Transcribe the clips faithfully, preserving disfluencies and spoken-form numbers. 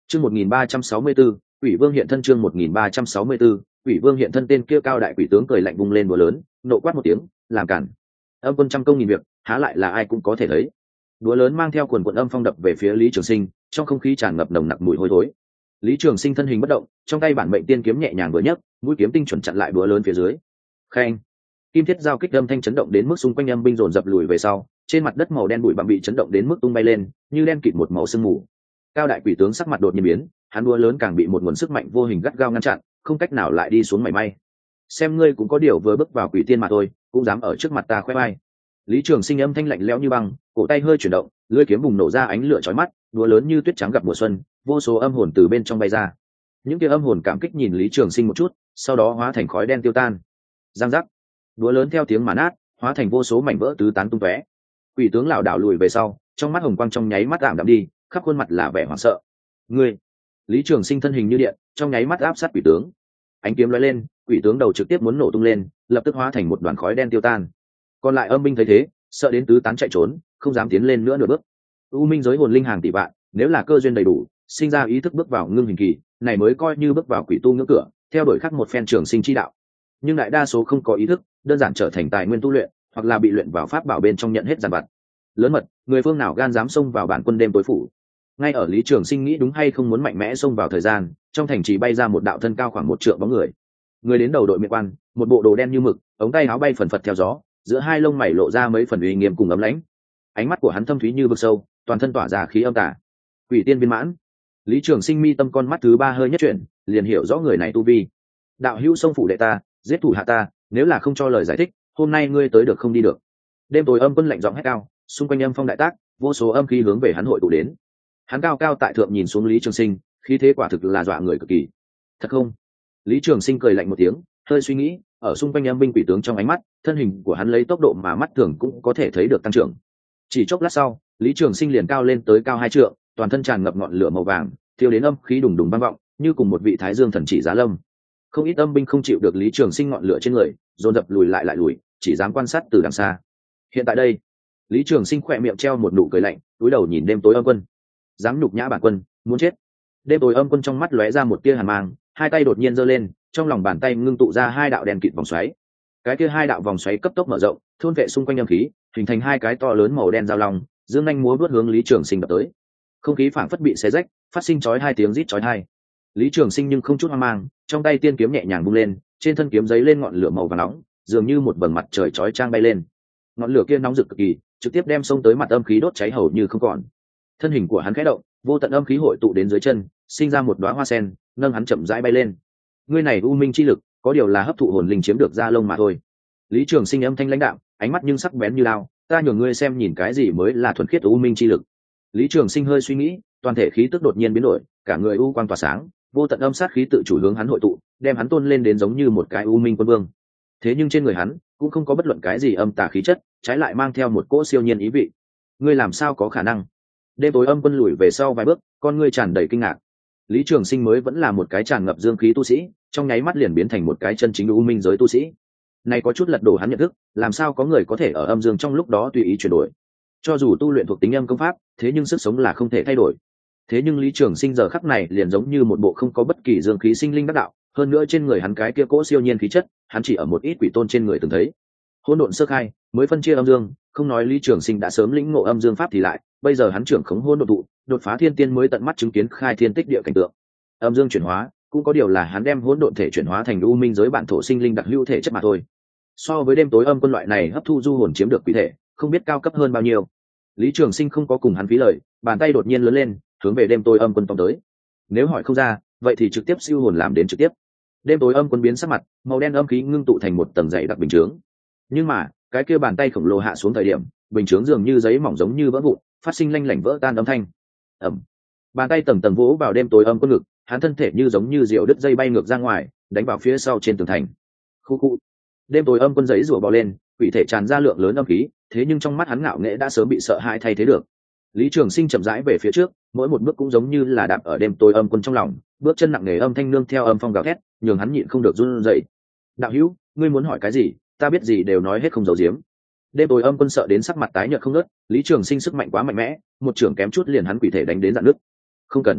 Chương một nghìn ba trăm sáu mươi 1364, Quỷ Vương hiện thân chương một nghìn ba trăm sáu mươi 1364, Quỷ Vương hiện thân tên kia cao đại quỷ tướng cười lạnh vung lên búa lớn, nộ quát một tiếng, làm cản. Âm quân trăm công nghìn việc, há lại là ai cũng có thể thấy. Búa lớn mang theo quần quần âm phong đập về phía Lý Trường Sinh, trong không khí tràn ngập nồng nặc mùi hôi thối. Lý Trường Sinh thân hình bất động, trong tay bản mệnh tiên kiếm nhẹ nhàng vừa nhấc, mũi kiếm tinh chuẩn chặn lại búa lớn phía dưới. Khen! Kim thiết giao kích âm thanh chấn động đến mức xung quanh âm binh dồn dập lùi về sau, trên mặt đất màu đen bụi bặm bị chấn động đến mức tung bay lên, như đen kịt một màu sương mù. Cao đại quỷ tướng sắc mặt đột nhiên biến, hắn búa lớn càng bị một nguồn sức mạnh vô hình gắt gao ngăn chặn, không cách nào lại đi xuống mảy may. Xem ngươi cũng có điều vừa bước vào quỷ tiên mà thôi, cũng dám ở trước mặt ta khoe vai. Lý Trường Sinh âm thanh lạnh lẽo như băng, cổ tay hơi chuyển động, lưỡi kiếm bùng nổ ra ánh lửa chói mắt, búa lớn như tuyết trắng gặp mùa xuân, vô số âm hồn từ bên trong bay ra. Những kia âm hồn cảm kích nhìn Lý Trường Sinh một chút, sau đó hóa thành khói đen tiêu tan. Giang giác, búa lớn theo tiếng mà nát, hóa thành vô số mảnh vỡ tứ tán tung tóe. Quỷ tướng lảo đảo lùi về sau, trong mắt hồng quang trong nháy mắt ảm đạm đi, khắp khuôn mặt là vẻ hoảng sợ. Ngươi! Lý Trường Sinh thân hình như điện, trong nháy mắt áp sát quỷ tướng. Ánh kiếm lóe lên, quỷ tướng đầu trực tiếp muốn nổ tung lên, lập tức hóa thành một đoàn khói đen tiêu tan. Còn lại âm binh thấy thế, sợ đến tứ tán chạy trốn, không dám tiến lên nữa nửa bước. U minh giới hồn linh hàng tỷ vạn, nếu là cơ duyên đầy đủ, sinh ra ý thức bước vào ngưng hình kỳ, này mới coi như bước vào quỷ tu ngưỡng cửa, theo đuổi khắc một phen trường sinh chi đạo. Nhưng đại đa số không có ý thức, đơn giản trở thành tài nguyên tu luyện, hoặc là bị luyện vào pháp bảo bên trong nhận hết giàn vặt. Lớn mật, người phương nào gan dám xông vào bản quân đêm tối phủ. Ngay ở Lý Trường Sinh nghĩ đúng hay không muốn mạnh mẽ xông vào thời gian, trong thành trì bay ra một đạo thân cao khoảng một trượng bóng người. Người đến đầu đội miệng quan, một bộ đồ đen như mực, ống tay áo bay phần phật theo gió, giữa hai lông mày lộ ra mấy phần uy nghiêm cùng ấm lãnh. Ánh mắt của hắn thâm thúy như vực sâu, toàn thân tỏa ra khí âm tà. Quỷ tiên viên mãn. Lý Trường Sinh mi tâm con mắt thứ ba hơi nhất chuyển, liền hiểu rõ người này tu vi. Đạo hữu sông phủ đệ ta, giết thủ hạ ta, nếu là không cho lời giải thích, hôm nay ngươi tới được không đi được. Đêm tối âm quân lạnh giọng hét cao, xung quanh âm phong đại tác, vô số âm khí hướng về hắn hội tụ đến. Hắn cao cao tại thượng nhìn xuống Lý Trường Sinh, khí thế quả thực là dọa người cực kỳ. Thật không? Lý Trường Sinh cười lạnh một tiếng, hơi suy nghĩ, ở xung quanh âm binh quỷ tướng trong ánh mắt, thân hình của hắn lấy tốc độ mà mắt thường cũng có thể thấy được tăng trưởng. Chỉ chốc lát sau, Lý Trường Sinh liền cao lên tới cao hai trượng, toàn thân tràn ngập ngọn lửa màu vàng, thiêu đến âm khí đùng đùng vang vọng, như cùng một vị thái dương thần chỉ giá lâm. Không ít âm binh không chịu được Lý Trường Sinh ngọn lửa trên người, dồn dập lùi lại lại lùi, chỉ dám quan sát từ đằng xa. Hiện tại đây, Lý Trường Sinh khỏe miệng treo một nụ cười lạnh, cúi đầu nhìn đêm tối âm quân. Dám nhục nhã bản quân, muốn chết. Đêm tối âm quân trong mắt lóe ra một tia hàn mang, hai tay đột nhiên giơ lên, trong lòng bàn tay ngưng tụ ra hai đạo đèn kịt vòng xoáy. Cái kia hai đạo vòng xoáy cấp tốc mở rộng, thôn vệ xung quanh âm khí, hình thành hai cái to lớn màu đen giao long, dương nhanh múa vút hướng Lý Trường Sinh đập tới. Không khí phảng phất bị xé rách, phát sinh chói hai tiếng rít chói tai. Lý Trường Sinh nhưng không chút hoang mang, trong tay tiên kiếm nhẹ nhàng vung lên, trên thân kiếm giấy lên ngọn lửa màu vàng nóng, dường như một vầng mặt trời chói chang bay lên. Ngọn lửa kia nóng rực cực kỳ, trực tiếp đem xông tới mặt âm khí đốt cháy hầu như không còn. Thân hình của hắn khẽ động, vô tận âm khí hội tụ đến dưới chân, sinh ra một đóa hoa sen, nâng hắn chậm rãi bay lên. Ngươi này u minh chi lực, có điều là hấp thụ hồn linh chiếm được da lông mà thôi. Lý Trường Sinh âm thanh lãnh đạm, ánh mắt nhưng sắc bén như lao, ta nhường ngươi xem nhìn cái gì mới là thuần khiết u minh chi lực. Lý Trường Sinh hơi suy nghĩ, toàn thể khí tức đột nhiên biến đổi, cả người u quang tỏa sáng, vô tận âm sát khí tự chủ hướng hắn hội tụ, đem hắn tôn lên đến giống như một cái u minh quân vương. Thế nhưng trên người hắn cũng không có bất luận cái gì âm tà khí chất, trái lại mang theo một cỗ siêu nhiên ý vị. Ngươi làm sao có khả năng? Đêm tối âm quân lùi về sau vài bước, con ngươi tràn đầy kinh ngạc. Lý Trường Sinh mới vẫn là một cái tràn ngập dương khí tu sĩ, trong nháy mắt liền biến thành một cái chân chính u minh giới tu sĩ. Này có chút lật đổ hắn nhận thức, làm sao có người có thể ở âm dương trong lúc đó tùy ý chuyển đổi? Cho dù tu luyện thuộc tính âm công pháp, thế nhưng sức sống là không thể thay đổi. Thế nhưng Lý Trường Sinh giờ khắc này liền giống như một bộ không có bất kỳ dương khí sinh linh đắc đạo, hơn nữa trên người hắn cái kia cỗ siêu nhiên khí chất, hắn chỉ ở một ít quỷ tôn trên người từng thấy. Hỗn độn sơ khai, mới phân chia âm dương, không nói Lý Trường Sinh đã sớm lĩnh ngộ âm dương pháp thì lại, bây giờ hắn trưởng khống hỗn độn tụ, đột phá thiên tiên mới tận mắt chứng kiến khai thiên tích địa cảnh tượng. Âm dương chuyển hóa, cũng có điều là hắn đem hỗn độn thể chuyển hóa thành u minh giới bản thổ sinh linh đặc hữu thể chất mà thôi. So với đêm tối âm quân loại này hấp thu du hồn chiếm được quỷ thể, không biết cao cấp hơn bao nhiêu. Lý Trường Sinh không có cùng hắn phí lời, bàn tay đột nhiên lớn lên, hướng về đêm tối âm quân tóm tới. Nếu hỏi không ra, vậy thì trực tiếp siêu hồn làm đến trực tiếp. Đêm tối âm quân biến sắc mặt, màu đen âm khí ngưng tụ thành một tầng dày đặc bình chướng. Nhưng mà, cái kia bàn tay khổng lồ hạ xuống thời điểm, bình chướng dường như giấy mỏng giống như vỡ vụn, phát sinh lanh lảnh vỡ tan âm thanh. Ầm. Bàn tay tầng tầng vỗ vào đêm tối âm quân ngực, hắn thân thể như giống như diều đứt dây bay ngược ra ngoài, đánh vào phía sau trên tường thành. Khu khu. Đêm tối âm quân giấy rủa bò lên, quỷ thể tràn ra lượng lớn âm khí, thế nhưng trong mắt hắn ngạo nghễ đã sớm bị sợ hãi thay thế được. Lý Trường Sinh chậm rãi về phía trước, mỗi một bước cũng giống như là đạp ở đêm tối âm quân trong lòng, bước chân nặng nề âm thanh nương theo âm phong gào thét, nhường hắn nhịn không được run rẩy. Đạo hữu, ngươi muốn hỏi cái gì, ta biết gì đều nói hết không giấu giếm. Đêm tối âm quân sợ đến sắc mặt tái nhợt không ngớt, Lý Trường Sinh sức mạnh quá mạnh mẽ, một trưởng kém chút liền hắn quỷ thể đánh đến rạn nứt. Không cần.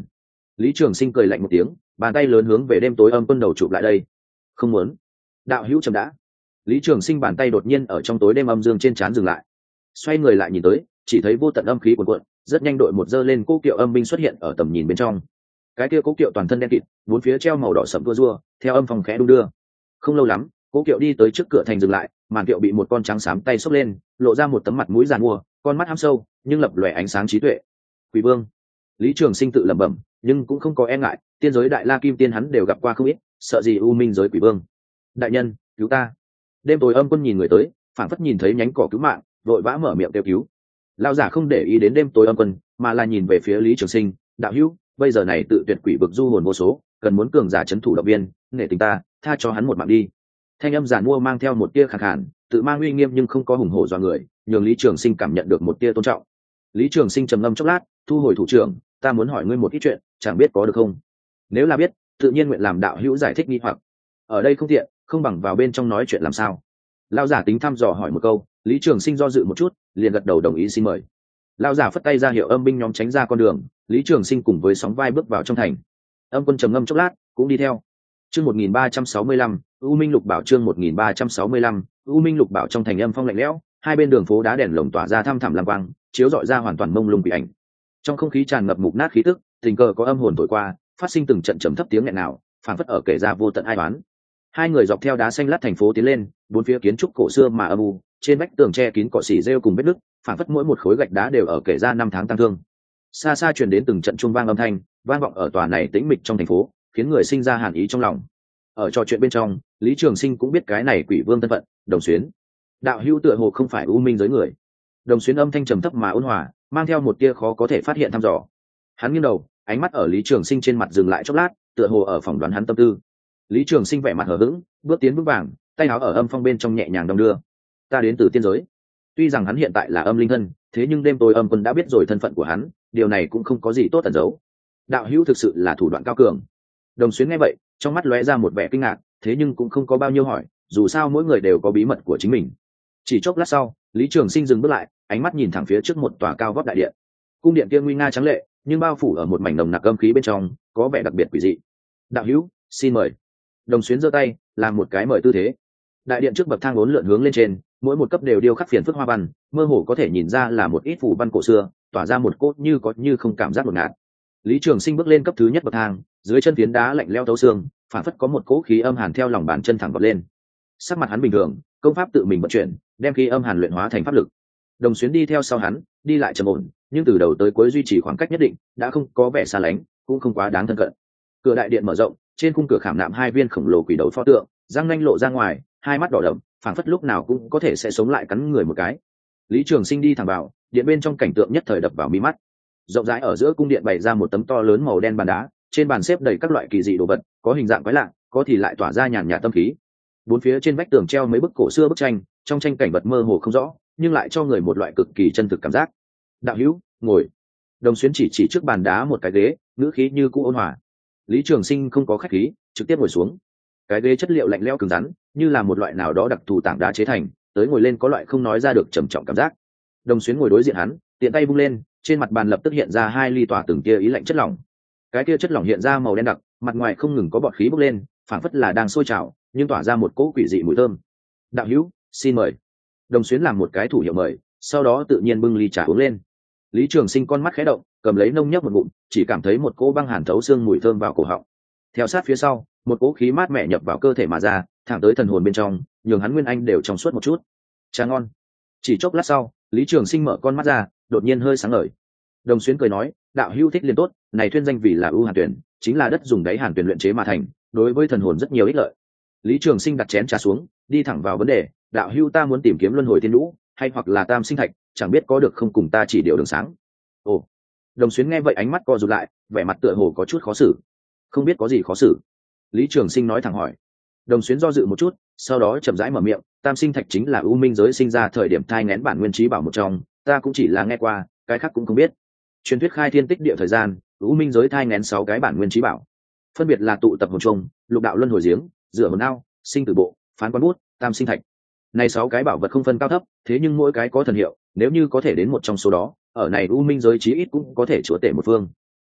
Lý Trường Sinh cười lạnh một tiếng, bàn tay lớn hướng về đêm tối âm quân đầu chụp lại đây. Không muốn. Đạo hữu chậm đã. Lý Trường Sinh bàn tay đột nhiên ở trong tối đêm âm dương trên trán dừng lại, xoay người lại nhìn tới, chỉ thấy vô tận âm khí cuồn cuộn, rất nhanh đội một dơ lên cố kiệu âm binh xuất hiện ở tầm nhìn bên trong. Cái kia cố kiệu toàn thân đen kịt, bốn phía treo màu đỏ sẫm tua rua, theo âm phong khẽ đung đưa. Không lâu lắm, cố kiệu đi tới trước cửa thành dừng lại, màn kiệu bị một con trắng xám tay xốc lên, lộ ra một tấm mặt mũi giàn mua, con mắt hăm sâu nhưng lập lòe ánh sáng trí tuệ. Quỷ Vương. Lý Trường Sinh tự lẩm bẩm, nhưng cũng không có e ngại, tiên giới đại la kim tiên hắn đều gặp qua không ít, sợ gì u minh giới Quỷ Vương. Đại nhân, cứu ta. Đêm tối âm quân nhìn người tới, phảng phất nhìn thấy nhánh cỏ cứu mạng, vội vã mở miệng kêu cứu. Lão giả không để ý đến đêm tối âm quân, mà là nhìn về phía Lý Trường Sinh, đạo hữu, bây giờ này tự tuyệt quỷ vực du hồn vô số, cần muốn cường giả chấn thủ động viên, nể tình ta, tha cho hắn một mạng đi. Thanh âm giản mua mang theo một tia khàn khàn, tự mang uy nghiêm nhưng không có hùng hổ dọa người, nhường Lý Trường Sinh cảm nhận được một tia tôn trọng. Lý Trường Sinh trầm ngâm chốc lát, thu hồi thủ trưởng, ta muốn hỏi ngươi một ít chuyện, chẳng biết có được không? Nếu là biết, tự nhiên nguyện làm đạo hữu giải thích nghi hoặc. Ở đây không tiện, không bằng vào bên trong nói chuyện làm sao? Lão giả tính thăm dò hỏi một câu, Lý Trường Sinh do dự một chút, liền gật đầu đồng ý xin mời. Lão giả phất tay ra hiệu âm binh nhóm tránh ra con đường, Lý Trường Sinh cùng với sóng vai bước vào trong thành. Âm quân trầm ngâm chốc lát, cũng đi theo. Chương một nghìn ba trăm sáu mươi lăm, U Minh Lục Bảo chương một nghìn ba trăm sáu mươi lăm, U Minh Lục Bảo trong thành âm phong lạnh lẽo, hai bên đường phố đá đèn lồng tỏa ra thăm thẳm lam quang, chiếu rọi ra hoàn toàn mông lung bị ảnh. Trong không khí tràn ngập mục nát khí tức, tình cờ có âm hồn thổi qua, phát sinh từng trận trầm thấp tiếng nghẹn nào, phảng phất ở kể ra vô tận ai oán. Hai người dọc theo đá xanh lát thành phố tiến lên, bốn phía kiến trúc cổ xưa mà âm u, trên vách tường che kín cỏ xỉ rêu cùng vết nứt, phảng phất mỗi một khối gạch đá đều ở kể ra năm tháng tăng thương. Xa xa truyền đến từng trận chuông vang âm thanh, vang vọng ở tòa này tĩnh mịch trong thành phố, khiến người sinh ra hàn ý trong lòng. Ở trò chuyện bên trong, Lý Trường Sinh cũng biết cái này Quỷ Vương thân phận, Đồng Xuyến. Đạo hữu tựa hồ không phải u minh giới người. Đồng Xuyến âm thanh trầm thấp mà ôn hòa, mang theo một tia khó có thể phát hiện thăm dò. Hắn nghiêng đầu, ánh mắt ở Lý Trường Sinh trên mặt dừng lại chốc lát, tựa hồ ở phỏng đoán hắn tâm tư. Lý Trường Sinh vẻ mặt hờ hững, bước tiến bước vàng, tay áo ở âm phong bên trong nhẹ nhàng đong đưa. Ta đến từ tiên giới. Tuy rằng hắn hiện tại là âm linh thân, thế nhưng đêm tối âm quân đã biết rồi thân phận của hắn, điều này cũng không có gì tốt tẩn giấu. Đạo hữu thực sự là thủ đoạn cao cường. Đồng Xuyến nghe vậy, trong mắt lóe ra một vẻ kinh ngạc, thế nhưng cũng không có bao nhiêu hỏi, dù sao mỗi người đều có bí mật của chính mình. Chỉ chốc lát sau, Lý Trường Sinh dừng bước lại, ánh mắt nhìn thẳng phía trước một tòa cao vóc đại điện. Cung điện kia nguy nga trắng lệ, nhưng bao phủ ở một mảnh nồng nặc âm khí bên trong, có vẻ đặc biệt quỷ dị. Đạo hữu, xin mời. Đồng Xuyến giơ tay, làm một cái mời tư thế. Đại điện trước bậc thang uốn lượn hướng lên trên, mỗi một cấp đều điêu khắc phiền phức hoa văn, mơ hồ có thể nhìn ra là một ít phù văn cổ xưa, tỏa ra một cốt như có như không cảm giác đột ngạt. Lý Trường Sinh bước lên cấp thứ nhất bậc thang, dưới chân phiến đá lạnh lẽo thấu xương, phản phất có một cỗ khí âm hàn theo lòng bàn chân thẳng vọt lên. Sắc mặt hắn bình thường, công pháp tự mình vận chuyển, đem khí âm hàn luyện hóa thành pháp lực. Đồng Xuyến đi theo sau hắn, đi lại trầm ổn, nhưng từ đầu tới cuối duy trì khoảng cách nhất định, đã không có vẻ xa lánh, cũng không quá đáng thân cận. Cửa đại điện mở rộng, trên khung cửa khảm nạm hai viên khổng lồ quỷ đấu pho tượng, răng nanh lộ ra ngoài, hai mắt đỏ đậm, phảng phất lúc nào cũng có thể sẽ sống lại cắn người một cái. Lý Trường Sinh đi thẳng vào, điện bên trong cảnh tượng nhất thời đập vào mí mắt. Rộng rãi ở giữa cung điện bày ra một tấm to lớn màu đen bàn đá, trên bàn xếp đầy các loại kỳ dị đồ vật, có hình dạng quái lạ, có thì lại tỏa ra nhàn nhạt tâm khí. Bốn phía trên vách tường treo mấy bức cổ xưa bức tranh, trong tranh cảnh vật mơ hồ không rõ, nhưng lại cho người một loại cực kỳ chân thực cảm giác. Đạo hữu, ngồi. Đồng Xuyến chỉ chỉ trước bàn đá một cái ghế, ngữ khí như cũ ôn hòa. Lý Trường Sinh không có khách khí, trực tiếp ngồi xuống. Cái ghế chất liệu lạnh lẽo cứng rắn, như là một loại nào đó đặc thù tảng đá chế thành, tới ngồi lên có loại không nói ra được trầm trọng cảm giác. Đồng Xuyến ngồi đối diện hắn, tiện tay vung lên, trên mặt bàn lập tức hiện ra hai ly tỏa từng tia ý lạnh chất lỏng. Cái kia chất lỏng hiện ra màu đen đặc, mặt ngoài không ngừng có bọt khí bốc lên, phảng phất là đang sôi trào, nhưng tỏa ra một cỗ quỷ dị mùi thơm. Đạo hữu, xin mời. Đồng Xuyến làm một cái thủ hiệu mời, sau đó tự nhiên bưng ly trà uống lên. Lý Trường Sinh con mắt khẽ động, cầm lấy nông nhấp một ngụm, chỉ cảm thấy một cỗ băng hàn thấu xương mùi thơm vào cổ họng. Theo sát phía sau, một cỗ khí mát mẻ nhập vào cơ thể mà ra, thẳng tới thần hồn bên trong, nhường hắn nguyên anh đều trong suốt một chút. Trà ngon. Chỉ chốc lát sau, Lý Trường Sinh mở con mắt ra, đột nhiên hơi sáng ngời. Đồng Xuyến cười nói, đạo hữu thích liền tốt, này thuyên danh vì là ưu hàn tuyển, chính là đất dùng đáy hàn tuyển luyện chế mà thành, đối với thần hồn rất nhiều ích lợi. Lý Trường Sinh đặt chén trà xuống, đi thẳng vào vấn đề, đạo hữu ta muốn tìm kiếm luân hồi tiên lũ, hay hoặc là tam sinh thạch, chẳng biết có được không cùng ta chỉ điều đường sáng. Ồ. Đồng Xuyến nghe vậy ánh mắt co rụt lại, vẻ mặt tựa hồ có chút khó xử. Không biết có gì khó xử? Lý Trường Sinh nói thẳng hỏi. Đồng Xuyến do dự một chút, sau đó chậm rãi mở miệng, tam sinh thạch chính là u minh giới sinh ra thời điểm thai nghén bản nguyên trí bảo một trong, ta cũng chỉ là nghe qua, cái khác cũng không biết. Truyền thuyết khai thiên tích địa thời gian, u minh giới thai nghén sáu cái bản nguyên trí bảo, phân biệt là tụ tập hồn trung, lục đạo luân hồi giếng, rửa hồn ao, sinh tử bộ, phán quan bút, tam sinh thạch. Này sáu cái bảo vật không phân cao thấp, thế nhưng mỗi cái có thần hiệu, nếu như có thể đến một trong số đó, ở này u minh giới chí ít cũng có thể chúa tể một phương.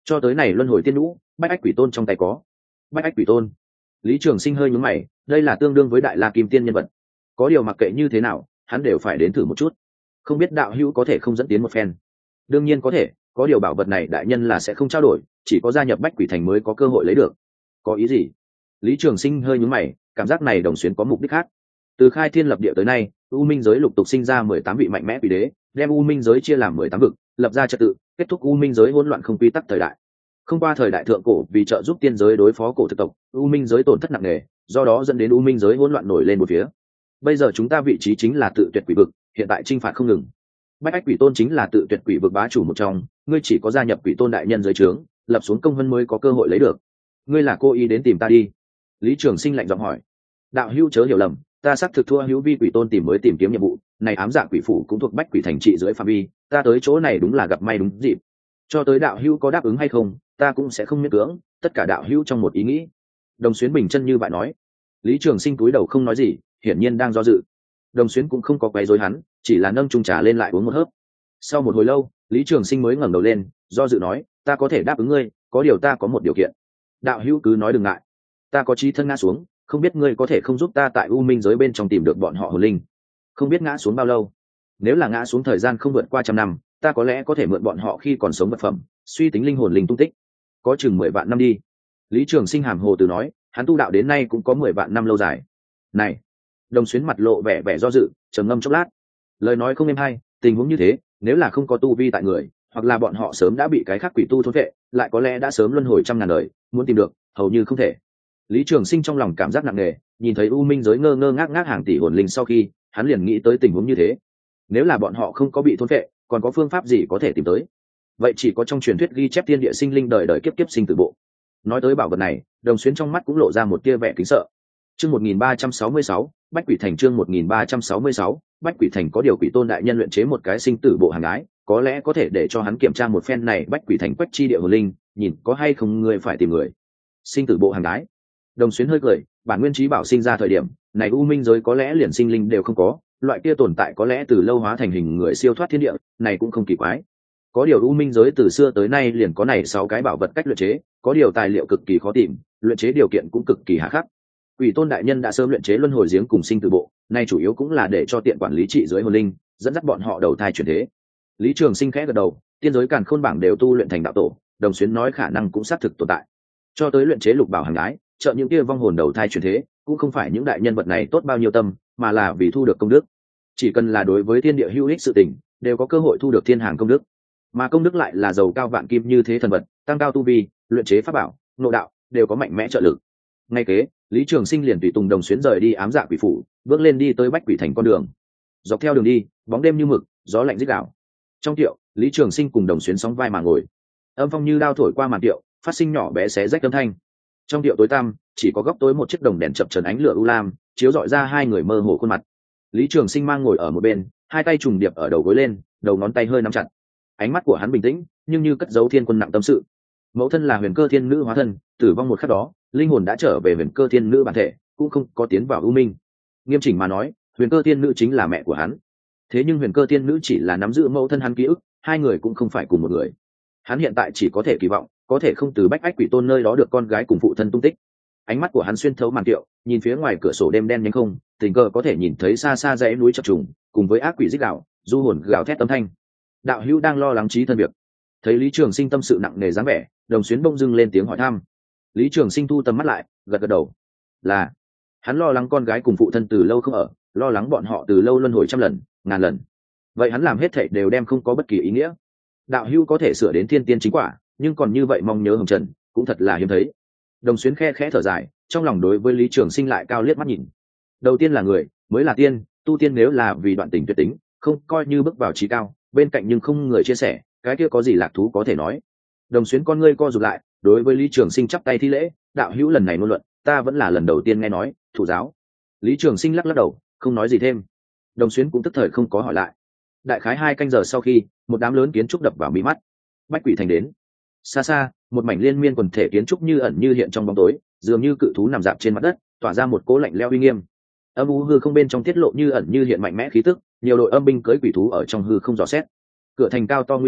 cho tới này luân hồi tiên nhũ bách ách quỷ tôn trong tay có. Bách ách quỷ tôn, Lý Trường Sinh hơi nhướng mày, đây là tương đương với đại la kim tiên nhân vật, có điều mặc kệ như thế nào hắn đều phải đến thử một chút, không biết đạo hữu có thể không dẫn tiến một phen. Đương nhiên có thể, có điều bảo vật này đại nhân là sẽ không trao đổi, chỉ có gia nhập bách quỷ thành mới có cơ hội lấy được. Có ý gì? Lý Trường Sinh hơi nhướng mày, cảm giác này đồng xuyến có mục đích khác. Từ khai thiên lập địa tới nay, u minh giới lục tục sinh ra mười tám vị mạnh mẽ quỷ đế, đem u minh giới chia làm mười tám vực, lập ra trật tự, kết thúc u minh giới hỗn loạn không quy tắc thời đại. Không qua thời đại thượng cổ vì trợ giúp tiên giới đối phó cổ thực tộc, u minh giới tổn thất nặng nề, do đó dẫn đến u minh giới hỗn loạn nổi lên một phía. Bây giờ chúng ta vị trí chính là tự tuyệt quỷ vực, hiện tại chinh phạt không ngừng. Bách ách quỷ tôn chính là tự tuyệt quỷ vực bá chủ một trong, ngươi chỉ có gia nhập quỷ tôn đại nhân dưới trướng, lập xuống công vân mới có cơ hội lấy được. Ngươi là cô ý đến tìm ta đi? Lý Trường Sinh lạnh giọng hỏi. Đạo hữu chớ hiểu lầm, ta xác thực thua hữu vi quỷ tôn tìm mới tìm kiếm nhiệm vụ này, ám dạ quỷ phủ cũng thuộc bách quỷ thành trị dưới phạm vi, ta tới chỗ này đúng là gặp may đúng dịp. Cho tới đạo hữu có đáp ứng hay không, ta cũng sẽ không miễn cưỡng, tất cả đạo hữu trong một ý nghĩ. Đồng Xuyến bình chân như vậy nói. Lý Trường Sinh cúi đầu không nói gì, hiển nhiên đang do dự. Đồng Xuyến cũng không có quấy rối hắn, chỉ là nâng chung trà lên lại uống một hớp. Sau một hồi lâu, Lý Trường Sinh mới ngẩng đầu lên, do dự nói, ta có thể đáp ứng ngươi, có điều ta có một điều kiện. Đạo hữu cứ nói đừng ngại. Ta có chí thân ngã xuống, không biết ngươi có thể không giúp ta tại u minh giới bên trong tìm được bọn họ hồn linh. Không biết ngã xuống bao lâu. Nếu là ngã xuống thời gian không vượt qua trăm năm, ta có lẽ có thể mượn bọn họ khi còn sống vật phẩm, suy tính linh hồn linh tung tích. Có chừng mười vạn năm đi. Lý Trường Sinh hàm hồ từ nói, hắn tu đạo đến nay cũng có mười vạn năm lâu dài. Này, Đồng Xuyến mặt lộ vẻ vẻ do dự, trầm ngâm chốc lát, lời nói không êm hay. Tình huống như thế, nếu là không có tu vi tại người, hoặc là bọn họ sớm đã bị cái khác quỷ tu thôn vệ, lại có lẽ đã sớm luân hồi trăm ngàn đời, muốn tìm được hầu như không thể. Lý Trường Sinh trong lòng cảm giác nặng nề, nhìn thấy u minh giới ngơ ngơ ngác ngác hàng tỷ hồn linh sau khi, hắn liền nghĩ tới tình huống như thế. Nếu là bọn họ không có bị thôn vệ, còn có phương pháp gì có thể tìm tới? Vậy chỉ có trong truyền thuyết ghi chép thiên địa sinh linh đời đời kiếp kiếp sinh tử bộ. Nói tới bảo vật này, Đồng Xuyến trong mắt cũng lộ ra một tia vẻ kính sợ. Chương một nghìn ba trăm sáu mươi sáu, Bách Quỷ Thành chương một nghìn ba trăm sáu mươi sáu, Bách Quỷ Thành có điều quỷ tôn đại nhân luyện chế một cái sinh tử bộ hàng ái, có lẽ có thể để cho hắn kiểm tra một phen này Bách Quỷ Thành quách chi địa hồn linh, nhìn có hay không người phải tìm người. Sinh tử bộ hàng ái. Đồng Xuyến hơi cười, bản nguyên trí bảo sinh ra thời điểm, này u minh giới có lẽ liền sinh linh đều không có, loại kia tồn tại có lẽ từ lâu hóa thành hình người siêu thoát thiên địa, này cũng không kỳ quái. Có điều u minh giới từ xưa tới nay liền có này sáu cái bảo vật cách luyện chế, có điều tài liệu cực kỳ khó tìm, luyện chế điều kiện cũng cực kỳ hà khắc. Quỷ tôn đại nhân đã sớm luyện chế luân hồi giếng cùng sinh tử bộ, nay chủ yếu cũng là để cho tiện quản lý trị giới hồn linh, dẫn dắt bọn họ đầu thai chuyển thế. Lý Trường Sinh khẽ gật đầu, tiên giới càn khôn bảng đều tu luyện thành đạo tổ, Đồng Xuyến nói khả năng cũng xác thực tồn tại. Cho tới luyện chế lục bảo hàng ái, trợ những kia vong hồn đầu thai chuyển thế, cũng không phải những đại nhân vật này tốt bao nhiêu tâm, mà là vì thu được công đức. Chỉ cần là đối với thiên địa hữu ích sự tình, đều có cơ hội thu được thiên hàng công đức. Mà công đức lại là giàu cao vạn kim như thế thần vật, tăng cao tu vi, luyện chế pháp bảo, nội đạo đều có mạnh mẽ trợ lực. Ngay kế, Lý Trường Sinh liền tùy tùng Đồng Xuyến rời đi ám dạ quỷ phủ, bước lên đi tới Bách Quỷ Thành con đường. Dọc theo đường đi, bóng đêm như mực, gió lạnh rít gào. Trong tiệu, Lý Trường Sinh cùng Đồng Xuyến sóng vai mà ngồi, âm phong như đao thổi qua màn tiệu, phát sinh nhỏ bé xé rách âm thanh. Trong tiệu tối tăm, chỉ có góc tối một chiếc đồng đèn chập chờn ánh lửa u lam, chiếu rọi ra hai người mơ hồ khuôn mặt. Lý Trường Sinh mang ngồi ở một bên, hai tay trùng điệp ở đầu gối lên, đầu ngón tay hơi nắm chặt. Ánh mắt của hắn bình tĩnh, nhưng như cất giấu thiên quân nặng tâm sự. Mẫu thân là Huyền Cơ Thiên Nữ hóa thân, tử vong một khắc đó, linh hồn đã trở về Huyền Cơ Thiên Nữ bản thể, cũng không có tiến vào u minh. Nghiêm chỉnh mà nói, Huyền Cơ Thiên Nữ chính là mẹ của hắn. Thế nhưng Huyền Cơ Thiên Nữ chỉ là nắm giữ mẫu thân hắn ký ức, hai người cũng không phải cùng một người. Hắn hiện tại chỉ có thể kỳ vọng, có thể không từ Bách Ách Quỷ Tôn nơi đó được con gái cùng phụ thân tung tích. Ánh mắt của hắn xuyên thấu màn tiệu, nhìn phía ngoài cửa sổ đêm đen nhánh không, tình cờ có thể nhìn thấy xa xa dãy núi chập trùng, cùng với ác quỷ rít gào, du hồn gào thét âm thanh. Đạo hữu đang lo lắng trí thân việc. Thấy Lý Trường Sinh tâm sự nặng nề dáng vẻ, Đồng Xuyến bỗng dưng lên tiếng hỏi thăm. Lý Trường Sinh thu tầm mắt lại, gật gật đầu. Là, hắn lo lắng con gái cùng phụ thân từ lâu không ở, lo lắng bọn họ từ lâu luân hồi trăm lần, ngàn lần. Vậy hắn làm hết thảy đều đem không có bất kỳ ý nghĩa. Đạo hữu có thể sửa đến thiên tiên chính quả, nhưng còn như vậy mong nhớ hồng trần, cũng thật là hiếm thấy. Đồng Xuyến khe khẽ thở dài, trong lòng đối với Lý Trường Sinh lại cao liếc mắt nhìn. Đầu tiên là người, mới là tiên, tu tiên nếu là vì đoạn tình tuyệt tính, không coi như bước vào trí cao, bên cạnh nhưng không người chia sẻ, cái kia có gì lạc thú có thể nói. Đồng Xuyến con ngươi co rụt lại, đối với Lý Trường Sinh chắp tay thi lễ, đạo hữu lần này ngôn luận, ta vẫn là lần đầu tiên nghe nói, thủ giáo. Lý Trường Sinh lắc lắc đầu, không nói gì thêm. Đồng Xuyến cũng tức thời không có hỏi lại. Đại khái hai canh giờ sau khi, một đám lớn kiến trúc đập vào mí mắt. Bách Quỷ Thành đến. Xa xa, một mảnh liên miên quần thể kiến trúc như ẩn như hiện trong bóng tối, dường như cự thú nằm dạp trên mặt đất, tỏa ra một cỗ lạnh lẽo uy nghiêm. Âm u hư không bên trong tiết lộ như ẩn như hiện mạnh mẽ khí tức, nhiều đội âm binh cưỡi quỷ thú ở trong hư không dò xét. Cửa thành cao to nguy nga,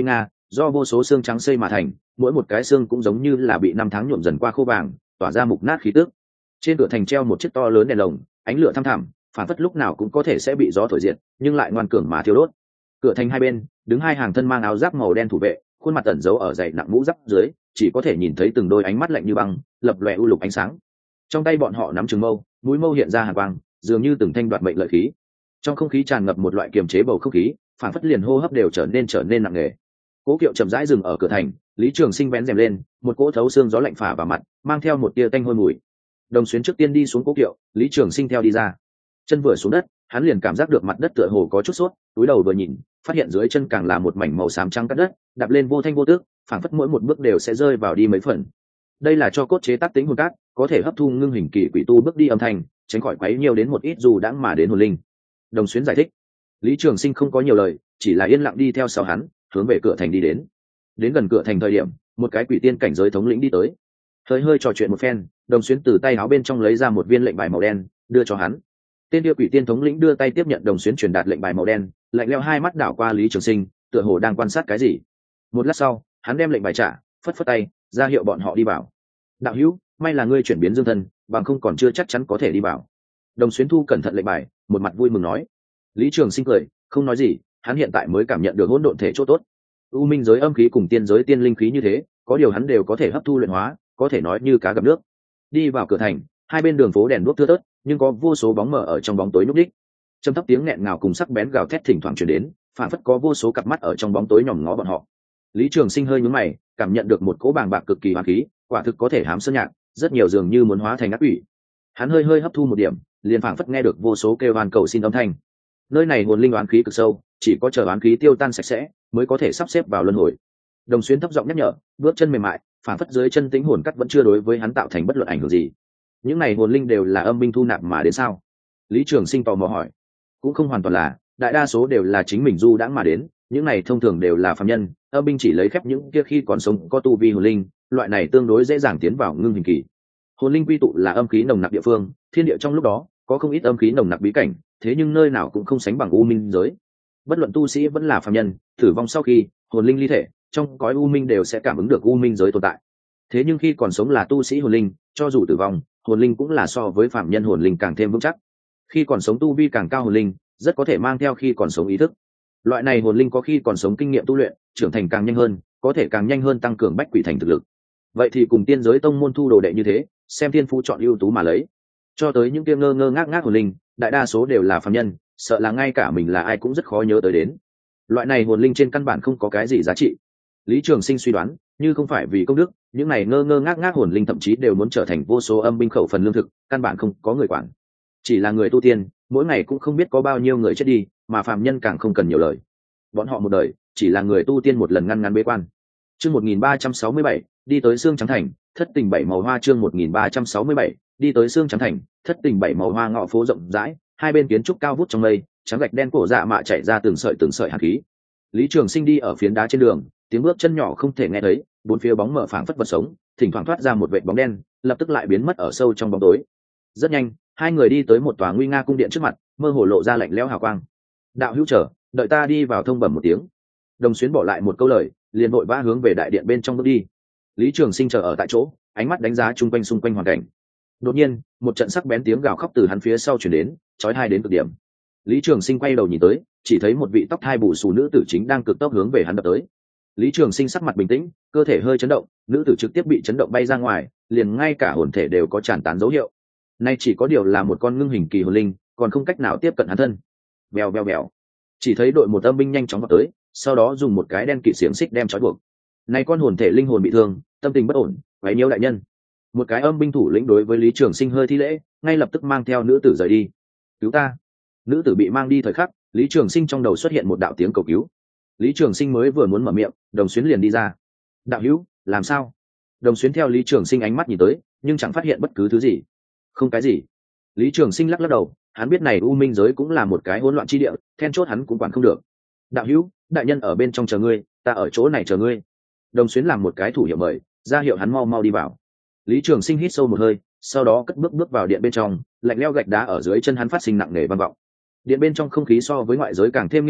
do vô số xương trắng xây mà thành, mỗi một cái xương cũng giống như là bị năm tháng nhuộm dần qua khô vàng, tỏa ra mục nát khí tước. Trên cửa thành treo một chiếc to lớn đèn lồng, ánh lửa thăm thẳm, phản phất lúc nào cũng có thể sẽ bị gió thổi diệt, nhưng lại ngoan cường mà thiêu đốt. Cửa thành hai bên đứng hai hàng thân mang áo giáp màu đen thủ vệ, khuôn mặt ẩn giấu ở dày nặng mũ giáp dưới, chỉ có thể nhìn thấy từng đôi ánh mắt lạnh như băng, lập lòe u lục ánh sáng. Trong tay bọn họ nắm trường mâu, mũi mâu hiện ra hàn quang, dường như từng thanh đoạt mệnh lợi khí. Trong không khí tràn ngập một loại kiềm chế bầu không khí, phản phất liền hô hấp đều trở nên trở nên nặng nề. Cố Kiệu chậm rãi dừng ở cửa thành, Lý Trường Sinh vén rèm lên, một cỗ thấu xương gió lạnh phả vào mặt, mang theo một tia tanh hôi mùi. Đồng Xuyến trước tiên đi xuống Cố Kiệu, Lý Trường Sinh theo đi ra. Chân vừa xuống đất, hắn liền cảm giác được mặt đất tựa hồ có chút sốt, túi đầu vừa nhìn, phát hiện dưới chân càng là một mảnh màu xám trắng cát đất, đạp lên vô thanh vô tước, phảng phất mỗi một bước đều sẽ rơi vào đi mấy phần. Đây là cho cốt chế tác tính hồn cát, có thể hấp thu ngưng hình kỳ quỷ tu bước đi âm thanh, tránh khỏi quấy nhiều đến một ít dù đãng mà đến hồn linh. Đồng Xuyến giải thích. Lý Trường Sinh không có nhiều lời, chỉ là yên lặng đi theo sau hắn, hướng về cửa thành đi đến. Đến gần cửa thành thời điểm, một cái quỷ tiên cảnh giới thống lĩnh đi tới. Hơi hơi trò chuyện một phen, Đồng Xuyến từ tay áo bên trong lấy ra một viên lệnh bài màu đen, đưa cho hắn. Tên kia quỷ tiên thống lĩnh đưa tay tiếp nhận Đồng Xuyến truyền đạt lệnh bài màu đen, lạnh lẽo hai mắt đảo qua Lý Trường Sinh, tựa hồ đang quan sát cái gì. Một lát sau, hắn đem lệnh bài trả, phất phất tay, ra hiệu bọn họ đi vào. Đạo hữu, may là ngươi chuyển biến dương thân, bằng không còn chưa chắc chắn có thể đi vào. Đồng Xuyến thu cẩn thận lệnh bài, một mặt vui mừng nói. Lý Trường Sinh cười, không nói gì, hắn hiện tại mới cảm nhận được hỗn độn thể chỗ tốt. U minh giới âm khí cùng tiên giới tiên linh khí như thế, có điều hắn đều có thể hấp thu luyện hóa, có thể nói như cá gặp nước. Đi vào cửa thành, hai bên đường phố đèn đuốc thưa thớt, nhưng có vô số bóng mờ ở trong bóng tối núp đích. Trầm thấp tiếng nghẹn ngào cùng sắc bén gào thét thỉnh thoảng truyền đến, phản phất có vô số cặp mắt ở trong bóng tối nhòm ngó bọn họ. Lý Trường Sinh hơi nhướng mày, cảm nhận được một cỗ bàng bạc cực kỳ hoán khí, quả thực có thể hám sơn nhạc, rất nhiều dường như muốn hóa thành ác quỷ. Hắn hơi hơi hấp thu một điểm, liền phảng phất nghe được vô số kêu oan cầu xin âm thanh. Nơi này nguồn linh oán khí cực sâu, chỉ có chờ oán khí tiêu tan sạch sẽ, mới có thể sắp xếp vào luân hồi. Đồng Xuyến thấp giọng nhắc nhở, bước chân mềm mại, phảng phất dưới chân tính hồn cắt vẫn chưa đối với hắn tạo thành bất luận ảnh hưởng gì. Những này nguồn linh đều là âm binh thu nạp mà đến sao? Lý Trường Sinh tò mò hỏi. Cũng không hoàn toàn là, đại đa số đều là chính mình du đãng mà đến, những này thông thường đều là phàm nhân, âm binh chỉ lấy phép những kia khi còn sống có tu vi hồn linh, loại này tương đối dễ dàng tiến vào ngưng hình kỳ. Hồn linh quy tụ là âm khí nồng nặc địa phương, thiên địa trong lúc đó có không ít âm khí nồng nặc bí cảnh, thế nhưng nơi nào cũng không sánh bằng u minh giới. Bất luận tu sĩ vẫn là phàm nhân, tử vong sau khi hồn linh ly thể, trong cõi u minh đều sẽ cảm ứng được u minh giới tồn tại. Thế nhưng khi còn sống là tu sĩ hồn linh, cho dù tử vong, hồn linh cũng là so với phàm nhân hồn linh càng thêm vững chắc. Khi còn sống tu vi càng cao hồn linh, rất có thể mang theo khi còn sống ý thức. Loại này hồn linh có khi còn sống kinh nghiệm tu luyện, trưởng thành càng nhanh hơn, có thể càng nhanh hơn tăng cường bách quỷ thành thực lực. Vậy thì cùng tiên giới tông môn thu đồ đệ như thế, xem thiên phú chọn ưu tú mà lấy. Cho tới những kia ngơ ngơ ngác ngác hồn linh, đại đa số đều là phàm nhân, sợ là ngay cả mình là ai cũng rất khó nhớ tới đến. Loại này hồn linh trên căn bản không có cái gì giá trị. Lý Trường Sinh suy đoán, như không phải vì công đức, những này ngơ ngơ ngác ngác hồn linh thậm chí đều muốn trở thành vô số âm binh khẩu phần lương thực, căn bản không có người quản. Chỉ là người tu tiên, mỗi ngày cũng không biết có bao nhiêu người chết đi, mà phàm nhân càng không cần nhiều lời. Bọn họ một đời, chỉ là người tu tiên một lần ngăn ngắn bế quan. Chương một nghìn ba trăm sáu mươi bảy, đi tới xương trắng thành, thất tình bảy màu hoa. Chương một nghìn ba trăm sáu mươi bảy, đi tới xương trắng thành, thất tình bảy màu hoa. Ngõ phố rộng rãi, hai bên kiến trúc cao vút trong mây, trắng gạch đen cổ dạ mạ chảy ra từng sợi từng sợi hàn khí. Lý Trường Sinh đi ở phiến đá trên đường, tiếng bước chân nhỏ không thể nghe thấy, bốn phía bóng mờ phảng phất vật sống, thỉnh thoảng thoát ra một vệt bóng đen, lập tức lại biến mất ở sâu trong bóng tối. Rất nhanh, hai người đi tới một tòa nguy nga cung điện trước mặt, mơ hồ lộ ra lạnh lẽo hào quang. Đạo hữu chờ, đợi ta đi vào thông bẩm một tiếng. Đồng Xuyến bỏ lại một câu lời, liền vội vã hướng về đại điện bên trong bước đi. Lý Trường Sinh chờ ở tại chỗ, ánh mắt đánh giá chung quanh xung quanh hoàn cảnh. Đột nhiên, một trận sắc bén tiếng gào khóc từ hắn phía sau truyền đến, chói tai đến cực điểm. Lý Trường Sinh quay đầu nhìn tới, chỉ thấy một vị tóc hai bù xù nữ tử chính đang cực tốc hướng về hắn đập tới. Lý Trường Sinh sắc mặt bình tĩnh, cơ thể hơi chấn động, nữ tử trực tiếp bị chấn động bay ra ngoài, liền ngay cả hồn thể đều có tràn tán dấu hiệu. Nay chỉ có điều là một con ngưng hình kỳ hồn linh, còn không cách nào tiếp cận hắn thân. Bèo bèo bèo, chỉ thấy đội một âm binh nhanh chóng vào tới, sau đó dùng một cái đen kịt xiềng xích đem trói buộc. Này con hồn thể linh hồn bị thương, tâm tình bất ổn, quấy nhiễu đại nhân. Một cái âm binh thủ lĩnh đối với Lý Trường Sinh hơi thi lễ, ngay lập tức mang theo nữ tử rời đi. Cứu ta! Nữ tử bị mang đi thời khắc, Lý Trường Sinh trong đầu xuất hiện một đạo tiếng cầu cứu. Lý Trường Sinh mới vừa muốn mở miệng, Đồng Xuyến liền đi ra. Đạo hữu, làm sao? Đồng Xuyến theo Lý Trường Sinh ánh mắt nhìn tới, nhưng chẳng phát hiện bất cứ thứ gì. Không cái gì. Lý Trường Sinh lắc lắc đầu, hắn biết này u minh giới cũng là một cái hỗn loạn chi địa, then chốt hắn cũng quản không được. Đạo hữu, đại nhân ở bên trong chờ ngươi, ta ở chỗ này chờ ngươi. Đồng Xuyến làm một cái thủ hiệu mời, ra hiệu hắn mau mau đi vào. Lý Trường Sinh hít sâu một hơi, sau đó cất bước bước vào điện bên trong, lạnh lẽo gạch đá ở dưới chân hắn phát sinh nặng nề vang vọng. Điện bên trong không khí so với ngoại giới càng thêm nghiêm nghị,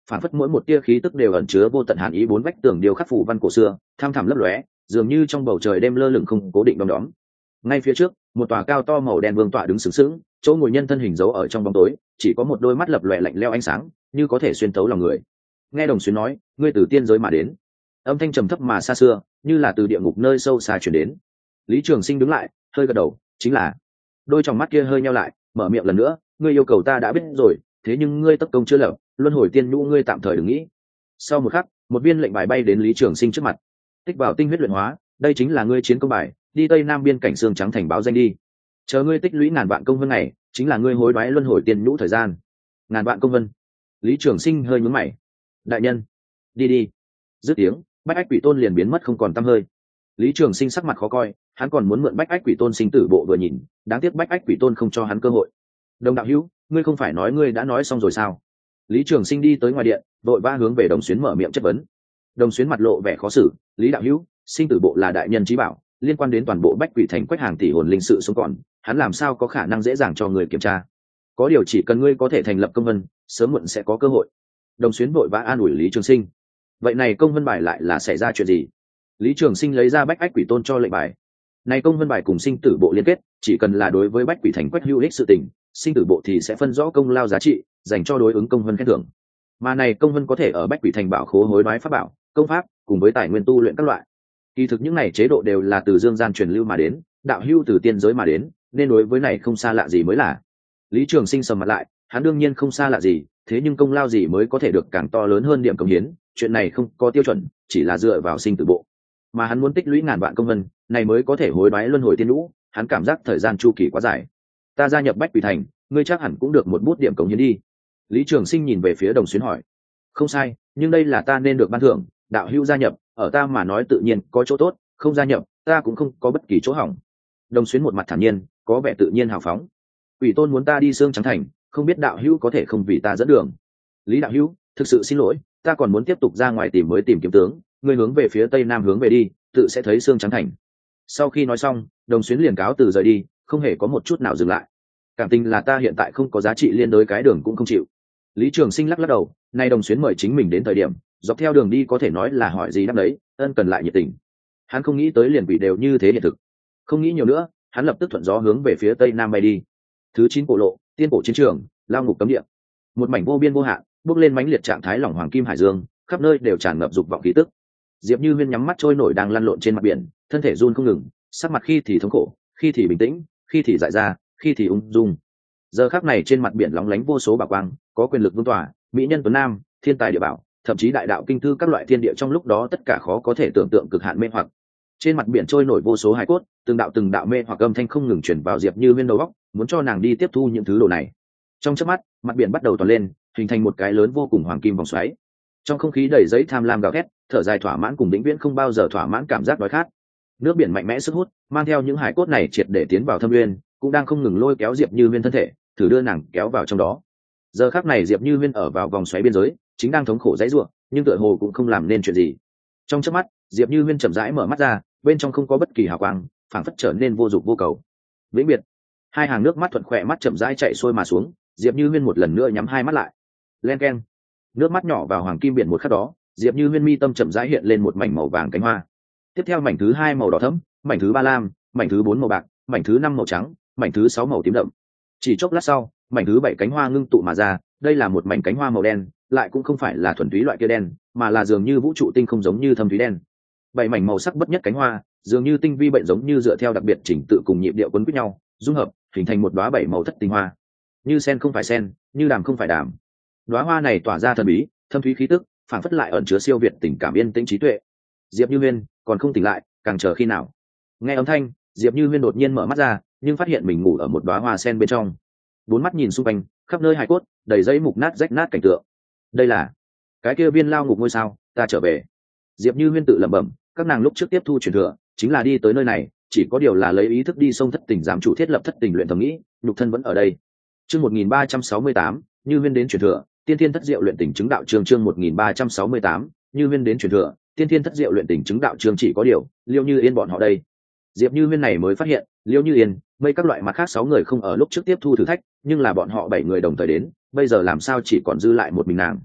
phản phất mỗi một tia khí tức đều ẩn chứa vô tận hàn ý. Bốn vách tường điêu khắc phủ văn cổ xưa tham thẳm lấp lóe, dường như trong bầu trời đêm lơ lửng không cố định đom đóm. Ngay phía trước, một tòa cao to màu đen vương tọa đứng sướng sướng, chỗ ngồi nhân thân hình giấu ở trong bóng tối, chỉ có một đôi mắt lập lòe lạnh lẽo ánh sáng, như có thể xuyên thấu lòng người. Nghe Đồng Xuyến nói, ngươi từ tiên giới mà đến. Âm thanh trầm thấp mà xa xưa, như là từ địa ngục nơi sâu xa truyền đến. Lý Trường Sinh đứng lại, hơi gật đầu, chính là. Đôi tròng mắt kia hơi nheo lại, mở miệng lần nữa, ngươi yêu cầu ta đã biết rồi, thế nhưng ngươi tất công chưa lập, luân hồi tiên nhũ ngươi tạm thời đừng nghĩ. Sau một khắc, một viên lệnh bài bay đến Lý Trường Sinh trước mặt. Tích vào tinh huyết luyện hóa, đây chính là ngươi chiến công bài, đi tây nam biên cảnh xương trắng thành báo danh đi. Chờ ngươi tích lũy ngàn vạn công vân này, chính là ngươi hối đoái luân hồi tiên nhũ thời gian. Ngàn vạn công vân. Lý Trường Sinh hơi nhướng mày. Đại nhân, đi đi. Dứt tiếng, Bách Ách Quỷ Tôn liền biến mất không còn tăm hơi. Lý Trường Sinh sắc mặt khó coi, hắn còn muốn mượn Bách Ách Quỷ Tôn sinh tử bộ vừa nhìn, đáng tiếc Bách Ách Quỷ Tôn không cho hắn cơ hội. Đồng đạo hữu, ngươi không phải nói ngươi đã nói xong rồi sao? Lý Trường Sinh đi tới ngoài điện, vội vã hướng về Đồng Xuyến mở miệng chất vấn. Đồng Xuyến mặt lộ vẻ khó xử, Lý đạo hữu, sinh tử bộ là đại nhân chí bảo, liên quan đến toàn bộ Bách Quỷ Thành quách hàng tỷ hồn linh sự sống còn, hắn làm sao có khả năng dễ dàng cho người kiểm tra? Có điều chỉ cần ngươi có thể thành lập công vân, sớm muộn sẽ có cơ hội. Đồng Xuyến vội vã an ủi Lý Trường Sinh. Vậy này công vân bài lại là xảy ra chuyện gì? Lý Trường Sinh lấy ra Bách Ách Quỷ Tôn cho lệnh bài. Này công vân bài cùng sinh tử bộ liên kết, chỉ cần là đối với Bách Quỷ Thành quách hữu ích sự tình, sinh tử bộ thì sẽ phân rõ công lao giá trị, dành cho đối ứng công vân khen thưởng. Mà này công vân có thể ở Bách Quỷ Thành bảo khố hối đoái pháp bảo, công pháp, cùng với tài nguyên tu luyện các loại. Kỳ thực những này chế độ đều là từ dương gian truyền lưu mà đến, đạo hữu từ tiên giới mà đến, nên đối với này không xa lạ gì mới là. Lý Trường Sinh sầm mặt lại, hắn đương nhiên không xa lạ gì, thế nhưng công lao gì mới có thể được càng to lớn hơn điểm công hiến, chuyện này không có tiêu chuẩn, chỉ là dựa vào sinh tử bộ. Mà hắn muốn tích lũy ngàn vạn công vân, này mới có thể hối đoái luân hồi tiên nhũ, hắn cảm giác thời gian chu kỳ quá dài. Ta gia nhập Bách Quỷ Thành, ngươi chắc hẳn cũng được một bút điểm công hiến đi. Lý Trường Sinh nhìn về phía Đồng Xuyến hỏi. Không sai, nhưng đây là ta nên được ban thưởng, đạo hữu gia nhập, ở ta mà nói tự nhiên có chỗ tốt, không gia nhập, ta cũng không có bất kỳ chỗ hỏng. Đồng Xuyến một mặt thản nhiên, có vẻ tự nhiên hào phóng. Quỷ Tôn muốn ta đi Xương Trắng Thành, không biết đạo hữu có thể không vì ta dẫn đường. Lý đạo hữu, thực sự xin lỗi, ta còn muốn tiếp tục ra ngoài tìm mới tìm kiếm tướng, ngươi hướng về phía tây nam hướng về đi, tự sẽ thấy Xương Trắng Thành. Sau khi nói xong, Đồng Xuyến liền cáo từ rời đi, không hề có một chút nào dừng lại. Cảm tình là ta hiện tại không có giá trị liên đối cái đường cũng không chịu. Lý Trường Sinh lắc lắc đầu, nay Đồng Xuyến mời chính mình đến thời điểm, dọc theo đường đi có thể nói là hỏi gì đáp đấy, ân cần lại nhiệt tình. Hắn không nghĩ tới liền bị đều như thế hiện thực. Không nghĩ nhiều nữa, hắn lập tức thuận gió hướng về phía tây nam bay đi. Thứ chín cổ lộ, tiên cổ chiến trường, lao ngục cấm địa. Một mảnh vô biên vô hạn, bước lên mãnh liệt trạng thái lỏng hoàng kim hải dương, khắp nơi đều tràn ngập dục vọng khí tức. Diệp Như Huyên nhắm mắt trôi nổi đang lăn lộn trên mặt biển, thân thể run không ngừng, sắc mặt khi thì thống khổ, khi thì bình tĩnh, khi thì dại ra, khi thì ung dung. Giờ khắc này trên mặt biển lóng lánh vô số bảo quang, có quyền lực vương tỏa, mỹ nhân tuấn nam, thiên tài địa bảo, thậm chí đại đạo kinh thư các loại thiên địa trong lúc đó tất cả khó có thể tưởng tượng cực hạn mê hoặc. Trên mặt biển trôi nổi vô số hải cốt, từng đạo từng đạo mê hoặc âm thanh không ngừng truyền vào Diệp Như Huyên đầu óc, muốn cho nàng đi tiếp thu những thứ đồ này. Trong chớp mắt, mặt biển bắt đầu toàn lên, hình thành một cái lớn vô cùng hoàng kim vòng xoáy. Trong không khí đầy giấy tham lam gào thét, thở dài thỏa mãn cùng vĩnh viễn không bao giờ thỏa mãn cảm giác đói khát. Nước biển mạnh mẽ sức hút, mang theo những hải cốt này triệt để tiến vào thâm nguyên, cũng đang không ngừng lôi kéo Diệp Như Huyên thân thể, thử đưa nàng kéo vào trong đó. Giờ khắc này Diệp Như Huyên ở vào vòng xoáy biên giới, chính đang thống khổ dãy rủa, nhưng tựa hồ cũng không làm nên chuyện gì. Trong chớp mắt, Diệp Như Huyên chậm rãi mở mắt ra, bên trong không có bất kỳ hào quang, phảng phất trở nên vô dụng vô cầu. Vĩnh biệt. Hai hàng nước mắt thuận khỏe mắt chậm rãi chạy xuôi mà xuống, Diệp Như Huyên một lần nữa nhắm hai mắt lại. Len keng. Nước mắt nhỏ vào hoàng kim biển một khắc đó, Diệp Như Huyên mi tâm chậm rãi hiện lên một mảnh màu vàng cánh hoa. Tiếp theo mảnh thứ hai màu đỏ thẫm, mảnh thứ ba lam, mảnh thứ bốn màu bạc, mảnh thứ năm màu trắng, mảnh thứ sáu màu tím đậm. Chỉ chốc lát sau, mảnh thứ bảy cánh hoa ngưng tụ mà ra, đây là một mảnh cánh hoa màu đen, lại cũng không phải là thuần túy loại kia đen, mà là dường như vũ trụ tinh không giống như thâm thúy đen. Bảy mảnh màu sắc bất nhất cánh hoa, dường như tinh vi bệnh giống như dựa theo đặc biệt chỉnh tự cùng nhịp điệu quấn quýt nhau, dung hợp, hình thành một đóa bảy màu thất tinh hoa. Như sen không phải sen, như đàm không phải đàm. Đóa hoa này tỏa ra thần bí, thâm thúy khí tức, phảng phất lại ẩn chứa siêu việt tình cảm yên tĩnh trí tuệ. Diệp Như Huyên còn không tỉnh lại, càng chờ khi nào? Nghe âm thanh, Diệp Như Huyên đột nhiên mở mắt ra, nhưng phát hiện mình ngủ ở một đóa hoa sen bên trong. Bốn mắt nhìn xung quanh, khắp nơi hài cốt, đầy giấy mục nát rách nát cảnh tượng. Đây là cái kia viên lao ngục ngôi sao, ta trở về. Diệp Như Huyên tự lẩm bẩm, các nàng lúc trước tiếp thu truyền thừa, chính là đi tới nơi này, chỉ có điều là lấy ý thức đi sông thất tình giám chủ thiết lập thất tình luyện thầm nghĩ, nhục thân vẫn ở đây. Chương một nghìn ba trăm sáu mươi tám, Như Huyên đến truyền thừa, tiên thiên thất diệu luyện tình chứng đạo chương chương một nghìn ba trăm sáu mươi tám, Như Huyên đến truyền thừa, tiên thiên thất diệu luyện tình chứng đạo chương chỉ có điều, Liêu Như Yên bọn họ đây. Diệp Như Huyên này mới phát hiện, Liêu Như Yên, mấy các loại mặt khác sáu người không ở lúc trước tiếp thu thử thách, nhưng là bọn họ bảy người đồng thời đến, bây giờ làm sao chỉ còn dư lại một mình nàng.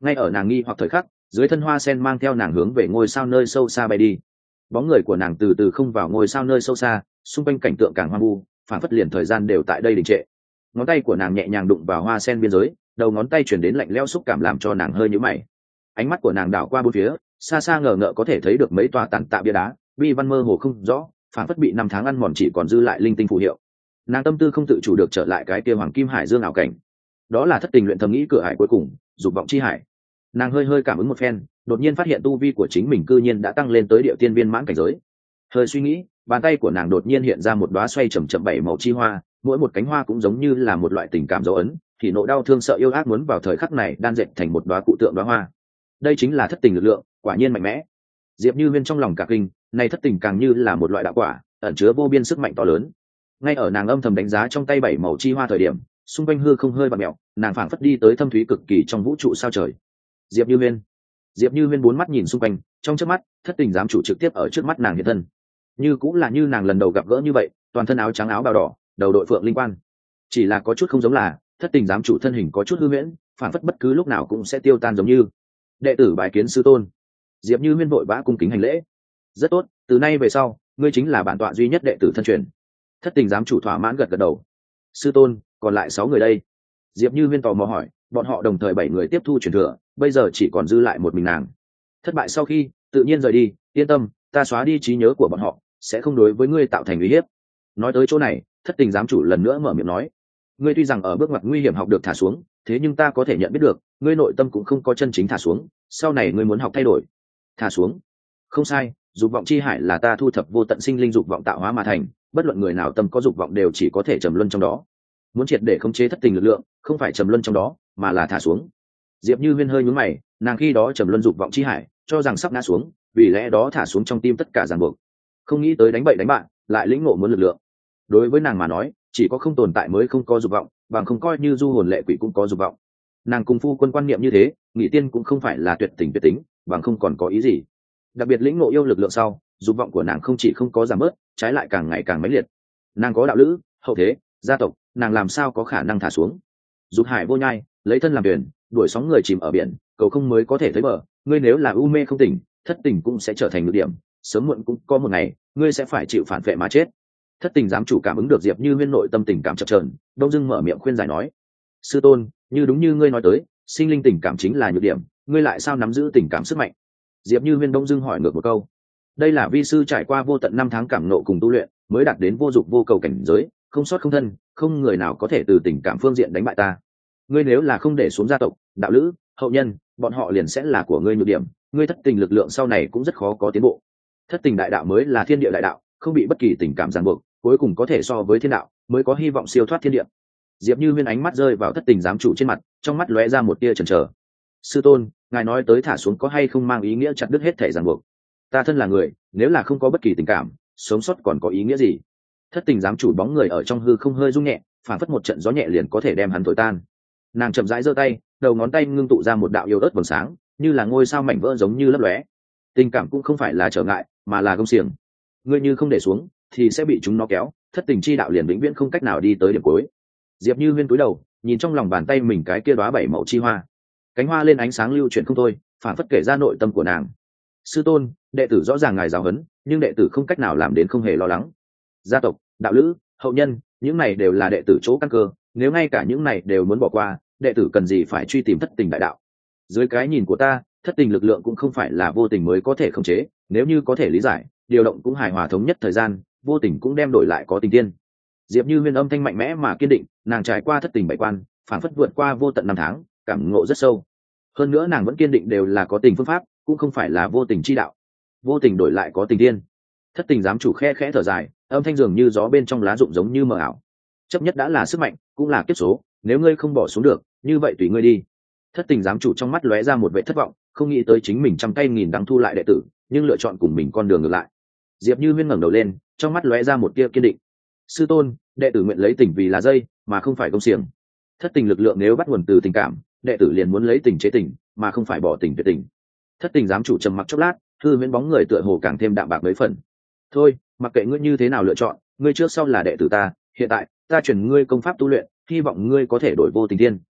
ngay ở nàng nghi hoặc thời khắc, dưới thân hoa sen mang theo nàng hướng về ngôi sao nơi sâu xa bay đi. Bóng người của nàng từ từ không vào ngôi sao nơi sâu xa, xung quanh cảnh tượng càng hoang vu, phản phất liền thời gian đều tại đây đình trệ. Ngón tay của nàng nhẹ nhàng đụng vào hoa sen biên giới, đầu ngón tay chuyển đến lạnh lẽo xúc cảm làm cho nàng hơi nhíu mày. Ánh mắt của nàng đảo qua bốn phía, xa xa ngờ ngợ có thể thấy được mấy tòa tàn tạ bia đá, vi văn mơ hồ không rõ, phản phất bị năm tháng ăn mòn chỉ còn dư lại linh tinh phù hiệu. Nàng tâm tư không tự chủ được trở lại cái kia hoàng kim hải dương ảo cảnh. Đó là thất tình luyện thầm nghĩ cửa hải cuối cùng, dục vọng chi hải. Nàng hơi hơi cảm ứng một phen, đột nhiên phát hiện tu vi của chính mình cư nhiên đã tăng lên tới địa tiên viên mãn cảnh giới. Hơi suy nghĩ, bàn tay của nàng đột nhiên hiện ra một đóa xoay chậm chậm bảy màu chi hoa, mỗi một cánh hoa cũng giống như là một loại tình cảm dấu ấn, thì nộ đau thương sợ yêu ác muốn vào thời khắc này đan dệt thành một đóa cụ tượng đóa hoa. Đây chính là thất tình lực lượng, quả nhiên mạnh mẽ. Diệp Như Viên trong lòng cả kinh, này thất tình càng như là một loại đạo quả, ẩn chứa vô biên sức mạnh to lớn. Ngay ở nàng âm thầm đánh giá trong tay bảy màu chi hoa thời điểm, xung quanh hư không hơi bặm mèo, nàng phảng phất đi tới thâm thúy cực kỳ trong vũ trụ sao trời. Diệp Như Viên, Diệp Như Viên bốn mắt nhìn xung quanh, trong chớp mắt, thất tình giám chủ trực tiếp ở trước mắt nàng hiện thân. Như cũng là như nàng lần đầu gặp gỡ như vậy, toàn thân áo trắng áo bào đỏ, đầu đội phượng linh quan. Chỉ là có chút không giống là, thất tình giám chủ thân hình có chút hư huyễn, phảng phất bất cứ lúc nào cũng sẽ tiêu tan giống như. Đệ tử bái kiến sư tôn. Diệp Như Viên vội vã cung kính hành lễ. Rất tốt, từ nay về sau, ngươi chính là bản tọa duy nhất đệ tử thân truyền. Thất tình giám chủ thỏa mãn gật gật đầu. Sư tôn, còn lại sáu người đây. Diệp Như Viên tò mò hỏi, bọn họ đồng thời bảy người tiếp thu truyền thừa, bây giờ chỉ còn dư lại một mình nàng. Thất bại sau khi, tự nhiên rời đi, yên tâm, ta xóa đi trí nhớ của bọn họ, sẽ không đối với ngươi tạo thành uy hiếp. Nói tới chỗ này, thất tình giám chủ lần nữa mở miệng nói, ngươi tuy rằng ở bước ngoặt nguy hiểm học được thả xuống, thế nhưng ta có thể nhận biết được, ngươi nội tâm cũng không có chân chính thả xuống, sau này ngươi muốn học thay đổi. Thả xuống? Không sai, dục vọng chi hải là ta thu thập vô tận sinh linh dục vọng tạo hóa mà thành, bất luận người nào tâm có dục vọng đều chỉ có thể trầm luân trong đó. Muốn triệt để khống chế thất tình lực lượng, không phải trầm luân trong đó, mà là thả xuống. Diệp Như Viên hơi nhướng mày, nàng khi đó trầm luân dục vọng chi hải, cho rằng sắp ngã xuống, vì lẽ đó thả xuống trong tim tất cả ràng buộc. Không nghĩ tới đánh bậy đánh bạn, lại lĩnh ngộ muốn lực lượng. Đối với nàng mà nói, chỉ có không tồn tại mới không có dục vọng, bằng không coi như du hồn lệ quỷ cũng có dục vọng. Nàng cùng phu quân quan niệm như thế, nghĩ tiên cũng không phải là tuyệt tình tuyệt tính, bằng không còn có ý gì. Đặc biệt lĩnh ngộ yêu lực lượng sau, dục vọng của nàng không chỉ không có giảm bớt, trái lại càng ngày càng mãnh liệt. Nàng có đạo lữ, hậu thế, gia tộc, nàng làm sao có khả năng thả xuống? Dục hải vô nhai, lấy thân làm biển, đuổi sóng người chìm ở biển, cầu không mới có thể thấy bờ. Ngươi nếu là u mê không tỉnh, thất tình cũng sẽ trở thành ngược điểm, sớm muộn cũng có một ngày, ngươi sẽ phải chịu phản vệ mà chết. Thất tình giám chủ cảm ứng được Diệp Như Viên nội tâm tình cảm chập chờn, đông dưng mở miệng khuyên giải nói, sư tôn, như đúng như ngươi nói tới, sinh linh tình cảm chính là nhược điểm, ngươi lại sao nắm giữ tình cảm sức mạnh? Diệp Như Viên đông dưng hỏi ngược một câu. Đây là vi sư trải qua vô tận năm tháng cảm nộ cùng tu luyện, mới đạt đến vô dục vô cầu cảnh giới, không sót không thân, không người nào có thể từ tình cảm phương diện đánh bại ta. Ngươi nếu là không để xuống gia tộc, đạo lữ, hậu nhân, bọn họ liền sẽ là của ngươi nhược điểm, ngươi thất tình lực lượng sau này cũng rất khó có tiến bộ. Thất tình đại đạo mới là thiên địa đại đạo, không bị bất kỳ tình cảm ràng buộc, cuối cùng có thể so với thiên đạo, mới có hy vọng siêu thoát thiên địa. Diệp Như Viên ánh mắt rơi vào thất tình giám chủ trên mặt, trong mắt lóe ra một tia chần chờ. Sư tôn, ngài nói tới thả xuống có hay không mang ý nghĩa chặt đứt hết thể ràng buộc? Ta thân là người, nếu là không có bất kỳ tình cảm, sống sót còn có ý nghĩa gì? Thất tình giám chủ bóng người ở trong hư không hơi rung nhẹ, phản phất một trận gió nhẹ liền có thể đem hắn thổi tan. Nàng chậm rãi giơ tay, đầu ngón tay ngưng tụ ra một đạo yêu ớt vầng sáng, như là ngôi sao mảnh vỡ giống như lấp lóe. Tình cảm cũng không phải là trở ngại, mà là công xiềng. Ngươi như không để xuống, thì sẽ bị chúng nó kéo, thất tình chi đạo liền vĩnh viễn không cách nào đi tới điểm cuối. Diệp Như Viên cúi đầu, nhìn trong lòng bàn tay mình cái kia đóa bảy màu chi hoa, cánh hoa lên ánh sáng lưu chuyển không thôi, phản phất kể ra nội tâm của nàng. Sư tôn, đệ tử rõ ràng ngài giáo huấn, nhưng đệ tử không cách nào làm đến không hề lo lắng. Gia tộc, đạo lữ, hậu nhân, những này đều là đệ tử chỗ căn cơ, nếu ngay cả những này đều muốn bỏ qua, đệ tử cần gì phải truy tìm thất tình đại đạo? Dưới cái nhìn của ta, thất tình lực lượng cũng không phải là vô tình mới có thể khống chế, nếu như có thể lý giải, điều động cũng hài hòa thống nhất thời gian, vô tình cũng đem đổi lại có tình tiên. Diệp Như Viên âm thanh mạnh mẽ mà kiên định, nàng trải qua thất tình bảy quan, phản phất vượt qua vô tận năm tháng, cảm ngộ rất sâu. Hơn nữa nàng vẫn kiên định đều là có tình phương pháp, cũng không phải là vô tình chi đạo. Vô tình đổi lại có tình tiên. Thất tình giám chủ khe khẽ thở dài, âm thanh dường như gió bên trong lá rụng giống như mờ ảo. Chấp nhất đã là sức mạnh, cũng là kiếp số, nếu ngươi không bỏ xuống được, như vậy tùy ngươi đi. Thất tình giám chủ trong mắt lóe ra một vẻ thất vọng, không nghĩ tới chính mình trăm tay nghìn đắng thu lại đệ tử, nhưng lựa chọn cùng mình con đường ngược lại. Diệp Như Viên ngẩng đầu lên, trong mắt lóe ra một tia kiên định. Sư tôn, đệ tử nguyện lấy tình vì là dây, mà không phải công xiềng. Thất tình lực lượng nếu bắt nguồn từ tình cảm, đệ tử liền muốn lấy tình chế tình, mà không phải bỏ tình tuyệt tình. Thất tình giám chủ trầm mặc chốc lát, hư huyễn bóng người tựa hồ càng thêm đạm bạc mấy phần. Thôi, mặc kệ ngươi như thế nào lựa chọn, ngươi trước sau là đệ tử ta, hiện tại ta chuyển ngươi công pháp tu luyện, hy vọng ngươi có thể đổi vô tình thiên.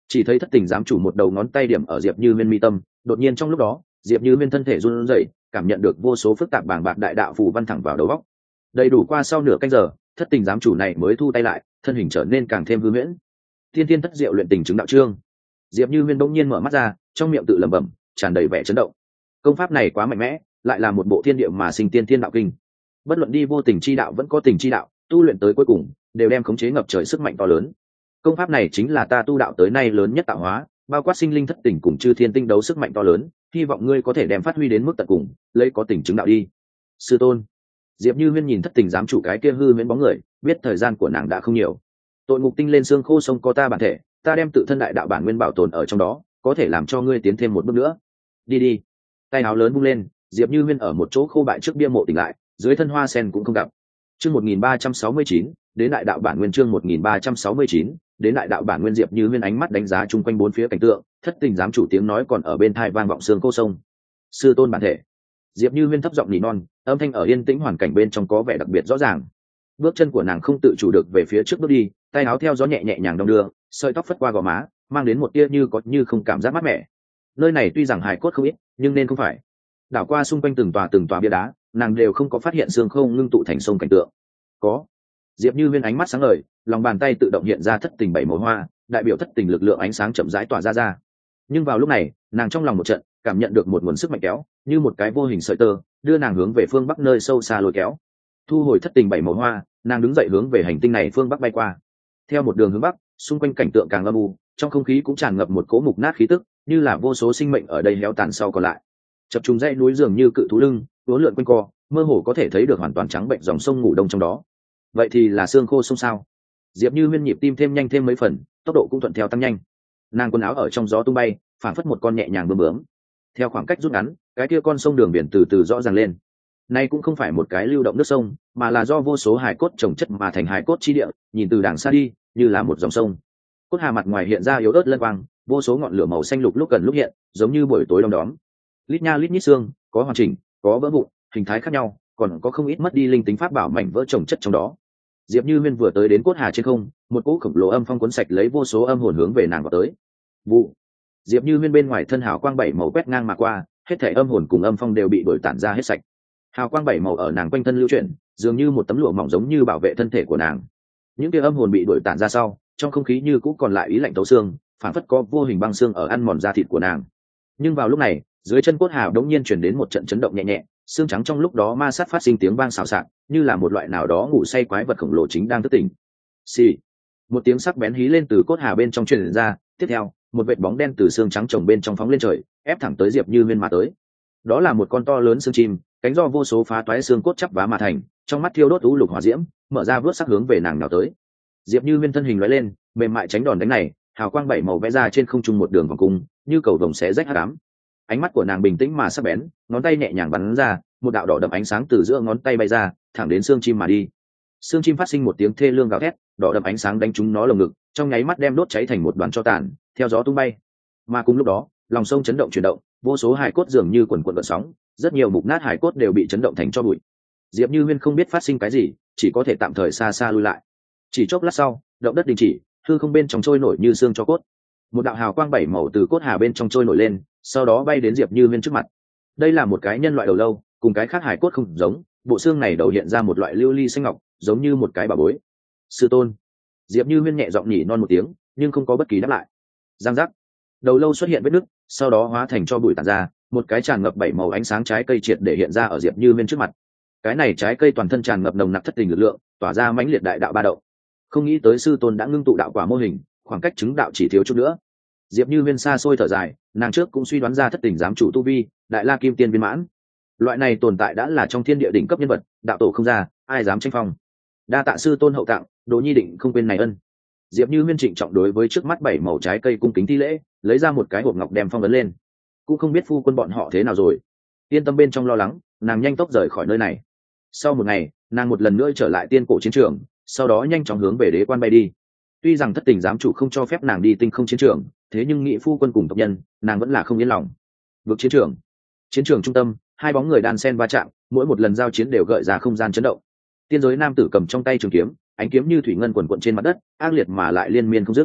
Chỉ thấy thất tình giám chủ một đầu ngón tay điểm ở diệp như huyên mi tâm, đột nhiên trong lúc đó diệp như huyên thân thể run rẩy, cảm nhận được vô số phức tạp bàng bạc đại đạo phù văn thẳng vào đầu óc. Đầy đủ qua sau nửa canh giờ, thất tình giám chủ này mới thu tay lại, thân hình trở nên càng thêm hư huyễn. Tiên tiên thất diệu luyện tình chứng đạo chương. Diệp như huyên bỗng nhiên mở mắt ra, trong miệng tự lẩm bẩm, tràn đầy vẻ chấn động. Công pháp này quá mạnh mẽ, lại là một bộ thiên địa mà sinh tiên thiên đạo kinh. Bất luận đi vô tình chi đạo vẫn có tình chi đạo, tu luyện tới cuối cùng đều đem khống chế ngập trời sức mạnh to lớn. Công pháp này chính là ta tu đạo tới nay lớn nhất tạo hóa, bao quát sinh linh thất tình cùng chư thiên tinh đấu sức mạnh to lớn, hy vọng ngươi có thể đem phát huy đến mức tận cùng, lấy có tình chứng đạo đi. Sư tôn. Diệp như huyên nhìn thất tình giám chủ cái kia hư huyễn bóng người, biết thời gian của nàng đã không nhiều. Tội ngục tinh lên xương khô sông có ta bản thể, ta đem tự thân đại đạo bản nguyên bảo tồn ở trong đó, có thể làm cho ngươi tiến thêm một bước nữa. Đi đi. Tay áo lớn vung lên, Diệp như huyên ở một chỗ khô bại trước bia mộ tỉnh lại, dưới thân hoa sen cũng không gặp. Chương một nghìn ba trăm sáu mươi chín, đến đại đạo bản nguyên chương một nghìn ba trăm sáu mươi chín, đến đại đạo bản nguyên. Diệp như huyên ánh mắt đánh giá chung quanh bốn phía cảnh tượng, thất tình giám chủ tiếng nói còn ở bên tai vang vọng xương khô sông. Sư tôn bản thể. Diệp như huyên thấp giọng nỉ non, âm thanh ở yên tĩnh hoàn cảnh bên trong có vẻ đặc biệt rõ ràng. Bước chân của nàng không tự chủ được về phía trước bước đi, tay áo theo gió nhẹ nhẹ nhàng đong đưa, sợi tóc phất qua gò má, mang đến một tia như có như không cảm giác mát mẻ. Nơi này tuy rằng hài cốt không ít, nhưng nên không phải. Đảo qua xung quanh từng tòa từng tòa bia đá, nàng đều không có phát hiện xương khô ngưng tụ thành sông cảnh tượng. Có. Diệp như huyên ánh mắt sáng ngời, lòng bàn tay tự động hiện ra thất tình bảy màu hoa, đại biểu thất tình lực lượng ánh sáng chậm rãi tỏa ra ra. Nhưng vào lúc này, nàng trong lòng một trận, cảm nhận được một nguồn sức mạnh kéo, như một cái vô hình sợi tơ, đưa nàng hướng về phương bắc nơi sâu xa lôi kéo. Thu hồi thất tình bảy màu hoa, nàng đứng dậy hướng về hành tinh này phương bắc bay qua. Theo một đường hướng bắc, xung quanh cảnh tượng càng âm u, trong không khí cũng tràn ngập một cỗ mục nát khí tức, như là vô số sinh mệnh ở đây héo tàn sau còn lại. Chập trùng dãy núi dường như cự thú lưng, uốn lượn quanh co, mơ hồ có thể thấy được hoàn toàn trắng bệnh dòng sông ngủ đông trong đó. Vậy thì là xương khô sông sao? Diệp như huyên nhịp tim thêm nhanh thêm mấy phần, tốc độ cũng thuận theo tăng nhanh. Nàng quần áo ở trong gió tung bay, phảng phất một con nhẹ nhàng bướm bướm. Theo khoảng cách rút ngắn, cái kia con sông đường biển từ từ rõ ràng lên. Nay cũng không phải một cái lưu động nước sông, mà là do vô số hài cốt chồng chất mà thành hài cốt chi địa, nhìn từ đàng xa đi, như là một dòng sông. Cốt hà mặt ngoài hiện ra yếu ớt lân quang, vô số ngọn lửa màu xanh lục lúc gần lúc hiện, giống như buổi tối đông đóm. Lít nha lít nhít xương, có hoàn chỉnh, có vỡ vụn, hình thái khác nhau, còn có không ít mất đi linh tính pháp bảo mảnh vỡ chồng chất trong đó. Diệp như huyên vừa tới đến cốt hà trên không, một cỗ khổng lồ âm phong cuốn sạch lấy vô số âm hồn hướng về nàng vào tới. Vụ. Diệp như huyên bên ngoài thân hào quang bảy màu quét ngang mà qua, hết thảy âm hồn cùng âm phong đều bị đổi tản ra hết sạch. Hào quang bảy màu ở nàng quanh thân lưu chuyển, dường như một tấm lụa mỏng giống như bảo vệ thân thể của nàng. Những tia âm hồn bị đổi tản ra sau, trong không khí như cũ còn lại ý lạnh tấu xương, phản phất có vô hình băng xương ở ăn mòn da thịt của nàng. Nhưng vào lúc này, dưới chân cốt hà đống nhiên chuyển đến một trận chấn động nhẹ nhẹ, xương trắng trong lúc đó ma sát phát sinh tiếng vang xào xạc, như là một loại nào đó ngủ say quái vật khổng lồ chính đang thức tỉnh. Xì. Một tiếng sắc bén hí lên từ cốt hà bên trong truyền ra, tiếp theo, một vệt bóng đen từ xương trắng chồng bên trong phóng lên trời, ép thẳng tới Diệp Như Huyên mà tới. Đó là một con to lớn xương chim, cánh do vô số phá toái xương cốt chắp vá mà thành, trong mắt thiêu đốt u lục hỏa diễm, mở ra vớt sắc hướng về nàng nào tới. Diệp Như Huyên thân hình lóe lên, mềm mại tránh đòn đánh này, hào quang bảy màu vẽ ra trên không trung một đường vòng cung, như cầu vồng xé rách hắc ám. Ánh mắt của nàng bình tĩnh mà sắc bén, ngón tay nhẹ nhàng bắn ra, một đạo đỏ đậm ánh sáng từ giữa ngón tay bay ra, thẳng đến xương chim mà đi. Xương chim phát sinh một tiếng thê lương gào thét, đỏ đậm ánh sáng đánh trúng nó lồng ngực, trong nháy mắt đem đốt cháy thành một đoàn tro tàn, theo gió tung bay. Mà cùng lúc đó, lòng sông chấn động chuyển động, vô số hải cốt dường như quần quần gợn sóng, rất nhiều mục nát hải cốt đều bị chấn động thành tro bụi. Diệp Như Huyên không biết phát sinh cái gì, chỉ có thể tạm thời xa xa lui lại. Chỉ chốc lát sau, động đất đình chỉ, hư không bên trong trôi nổi như xương cho cốt. Một đạo hào quang bảy màu từ cốt hà bên trong trôi nổi lên, sau đó bay đến Diệp Như Huyên trước mặt. Đây là một cái nhân loại đầu lâu, cùng cái khác hải cốt không giống, bộ xương này đầu hiện ra một loại lưu ly xanh ngọc, giống như một cái bảo bối. Sư tôn. Diệp Như Huyên nhẹ giọng nhỉ non một tiếng, nhưng không có bất kỳ đáp lại. Giang giác. Đầu lâu xuất hiện vết nứt, sau đó hóa thành cho bụi tàn ra, một cái tràn ngập bảy màu ánh sáng trái cây triệt để hiện ra ở Diệp Như Huyên trước mặt. Cái này trái cây toàn thân tràn ngập nồng nặc thất tình lực lượng, tỏa ra mãnh liệt đại đạo ba động. Không nghĩ tới sư tôn đã ngưng tụ đạo quả mô hình, khoảng cách chứng đạo chỉ thiếu chút nữa. Diệp Như Huyên xa xôi thở dài, nàng trước cũng suy đoán ra thất tình giám chủ tu vi, đại la kim tiên viên mãn. Loại này tồn tại đã là trong thiên địa đỉnh cấp nhân vật, đạo tổ không ra, ai dám tranh phong. Đa tạ sư tôn hậu tặng, Đỗ Nhi định không quên này ân. Diệp Như Huyên trịnh trọng đối với trước mắt bảy màu trái cây cung kính thi lễ, lấy ra một cái hộp ngọc đem phong ấn lên. Cũng không biết phu quân bọn họ thế nào rồi. Yên tâm bên trong lo lắng, nàng nhanh tốc rời khỏi nơi này. Sau một ngày, nàng một lần nữa trở lại tiên cổ chiến trường, sau đó nhanh chóng hướng về đế quan bay đi. Tuy rằng thất tình giám chủ không cho phép nàng đi tinh không chiến trường, thế nhưng nghị phu quân cùng tộc nhân, nàng vẫn là không yên lòng. Vượt chiến trường. Chiến trường trung tâm, hai bóng người đan sen va chạm, mỗi một lần giao chiến đều gợi ra không gian chấn động. Tiên giới nam tử cầm trong tay trường kiếm, ánh kiếm như thủy ngân quần quận trên mặt đất, ác liệt mà lại liên miên không dứt.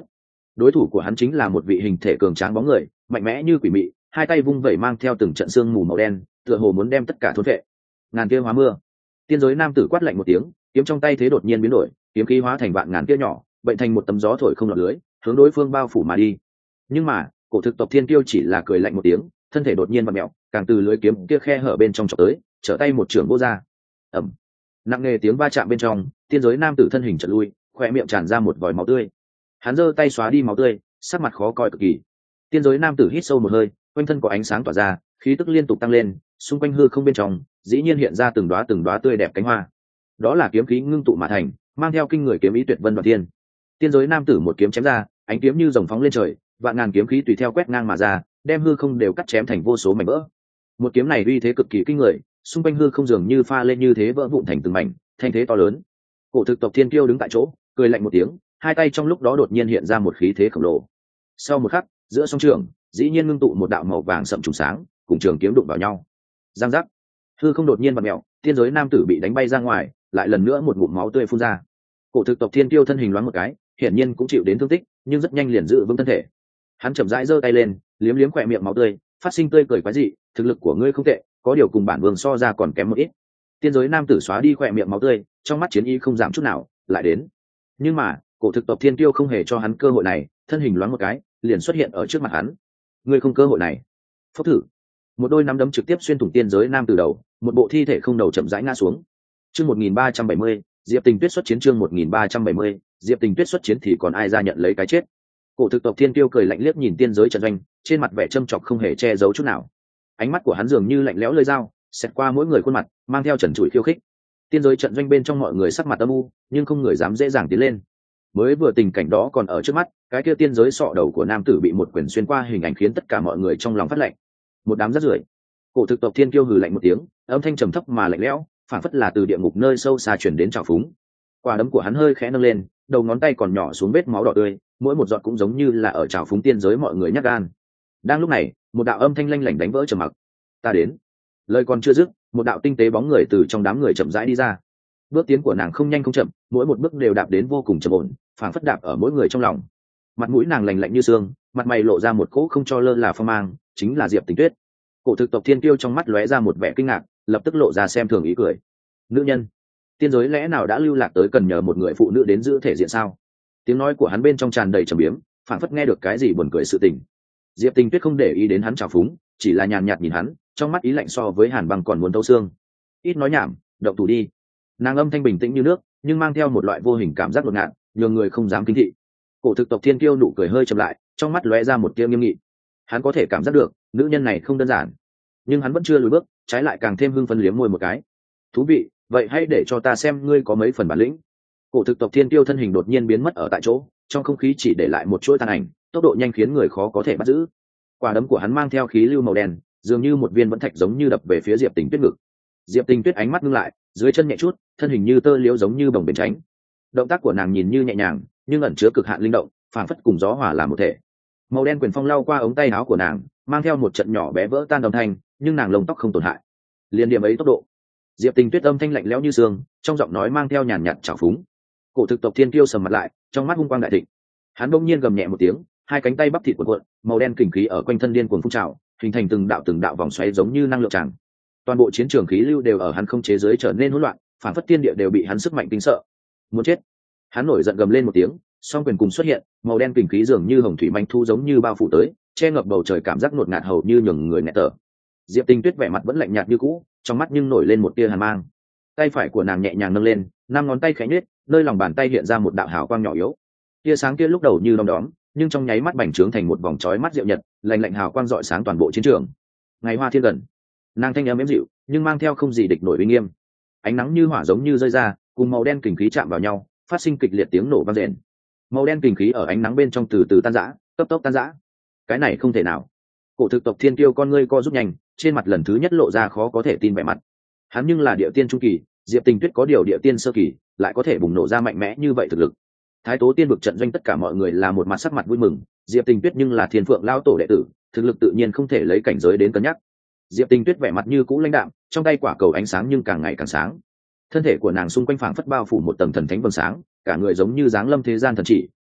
đối thủ của hắn chính là một vị hình thể cường tráng bóng người, mạnh mẽ như quỷ mị, hai tay vung vẩy mang theo từng trận sương mù màu đen, tựa hồ muốn đem tất cả thôn vệ. Ngàn kia hóa mưa. Tiên giới nam tử quát lạnh một tiếng, kiếm trong tay thế đột nhiên biến đổi, kiếm khí hóa thành vạn ngàn kia nhỏ, bệnh thành một tấm gió thổi không lọt lưới, hướng đối phương bao phủ mà đi. Nhưng mà cổ thực tộc thiên kiêu chỉ là cười lạnh một tiếng, thân thể đột nhiên vặn mèo, càng từ lưới kiếm kia khe hở bên trong chọc tới, trở tay một trường vô ra. Ầm. Nặng nề tiếng va chạm bên trong, tiên giới nam tử thân hình chợt lui, khóe miệng tràn ra một vòi máu tươi. Hắn giơ tay xóa đi máu tươi, sắc mặt khó coi cực kỳ. Tiên giới nam tử hít sâu một hơi, quanh thân có ánh sáng tỏa ra, khí tức liên tục tăng lên, xung quanh hư không bên trong dĩ nhiên hiện ra từng đóa từng đóa tươi đẹp cánh hoa. Đó là kiếm khí ngưng tụ mà thành, mang theo kinh người kiếm ý tuyệt vân đoạt thiên. Tiên giới nam tử một kiếm chém ra, ánh kiếm như rồng phóng lên trời, vạn ngàn kiếm khí tùy theo quét ngang mà ra, đem hư không đều cắt chém thành vô số mảnh vỡ. Một kiếm này uy thế cực kỳ kinh người, xung quanh hư không dường như pha lên như thế vỡ vụn thành từng mảnh, thanh thế to lớn. Cổ thực tộc thiên kiêu đứng tại chỗ, cười lạnh một tiếng, hai tay trong lúc đó đột nhiên hiện ra một khí thế khổng lồ. Sau một khắc, giữa song trường dĩ nhiên ngưng tụ một đạo màu vàng sậm trùng sáng, cùng trường kiếm đụng vào nhau. Giang giác, hư không đột nhiên vặn mèo, tiên giới nam tử bị đánh bay ra ngoài, lại lần nữa một ngụm máu tươi phun ra. Cổ thực tộc thiên kiêu thân hình loáng một cái, hiển nhiên cũng chịu đến thương tích, nhưng rất nhanh liền giữ vững thân thể. Hắn chậm rãi giơ tay lên, liếm liếm khỏe miệng máu tươi, phát sinh tươi cười quái dị, thực lực của ngươi không tệ, có điều cùng bản vương so ra còn kém một ít. Tiên giới nam tử xóa đi khỏe miệng máu tươi, trong mắt chiến ý không giảm chút nào, lại đến. Nhưng mà cổ thực tộc thiên kiêu không hề cho hắn cơ hội này, thân hình loáng một cái liền xuất hiện ở trước mặt hắn. Ngươi không cơ hội này. Phốc thử, một đôi nắm đấm trực tiếp xuyên thủng tiên giới nam tử đầu, một bộ thi thể không đầu chậm rãi ngã xuống. Chương một nghìn ba trăm bảy mươi, Diệp Tình Tuyết xuất chiến. Chương một nghìn ba trăm bảy mươi, Diệp Tình Tuyết xuất chiến thì còn ai ra nhận lấy cái chết. Cổ thực tộc thiên kiêu cười lạnh liếc nhìn tiên giới trận doanh, trên mặt vẻ châm chọc không hề che giấu chút nào. Ánh mắt của hắn dường như lạnh lẽo lưỡi dao, xẹt qua mỗi người khuôn mặt, mang theo trần trụi khiêu khích. Tiên giới trận doanh bên trong mọi người sắc mặt âm u, nhưng không người dám dễ dàng tiến lên. Mới vừa tình cảnh đó còn ở trước mắt, cái kia tiên giới sọ đầu của nam tử bị một quyền xuyên qua hình ảnh khiến tất cả mọi người trong lòng phát lạnh. Một đám rác rưởi. Cổ thực tộc thiên kiêu hừ lạnh một tiếng, âm thanh trầm thấp mà lạnh lẽo, phản phất là từ địa ngục nơi sâu xa truyền đến trào phúng. Quả đấm của hắn hơi khẽ nâng lên, đầu ngón tay còn nhỏ xuống vết máu đỏ tươi, mỗi một giọt cũng giống như là ở trào phúng tiên giới mọi người nhát gan. Đang lúc này, một đạo âm thanh lanh lảnh đánh vỡ trầm mặc. Ta đến. Lời còn chưa dứt, một đạo tinh tế bóng người từ trong đám người chậm rãi đi ra. Bước tiến của nàng không nhanh không chậm, mỗi một bước đều đạp đến vô cùng trầm ổn, phảng phất đạp ở mỗi người trong lòng. Mặt mũi nàng lạnh lạnh như xương, mặt mày lộ ra một cỗ không cho lơ là phong mang, chính là Diệp Tình Tuyết. Cổ thực tộc thiên kiêu trong mắt lóe ra một vẻ kinh ngạc, lập tức lộ ra xem thường ý cười. Nữ nhân, tiên giới lẽ nào đã lưu lạc tới cần nhờ một người phụ nữ đến giữ thể diện sao? Tiếng nói của hắn bên trong tràn đầy trầm biếm, phảng phất nghe được cái gì buồn cười sự tình. Diệp Tình Tuyết không để ý đến hắn trào phúng, chỉ là nhàn nhạt nhìn hắn, trong mắt ý lạnh so với hàn băng còn muốn thấu xương. Ít nói nhảm, động thủ đi. Nàng âm thanh bình tĩnh như nước, nhưng mang theo một loại vô hình cảm giác ngột ngạt, nhường người không dám kinh thị. Cổ thực tộc thiên kiêu nụ cười hơi chậm lại, trong mắt lóe ra một tia nghiêm nghị. Hắn có thể cảm giác được nữ nhân này không đơn giản, nhưng hắn vẫn chưa lùi bước, trái lại càng thêm hưng phấn liếm môi một cái. Thú vị, vậy hãy để cho ta xem ngươi có mấy phần bản lĩnh. Cổ thực tộc thiên kiêu thân hình đột nhiên biến mất ở tại chỗ, trong không khí chỉ để lại một chuỗi tàn ảnh, tốc độ nhanh khiến người khó có thể bắt giữ. Quả đấm của hắn mang theo khí lưu màu đen, dường như một viên vẫn thạch giống như đập về phía Diệp Tình Tuyết ngực. Diệp Tình Tuyết ánh mắt ngưng lại, dưới chân nhẹ chút, thân hình như tơ liễu giống như bồng bềnh tránh. Động tác của nàng nhìn như nhẹ nhàng, nhưng ẩn chứa cực hạn linh động, phảng phất cùng gió hòa làm một thể. Màu đen quyền phong lao qua ống tay áo của nàng, mang theo một trận nhỏ bé vỡ tan âm thanh, nhưng nàng lông tóc không tổn hại. Liên điểm ấy tốc độ. Diệp Tình Tuyết âm thanh lạnh lẽo như xương, trong giọng nói mang theo nhàn nhạt trào phúng. Cổ thực tộc thiên kiêu sầm mặt lại, trong mắt hung quang đại thịnh. Hắn bỗng nhiên gầm nhẹ một tiếng, hai cánh tay bắp thịt cuộn cuộn, màu đen kình khí ở quanh thân điên cuồng phun trào, hình thành từng đạo từng đạo vòng xoáy giống như năng lượng tràn. Toàn bộ chiến trường khí lưu đều ở hắn không chế giới trở nên hỗn loạn, phản phất thiên địa đều bị hắn sức mạnh kinh sợ. Muốn chết. Hắn nổi giận gầm lên một tiếng, song quyền cùng xuất hiện, màu đen kình khí dường như hồng thủy manh thu giống như bao phủ tới, che ngập bầu trời, cảm giác ngột ngạt hầu như nhường người nghẹt thở. Diệp Tình Tuyết vẻ mặt vẫn lạnh nhạt như cũ, trong mắt nhưng nổi lên một tia hàn mang. Tay phải của nàng nhẹ nhàng nâng lên, năm ngón tay khẽ nhếch, nơi lòng bàn tay hiện ra một đạo hào quang nhỏ yếu. Tia sáng kia lúc đầu như đom đóm, nhưng trong nháy mắt bành trướng thành một vòng chói mắt diệu nhật, lạnh lạnh hào quang rọi sáng toàn bộ chiến trường. Ngày hoa thiên gần, nàng thanh âm êm dịu, nhưng mang theo không gì địch nổi uy nghiêm. Ánh nắng như hỏa giống như rơi ra, cùng màu đen kình khí chạm vào nhau, phát sinh kịch liệt tiếng nổ vang rền. Màu đen kình khí ở ánh nắng bên trong từ từ tan rã, cấp tốc tan rã. Cái này không thể nào. Cổ thực tộc thiên kiêu con ngươi co rút nhanh, trên mặt lần thứ nhất lộ ra khó có thể tin vẻ mặt. Hắn nhưng là địa tiên trung kỳ, Diệp Tình Tuyết có điều địa tiên sơ kỳ, lại có thể bùng nổ ra mạnh mẽ như vậy thực lực. Thái Tố Tiên vực trận doanh tất cả mọi người là một mặt sắc mặt vui mừng, Diệp Tình Tuyết nhưng là Thiên Phượng lão tổ đệ tử, thực lực tự nhiên không thể lấy cảnh giới đến cân nhắc. Diệp Tình Tuyết vẻ mặt như cũ lãnh đạm, trong tay quả cầu ánh sáng nhưng càng ngày càng sáng. Thân thể của nàng xung quanh phảng phất bao phủ một tầng thần thánh vầng sáng, cả người giống như dáng lâm thế gian thần chỉ,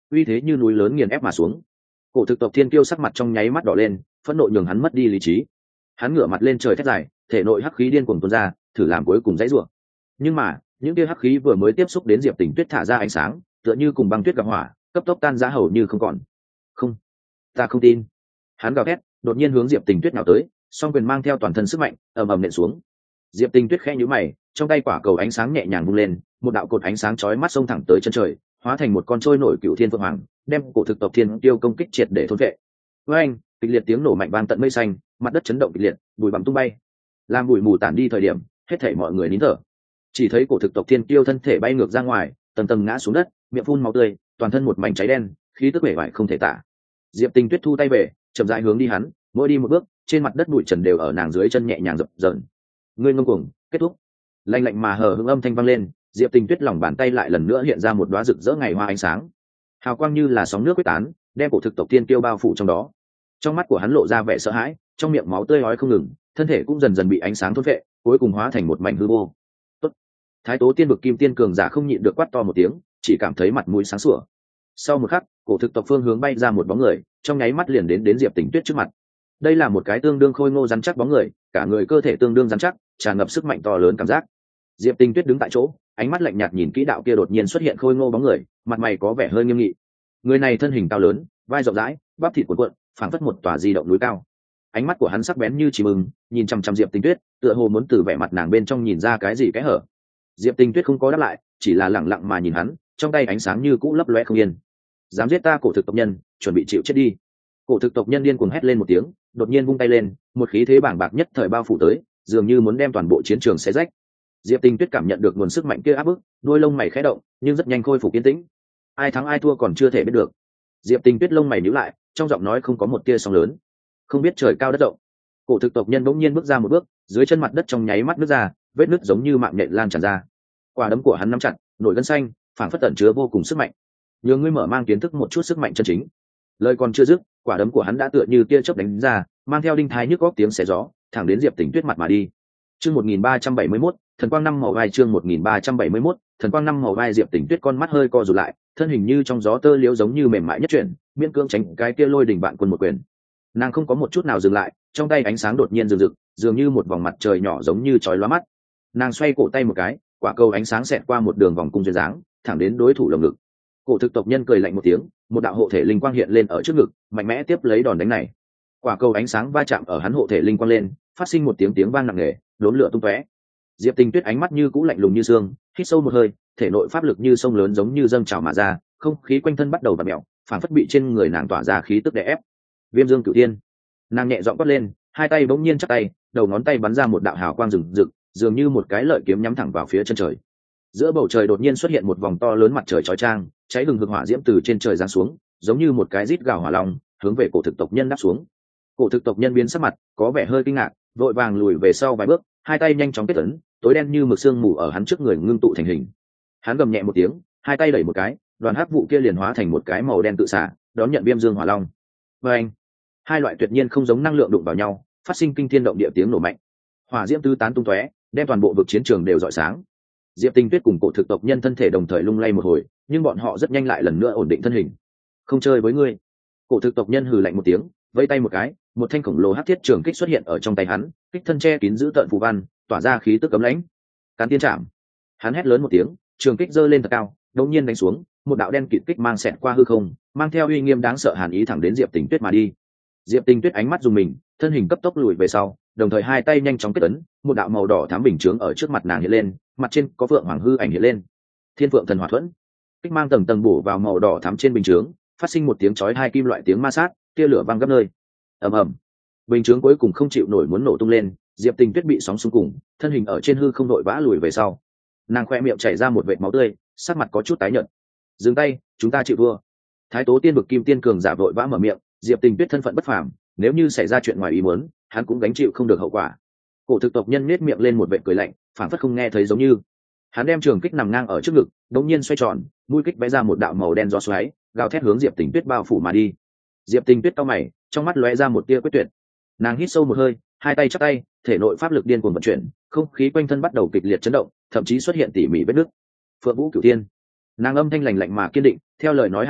uy thế như núi lớn nghiền ép mà xuống. Cổ thực tộc thiên kiêu sắc mặt trong nháy mắt đỏ lên, phẫn nộ nhường hắn mất đi lý trí. Hắn ngửa mặt lên trời thét dài, thể nội hắc khí điên cuồng tuôn ra, thử làm cuối cùng dãy rủa. Nhưng mà những tia hắc khí vừa mới tiếp xúc đến Diệp Tình Tuyết thả ra ánh sáng, tựa như cùng băng tuyết gặp hỏa, cấp tốc tan rã hầu như không còn. Không, ta không tin. Hắn gào thét, đột nhiên hướng Diệp Tình Tuyết nào tới, song quyền mang theo toàn thân sức mạnh ầm ầm nện xuống. Diệp Tình Tuyết khẽ nhíu mày, trong tay quả cầu ánh sáng nhẹ nhàng vung lên, một đạo cột ánh sáng chói mắt xông thẳng tới chân trời, hóa thành một con trôi nổi cựu thiên phượng hoàng, đem cổ thực tộc thiên tiêu công kích triệt để thôn vệ. Với anh, kịch liệt tiếng nổ mạnh vang tận mây xanh, mặt đất chấn động kịch liệt, bụi bặm tung bay. Làm bụi mù tản đi thời điểm, hết thảy mọi người nín thở. Chỉ thấy cổ thực tộc thiên tiêu thân thể bay ngược ra ngoài, tầng tầng ngã xuống đất, miệng phun máu tươi, toàn thân một mảnh cháy đen, khí tức bể bại không thể tả. Diệp Tình Tuyết thu tay về, chậm rãi hướng đi hắn, mỗi đi một bước, trên mặt đất bụi trần đều ở nàng dưới chân nhẹ nhàng dập dờn. Ngươi ngông cuồng, kết thúc. Lạnh lạnh mà hờ hững âm thanh vang lên, Diệp Tình Tuyết lòng bàn tay lại lần nữa hiện ra một đóa rực rỡ ngày hoa ánh sáng, hào quang như là sóng nước quyết tán, đem cổ thực tộc thiên kiêu bao phủ trong đó. Trong mắt của hắn lộ ra vẻ sợ hãi, trong miệng máu tươi ói không ngừng, thân thể cũng dần dần bị ánh sáng thôn phệ, cuối cùng hóa thành một mảnh hư vô. Tốt. Thái Tố Tiên vực kim tiên cường giả không nhịn được quát to một tiếng, chỉ cảm thấy mặt mũi sáng sủa. Sau một khắc, cổ thực tộc phương hướng bay ra một bóng người, trong nháy mắt liền đến đến Diệp Tình Tuyết trước mặt. Đây là một cái tương đương khôi ngô rắn chắc bóng người, cả người cơ thể tương đương rắn chắc, tràn ngập sức mạnh to lớn cảm giác. Diệp Tình Tuyết đứng tại chỗ, ánh mắt lạnh nhạt nhìn kỹ đạo kia đột nhiên xuất hiện khôi ngô bóng người, mặt mày có vẻ hơi nghiêm nghị. Người này thân hình cao lớn, vai rộng rãi, bắp thịt cuộn cuộn, phảng phất một tòa di động núi cao. Ánh mắt của hắn sắc bén như chim ưng, nhìn chằm chằm Diệp Tình Tuyết, tựa hồ muốn từ vẻ mặt nàng bên trong nhìn ra cái gì cái hở. Diệp Tình Tuyết không có đáp lại, chỉ là lẳng lặng mà nhìn hắn, trong tay ánh sáng như cũ lấp loé không yên. Dám giết ta cổ thực tộc nhân, chuẩn bị chịu chết đi. Cổ thực tộc nhân điên cuồng hét lên một tiếng, đột nhiên vung tay lên, một khí thế bàng bạc nhất thời bao phủ tới, dường như muốn đem toàn bộ chiến trường xé rách. Diệp Tình Tuyết cảm nhận được nguồn sức mạnh kia áp bức, đôi lông mày khẽ động, nhưng rất nhanh khôi phục yên tĩnh. Ai thắng ai thua còn chưa thể biết được. Diệp Tình Tuyết lông mày nhíu lại, trong giọng nói không có một tia sóng lớn. Không biết trời cao đất rộng. Cổ thực tộc nhân bỗng nhiên bước ra một bước, dưới chân mặt đất trong nháy mắt nứt ra, vết nứt giống như mạng nhện lan tràn ra. Quả đấm của hắn nắm chặt, nổi gân xanh, phảng phất tẩn chứa vô cùng sức mạnh. Nhường ngươi mở mang kiến thức một chút sức mạnh chân chính. Lời còn chưa dứt, quả đấm của hắn đã tựa như tia chớp đánh ra, mang theo đinh thái nhức góc tiếng xé gió, thẳng đến Diệp Tình Tuyết mặt mà đi. Chương một nghìn ba trăm bảy mươi mốt, thần quang năm màu vai chương một nghìn ba trăm bảy mươi mốt, thần quang năm màu vai Diệp Tình Tuyết con mắt hơi co rụt lại, thân hình như trong gió tơ liễu giống như mềm mại nhất chuyển, miễn cưỡng tránh cái kia lôi đỉnh bạn quân một quyền. Nàng không có một chút nào dừng lại, trong tay ánh sáng đột nhiên rực rực, dường như một vòng mặt trời nhỏ giống như chói lóa mắt. Nàng xoay cổ tay một cái, quả cầu ánh sáng xẹt qua một đường vòng cung duyên dáng, thẳng đến đối thủ lồng ngực. Cổ thực tộc nhân cười lạnh một tiếng, một đạo hộ thể linh quang hiện lên ở trước ngực, mạnh mẽ tiếp lấy đòn đánh này. Quả cầu ánh sáng va chạm ở hắn hộ thể linh quang lên, phát sinh một tiếng tiếng vang nặng nề, đốn lửa tung tóe. Diệp Tình Tuyết ánh mắt như cũ lạnh lùng như xương, hít sâu một hơi, thể nội pháp lực như sông lớn giống như dâng trào mà ra, không khí quanh thân bắt đầu vặn mèo, phản phất bị trên người nàng tỏa ra khí tức đè ép. Viêm Dương Cửu Thiên. Nàng nhẹ giọng quát lên, hai tay bỗng nhiên chắp tay, đầu ngón tay bắn ra một đạo hào quang rực rực, dường như một cái lợi kiếm nhắm thẳng vào phía chân trời. Giữa bầu trời đột nhiên xuất hiện một vòng to lớn mặt trời chói chang, cháy hừng hực hỏa diễm từ trên trời giáng xuống, giống như một cái rít gào hỏa long, hướng về cổ thực tộc nhân đáp xuống. Cổ thực tộc nhân biến sắc mặt, có vẻ hơi kinh ngạc, vội vàng lùi về sau vài bước, hai tay nhanh chóng kết ấn, tối đen như mực sương mù ở hắn trước người ngưng tụ thành hình. Hắn gầm nhẹ một tiếng, hai tay đẩy một cái, đoàn hắc vụ kia liền hóa thành một cái màu đen tự xả, đón nhận Viêm Dương Hỏa Long. Và anh, hai loại tuyệt nhiên không giống năng lượng đụng vào nhau, phát sinh kinh thiên động địa tiếng nổ mạnh. Hỏa diễm tứ tán tung tóe, đem toàn bộ vực chiến trường đều rọi sáng. Diệp Tình Tuyết cùng cổ thực tộc nhân thân thể đồng thời lung lay một hồi, nhưng bọn họ rất nhanh lại lần nữa ổn định thân hình. Không chơi với ngươi. Cổ thực tộc nhân hừ lạnh một tiếng, vẫy tay một cái, một thanh khổng lồ hắc thiết trường kích xuất hiện ở trong tay hắn, kích thân che kín giữ tận phù văn, tỏa ra khí tức cấm lãnh. Càn tiên chạm. Hắn hét lớn một tiếng, trường kích giơ lên thật cao, đột nhiên đánh xuống, một đạo đen kịt kích mang xẹt qua hư không, mang theo uy nghiêm đáng sợ hàn ý thẳng đến Diệp Tình Tuyết mà đi. Diệp Tình Tuyết ánh mắt dùng mình, thân hình cấp tốc lùi về sau, đồng thời hai tay nhanh chóng kết ấn, một đạo màu đỏ thắm bình chướng ở trước mặt nàng hiện lên, mặt trên có phượng hoàng hư ảnh hiện lên. Thiên Phượng Thần Hỏa Thuẫn. Kích mang tầng tầng bổ vào màu đỏ thắm trên bình chướng, phát sinh một tiếng chói hai kim loại tiếng ma sát, tia lửa văng gấp nơi. Ầm ầm. Bình chướng cuối cùng không chịu nổi muốn nổ tung lên, Diệp Tình Tuyết bị sóng xung cùng, thân hình ở trên hư không nội vã lùi về sau. Nàng khoe miệng chảy ra một vệt máu tươi, sắc mặt có chút tái nhợt. Dừng tay, chúng ta chịu thua. Thái Tố Tiên vực kim tiên cường giả vội vã mở miệng, Diệp Tình Tuyết thân phận bất phàm, nếu như xảy ra chuyện ngoài ý muốn, hắn cũng gánh chịu không được hậu quả. Cổ thực tộc nhân nhếch miệng lên một vệt cười lạnh, phảng phất không nghe thấy giống như. Hắn đem trường kích nằm ngang ở trước ngực, đột nhiên xoay tròn, mũi kích vẽ ra một đạo màu đen gió xoáy, gào thét hướng Diệp Tình Tuyết bao phủ mà đi. Diệp Tình Tuyết cau mày, trong mắt lóe ra một tia quyết tuyệt. Nàng hít sâu một hơi, hai tay chắp tay, thể nội pháp lực điên cuồng vận chuyển, không khí quanh thân bắt đầu kịch liệt chấn động, thậm chí xuất hiện tỉ mỉ vết nứt. Phượng Vũ Cửu Thiên. Nàng âm thanh lạnh lạnh mà kiên định, theo lời nói hạ xuống,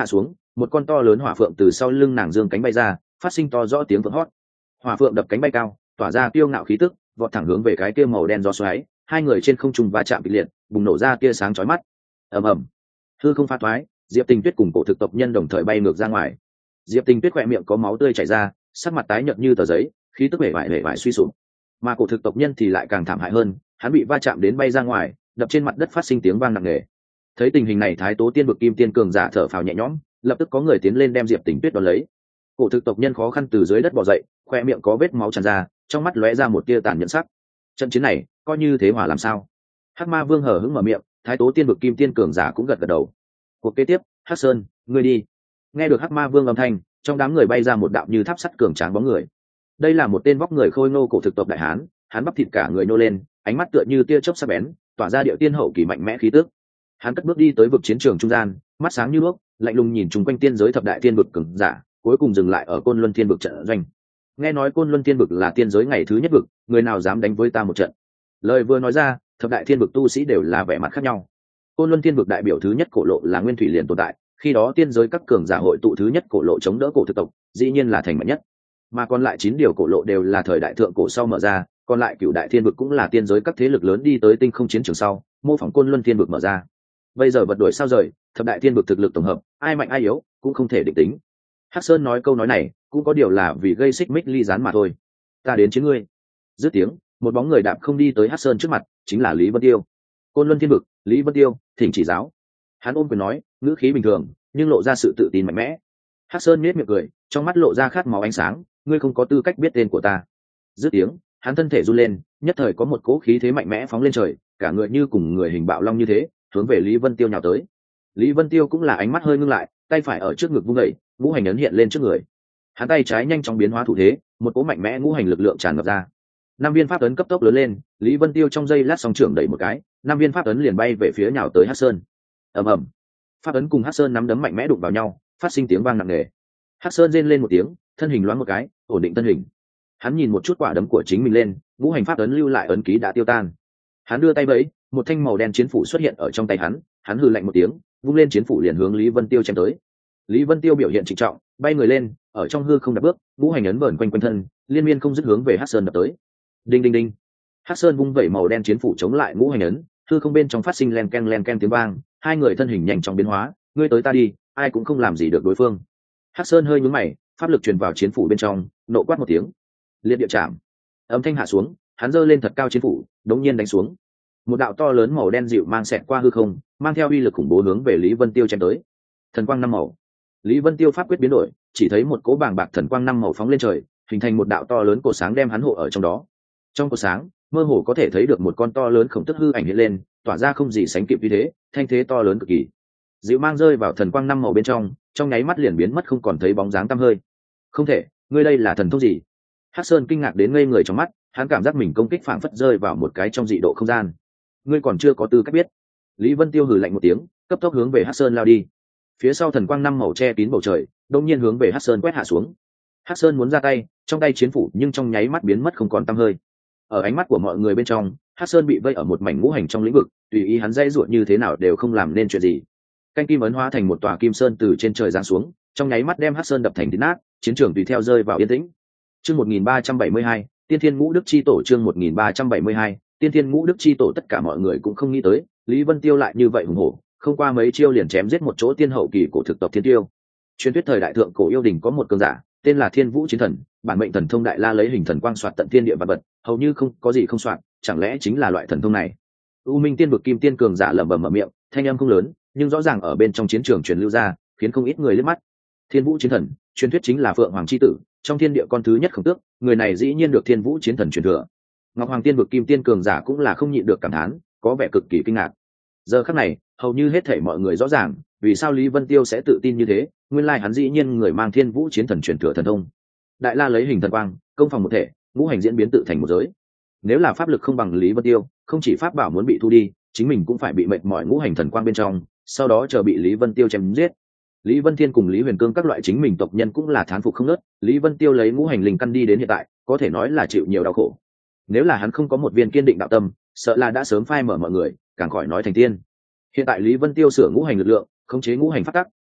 một con to lớn hỏa phượng từ sau lưng nàng dương cánh bay ra, phát sinh to rõ tiếng vỡ hót. Hỏa phượng đập cánh bay cao, tỏa ra kiêu ngạo khí tức, vọt thẳng hướng về cái kia màu đen gió xoáy, hai người trên không trung va chạm kịch liệt, bùng nổ ra tia sáng chói mắt. Ầm ầm, hư không pha thoái, Diệp Tình Tuyết cùng cổ thực tộc nhân đồng thời bay ngược ra ngoài. Diệp Tình Tuyết khỏe miệng có máu tươi chảy ra, sắc mặt tái nhợt như tờ giấy, khí tức bể bại bể bại suy sụp. Mà cổ thực tộc nhân thì lại càng thảm hại hơn, hắn bị va chạm đến bay ra ngoài, đập trên mặt đất phát sinh tiếng vang nặng nề. Thấy tình hình này, Thái Tố Tiên vực Kim Tiên cường giả thở phào nhẹ nhõm, lập tức có người tiến lên đem Diệp Tình Tuyết đón lấy. Cổ thực tộc nhân khó khăn từ dưới đất bò dậy, khoe miệng có vết máu tràn ra, trong mắt lóe ra một tia tàn nhẫn sắc. Trận chiến này coi như thế hòa làm sao? Hắc Ma Vương hờ hững mở miệng, Thái Tố Tiên vực Kim Tiên cường giả cũng gật gật đầu. Cuộc kế tiếp, Hắc Sơn, ngươi đi. Nghe được Hắc Ma Vương âm thanh, trong đám người bay ra một đạo như tháp sắt cường tráng bóng người. Đây là một tên vóc người khôi ngô cổ thực tộc đại hán, hắn bắp thịt cả người nô lên, ánh mắt tựa như tia chớp sắc bén, tỏa ra điệu tiên hậu kỳ mạnh mẽ khí tức. Hắn cất bước đi tới vực chiến trường trung gian, mắt sáng như đuốc, lạnh lùng nhìn chung quanh tiên giới thập đại tiên vực cường giả, cuối cùng dừng lại ở Côn Luân Thiên vực trận doanh. Nghe nói Côn Luân Thiên vực là tiên giới ngày thứ nhất vực, người nào dám đánh với ta một trận? Lời vừa nói ra, thập đại thiên vực tu sĩ đều là vẻ mặt khác nhau. Côn Luân Thiên vực đại biểu thứ nhất cổ lộ là nguyên thủy liền tồn tại, khi đó tiên giới các cường giả hội tụ thứ nhất cổ lộ chống đỡ cổ thực tộc, dĩ nhiên là thành mạnh nhất. Mà còn lại chín điều cổ lộ đều là thời đại thượng cổ sau mở ra, còn lại cửu đại thiên vực cũng là tiên giới các thế lực lớn đi tới tinh không chiến trường sau, mô phỏng Côn Luân Thiên vực mở ra. Bây giờ vật đuổi sao rời, thập đại thiên vực thực lực tổng hợp, ai mạnh ai yếu cũng không thể định tính. Hắc Sơn nói câu nói này, cũng có điều là vì gây xích mích ly gián mà thôi. Ta đến chiến ngươi. Dứt tiếng, một bóng người đạp không đi tới Hắc Sơn trước mặt, chính là Lý Vân Tiêu. Côn Luân Thiên vực, Lý Vân Tiêu, thỉnh chỉ giáo. Hắn ôm quyền nói, ngữ khí bình thường, nhưng lộ ra sự tự tin mạnh mẽ. Hắc Sơn nhếch miệng cười, trong mắt lộ ra khát máu ánh sáng, ngươi không có tư cách biết tên của ta. Dứt tiếng, hắn thân thể run lên, nhất thời có một cỗ khí thế mạnh mẽ phóng lên trời, cả người như cùng người hình bạo long như thế, hướng về Lý Vân Tiêu nhào tới. Lý Vân Tiêu cũng là ánh mắt hơi ngưng lại, tay phải ở trước ngực vung dậy, ngũ hành ấn hiện lên trước người. Hắn tay trái nhanh chóng biến hóa thủ thế, một cỗ mạnh mẽ ngũ hành lực lượng tràn ngập ra. Năm viên pháp ấn cấp tốc lớn lên, Lý Vân Tiêu trong giây lát song trưởng đẩy một cái, năm viên pháp ấn liền bay về phía nhào tới Hắc Sơn. Ầm ầm, pháp ấn cùng Hắc Sơn nắm đấm mạnh mẽ đụng vào nhau, phát sinh tiếng vang nặng nề. Hắc Sơn rên lên một tiếng, thân hình loáng một cái, ổn định thân hình. Hắn nhìn một chút quả đấm của chính mình lên, ngũ hành pháp ấn lưu lại ấn ký đã tiêu tan. Hắn đưa tay vẫy, một thanh màu đen chiến phủ xuất hiện ở trong tay hắn, hắn hừ lạnh một tiếng, vung lên chiến phủ liền hướng Lý Vân Tiêu chém tới. Lý Vân Tiêu biểu hiện trịnh trọng, bay người lên, ở trong hư không đạp bước, ngũ hành ấn vờn quanh quanh thân, liên miên không dứt hướng về Hắc Sơn đập tới. Đinh đinh đinh. Hắc Sơn vung vẩy màu đen chiến phủ chống lại ngũ hành ấn, hư không bên trong phát sinh len ken len ken tiếng vang, hai người thân hình nhanh chóng biến hóa, ngươi tới ta đi, ai cũng không làm gì được đối phương. Hắc Sơn hơi nhướng mày, pháp lực truyền vào chiến phủ bên trong, nộ quát một tiếng. Liệt địa chạm. Âm thanh hạ xuống, hắn giơ lên thật cao chiến phủ, đống nhiên đánh xuống. Một đạo to lớn màu đen dịu mang xẹt qua hư không, mang theo uy lực khủng bố hướng về Lý Vân Tiêu chém tới. Thần quang năm màu. Lý Vân Tiêu pháp quyết biến đổi, chỉ thấy một cỗ bàng bạc thần quang năm màu phóng lên trời, hình thành một đạo to lớn cột sáng đem hắn hộ ở trong đó. Trong cột sáng, mơ hồ có thể thấy được một con to lớn khổng tức hư ảnh hiện lên, tỏa ra không gì sánh kịp như thế, thanh thế to lớn cực kỳ. Dịu mang rơi vào thần quang năm màu bên trong, trong nháy mắt liền biến mất không còn thấy bóng dáng tăm hơi. Không thể, ngươi đây là thần thông gì? Hắc Sơn kinh ngạc đến ngây người trong mắt, hắn cảm giác mình công kích phảng phất rơi vào một cái trong dị độ không gian. Ngươi còn chưa có tư cách biết. Lý Vân Tiêu hừ lạnh một tiếng, cấp tốc hướng về Hắc Sơn lao đi. Phía sau thần quang năm màu che kín bầu trời, đột nhiên hướng về Hắc Sơn quét hạ xuống. Hắc Sơn muốn ra tay, trong tay chiến phủ nhưng trong nháy mắt biến mất không còn tăm hơi. Ở ánh mắt của mọi người bên trong, Hắc Sơn bị vây ở một mảnh ngũ hành trong lĩnh vực, tùy ý hắn dây ruột như thế nào đều không làm nên chuyện gì. Canh kim ấn hóa thành một tòa kim sơn từ trên trời giáng xuống, trong nháy mắt đem Hắc Sơn đập thành thít nát, chiến trường tùy theo rơi vào yên tĩnh. Chương một nghìn ba trăm bảy mươi hai, Tiên Thiên Ngũ Đức chi tổ chương một nghìn ba trăm bảy mươi hai, Tiên Thiên Ngũ Đức chi tổ tất cả mọi người cũng không nghĩ tới, Lý Vân Tiêu lại như vậy hùng hổ, không qua mấy chiêu liền chém giết một chỗ tiên hậu kỳ cổ thực tộc Thiên Tiêu. Truyền thuyết thời đại thượng cổ yêu đình có một cường giả, tên là Thiên Vũ Chiến Thần, bản mệnh thần thông đại la lấy hình thần quang soạt tận thiên địa vật vật, hầu như không có gì không soạt, chẳng lẽ chính là loại thần thông này? U Minh Tiên vực Kim Tiên cường giả lẩm bẩm mở miệng, thanh âm không lớn, nhưng rõ ràng ở bên trong chiến trường truyền lưu ra, khiến không ít người liếc mắt. Thiên Vũ Chiến Thần, truyền thuyết chính là Phượng Hoàng chi tử, trong thiên địa con thứ nhất Khổng Tước, người này dĩ nhiên được Thiên Vũ Chiến Thần truyền thừa. Ngọc Hoàng Tiên vực Kim Tiên cường giả cũng là không nhịn được cảm thán, có vẻ cực kỳ kinh ngạc. Giờ khắc này, hầu như hết thảy mọi người rõ ràng, vì sao Lý Vân Tiêu sẽ tự tin như thế, nguyên lai hắn dĩ nhiên người mang Thiên Vũ Chiến Thần truyền thừa thần thông. Đại la lấy hình thần quang, công phòng một thể, ngũ hành diễn biến tự thành một giới. Nếu là pháp lực không bằng Lý Vân Tiêu, không chỉ pháp bảo muốn bị thu đi, chính mình cũng phải bị mệt mỏi ngũ hành thần quang bên trong, sau đó chờ bị Lý Vân Tiêu chém giết. Lý Vân Thiên cùng Lý Huyền Cương các loại chính mình tộc nhân cũng là thán phục không nớt, Lý Vân Tiêu lấy ngũ hành linh căn đi đến hiện tại, có thể nói là chịu nhiều đau khổ. Nếu là hắn không có một viên kiên định đạo tâm, sợ là đã sớm phai mở mọi người, càng khỏi nói thành tiên. Hiện tại Lý Vân Tiêu sửa ngũ hành lực lượng, khống chế ngũ hành pháp tắc,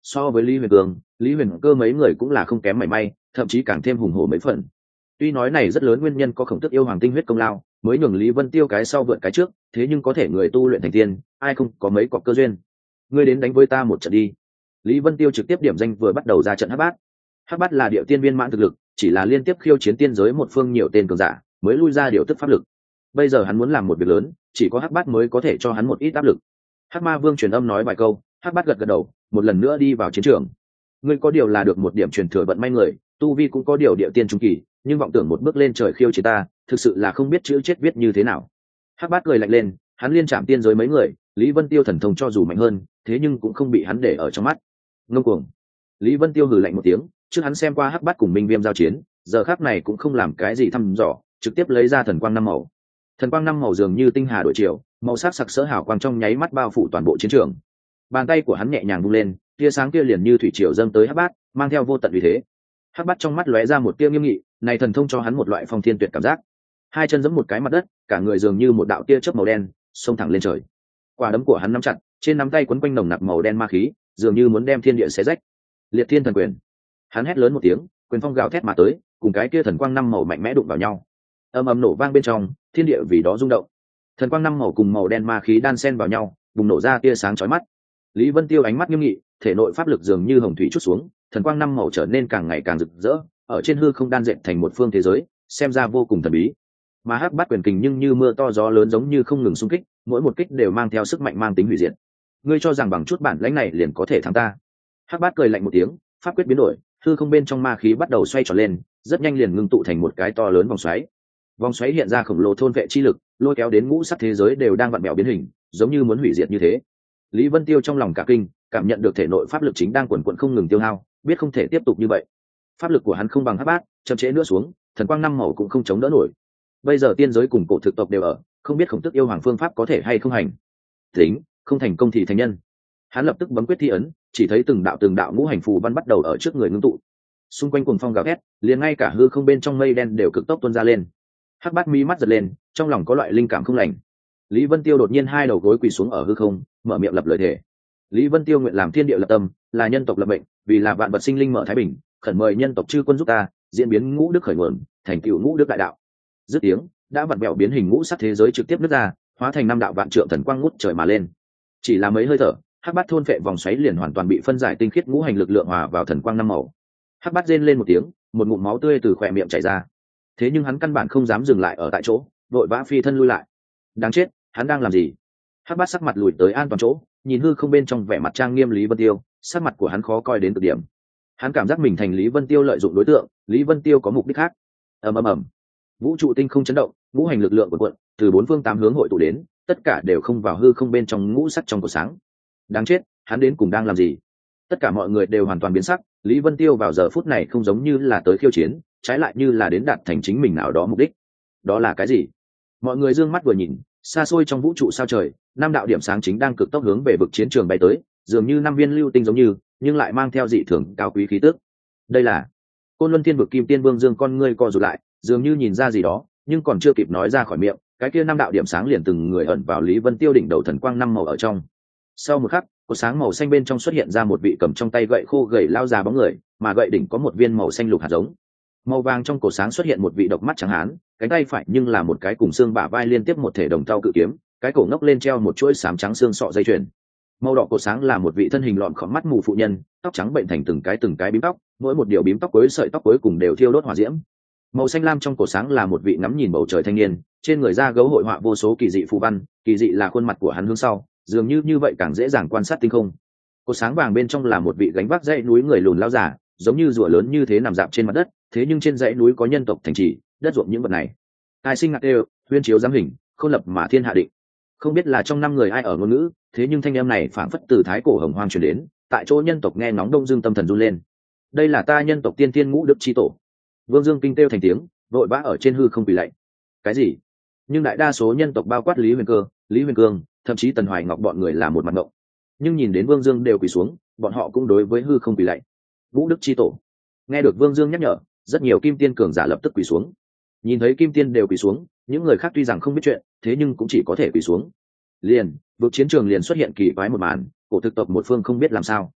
So với Lý Huyền Cương, Lý Huyền Cơ mấy người cũng là không kém mảy may, thậm chí càng thêm hùng hổ mấy phần. Tuy nói này rất lớn nguyên nhân có Khổng Tước yêu hoàng tinh huyết công lao, mới nhường Lý Vân Tiêu cái sau vượt cái trước, thế nhưng có thể người tu luyện thành tiên, ai không có mấy cọc cơ duyên. Ngươi đến đánh với ta một trận đi. Lý Vân Tiêu trực tiếp điểm danh vừa bắt đầu ra trận Hắc Bát. Hắc Bát là điệu tiên viên mãn thực lực, chỉ là liên tiếp khiêu chiến tiên giới một phương nhiều tên cường giả, mới lui ra điều tức pháp lực. Bây giờ hắn muốn làm một việc lớn, chỉ có Hắc Bát mới có thể cho hắn một ít áp lực. Hắc Ma Vương truyền âm nói vài câu, Hắc Bát gật gật đầu, một lần nữa đi vào chiến trường. Ngươi có điều là được một điểm truyền thừa vận may người, tu vi cũng có điều địa tiên trung kỳ, nhưng vọng tưởng một bước lên trời khiêu chiến ta, thực sự là không biết chữ chết viết như thế nào. Hắc Bát cười lạnh lên, hắn liên chạm tiên giới mấy người, Lý Vân Tiêu thần thông cho dù mạnh hơn, thế nhưng cũng không bị hắn để ở trong mắt. Ngông cuồng. Lý Vân Tiêu hừ lạnh một tiếng, trước hắn xem qua Hắc Bát cùng Minh Viêm giao chiến, giờ khắc này cũng không làm cái gì thăm dò, trực tiếp lấy ra thần quang năm màu. Thần quang năm màu dường như tinh hà đổi chiều, màu sắc sặc sỡ hào quang trong nháy mắt bao phủ toàn bộ chiến trường. Bàn tay của hắn nhẹ nhàng vung lên, tia sáng kia liền như thủy triều dâng tới Hắc Bát, mang theo vô tận uy thế. Hắc Bát trong mắt lóe ra một tia nghiêm nghị, này thần thông cho hắn một loại phong thiên tuyệt cảm giác. Hai chân giẫm một cái mặt đất, cả người dường như một đạo tia chớp màu đen, xông thẳng lên trời. Quả đấm của hắn nắm chặt, trên nắm tay quấn quanh nồng nặc màu đen ma khí, dường như muốn đem thiên địa xé rách. Liệt Thiên Thần Quyền. Hắn hét lớn một tiếng, quyền phong gào thét mà tới, cùng cái kia thần quang năm màu mạnh mẽ đụng vào nhau. Ầm ầm nổ vang bên trong, thiên địa vì đó rung động. Thần quang năm màu cùng màu đen ma khí đan xen vào nhau, bùng nổ ra tia sáng chói mắt. Lý Vân Tiêu ánh mắt nghiêm nghị, thể nội pháp lực dường như hồng thủy chút xuống, thần quang năm màu trở nên càng ngày càng rực rỡ, ở trên hư không đan dệt thành một phương thế giới, xem ra vô cùng thần bí. Mà Hắc Bát quyền kình nhưng như mưa to gió lớn giống như không ngừng xung kích, mỗi một kích đều mang theo sức mạnh mang tính hủy diệt. Ngươi cho rằng bằng chút bản lãnh này liền có thể thắng ta? Hắc Bát cười lạnh một tiếng, pháp quyết biến đổi, hư không bên trong ma khí bắt đầu xoay tròn lên, rất nhanh liền ngưng tụ thành một cái to lớn vòng xoáy. Vòng xoáy hiện ra khổng lồ thôn vệ chi lực, lôi kéo đến ngũ sắc thế giới đều đang vặn vẹo biến hình, giống như muốn hủy diệt như thế. Lý Vân Tiêu trong lòng cả kinh, cảm nhận được thể nội pháp lực chính đang quần quần không ngừng tiêu hao, biết không thể tiếp tục như vậy. Pháp lực của hắn không bằng Hắc Bát, chậm trễ nữa xuống, thần quang năm màu cũng không chống đỡ nổi. Bây giờ tiên giới cùng cổ thực tộc đều ở, không biết Khổng Tước yêu hoàng phương pháp có thể hay không hành. Tính, không thành công thì thành nhân. Hắn lập tức bấm quyết thi ấn, chỉ thấy từng đạo từng đạo ngũ hành phù văn bắt đầu ở trước người ngưng tụ. Xung quanh cuồng phong gào thét, liền ngay cả hư không bên trong mây đen đều cực tốc tuôn ra lên. Hắc Bát mí mắt giật lên, trong lòng có loại linh cảm không lành. Lý Vân Tiêu đột nhiên hai đầu gối quỳ xuống ở hư không, mở miệng lập lời thề. Lý Vân Tiêu nguyện làm thiên địa lập tâm, là nhân tộc lập mệnh, vì là vạn vật sinh linh mở thái bình, khẩn mời nhân tộc chư quân giúp ta, diễn biến ngũ đức khởi nguồn, thành tựu ngũ đức đại đạo. Dứt tiếng, đã vặn vẹo biến hình ngũ sắc thế giới trực tiếp nứt ra, hóa thành năm đạo vạn trượng thần quang ngút trời mà lên. Chỉ là mấy hơi thở, Hắc Bát thôn phệ vòng xoáy liền hoàn toàn bị phân giải tinh khiết ngũ hành lực lượng hòa vào thần quang năm màu. Hắc Bát rên lên một tiếng, một ngụm máu tươi từ khóe miệng chảy ra. Thế nhưng hắn căn bản không dám dừng lại ở tại chỗ, vội vã phi thân lui lại. Đáng chết, hắn đang làm gì? Hắc Bát sắc mặt lùi tới an toàn chỗ, nhìn hư không bên trong vẻ mặt trang nghiêm Lý Vân Tiêu, sắc mặt của hắn khó coi đến cực điểm. Hắn cảm giác mình thành Lý Vân Tiêu lợi dụng đối tượng, Lý Vân Tiêu có mục đích khác. Ầm ầm ầm, vũ trụ tinh không chấn động, ngũ hành lực lượng của quận từ bốn phương tám hướng hội tụ đến, tất cả đều không vào hư không bên trong ngũ sắc trong cổ sáng. Đáng chết, hắn đến cùng đang làm gì? Tất cả mọi người đều hoàn toàn biến sắc. Lý Vân Tiêu vào giờ phút này không giống như là tới khiêu chiến, trái lại như là đến đạt thành chính mình nào đó mục đích. Đó là cái gì? Mọi người dương mắt vừa nhìn, xa xôi trong vũ trụ sao trời, năm đạo điểm sáng chính đang cực tốc hướng về vực chiến trường bay tới, dường như năm viên lưu tinh giống như, nhưng lại mang theo dị thường cao quý khí tức. Đây là Côn Luân Thiên Vực Kim Tiên Vương Dương, con ngươi co rụt lại, dường như nhìn ra gì đó, nhưng còn chưa kịp nói ra khỏi miệng, cái kia năm đạo điểm sáng liền từng người ẩn vào Lý Vân Tiêu đỉnh đầu thần quang năm màu ở trong. Sau một khắc, cột sáng màu xanh bên trong xuất hiện ra một vị cầm trong tay gậy khô gầy lao già bóng người, mà gậy đỉnh có một viên màu xanh lục hạt giống. Màu vàng trong cột sáng xuất hiện một vị độc mắt trắng hán, cánh tay phải nhưng là một cái cùng xương bả vai liên tiếp một thể đồng thau cự kiếm, cái cổ ngóc lên treo một chuỗi sám trắng xương sọ dây chuyền. Màu đỏ cột sáng là một vị thân hình lọn khóm mắt mù phụ nhân, tóc trắng bệnh thành từng cái từng cái bím tóc, mỗi một điều bím tóc cuối sợi tóc cuối cùng đều thiêu đốt hỏa diễm. Màu xanh lam trong cột sáng là một vị ngắm nhìn bầu trời thanh niên, trên người da gấu hội họa vô số kỳ dị phù văn, kỳ dị là khuôn mặt của hắn hướng sau, dường như như vậy càng dễ dàng quan sát tinh không. Cột sáng vàng bên trong là một vị gánh vác dãy núi người lùn lao giả, giống như rùa lớn như thế nằm dạp trên mặt đất, thế nhưng trên dãy núi có nhân tộc thành trì, đất ruộng những vật này. Ai sinh ngạc đều, huyên chiếu giám hình, khôn lập mà thiên hạ định. Không biết là trong năm người ai ở ngôn ngữ, thế nhưng thanh âm này phảng phất từ thái cổ hồng hoang truyền đến, tại chỗ nhân tộc nghe nóng đông dương tâm thần run lên. Đây là ta nhân tộc tiên tiên ngũ đức chi tổ. Vương Dương kinh kêu thành tiếng, vội vã ở trên hư không quỳ lạy. Cái gì? Nhưng đại đa số nhân tộc bao quát Lý Huyền Cơ, Lý Huyền Cương, thậm chí Tần Hoài Ngọc bọn người là một mặt ngộng. Nhưng nhìn đến Vương Dương đều quỳ xuống, bọn họ cũng đối với hư không quỳ lạy. Ngũ đức chi tổ. Nghe được Vương Dương nhắc nhở, rất nhiều kim tiên cường giả lập tức quỳ xuống. Nhìn thấy kim tiên đều quỳ xuống, những người khác tuy rằng không biết chuyện, thế nhưng cũng chỉ có thể quỳ xuống. Liền, vực chiến trường liền xuất hiện kỳ quái một màn, cổ thực tộc một phương không biết làm sao.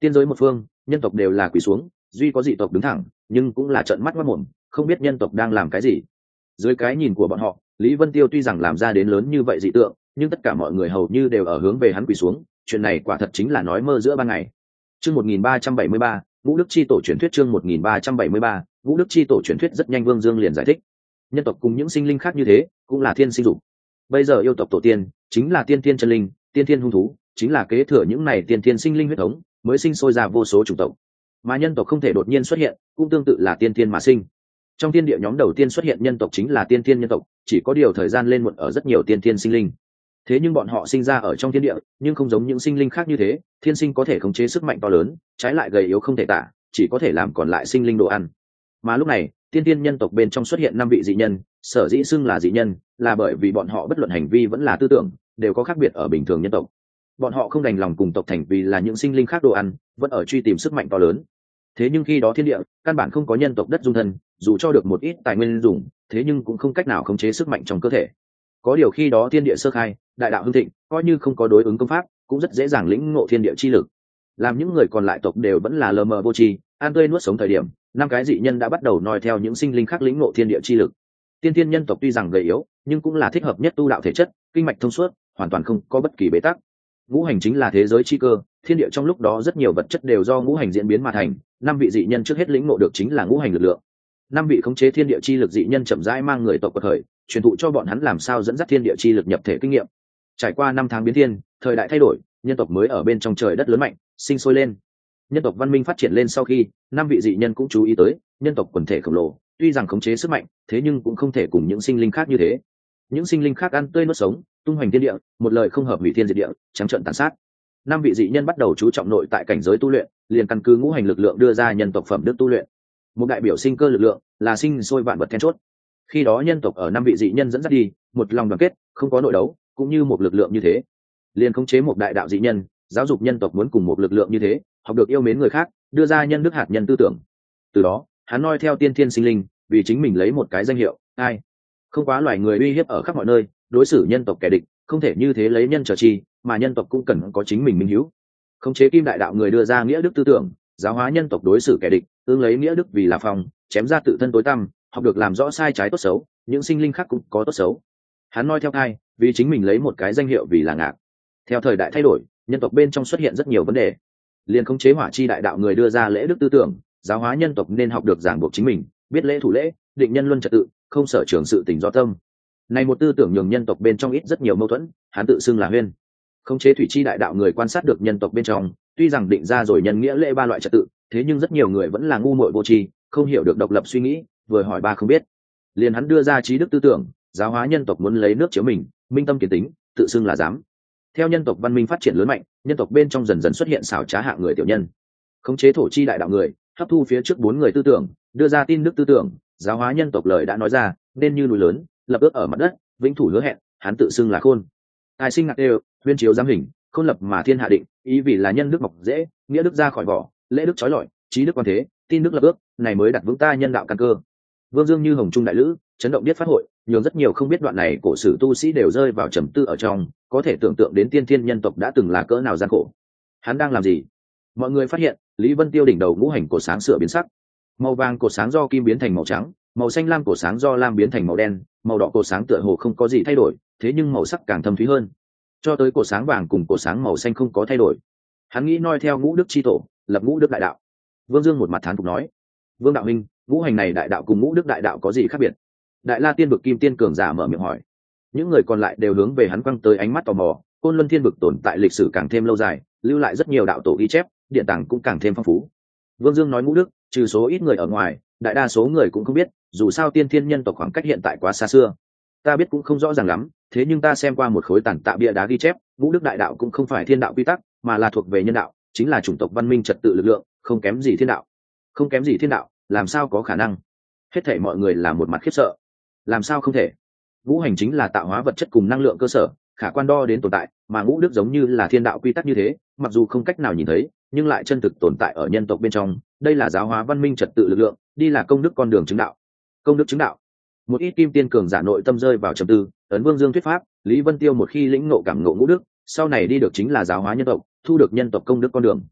Tiên giới một phương, nhân tộc đều là quỳ xuống, duy có dị tộc đứng thẳng, nhưng cũng là trợn mắt mắt mồm, không biết nhân tộc đang làm cái gì. Dưới cái nhìn của bọn họ, Lý Vân Tiêu tuy rằng làm ra đến lớn như vậy dị tượng, nhưng tất cả mọi người hầu như đều ở hướng về hắn quỳ xuống, chuyện này quả thật chính là nói mơ giữa ban ngày. Chương một nghìn ba trăm bảy mươi ba, Vũ Đức chi tổ truyền thuyết. Chương một nghìn ba trăm bảy mươi ba, Vũ Đức chi tổ truyền thuyết. Rất nhanh Vương Dương liền giải thích, nhân tộc cùng những sinh linh khác như thế, cũng là thiên sinh dục. Bây giờ yêu tộc tổ tiên chính là tiên thiên chân linh, tiên thiên hung thú, chính là kế thừa những này tiên thiên sinh linh huyết thống, mới sinh sôi ra vô số chủng tộc. Mà nhân tộc không thể đột nhiên xuất hiện, cũng tương tự là tiên thiên mà sinh. Trong thiên địa nhóm đầu tiên xuất hiện nhân tộc chính là tiên thiên nhân tộc, chỉ có điều thời gian lên muộn ở rất nhiều tiên thiên sinh linh. Thế nhưng bọn họ sinh ra ở trong thiên địa, nhưng không giống những sinh linh khác như thế, thiên sinh có thể khống chế sức mạnh to lớn, trái lại gầy yếu không thể tả, chỉ có thể làm còn lại sinh linh đồ ăn. Mà lúc này, tiên thiên nhân tộc bên trong xuất hiện năm vị dị nhân, sở dĩ xưng là dị nhân, là bởi vì bọn họ bất luận hành vi vẫn là tư tưởng, đều có khác biệt ở bình thường nhân tộc. Bọn họ không đành lòng cùng tộc thành vì là những sinh linh khác đồ ăn, vẫn ở truy tìm sức mạnh to lớn. Thế nhưng khi đó thiên địa căn bản không có nhân tộc đất dung thân, dù cho được một ít tài nguyên dùng, thế nhưng cũng không cách nào khống chế sức mạnh trong cơ thể. Có điều khi đó thiên địa sơ khai, đại đạo hưng thịnh, coi như không có đối ứng công pháp, cũng rất dễ dàng lĩnh ngộ thiên địa chi lực. Làm những người còn lại tộc đều vẫn là lờ mờ vô tri, ăn tươi nuốt sống thời điểm, năm cái dị nhân đã bắt đầu noi theo những sinh linh khác lĩnh ngộ thiên địa chi lực. Tiên thiên nhân tộc tuy rằng gầy yếu, nhưng cũng là thích hợp nhất tu đạo thể chất, kinh mạch thông suốt, hoàn toàn không có bất kỳ bế tắc. Ngũ hành chính là thế giới chi cơ, thiên địa trong lúc đó rất nhiều vật chất đều do ngũ hành diễn biến mà thành. Năm vị dị nhân trước hết lĩnh ngộ được chính là ngũ hành lực lượng. Năm vị khống chế thiên địa chi lực dị nhân chậm rãi mang người tộc quật khởi, truyền thụ cho bọn hắn làm sao dẫn dắt thiên địa chi lực nhập thể kinh nghiệm. Trải qua năm tháng biến thiên, thời đại thay đổi, nhân tộc mới ở bên trong trời đất lớn mạnh, sinh sôi lên. Nhân tộc văn minh phát triển lên sau khi, năm vị dị nhân cũng chú ý tới, nhân tộc quần thể khổng lồ, tuy rằng khống chế sức mạnh, thế nhưng cũng không thể cùng những sinh linh khác như thế. Những sinh linh khác ăn tươi nuốt sống, tung hoành thiên địa, một lời không hợp hủy thiên diệt địa, trắng trợn tàn sát. Năm vị dị nhân bắt đầu chú trọng nội tại cảnh giới tu luyện, liền căn cứ ngũ hành lực lượng đưa ra nhân tộc phẩm đức tu luyện. Một đại biểu sinh cơ lực lượng, là sinh sôi vạn vật then chốt. Khi đó nhân tộc ở năm vị dị nhân dẫn dắt đi, một lòng đoàn kết, không có nội đấu, cũng như một lực lượng như thế. Liền khống chế một đại đạo dị nhân, giáo dục nhân tộc muốn cùng một lực lượng như thế, học được yêu mến người khác, đưa ra nhân đức hạt nhân tư tưởng. Từ đó, hắn noi theo tiên thiên sinh linh, vì chính mình lấy một cái danh hiệu, ai, không quá loài người uy hiếp ở khắp mọi nơi, đối xử nhân tộc kẻ địch, không thể như thế lấy nhân trở chi, mà nhân tộc cũng cần có chính mình minh hữu. Khống chế kim đại đạo người đưa ra nghĩa đức tư tưởng, giáo hóa nhân tộc đối xử kẻ địch, tương lấy nghĩa đức vì là phòng, chém ra tự thân tối tăm, học được làm rõ sai trái tốt xấu, những sinh linh khác cũng có tốt xấu. Hắn noi theo thai, vì chính mình lấy một cái danh hiệu vì là ngạc. Theo thời đại thay đổi, nhân tộc bên trong xuất hiện rất nhiều vấn đề. Liền khống chế hỏa chi đại đạo người đưa ra lễ đức tư tưởng, giáo hóa nhân tộc nên học được giảng buộc chính mình, biết lễ thủ lễ, định nhân luân trật tự, không sở trường sự tình do tâm. Này một tư tưởng nhường nhân tộc bên trong ít rất nhiều mâu thuẫn, hắn tự xưng là Huyên. Khống chế thủy chi đại đạo người quan sát được nhân tộc bên trong, tuy rằng định ra rồi nhân nghĩa lễ ba loại trật tự, thế nhưng rất nhiều người vẫn là ngu muội vô tri, không hiểu được độc lập suy nghĩ, vừa hỏi ba không biết. Liền hắn đưa ra trí đức tư tưởng, giáo hóa nhân tộc muốn lấy nước chiếu mình, minh tâm kiến tính, tự xưng là dám. Theo nhân tộc văn minh phát triển lớn mạnh, nhân tộc bên trong dần dần xuất hiện xảo trá hạng người tiểu nhân. Khống chế thổ chi đại đạo người, hấp thu phía trước bốn người tư tưởng, đưa ra tin đức tư tưởng, giáo hóa nhân tộc lời đã nói ra, nên như núi lớn, lập ước ở mặt đất, vĩnh thủ hứa hẹn, hắn tự xưng là khôn. Ai sinh ngạc đều, huyên chiếu giám hình, khôn lập mà thiên hạ định, ý vì là nhân đức mọc dễ, nghĩa đức ra khỏi vỏ, lễ đức trói lọi, trí đức quan thế, tin đức lập ước, này mới đặt vững ta nhân đạo căn cơ. Vương Dương như hồng trung đại lữ, chấn động biết phát hội, nhường rất nhiều không biết đoạn này cổ sử tu sĩ đều rơi vào trầm tư ở trong, có thể tưởng tượng đến tiên thiên nhân tộc đã từng là cỡ nào gian khổ. Hắn đang làm gì? Mọi người phát hiện, Lý Vân Tiêu đỉnh đầu ngũ hành cột sáng sửa biến sắc, màu vàng cột sáng do kim biến thành màu trắng, màu xanh lam cột sáng do lam biến thành màu đen, màu đỏ cột sáng tựa hồ không có gì thay đổi, thế nhưng màu sắc càng thâm thúy hơn. Cho tới cột sáng vàng cùng cột sáng màu xanh không có thay đổi. Hắn nghĩ noi theo ngũ đức chi tổ, lập ngũ đức đại đạo. Vương Dương một mặt thán phục nói: Vương đạo huynh, ngũ hành này đại đạo cùng ngũ đức đại đạo có gì khác biệt? Đại La Tiên Vực Kim Tiên cường giả mở miệng hỏi. Những người còn lại đều hướng về hắn quăng tới ánh mắt tò mò. Côn Luân Thiên Vực tồn tại lịch sử càng thêm lâu dài, lưu lại rất nhiều đạo tổ ghi chép, điện tàng cũng càng thêm phong phú. Vương Dương nói ngũ đức, trừ số ít người ở ngoài, đại đa số người cũng không biết, dù sao tiên thiên nhân tộc khoảng cách hiện tại quá xa xưa. Ta biết cũng không rõ ràng lắm, thế nhưng ta xem qua một khối tàn tạ bia đá ghi chép, ngũ đức đại đạo cũng không phải thiên đạo quy tắc, mà là thuộc về nhân đạo, chính là chủng tộc văn minh trật tự lực lượng, không kém gì thiên đạo. Không kém gì thiên đạo, làm sao có khả năng? Hết thảy mọi người là một mặt khiếp sợ. Làm sao không thể? Ngũ hành chính là tạo hóa vật chất cùng năng lượng cơ sở, khả quan đo đến tồn tại, mà ngũ đức giống như là thiên đạo quy tắc như thế, mặc dù không cách nào nhìn thấy, nhưng lại chân thực tồn tại ở nhân tộc bên trong. Đây là giáo hóa văn minh trật tự lực lượng, đi là công đức con đường chứng đạo. Công đức chứng đạo. Một ít kim tiên cường giả nội tâm rơi vào trầm tư, ấn Vương Dương thuyết pháp, Lý Vân Tiêu một khi lĩnh ngộ cảm ngộ ngũ đức, sau này đi được chính là giáo hóa nhân tộc, thu được nhân tộc công đức con đường.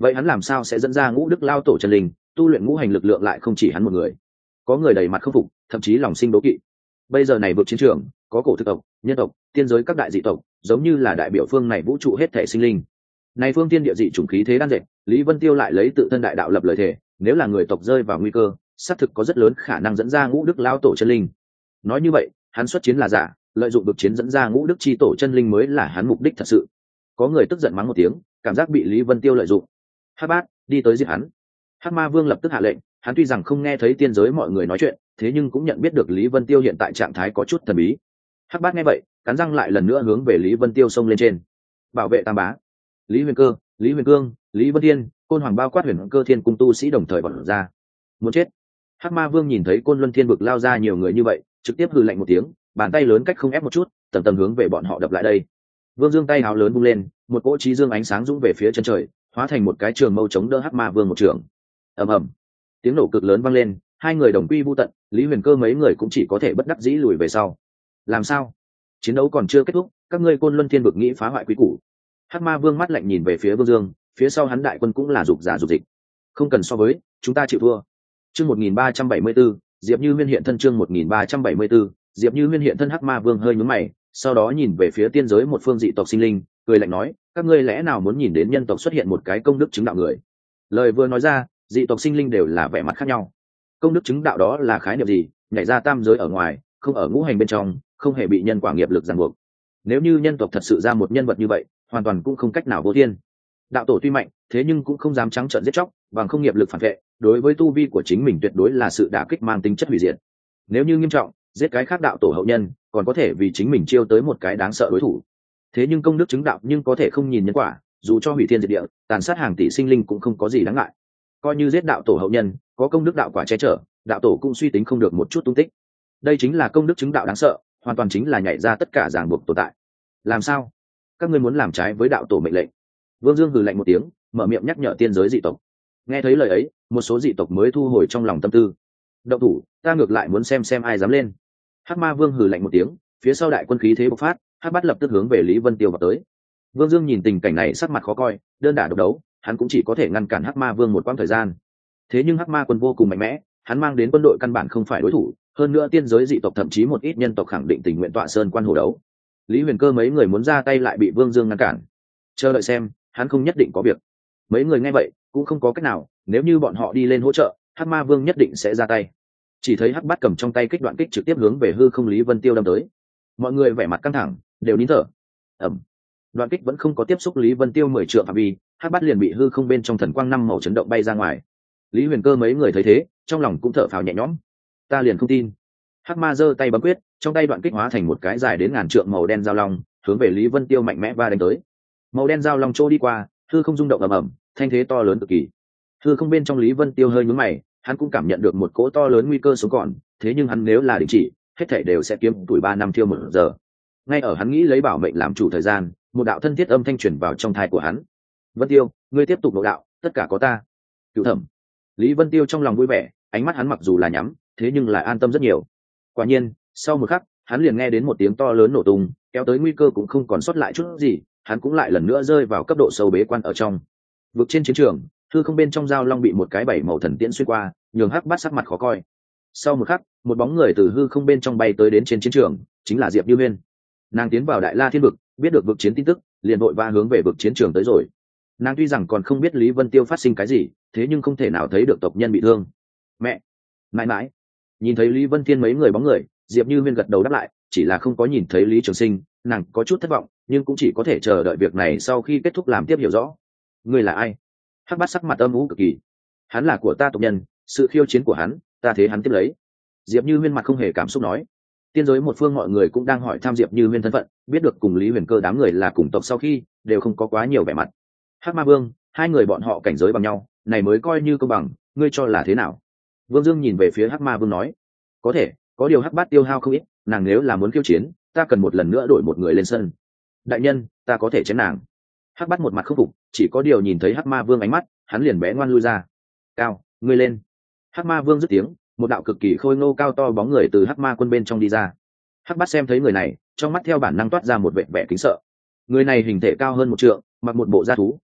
vậy hắn làm sao sẽ dẫn ra ngũ đức lao tổ chân linh? Tu luyện ngũ hành lực lượng lại không chỉ hắn một người. Có người đầy mặt không phục, thậm chí lòng sinh đố kỵ. Bây giờ này vượt chiến trường, có cổ thực tộc, nhân tộc, tiên giới các đại dị tộc, giống như là đại biểu phương này vũ trụ hết thể sinh linh. Này phương tiên địa dị chủng khí thế đang dệt, Lý Vân Tiêu lại lấy tự thân đại đạo lập lời thể, nếu là người tộc rơi vào nguy cơ, xác thực có rất lớn khả năng dẫn ra ngũ đức lao tổ chân linh. Nói như vậy, hắn xuất chiến là giả, lợi dụng vực chiến dẫn ra ngũ đức chi tổ chân linh mới là hắn mục đích thật sự. Có người tức giận mắng một tiếng, cảm giác bị Lý Vân Tiêu lợi dụng. Hắc Bát, đi tới giết hắn. Hắc Ma Vương lập tức hạ lệnh, hắn tuy rằng không nghe thấy tiên giới mọi người nói chuyện, thế nhưng cũng nhận biết được Lý Vân Tiêu hiện tại trạng thái có chút thần bí. Hắc Bát nghe vậy, cắn răng lại lần nữa hướng về Lý Vân Tiêu xông lên trên. Bảo vệ Tam Bá, Lý Huyền Cơ, Lý Huyền Cương, Lý Vân Tiên, Côn Hoàng bao quát Huyền Cơ Thiên cung tu sĩ đồng thời vọt ra. Muốn chết. Hắc Ma Vương nhìn thấy Côn Luân Thiên vực lao ra nhiều người như vậy, trực tiếp hừ lạnh một tiếng, bàn tay lớn cách không ép một chút, tầm tầm hướng về bọn họ đập lại đây. Vương Dương tay háo lớn bung lên, một cỗ trí dương ánh sáng dũng về phía chân trời, hóa thành một cái trường mâu chống đỡ Hắc Ma Vương một trường. Ầm ầm, tiếng nổ cực lớn vang lên, hai người đồng quy vu tận, Lý Huyền Cơ mấy người cũng chỉ có thể bất đắc dĩ lùi về sau. Làm sao? Chiến đấu còn chưa kết thúc, các ngươi Côn Luân Thiên vực nghĩ phá hoại quý củ. Hắc Ma Vương mắt lạnh nhìn về phía Vương Dương, phía sau hắn đại quân cũng là dục giả dục dịch. Không cần so với, chúng ta chịu thua. Chương một nghìn ba trăm bảy mươi 173, Diệp Như Huyên hiện thân chương một nghìn ba trăm bảy mươi 174, Diệp Như Huyên hiện thân. Hắc Ma Vương hơi nhướng mày, sau đó nhìn về phía tiên giới một phương dị tộc sinh linh, cười lạnh nói, các ngươi lẽ nào muốn nhìn đến nhân tộc xuất hiện một cái công đức chứng đạo người? Lời vừa nói ra, dị tộc sinh linh đều là vẻ mặt khác nhau. Công đức chứng đạo đó là khái niệm gì? Nhảy ra tam giới ở ngoài, không ở ngũ hành bên trong, không hề bị nhân quả nghiệp lực ràng buộc. Nếu như nhân tộc thật sự ra một nhân vật như vậy, hoàn toàn cũng không cách nào vô thiên. Đạo tổ tuy mạnh, thế nhưng cũng không dám trắng trợn giết chóc, bằng không nghiệp lực phản vệ, đối với tu vi của chính mình tuyệt đối là sự đả kích mang tính chất hủy diệt. Nếu như nghiêm trọng, giết cái khác đạo tổ hậu nhân, còn có thể vì chính mình chiêu tới một cái đáng sợ đối thủ. Thế nhưng công đức chứng đạo nhưng có thể không nhìn nhân quả, dù cho hủy thiên diệt địa, tàn sát hàng tỷ sinh linh cũng không có gì đáng ngại. Coi như giết đạo tổ hậu nhân, có công đức đạo quả che chở, đạo tổ cũng suy tính không được một chút tung tích. Đây chính là công đức chứng đạo đáng sợ, hoàn toàn chính là nhảy ra tất cả ràng buộc tồn tại. Làm sao? Các ngươi muốn làm trái với đạo tổ mệnh lệnh? Vương Dương hừ lạnh một tiếng, mở miệng nhắc nhở tiên giới dị tộc. Nghe thấy lời ấy, một số dị tộc mới thu hồi trong lòng tâm tư. Động thủ, ta ngược lại muốn xem xem ai dám lên. Hắc Ma Vương hừ lạnh một tiếng, phía sau đại quân khí thế bộc phát, Hắc Bát lập tức hướng về Lý Vân Tiêu vào tới. Vương Dương nhìn tình cảnh này sắc mặt khó coi, đơn đả độc đấu, hắn cũng chỉ có thể ngăn cản Hắc Ma Vương một quãng thời gian. Thế nhưng Hắc Ma quân vô cùng mạnh mẽ, hắn mang đến quân đội căn bản không phải đối thủ, hơn nữa tiên giới dị tộc thậm chí một ít nhân tộc khẳng định tình nguyện tọa sơn quan hồ đấu. Lý Huyền Cơ mấy người muốn ra tay lại bị Vương Dương ngăn cản. Chờ đợi xem, hắn không nhất định có việc. Mấy người nghe vậy cũng không có cách nào, nếu như bọn họ đi lên hỗ trợ, Hắc Ma Vương nhất định sẽ ra tay. Chỉ thấy Hắc Bát cầm trong tay kích đoạn kích trực tiếp hướng về hư không Lý Vân Tiêu đâm tới. Mọi người vẻ mặt căng thẳng, đều nín thở. Ầm. Đoạn kích vẫn không có tiếp xúc Lý Vân Tiêu mười trượng phạm vi, Hắc Bát liền bị hư không bên trong thần quang năm màu chấn động bay ra ngoài. Lý Huyền Cơ mấy người thấy thế, trong lòng cũng thở phào nhẹ nhõm. Ta liền không tin. Hắc Ma giơ tay bấm quyết, trong tay đoạn kích hóa thành một cái dài đến ngàn trượng màu đen giao long, hướng về Lý Vân Tiêu mạnh mẽ va đánh tới. Màu đen giao long trôi đi qua, hư không rung động ầm ầm, thanh thế to lớn cực kỳ. Hư không bên trong Lý Vân Tiêu hơi nhướng mày, hắn cũng cảm nhận được một cỗ to lớn nguy cơ sống còn, thế nhưng hắn nếu là đình chỉ, hết thảy đều sẽ kiếm tuổi ba năm thiêu một giờ. Ngay ở hắn nghĩ lấy bảo mệnh làm chủ thời gian, một đạo thân thiết âm thanh truyền vào trong tai của hắn. Vân Tiêu, ngươi tiếp tục nội đạo, tất cả có ta. Cửu Thẩm. Lý Vân Tiêu trong lòng vui vẻ, ánh mắt hắn mặc dù là nhắm, thế nhưng lại an tâm rất nhiều. Quả nhiên, sau một khắc, hắn liền nghe đến một tiếng to lớn nổ tung, kéo tới nguy cơ cũng không còn sót lại chút gì, hắn cũng lại lần nữa rơi vào cấp độ sâu bế quan ở trong. Vực trên chiến trường, hư không bên trong giao long bị một cái bảy màu thần tiễn xuyên qua, nhường Hắc Bát sắc mặt khó coi. Sau một khắc, một bóng người từ hư không bên trong bay tới đến trên chiến trường, chính là Diệp Như Huyên. Nàng tiến vào Đại La Thiên vực, biết được vực chiến tin tức, liền vội va hướng về vực chiến trường tới rồi. Nàng tuy rằng còn không biết Lý Vân Tiêu phát sinh cái gì, thế nhưng không thể nào thấy được tộc nhân bị thương. Mẹ, mãi mãi, nhìn thấy Lý Vân Thiên mấy người bóng người, Diệp Như Huyên gật đầu đáp lại, chỉ là không có nhìn thấy Lý Trường Sinh, nàng có chút thất vọng, nhưng cũng chỉ có thể chờ đợi việc này sau khi kết thúc làm tiếp hiểu rõ. Ngươi là ai? Hắc Bát sắc mặt âm u cực kỳ. Hắn là của ta tộc nhân, sự khiêu chiến của hắn, ta thế hắn tiếp lấy. Diệp Như Huyên mặt không hề cảm xúc nói. Tiên giới một phương mọi người cũng đang hỏi thăm Diệp Như Huyên thân phận, biết được cùng Lý Huyền Cơ đám người là cùng tộc sau khi, đều không có quá nhiều vẻ mặt. Hắc Ma Vương, hai người bọn họ cảnh giới bằng nhau, này mới coi như công bằng, ngươi cho là thế nào? Vương Dương nhìn về phía Hắc Ma Vương nói. Có thể, có điều Hắc Bát tiêu hao không ít, nàng nếu là muốn khiêu chiến, ta cần một lần nữa đổi một người lên sân. Đại nhân, ta có thể chém nàng. Hắc Bát một mặt không phục, chỉ có điều nhìn thấy Hắc Ma Vương ánh mắt, hắn liền bé ngoan lui ra. Cao, ngươi lên. Hắc Ma Vương dứt tiếng, một đạo cực kỳ khôi ngô cao to bóng người từ Hắc Ma quân bên trong đi ra. Hắc Bát xem thấy người này, trong mắt theo bản năng toát ra một vẻ vẻ kính sợ. Người này hình thể cao hơn một trượng, mặc một bộ da thú,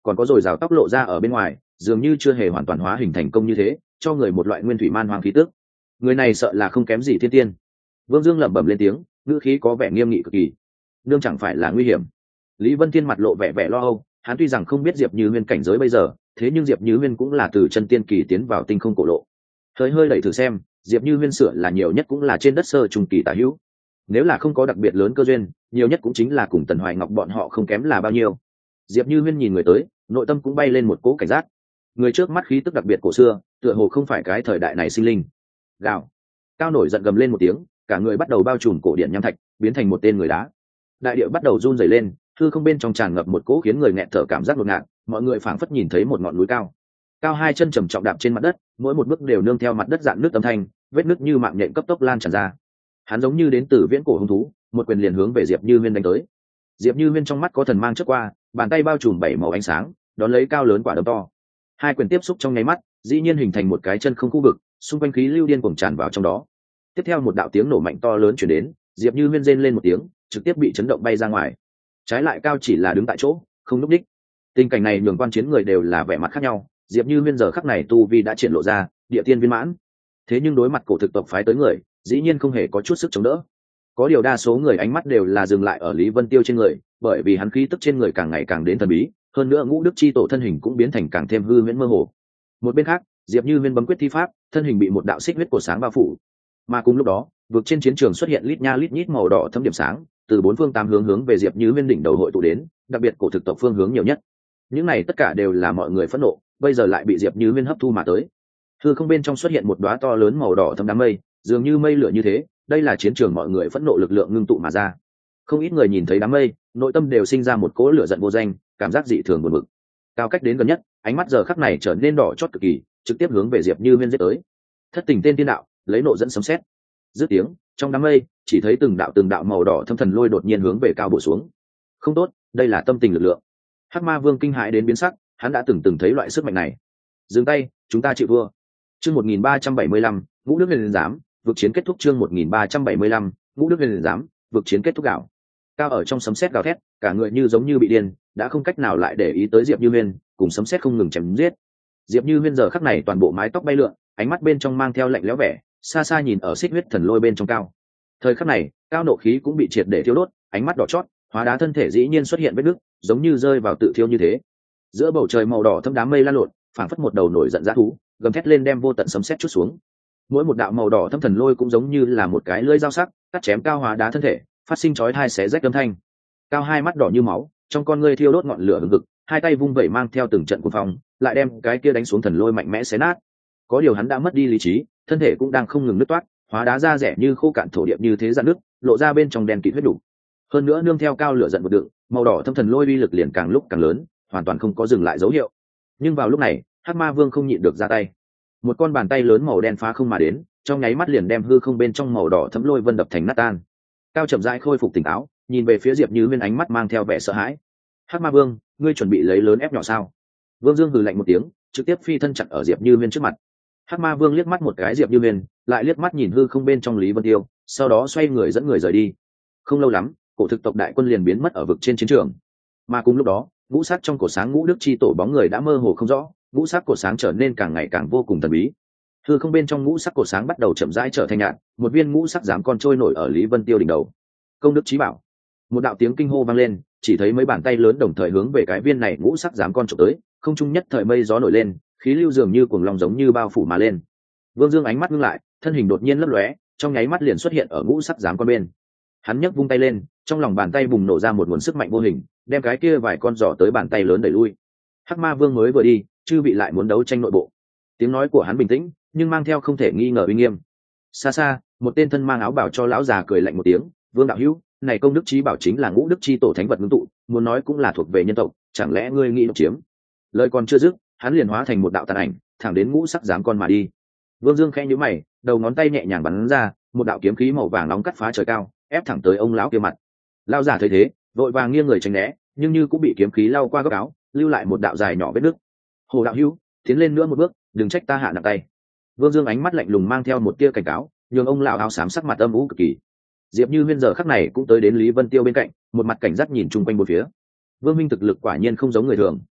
còn có dồi dào tóc lộ ra ở bên ngoài, dường như chưa hề hoàn toàn hóa hình thành công như thế, cho người một loại nguyên thủy man hoang khí tức. Người này sợ là không kém gì thiên tiên. Vương Dương lẩm bẩm lên tiếng, ngữ khí có vẻ nghiêm nghị cực kỳ. Nương chẳng phải là nguy hiểm. Lý Vân Thiên mặt lộ vẻ vẻ lo âu, hắn tuy rằng không biết Diệp Như Huyên cảnh giới bây giờ, thế nhưng Diệp Như Huyên cũng là từ chân tiên kỳ tiến vào tinh không cổ lộ. Hơi hơi đẩy thử xem, Diệp Như Huyên sửa là nhiều nhất cũng là trên đất sơ trung kỳ tả hữu. Nếu là không có đặc biệt lớn cơ duyên, nhiều nhất cũng chính là cùng Tần Hoài Ngọc bọn họ không kém là bao nhiêu. Diệp Như Huyên nhìn người tới, nội tâm cũng bay lên một cỗ cảnh giác. Người trước mắt khí tức đặc biệt cổ xưa, tựa hồ không phải cái thời đại này sinh linh. Gào. Cao nổi giận gầm lên một tiếng, cả người bắt đầu bao trùm cổ điện nham thạch, biến thành một tên người đá. Đại địa bắt đầu run rẩy lên, hư không bên trong tràn ngập một cỗ khiến người nghẹt thở cảm giác ngột ngạt, mọi người phảng phất nhìn thấy một ngọn núi cao. Cao hai chân trầm trọng đạp trên mặt đất, mỗi một bước đều nương theo mặt đất dạn nước âm thanh, vết nứt như mạng nhện cấp tốc lan tràn ra. Hắn giống như đến từ viễn cổ hung thú, một quyền liền hướng về Diệp Như Huyên đánh tới. Diệp Như Huyên trong mắt có thần mang chớp qua, bàn tay bao trùm bảy màu ánh sáng, đón lấy cao lớn quả đấm to. Hai quyền tiếp xúc trong nháy mắt, dĩ nhiên hình thành một cái chân không khu vực, xung quanh khí lưu điên cuồng tràn vào trong đó. Tiếp theo một đạo tiếng nổ mạnh to lớn truyền đến, Diệp Như Huyên rên lên một tiếng, trực tiếp bị chấn động bay ra ngoài. Trái lại Cao chỉ là đứng tại chỗ, không lúc đích. Tình cảnh này nhường quan chiến người đều là vẻ mặt khác nhau. Diệp Như Huyên giờ khắc này tu vi đã triển lộ ra, địa tiên viên mãn. Thế nhưng đối mặt cổ thực tộc phái tới người, dĩ nhiên không hề có chút sức chống đỡ. Có điều đa số người ánh mắt đều là dừng lại ở Lý Vân Tiêu trên người, bởi vì hắn khí tức trên người càng ngày càng đến thần bí, hơn nữa Ngũ Đức chi tổ thân hình cũng biến thành càng thêm hư huyễn mơ hồ. Một bên khác, Diệp Như Huyên bấm quyết thi pháp, thân hình bị một đạo xích huyết của sáng bao phủ. Mà cùng lúc đó, vực trên chiến trường xuất hiện lít nha lít nhít màu đỏ thâm điểm sáng, từ bốn phương tám hướng hướng về Diệp Như Huyên đỉnh đầu hội tụ đến, đặc biệt cổ thực tộc phương hướng nhiều nhất. Những này tất cả đều là mọi người phẫn nộ, bây giờ lại bị Diệp Như Huyên hấp thu mà tới. Hư không bên trong xuất hiện một đóa to lớn màu đỏ thâm đám mây, dường như mây lửa như thế, đây là chiến trường mọi người phẫn nộ lực lượng ngưng tụ mà ra. Không ít người nhìn thấy đám mây, nội tâm đều sinh ra một cỗ lửa giận vô danh, cảm giác dị thường buồn bực. Cao cách đến gần nhất, ánh mắt giờ khắc này trở nên đỏ chót cực kỳ, trực tiếp hướng về Diệp Như Huyên giết tới. Thất tình tên tiên đạo, lấy nộ dẫn sấm sét. Dứt tiếng, trong đám mây, chỉ thấy từng đạo từng đạo màu đỏ thâm thần lôi đột nhiên hướng về Cao bổ xuống. Không tốt, đây là tâm tình lực lượng. Hắc Ma Vương kinh hãi đến biến sắc, hắn đã từng từng thấy loại sức mạnh này. Dừng tay, chúng ta chịu vua. Chương một nghìn ba trăm bảy mươi lăm, Ngũ Đức Huyền Giám, vực chiến kết thúc. Chương một nghìn ba trăm bảy mươi lăm, Ngũ Đức Huyền Giám, vực chiến kết thúc gạo. Cao ở trong sấm sét gào thét, cả người như giống như bị điên, đã không cách nào lại để ý tới Diệp Như Huyên, cùng sấm sét không ngừng chém giết. Diệp Như Huyên giờ khắc này toàn bộ mái tóc bay lượn, ánh mắt bên trong mang theo lạnh lẽo vẻ, xa xa nhìn ở xích huyết thần lôi bên trong Cao. Thời khắc này, Cao nộ khí cũng bị triệt để thiêu đốt, ánh mắt đỏ chót, hóa đá thân thể dĩ nhiên xuất hiện vết nứt, giống như rơi vào tự thiêu như thế. Giữa bầu trời màu đỏ thâm đám mây lan lộn, phảng phất một đầu nổi giận dã thú, gầm thét lên đem vô tận sấm sét chút xuống. Mỗi một đạo màu đỏ thâm thần lôi cũng giống như là một cái lưỡi dao sắc, cắt chém Cao hóa đá thân thể, phát sinh chói tai xé rách âm thanh. Cao hai mắt đỏ như máu, trong con ngươi thiêu đốt ngọn lửa hừng hực, hai tay vung vẩy mang theo từng trận cuồng phong, lại đem cái kia đánh xuống thần lôi mạnh mẽ xé nát. Có điều hắn đã mất đi lý trí, thân thể cũng đang không ngừng nứt toát, hóa đá ra rẻ như khô cạn thổ địa như thế dạn nước, lộ ra bên trong đen kịt huyết đủ. Hơn nữa nương theo Cao lửa giận một đựng, màu đỏ thâm thần lôi uy lực liền càng lúc càng lớn, hoàn toàn không có dừng lại dấu hiệu. Nhưng vào lúc này, Hắc Ma Vương không nhịn được ra tay. Một con bàn tay lớn màu đen phá không mà đến, trong nháy mắt liền đem hư không bên trong màu đỏ thấm lôi vân đập thành nát tan. Cao chậm rãi khôi phục tỉnh táo, nhìn về phía Diệp Như Huyên ánh mắt mang theo vẻ sợ hãi. Hắc Ma Vương, ngươi chuẩn bị lấy lớn ép nhỏ sao? Vương Dương hừ lạnh một tiếng, trực tiếp phi thân chặn ở Diệp Như Huyên trước mặt. Hắc Ma Vương liếc mắt một cái Diệp Như Huyên, lại liếc mắt nhìn hư không bên trong Lý Vân Tiêu, sau đó xoay người dẫn người rời đi. Không lâu lắm, cổ thực tộc đại quân liền biến mất ở vực trên chiến trường. Mà cùng lúc đó, ngũ sắc trong cổ sáng Ngũ Đức chi tổ bóng người đã mơ hồ không rõ, ngũ sắc cổ sáng trở nên càng ngày càng vô cùng thần bí. Hư không bên trong ngũ sắc cổ sáng bắt đầu chậm rãi trở thành nhạt, một viên ngũ sắc giám con trôi nổi ở Lý Vân Tiêu đỉnh đầu. Công đức chí bảo. Một đạo tiếng kinh hô vang lên, chỉ thấy mấy bàn tay lớn đồng thời hướng về cái viên này ngũ sắc giám con chụp tới, không trung nhất thời mây gió nổi lên, khí lưu dường như cuồng long giống như bao phủ mà lên. Vương Dương ánh mắt ngưng lại, thân hình đột nhiên lấp lóe, trong nháy mắt liền xuất hiện ở ngũ sắc giám con bên. Hắn nhấc vung tay lên, trong lòng bàn tay bùng nổ ra một nguồn sức mạnh vô hình, đem cái kia vài con giỏ tới bàn tay lớn đẩy lui. Hắc Ma Vương mới vừa đi, chư vị lại muốn đấu tranh nội bộ. Tiếng nói của hắn bình tĩnh, nhưng mang theo không thể nghi ngờ uy nghiêm. Xa xa, một tên thân mang áo bào cho lão già cười lạnh một tiếng, Vương đạo hữu, này công đức chí bảo chính là Ngũ Đức chi tổ thánh vật ngưng tụ, muốn nói cũng là thuộc về nhân tộc, chẳng lẽ ngươi nghĩ độc chiếm? Lời còn chưa dứt, hắn liền hóa thành một đạo tàn ảnh, thẳng đến ngũ sắc giám con mà đi. Vương Dương khẽ nhíu mày, đầu ngón tay nhẹ nhàng bắn ra, một đạo kiếm khí màu vàng nóng cắt phá trời cao, ép thẳng tới ông lão kia mặt. Lão giả thấy thế, vội vàng nghiêng người tránh né, nhưng như cũng bị kiếm khí lao qua góc áo, lưu lại một đạo dài nhỏ vết nứt. Hồ đạo hữu, tiến lên nữa một bước, đừng trách ta hạ nặng tay. Vương Dương ánh mắt lạnh lùng mang theo một tia cảnh cáo, nhường ông lão áo xám sắc mặt âm u cực kỳ. Diệp Như Huyên giờ khắc này cũng tới đến Lý Vân Tiêu bên cạnh, một mặt cảnh giác nhìn chung quanh bốn phía. Vương Minh thực lực quả nhiên không giống người thường.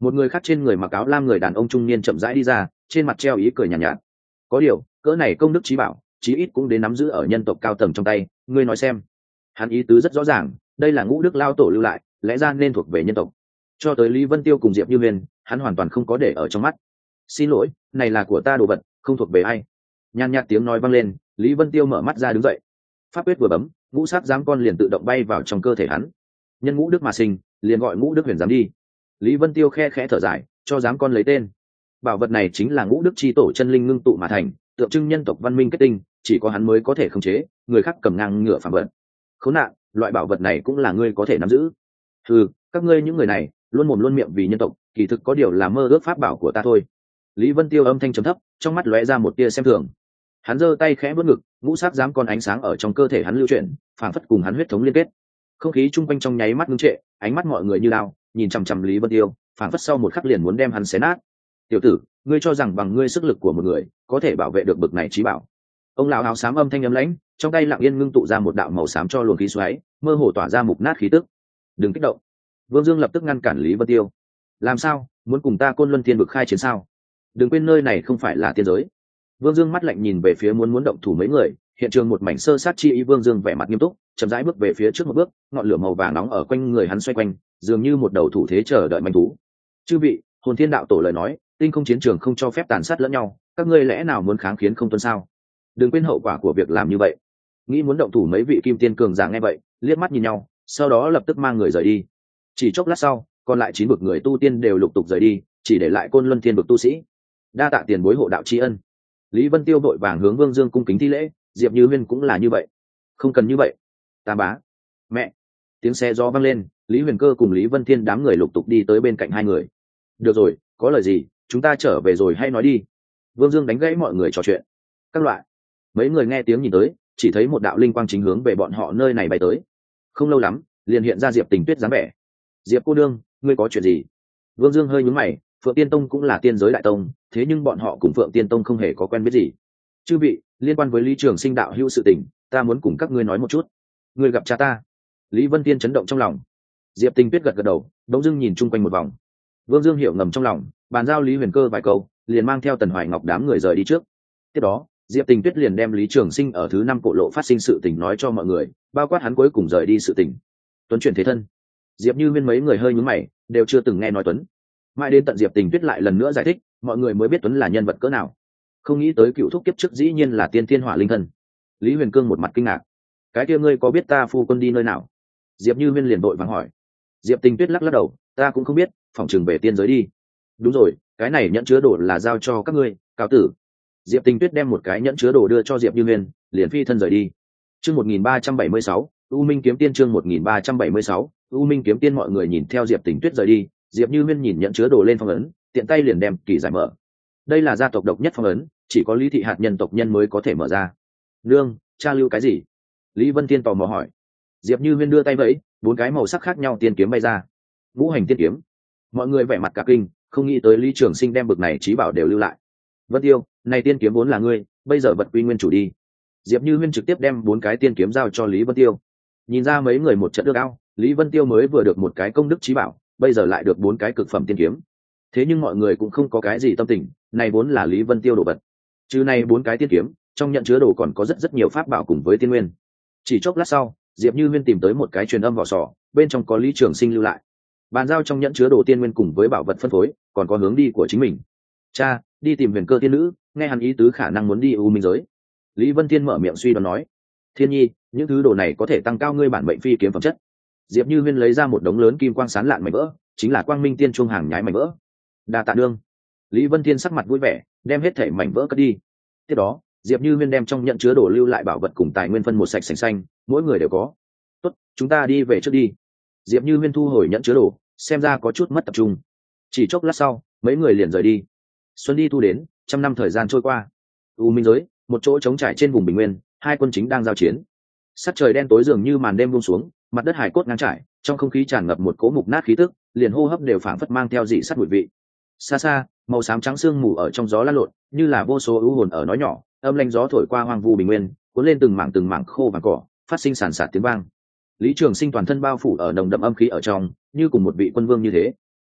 Một người khác trên người mặc áo lam người đàn ông trung niên chậm rãi đi ra, trên mặt treo ý cười nhàn nhạt, nhạt có điều cỡ này công đức trí bảo chí ít cũng đến nắm giữ ở nhân tộc cao tầng trong tay, ngươi nói xem. Hắn ý tứ rất rõ ràng, đây là ngũ đức lao tổ lưu lại, lẽ ra nên thuộc về nhân tộc. Cho tới Lý Vân Tiêu cùng Diệp Như Huyền, hắn hoàn toàn không có để ở trong mắt. Xin lỗi, này là của ta đồ vật, không thuộc về ai. Nhàn nhạt tiếng nói vang lên, Lý Vân Tiêu mở mắt ra đứng dậy. Pháp quyết vừa bấm, ngũ sát giám con liền tự động bay vào trong cơ thể hắn. Nhân ngũ đức mà sinh, liền gọi ngũ đức huyền giám đi. Lý Vân Tiêu khe khẽ thở dài, cho giám con lấy tên. Bảo vật này chính là ngũ đức chi tổ chân linh ngưng tụ mà thành, tượng trưng nhân tộc văn minh kết tinh, chỉ có hắn mới có thể khống chế, người khác cầm ngang ngửa phản vật. Khốn nạn, loại bảo vật này cũng là ngươi có thể nắm giữ. Ừ, các ngươi những người này luôn mồm luôn miệng vì nhân tộc, kỳ thực có điều là mơ ước pháp bảo của ta thôi. Lý Vân Tiêu âm thanh trầm thấp, trong mắt lóe ra một tia xem thường. Hắn giơ tay khẽ vuốt ngực, ngũ sắc giám con ánh sáng ở trong cơ thể hắn lưu chuyển, phảng phất cùng hắn huyết thống liên kết. Không khí chung quanh trong nháy mắt ngưng trệ, ánh mắt mọi người như lao, nhìn chằm chằm Lý Vân Tiêu, phảng phất sau một khắc liền muốn đem hắn xé nát. Tiểu tử, ngươi cho rằng bằng ngươi sức lực của một người có thể bảo vệ được bực này trí bảo? Ông lão áo xám âm thanh ấm lãnh, trong tay lặng yên ngưng tụ ra một đạo màu xám cho luồng khí xoáy, mơ hồ tỏa ra mục nát khí tức. Đừng kích động. Vương Dương lập tức ngăn cản Lý Vân Tiêu. Làm sao, muốn cùng ta Côn Luân Thiên vực khai chiến sao? Đừng quên nơi này không phải là tiên giới. Vương Dương mắt lạnh nhìn về phía muốn muốn động thủ mấy người, hiện trường một mảnh sơ sát chi ý. Vương Dương vẻ mặt nghiêm túc, chậm rãi bước về phía trước một bước, ngọn lửa màu vàng nóng ở quanh người hắn xoay quanh, dường như một đầu thủ thế chờ đợi manh thú. Chư vị, Hồn Thiên đạo tổ lời nói, tinh không chiến trường không cho phép tàn sát lẫn nhau, các ngươi lẽ nào muốn kháng khiến không tuân sao? Đừng quên hậu quả của việc làm như vậy. Nghĩ muốn động thủ mấy vị kim tiên cường giả nghe vậy, liếc mắt nhìn nhau, sau đó lập tức mang người rời đi. Chỉ chốc lát sau, còn lại chín vực người tu tiên đều lục tục rời đi, chỉ để lại Côn Luân Thiên vực tu sĩ. Đa tạ tiền bối hộ đạo tri ân. Lý Vân Tiêu vội vàng hướng Vương Dương cung kính thi lễ, Diệp Như Huyên cũng là như vậy. Không cần như vậy. Tam bá, mẹ. Tiếng xe gió vang lên, Lý Huyền Cơ cùng Lý Vân Thiên đám người lục tục đi tới bên cạnh hai người. Được rồi, có lời gì, chúng ta trở về rồi hay nói đi. Vương Dương đánh gãy mọi người trò chuyện. Các loại. Mấy người nghe tiếng nhìn tới, chỉ thấy một đạo linh quang chính hướng về bọn họ nơi này bay tới. Không lâu lắm, liền hiện ra Diệp Tình Tuyết dáng vẻ. Diệp cô đương, ngươi có chuyện gì? Vương Dương hơi nhướng mày, Phượng Tiên Tông cũng là tiên giới đại tông, thế nhưng bọn họ cùng Phượng Tiên Tông không hề có quen biết gì. Chư vị, liên quan với Lý Trường Sinh đạo hữu sự tình, ta muốn cùng các ngươi nói một chút. Ngươi gặp cha ta? Lý Vân Tiên chấn động trong lòng. Diệp Tình Tuyết gật gật đầu, bỗng dưng nhìn chung quanh một vòng. Vương Dương hiểu ngầm trong lòng, bàn giao Lý Huyền Cơ vài câu, liền mang theo Tần Hoài Ngọc đám người rời đi trước. Tiếp đó, Diệp Tình Tuyết liền đem Lý Trường Sinh ở thứ năm cổ lộ phát sinh sự tình nói cho mọi người, bao quát hắn cuối cùng rời đi sự tình. Tuấn chuyển thế thân. Diệp Như Huyên mấy người hơi nhướng mày, đều chưa từng nghe nói Tuấn. Mãi đến tận Diệp Tình Tuyết lại lần nữa giải thích, mọi người mới biết Tuấn là nhân vật cỡ nào. Không nghĩ tới cựu thúc kiếp trước dĩ nhiên là tiên thiên hỏa linh thân. Lý Huyền Cương một mặt kinh ngạc. Cái kia ngươi có biết ta phu quân đi nơi nào? Diệp Như Huyên liền vội vàng hỏi. Diệp Tình Tuyết lắc lắc đầu, ta cũng không biết, phỏng chừng về tiên giới đi. Đúng rồi, cái này nhẫn chứa đồ là giao cho các ngươi, cáo tử. Diệp Tình Tuyết đem một cái nhẫn chứa đồ đưa cho Diệp Như Huyên, liền phi thân rời đi. Chương một nghìn ba trăm bảy mươi sáu, U Minh kiếm tiên. Chương một nghìn ba trăm bảy mươi sáu, U Minh kiếm tiên. Mọi người nhìn theo Diệp Tình Tuyết rời đi, Diệp Như Huyên nhìn nhẫn chứa đồ lên phong ấn, tiện tay liền đem kỳ giải mở. Đây là gia tộc độc nhất phong ấn, chỉ có Lý thị hạt nhân tộc nhân mới có thể mở ra. Nương, cha lưu cái gì? Lý Vân Tiên tò mò hỏi. Diệp Như Huyên đưa tay vẫy, bốn cái màu sắc khác nhau tiên kiếm bay ra. Ngũ hành tiên kiếm. Mọi người vẻ mặt cả kinh, không nghĩ tới Lý Trường Sinh đem bực này trí bảo đều lưu lại. Vân Tiêu, này tiên kiếm vốn là ngươi, bây giờ vật quy nguyên chủ đi. Diệp Như Huyên trực tiếp đem bốn cái tiên kiếm giao cho Lý Vân Tiêu. Nhìn ra mấy người một trận được ao, Lý Vân Tiêu mới vừa được một cái công đức trí bảo, bây giờ lại được bốn cái cực phẩm tiên kiếm. Thế nhưng mọi người cũng không có cái gì tâm tình, này vốn là Lý Vân Tiêu đồ vật. Trừ này bốn cái tiên kiếm, trong nhận chứa đồ còn có rất rất nhiều pháp bảo cùng với tiên nguyên. Chỉ chốc lát sau, Diệp Như Huyên tìm tới một cái truyền âm vỏ sò, bên trong có Lý Trường Sinh lưu lại. Bàn giao trong nhẫn chứa đồ tiên nguyên cùng với bảo vật phân phối, còn có hướng đi của chính mình. Cha, đi tìm Huyền Cơ tiên nữ, nghe hắn ý tứ khả năng muốn đi U Minh giới. Lý Vân Thiên mở miệng suy đoán nói. Thiên nhi, những thứ đồ này có thể tăng cao ngươi bản mệnh phi kiếm phẩm chất. Diệp Như Huyên lấy ra một đống lớn kim quang sáng lạn mảnh vỡ, chính là Quang Minh Tiên Trung hàng nhái mảnh vỡ. Đa tạ đương. Lý Vân Thiên sắc mặt vui vẻ, đem hết thảy mảnh vỡ cất đi. Tiếp đó, Diệp Như Huyên đem trong nhận chứa đồ lưu lại bảo vật cùng tài nguyên phân một sạch sành xanh, mỗi người đều có. Tốt, chúng ta đi về trước đi. Diệp Như Huyên thu hồi nhận chứa đồ, xem ra có chút mất tập trung. Chỉ chốc lát sau, mấy người liền rời đi. Xuân đi thu đến, trăm năm thời gian trôi qua. U Minh giới, một chỗ trống trải trên vùng bình nguyên, hai quân chính đang giao chiến. Sắc trời đen tối dường như màn đêm buông xuống, mặt đất hải cốt ngang trải, trong không khí tràn ngập một cỗ mục nát khí tức, liền hô hấp đều phảng phất mang theo dị sắt mùi vị. Xa xa, màu xám trắng sương mù ở trong gió lăn lộn, như là vô số ưu hồn ở nói nhỏ, âm lãnh gió thổi qua hoang vu bình nguyên, cuốn lên từng mảng từng mảng khô vàng cỏ, phát sinh sàn sạt tiếng vang. Lý Trường Sinh toàn thân bao phủ ở nồng đậm âm khí ở trong, như cùng một vị quân vương như thế.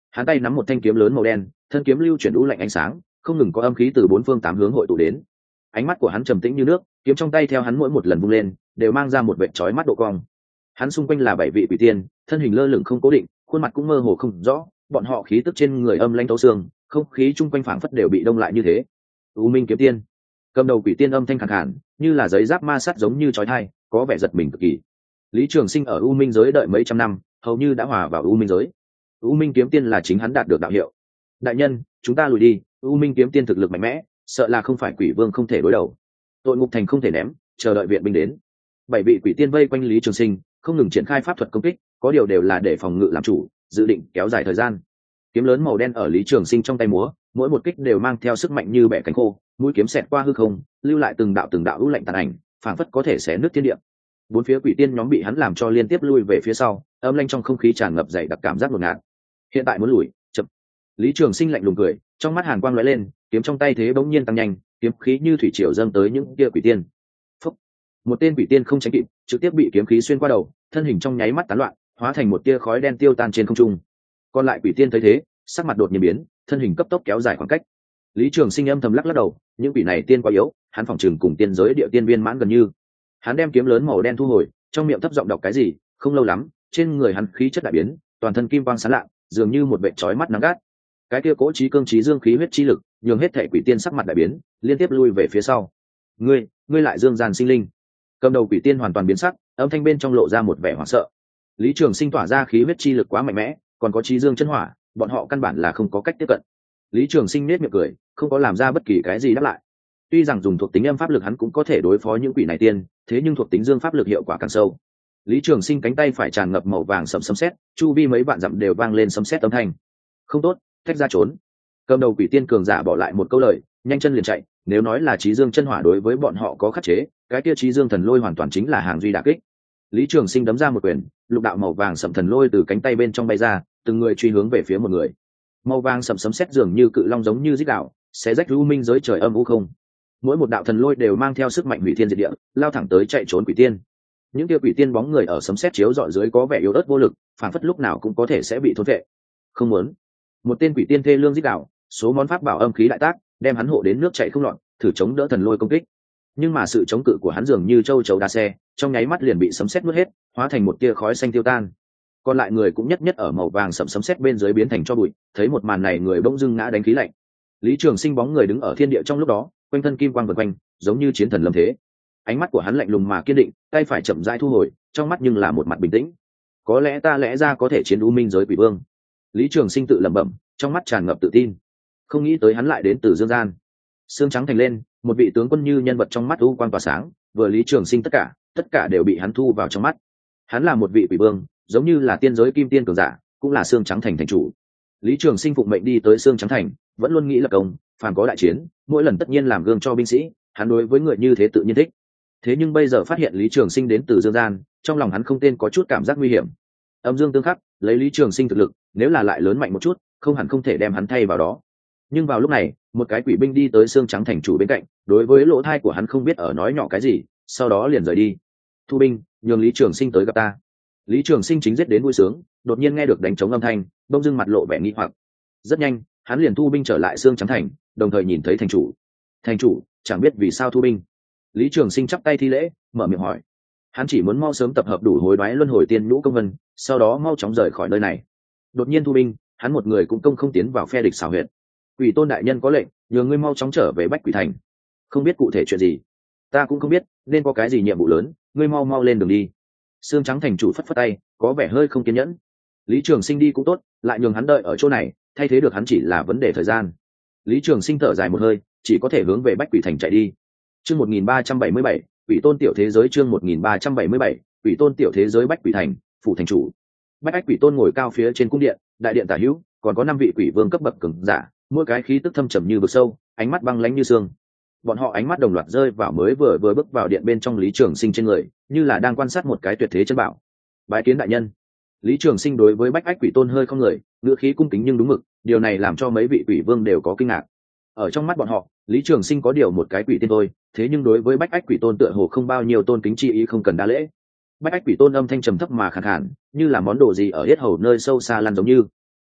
Hắn tay nắm một thanh kiếm lớn màu đen, thân kiếm lưu chuyển u lạnh ánh sáng, không ngừng có âm khí từ bốn phương tám hướng hội tụ đến. Ánh mắt của hắn trầm tĩnh như nước, kiếm trong tay theo hắn mỗi một lần vung lên đều mang ra một vệt chói mắt độ cong. Hắn xung quanh là bảy vị quỷ tiên, thân hình lơ lửng không cố định, khuôn mặt cũng mơ hồ không rõ, bọn họ khí tức trên người âm lãnh thấu xương, không khí chung quanh phảng phất đều bị đông lại như thế. U Minh kiếm tiên, cầm đầu quỷ tiên âm thanh khàn khàn, như là giấy giáp ma sắt giống như chói tai, có vẻ giật mình cực kỳ. Lý Trường Sinh ở U Minh giới đợi mấy trăm năm, hầu như đã hòa vào U Minh giới. U Minh kiếm tiên là chính hắn đạt được đạo hiệu. Đại nhân, chúng ta lùi đi, U Minh kiếm tiên thực lực mạnh mẽ, sợ là không phải quỷ vương không thể đối đầu. Tội ngục thành không thể ném, chờ đợi viện binh đến. Bảy vị quỷ tiên vây quanh Lý Trường Sinh, không ngừng triển khai pháp thuật công kích, có điều đều là để phòng ngự làm chủ, dự định kéo dài thời gian. Kiếm lớn màu đen ở Lý Trường Sinh trong tay múa, mỗi một kích đều mang theo sức mạnh như bẻ cánh khô, mũi kiếm xẹt qua hư không, lưu lại từng đạo từng đạo u lạnh tàn ảnh, phảng phất có thể xé nứt thiên địa. Bốn phía quỷ tiên nhóm bị hắn làm cho liên tiếp lui về phía sau, âm lãnh trong không khí tràn ngập dày đặc cảm giác ngột ngạt. Hiện tại muốn lùi, chậm. Lý Trường Sinh lạnh lùng cười, trong mắt hàn quang lóe lên, kiếm trong tay thế bỗng nhiên tăng nhanh, kiếm khí như thủy triều dâng tới những kia quỷ tiên. Phúc. Một tên quỷ tiên không tránh kịp, trực tiếp bị kiếm khí xuyên qua đầu, thân hình trong nháy mắt tán loạn, hóa thành một tia khói đen tiêu tan trên không trung. Còn lại quỷ tiên thấy thế, sắc mặt đột nhiên biến, thân hình cấp tốc kéo dài khoảng cách. Lý Trường Sinh âm thầm lắc lắc đầu, những quỷ này tiên quá yếu, hắn phòng trường cùng tiên giới địa tiên viên mãn gần như. Hắn đem kiếm lớn màu đen thu hồi, trong miệng thấp giọng đọc cái gì, không lâu lắm, trên người hắn khí chất đại biến, toàn thân kim quang sáng lạ, dường như một vệt chói mắt nắng gắt. Cái kia cố trí cương trí dương khí huyết chi lực, nhường hết thảy quỷ tiên sắc mặt đại biến, liên tiếp lui về phía sau. Ngươi, ngươi lại dương gian sinh linh. Cầm đầu quỷ tiên hoàn toàn biến sắc, âm thanh bên trong lộ ra một vẻ hoảng sợ. Lý Trường Sinh tỏa ra khí huyết chi lực quá mạnh mẽ, còn có trí dương chân hỏa, bọn họ căn bản là không có cách tiếp cận. Lý Trường Sinh nét miệng cười, không có làm ra bất kỳ cái gì đáp lại. Tuy rằng dùng thuộc tính âm pháp lực hắn cũng có thể đối phó những quỷ này tiên, thế nhưng thuộc tính dương pháp lực hiệu quả càng sâu. Lý Trường Sinh cánh tay phải tràn ngập màu vàng sẫm sấm sét, chu vi mấy vạn dặm đều vang lên sấm sét âm thanh. Không tốt, tách ra trốn. Cầm đầu quỷ tiên cường giả bỏ lại một câu lời, nhanh chân liền chạy. Nếu nói là trí dương chân hỏa đối với bọn họ có khắc chế, cái kia trí dương thần lôi hoàn toàn chính là hàng duy đả kích. Lý Trường Sinh đấm ra một quyền, lục đạo màu vàng sẫm thần lôi từ cánh tay bên trong bay ra, từng người truy hướng về phía một người. Màu vàng sẫm sấm sét dường như cự long giống như rít đạo, xé rách u minh giới trời âm u không. Mỗi một đạo thần lôi đều mang theo sức mạnh hủy thiên diệt địa, lao thẳng tới chạy trốn quỷ tiên. Những kia quỷ tiên bóng người ở sấm sét chiếu rọi dưới có vẻ yếu ớt vô lực, phản phất lúc nào cũng có thể sẽ bị thôn vệ. Không muốn. Một tên quỷ tiên thê lương rít đạo, số món pháp bảo âm khí đại tác, đem hắn hộ đến nước chảy không lọt, thử chống đỡ thần lôi công kích. Nhưng mà sự chống cự của hắn dường như châu chấu đá xe, trong nháy mắt liền bị sấm sét nuốt hết, hóa thành một tia khói xanh tiêu tan. Còn lại người cũng nhất nhất ở màu vàng sẫm sấm sét bên dưới biến thành cho bụi, thấy một màn này người bỗng dưng ngã đánh khí lạnh. Lý Trường Sinh bóng người đứng ở thiên địa trong lúc đó, quanh thân kim quang vần quanh, giống như chiến thần lâm thế. Ánh mắt của hắn lạnh lùng mà kiên định, tay phải chậm rãi thu hồi, trong mắt nhưng là một mặt bình tĩnh. Có lẽ ta lẽ ra có thể chiến u minh giới quỷ vương. Lý Trường Sinh tự lẩm bẩm, trong mắt tràn ngập tự tin. Không nghĩ tới hắn lại đến từ dương gian. Sương trắng thành lên, một vị tướng quân như nhân vật trong mắt u quang tỏa sáng, vừa Lý Trường Sinh tất cả, tất cả đều bị hắn thu vào trong mắt. Hắn là một vị quỷ vương, giống như là tiên giới kim tiên cường giả, cũng là Sương trắng thành thành chủ. Lý Trường Sinh phụng mệnh đi tới Sương trắng thành, vẫn luôn nghĩ lập công, phàm có đại chiến, mỗi lần tất nhiên làm gương cho binh sĩ, hắn đối với người như thế tự nhiên thích. Thế nhưng bây giờ phát hiện Lý Trường Sinh đến từ dương gian, trong lòng hắn không tên có chút cảm giác nguy hiểm. Âm dương tương khắc, lấy Lý Trường Sinh thực lực, nếu là lại lớn mạnh một chút, không hẳn không thể đem hắn thay vào đó. Nhưng vào lúc này, một cái quỷ binh đi tới Sương trắng thành chủ bên cạnh, đối với lỗ thai của hắn không biết ở nói nhỏ cái gì, sau đó liền rời đi. Thu binh, nhường Lý Trường Sinh tới gặp ta. Lý Trường Sinh chính giết đến vui sướng, đột nhiên nghe được đánh trống âm thanh, bỗng dưng mặt lộ vẻ nghi hoặc. Rất nhanh, hắn liền thu binh trở lại Sương trắng thành, đồng thời nhìn thấy thành chủ. Thành chủ, chẳng biết vì sao thu binh. Lý Trường Sinh chắp tay thi lễ, mở miệng hỏi. Hắn chỉ muốn mau sớm tập hợp đủ hối đoái luân hồi tiên nhũ công vân, sau đó mau chóng rời khỏi nơi này. Đột nhiên thu binh, hắn một người cũng công không tiến vào phe địch xảo huyệt. Quỷ Tôn đại nhân có lệnh, nhờ ngươi mau chóng trở về Bách Quỷ thành. Không biết cụ thể chuyện gì, ta cũng không biết, nên có cái gì nhiệm vụ lớn, ngươi mau mau lên đường đi. Sương trắng thành chủ phất phất tay, có vẻ hơi không kiên nhẫn. Lý Trường Sinh đi cũng tốt, lại nhường hắn đợi ở chỗ này, thay thế được hắn chỉ là vấn đề thời gian. Lý Trường Sinh thở dài một hơi, chỉ có thể hướng về Bách Quỷ thành chạy đi. Chương một nghìn ba trăm bảy mươi bảy, Quỷ Tôn tiểu thế giới chương một nghìn ba trăm bảy mươi bảy, Quỷ Tôn tiểu thế giới Bách Quỷ thành, phủ thành chủ. Bách Ách Quỷ Tôn ngồi cao phía trên cung điện, đại điện tả hữu, còn có năm vị quỷ vương cấp bậc cường giả, mỗi cái khí tức thâm trầm như vực sâu, ánh mắt băng lãnh như xương. Bọn họ ánh mắt đồng loạt rơi vào mới vừa vừa bước vào điện bên trong Lý Trường Sinh trên người, như là đang quan sát một cái tuyệt thế chân bảo. Bái kiến đại nhân. Lý Trường Sinh đối với Bách Ách Quỷ Tôn hơi không người, ngữ khí cung kính nhưng đúng mực, điều này làm cho mấy vị quỷ vương đều có kinh ngạc. Ở trong mắt bọn họ, Lý Trường Sinh có điều một cái quỷ tiên thôi, thế nhưng đối với Bách Ách Quỷ Tôn tựa hồ không bao nhiêu tôn kính chi ý, không cần đa lễ. Bách Ách Quỷ Tôn âm thanh trầm thấp mà khàn khàn, như là món đồ gì ở yết hầu nơi sâu xa lăn giống như.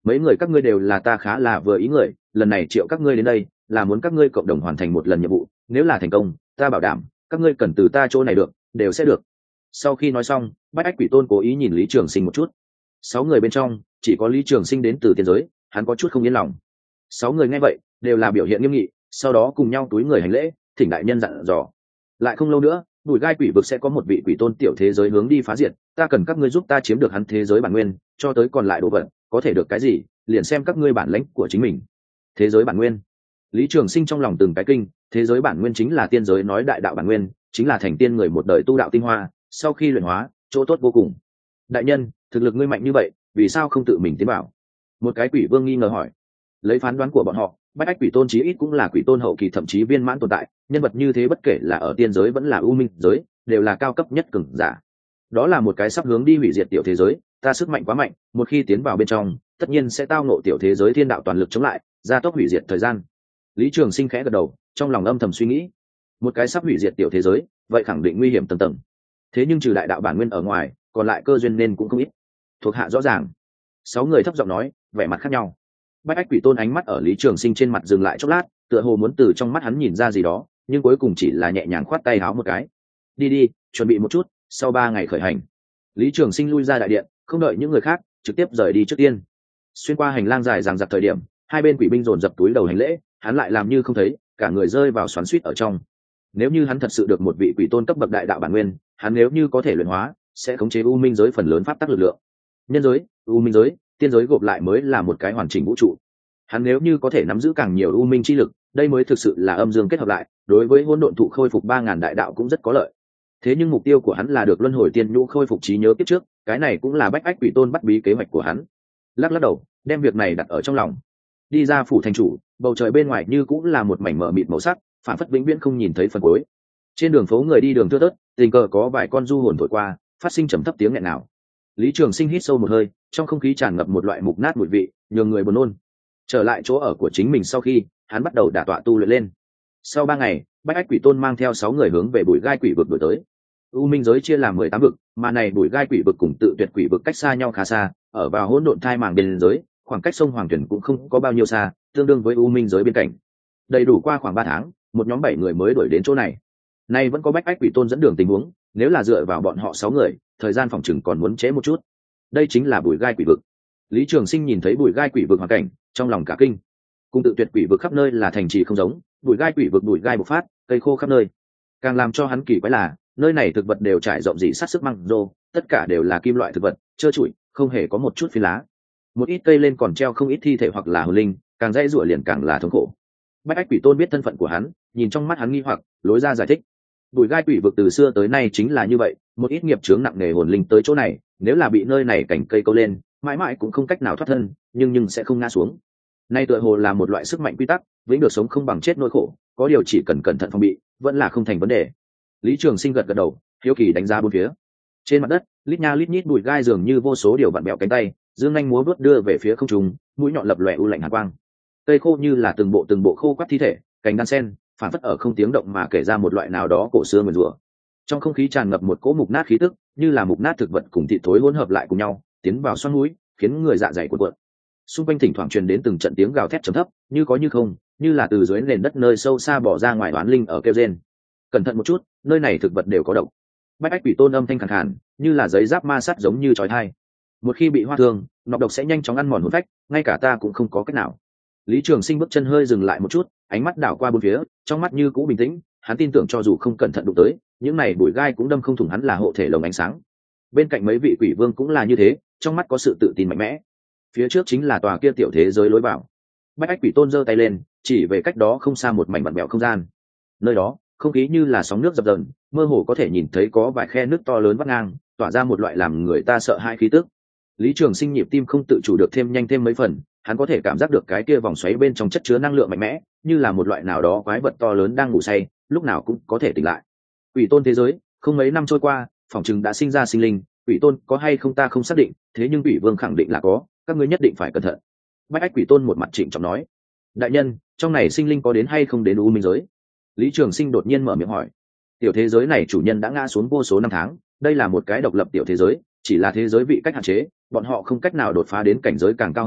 mấy người các ngươi đều là ta khá là vừa ý người, lần này triệu các ngươi đến đây là muốn các ngươi cộng đồng hoàn thành một lần nhiệm vụ, nếu là thành công ta bảo đảm các ngươi cần từ ta chỗ này được đều sẽ được. Sau khi nói xong, Bách Ách Quỷ Tôn cố ý nhìn Lý Trường Sinh một chút. Sáu người bên trong chỉ có Lý Trường Sinh đến từ tiên giới, hắn có chút không yên lòng. Sáu người nghe vậy đều là biểu hiện nghiêm nghị, sau đó cùng nhau túi người hành lễ, thỉnh đại nhân dặn dò. Lại không lâu nữa, bụi gai quỷ vực sẽ có một vị quỷ tôn tiểu thế giới hướng đi phá diệt, ta cần các ngươi giúp ta chiếm được hắn thế giới bản nguyên, cho tới còn lại đồ vật có thể được cái gì liền xem các ngươi bản lãnh của chính mình. Thế giới bản nguyên. Lý Trường Sinh trong lòng từng cái kinh, thế giới bản nguyên chính là tiên giới nói đại đạo bản nguyên, chính là thành tiên người một đời tu đạo tinh hoa, sau khi luyện hóa chỗ tốt vô cùng. Đại nhân, thực lực ngươi mạnh như vậy vì sao không tự mình tiến vào? Một cái quỷ vương nghi ngờ hỏi. Lấy phán đoán của bọn họ, Bách Ách Quỷ Tôn chí ít cũng là quỷ tôn hậu kỳ thậm chí viên mãn tồn tại, nhân vật như thế bất kể là ở tiên giới vẫn là u minh giới đều là cao cấp nhất cường giả. Đó là một cái sắp hướng đi hủy diệt tiểu thế giới, ta sức mạnh quá mạnh, một khi tiến vào bên trong tất nhiên sẽ tao ngộ tiểu thế giới thiên đạo toàn lực chống lại, gia tốc hủy diệt thời gian. Lý Trường Sinh khẽ gật đầu, trong lòng âm thầm suy nghĩ, một cái sắp hủy diệt tiểu thế giới vậy khẳng định nguy hiểm tầng tầng, thế nhưng trừ đại đạo bản nguyên ở ngoài còn lại cơ duyên nên cũng không ít. Thuộc hạ rõ ràng. Sáu người thấp giọng nói, vẻ mặt khác nhau. Bách Ách Quỷ Tôn ánh mắt ở Lý Trường Sinh trên mặt dừng lại chốc lát, tựa hồ muốn từ trong mắt hắn nhìn ra gì đó, nhưng cuối cùng chỉ là nhẹ nhàng khoát tay áo một cái. Đi đi, chuẩn bị một chút, sau ba ngày khởi hành. Lý Trường Sinh lui ra đại điện, không đợi những người khác, trực tiếp rời đi trước tiên. Xuyên qua hành lang dài dằng dặc thời điểm, hai bên quỷ binh dồn dập túi đầu hành lễ, hắn lại làm như không thấy, cả người rơi vào xoắn xuýt ở trong. Nếu như hắn thật sự được một vị quỷ tôn cấp bậc đại đạo bản nguyên, hắn nếu như có thể luyện hóa, sẽ khống chế u minh giới phần lớn pháp tắc lực lượng. Nhân giới, u minh giới, tiên giới gộp lại mới là một cái hoàn chỉnh vũ trụ. Hắn nếu như có thể nắm giữ càng nhiều u minh chi lực, đây mới thực sự là âm dương kết hợp lại, đối với hỗn độn thụ khôi phục ba ngàn đại đạo cũng rất có lợi. Thế nhưng mục tiêu của hắn là được luân hồi tiên nhũ khôi phục trí nhớ kiếp trước, cái này cũng là Bách Ách Quỷ Tôn bắt bí kế hoạch của hắn. Lắc lắc đầu, đem việc này đặt ở trong lòng. Đi ra phủ thành chủ, bầu trời bên ngoài như cũng là một mảnh mờ mịt màu sắc, phản phất vĩnh viễn không nhìn thấy phần cuối. Trên đường phố người đi đường thưa thớt, tình cờ có vài con du hồn thổi qua, phát sinh trầm thấp tiếng nghẹn nào. Lý Trường Sinh hít sâu một hơi, trong không khí tràn ngập một loại mục nát mùi vị, nhường người buồn nôn. Trở lại chỗ ở của chính mình sau khi, hắn bắt đầu đả tọa tu luyện lên. Sau ba ngày, Bách Ách Quỷ Tôn mang theo sáu người hướng về bụi gai quỷ vực đuổi tới. U minh giới chia làm mười tám vực, mà này bụi gai quỷ vực cùng tự tuyệt quỷ vực cách xa nhau khá xa, ở vào hỗn độn thai màng biên giới, khoảng cách sông Hoàng Tuyển cũng không có bao nhiêu xa, tương đương với u minh giới biên cảnh. Đầy đủ qua khoảng ba tháng, một nhóm bảy người mới đuổi đến chỗ này. Nay vẫn có Bách Ách Quỷ Tôn dẫn đường tình huống, nếu là dựa vào bọn họ sáu người, thời gian phòng chừng còn muốn trễ một chút. Đây chính là bụi gai quỷ vực. Lý Trường Sinh nhìn thấy bụi gai quỷ vực hoàn cảnh, trong lòng cả kinh. Cùng tự tuyệt quỷ vực khắp nơi là thành trì không giống, bụi gai quỷ vực bụi gai bộc phát, cây khô khắp nơi. Càng làm cho hắn kỳ quái là, nơi này thực vật đều trải rộng rỉ sát sức măng rô, tất cả đều là kim loại thực vật, trơ trụi, không hề có một chút phi lá. Một ít cây lên còn treo không ít thi thể hoặc là hồn linh, càng dãy rủa liền càng là thống khổ. Bách Ách Quỷ Tôn biết thân phận của hắn, nhìn trong mắt hắn nghi hoặc, lối ra giải thích. Bụi gai quỷ vực từ xưa tới nay chính là như vậy, một ít nghiệp chướng nặng nề hồn linh tới chỗ này, nếu là bị nơi này cảnh cây câu lên, mãi mãi cũng không cách nào thoát thân, nhưng nhưng sẽ không ngã xuống. Nay tựa hồ là một loại sức mạnh quy tắc, vĩnh được sống không bằng chết nỗi khổ, có điều chỉ cần cẩn thận phòng bị, vẫn là không thành vấn đề. Lý Trường Sinh gật gật đầu, hiếu kỳ đánh giá bốn phía. Trên mặt đất, lít nha lít nhít bụi gai dường như vô số điều vặn bẹo cánh tay, dương nhanh múa vuốt đưa về phía không trung, mũi nhọn lập lòe u lạnh hàn quang. Cây khô như là từng bộ từng bộ khô quắt thi thể, cành đan sen, phản phất ở không tiếng động mà kể ra một loại nào đó cổ xưa nguyền rủa. Trong không khí tràn ngập một cỗ mục nát khí tức, như là mục nát thực vật cùng thịt thối hỗn hợp lại cùng nhau, tiến vào xoắn mũi, khiến người dạ dày cuộn cuộn. Xung quanh thỉnh thoảng truyền đến từng trận tiếng gào thét trầm thấp, như có như không, như là từ dưới nền đất nơi sâu xa bỏ ra ngoài oán linh ở kêu rên. Cẩn thận một chút, nơi này thực vật đều có độc. Bách Ách Quỷ Tôn âm thanh khàn khàn, như là giấy giáp ma sắt giống như chói tai. Một khi bị hoa thương, nọc độc sẽ nhanh chóng ăn mòn hồn phách, ngay cả ta cũng không có cách nào. Lý Trường Sinh bước chân hơi dừng lại một chút, ánh mắt đảo qua bốn phía, trong mắt như cũ bình tĩnh, hắn tin tưởng cho dù không cẩn thận đụng tới, những này bụi gai cũng đâm không thủng hắn là hộ thể lồng ánh sáng. Bên cạnh mấy vị quỷ vương cũng là như thế, trong mắt có sự tự tin mạnh mẽ. Phía trước chính là tòa kia tiểu thế giới lối vào. Bách Ách Quỷ Tôn giơ tay lên, chỉ về cách đó không xa một mảnh vặn vẹo không gian. Nơi đó, không khí như là sóng nước dập dờn, mơ hồ có thể nhìn thấy có vài khe nước to lớn vắt ngang, tỏa ra một loại làm người ta sợ hãi khí tức. Lý Trường Sinh nhịp tim không tự chủ được thêm nhanh thêm mấy phần, hắn có thể cảm giác được cái kia vòng xoáy bên trong chất chứa năng lượng mạnh mẽ, như là một loại nào đó quái vật to lớn đang ngủ say, lúc nào cũng có thể tỉnh lại. Quỷ tôn thế giới, không mấy năm trôi qua, phỏng chừng đã sinh ra sinh linh, quỷ tôn có hay không ta không xác định, thế nhưng quỷ vương khẳng định là có, các ngươi nhất định phải cẩn thận. Bách Ách Quỷ Tôn một mặt trịnh trọng nói. Đại nhân, trong này sinh linh có đến hay không đến u minh giới? Lý Trường Sinh đột nhiên mở miệng hỏi. Tiểu thế giới này chủ nhân đã ngã xuống vô số năm tháng, đây là một cái độc lập tiểu thế giới, chỉ là thế giới vị cách hạn chế, bọn họ không cách nào đột phá đến cảnh giới càng cao hơn,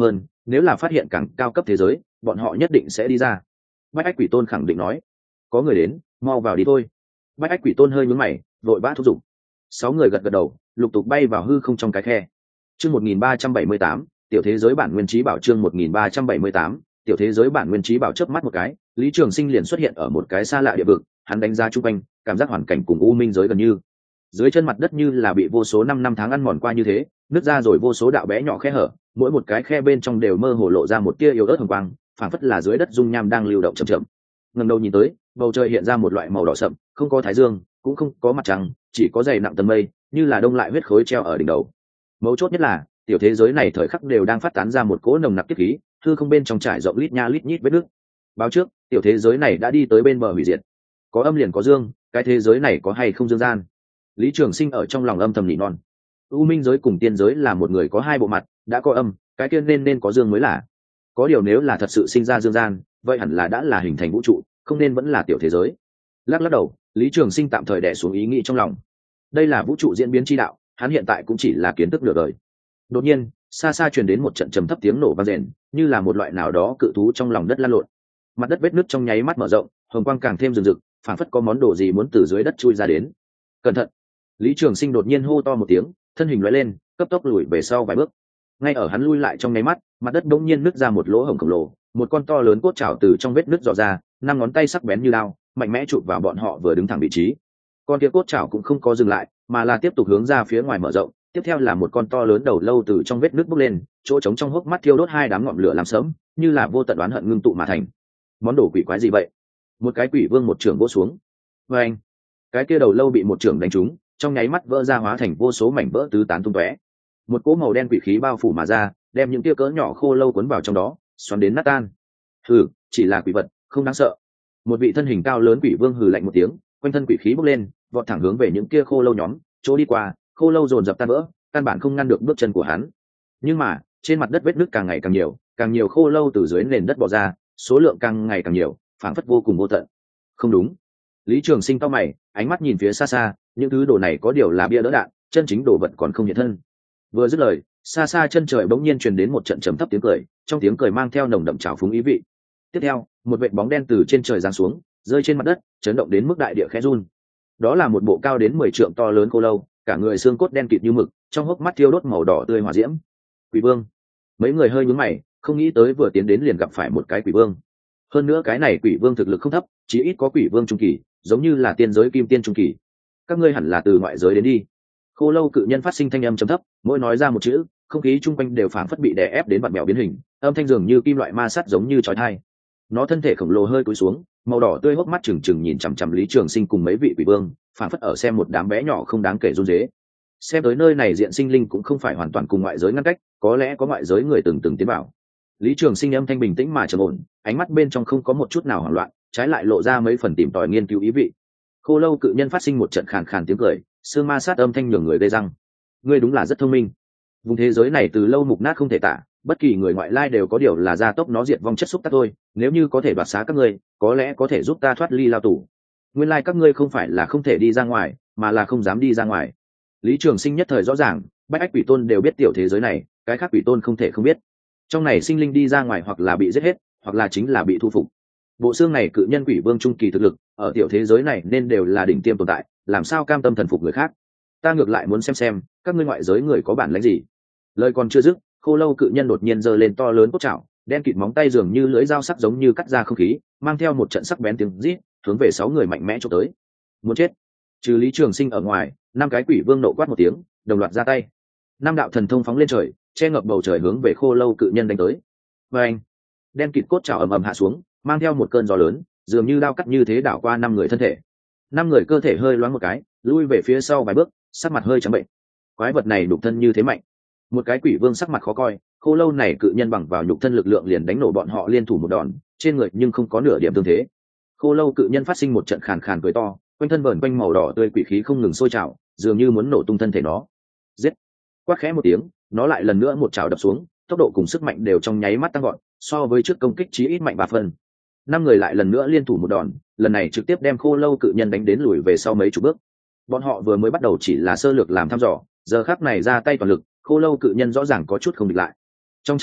nếu là phát hiện càng cao cấp thế giới bọn họ nhất định sẽ đi ra. Bách ách quỷ tôn khẳng định nói. Có người đến, mau vào đi thôi. Bách ách quỷ tôn hơi nhướng mày, vội vã thúc giục. Sáu người gật gật đầu, lục tục bay vào hư không trong cái khe. Chương một nghìn ba trăm bảy mươi tám, tiểu thế giới bản nguyên trí bảo. Chương một nghìn ba trăm bảy mươi tám, tiểu thế giới bản nguyên trí bảo. Chớp mắt một cái, Lý Trường Sinh liền xuất hiện ở một cái xa lạ địa vực. Hắn đánh giá chung quanh, cảm giác hoàn cảnh cùng u minh giới gần như. Dưới chân mặt đất như là bị vô số năm năm tháng ăn mòn qua như thế, nứt ra rồi vô số đạo bé nhỏ khe hở, mỗi một cái khe bên trong đều mơ hồ lộ ra một tia yếu ớt hồng quang, phảng phất là dưới đất dung nham đang lưu động chậm chậm. Ngẩng đầu nhìn tới, bầu trời hiện ra một loại màu đỏ sậm, không có thái dương, cũng không có mặt trăng, chỉ có dày nặng tầng mây, như là đông lại huyết khối treo ở đỉnh đầu. Mấu chốt nhất là, tiểu thế giới này thời khắc đều đang phát tán ra một cỗ nồng nặc kiếp khí, hư không bên trong trải rộng lít nha lít nhít vết nước. Báo trước, tiểu thế giới này đã đi tới bên bờ hủy diệt. Có âm liền có dương, cái thế giới này có hay không dương gian? Lý Trường Sinh ở trong lòng âm thầm nỉ non. U minh giới cùng tiên giới là một người có hai bộ mặt, đã có âm, cái kia nên nên có dương mới là. Có điều nếu là thật sự sinh ra dương gian, vậy hẳn là đã là hình thành vũ trụ, không nên vẫn là tiểu thế giới. Lắc lắc đầu, Lý Trường Sinh tạm thời đè xuống ý nghĩ trong lòng. Đây là vũ trụ diễn biến chi đạo, hắn hiện tại cũng chỉ là kiến thức nửa đời. Đột nhiên, xa xa truyền đến một trận trầm thấp tiếng nổ vang rền, như là một loại nào đó cự thú trong lòng đất lăn lộn. Mặt đất vết nứt trong nháy mắt mở rộng, hồng quang càng thêm rừng rực, phảng phất có món đồ gì muốn từ dưới đất chui ra đến. Cẩn thận! Lý Trường Sinh đột nhiên hô to một tiếng, thân hình lóe lên, cấp tốc lùi về sau vài bước. Ngay ở hắn lui lại trong nháy mắt, mặt đất bỗng nhiên nứt ra một lỗ hổng khổng lồ, một con to lớn cốt trảo từ trong vết nứt dò ra, năm ngón tay sắc bén như đao, mạnh mẽ chụp vào bọn họ vừa đứng thẳng vị trí. Con kia cốt trảo cũng không có dừng lại, mà là tiếp tục hướng ra phía ngoài mở rộng. Tiếp theo là một con to lớn đầu lâu từ trong vết nứt bốc lên, chỗ trống trong hốc mắt thiêu đốt hai đám ngọn lửa làm sớm, như là vô tận oán hận ngưng tụ mà thành. Món đồ quỷ quái gì vậy? Một cái quỷ vương một trưởng vỗ xuống. Và anh, cái kia đầu lâu bị một trưởng đánh trúng, trong nháy mắt vỡ ra hóa thành vô số mảnh vỡ tứ tán tung tóe. Một cỗ màu đen quỷ khí bao phủ mà ra, đem những tia cỡ nhỏ khô lâu cuốn vào trong đó, xoắn đến nát tan. Hừ, chỉ là quỷ vật, không đáng sợ. Một vị thân hình cao lớn quỷ vương hừ lạnh một tiếng, quanh thân quỷ khí bốc lên, vọt thẳng hướng về những kia khô lâu nhóm, chỗ đi qua, khô lâu dồn dập tan vỡ, căn bản không ngăn được bước chân của hắn. Nhưng mà, trên mặt đất vết nứt càng ngày càng nhiều, càng nhiều khô lâu từ dưới nền đất bò ra, số lượng càng ngày càng nhiều, phảng phất vô cùng vô tận. Không đúng. Lý Trường Sinh cau mày, ánh mắt nhìn phía xa xa, những thứ đồ này có điều là bia đỡ đạn, chân chính đồ vật còn không hiện thân. Vừa dứt lời, xa xa chân trời bỗng nhiên truyền đến một trận trầm thấp tiếng cười, trong tiếng cười mang theo nồng đậm trào phúng ý vị. Tiếp theo, một vệt bóng đen từ trên trời giáng xuống, rơi trên mặt đất, chấn động đến mức đại địa khẽ run. Đó là một bộ cao đến mười trượng to lớn khô lâu, cả người xương cốt đen kịt như mực, trong hốc mắt thiêu đốt màu đỏ tươi hỏa diễm. Quỷ vương. Mấy người hơi nhướng mày, không nghĩ tới vừa tiến đến liền gặp phải một cái quỷ vương. Hơn nữa cái này quỷ vương thực lực không thấp, chỉ ít có quỷ vương trung kỳ, giống như là tiên giới kim tiên trung kỳ. Các ngươi hẳn là từ ngoại giới đến đi. Khô lâu cự nhân phát sinh thanh âm trầm thấp, mỗi nói ra một chữ, không khí chung quanh đều phảng phất bị đè ép đến vặn vẹo biến hình, âm thanh dường như kim loại ma sắt giống như chói tai. Nó thân thể khổng lồ hơi cúi xuống, màu đỏ tươi hốc mắt trừng trừng nhìn chằm chằm Lý Trường Sinh cùng mấy vị quỷ vương, phảng phất ở xem một đám bé nhỏ không đáng kể run rế. Xem tới nơi này diện sinh linh cũng không phải hoàn toàn cùng ngoại giới ngăn cách, có lẽ có ngoại giới người từng từng tiến vào. Lý Trường Sinh âm thanh bình tĩnh mà trầm ổn, ánh mắt bên trong không có một chút nào hoảng loạn, trái lại lộ ra mấy phần tìm tòi nghiên cứu ý vị. Khô lâu cự nhân phát sinh một trận khàn khàn tiếng cười, xương ma sát âm thanh nhường người gây răng. Ngươi đúng là rất thông minh. Vùng thế giới này từ lâu mục nát không thể tả, bất kỳ người ngoại lai đều có điều là gia tốc nó diệt vong chất xúc tác thôi. Nếu như có thể đoạt xá các ngươi, có lẽ có thể giúp ta thoát ly lao tù. Nguyên lai các ngươi không phải là không thể đi ra ngoài, mà là không dám đi ra ngoài. Lý Trường Sinh nhất thời rõ ràng, bách ách quỷ tôn đều biết tiểu thế giới này, cái khác quỷ tôn không thể không biết. Trong này sinh linh đi ra ngoài hoặc là bị giết hết, hoặc là chính là bị thu phục. Bộ xương này cự nhân quỷ vương trung kỳ thực lực, ở tiểu thế giới này nên đều là đỉnh tiêm tồn tại, làm sao cam tâm thần phục người khác? Ta ngược lại muốn xem xem, các ngươi ngoại giới người có bản lĩnh gì. Lời còn chưa dứt, khô lâu cự nhân đột nhiên giơ lên to lớn cốt chảo, đen kịt móng tay dường như lưỡi dao sắc giống như cắt ra không khí, mang theo một trận sắc bén tiếng rít, hướng về sáu người mạnh mẽ chụp tới. Muốn chết! Trừ Lý Trường Sinh ở ngoài, năm cái quỷ vương nộ quát một tiếng, đồng loạt ra tay. Năm đạo thần thông phóng lên trời, che ngập bầu trời hướng về khô lâu cự nhân đánh tới. Và anh, đen kịt cốt chảo ầm ầm hạ xuống, mang theo một cơn gió lớn, dường như đao cắt như thế đảo qua năm người thân thể. Năm người cơ thể hơi loáng một cái, lui về phía sau vài bước, sắc mặt hơi trắng bệnh. Quái vật này đục thân như thế mạnh. Một cái quỷ vương sắc mặt khó coi, khô lâu này cự nhân bằng vào nhục thân lực lượng liền đánh nổ bọn họ liên thủ một đòn, trên người nhưng không có nửa điểm thương thế. Khô lâu cự nhân phát sinh một trận khàn khàn cười to, quanh thân vờn quanh màu đỏ tươi quỷ khí không ngừng sôi trào, dường như muốn nổ tung thân thể nó. Giết! Quát khẽ một tiếng, nó lại lần nữa một trảo đập xuống, tốc độ cùng sức mạnh đều trong nháy mắt tăng gọn, so với trước công kích chí ít mạnh ba phần. Năm người lại lần nữa liên thủ một đòn, lần này trực tiếp đem khô lâu cự nhân đánh đến lùi về sau mấy chục bước. Bọn họ vừa mới bắt đầu chỉ là sơ lược làm thăm dò, giờ khắc này ra tay toàn lực, khô lâu cự nhân rõ ràng có chút không địch lại. Trong chớp mắt,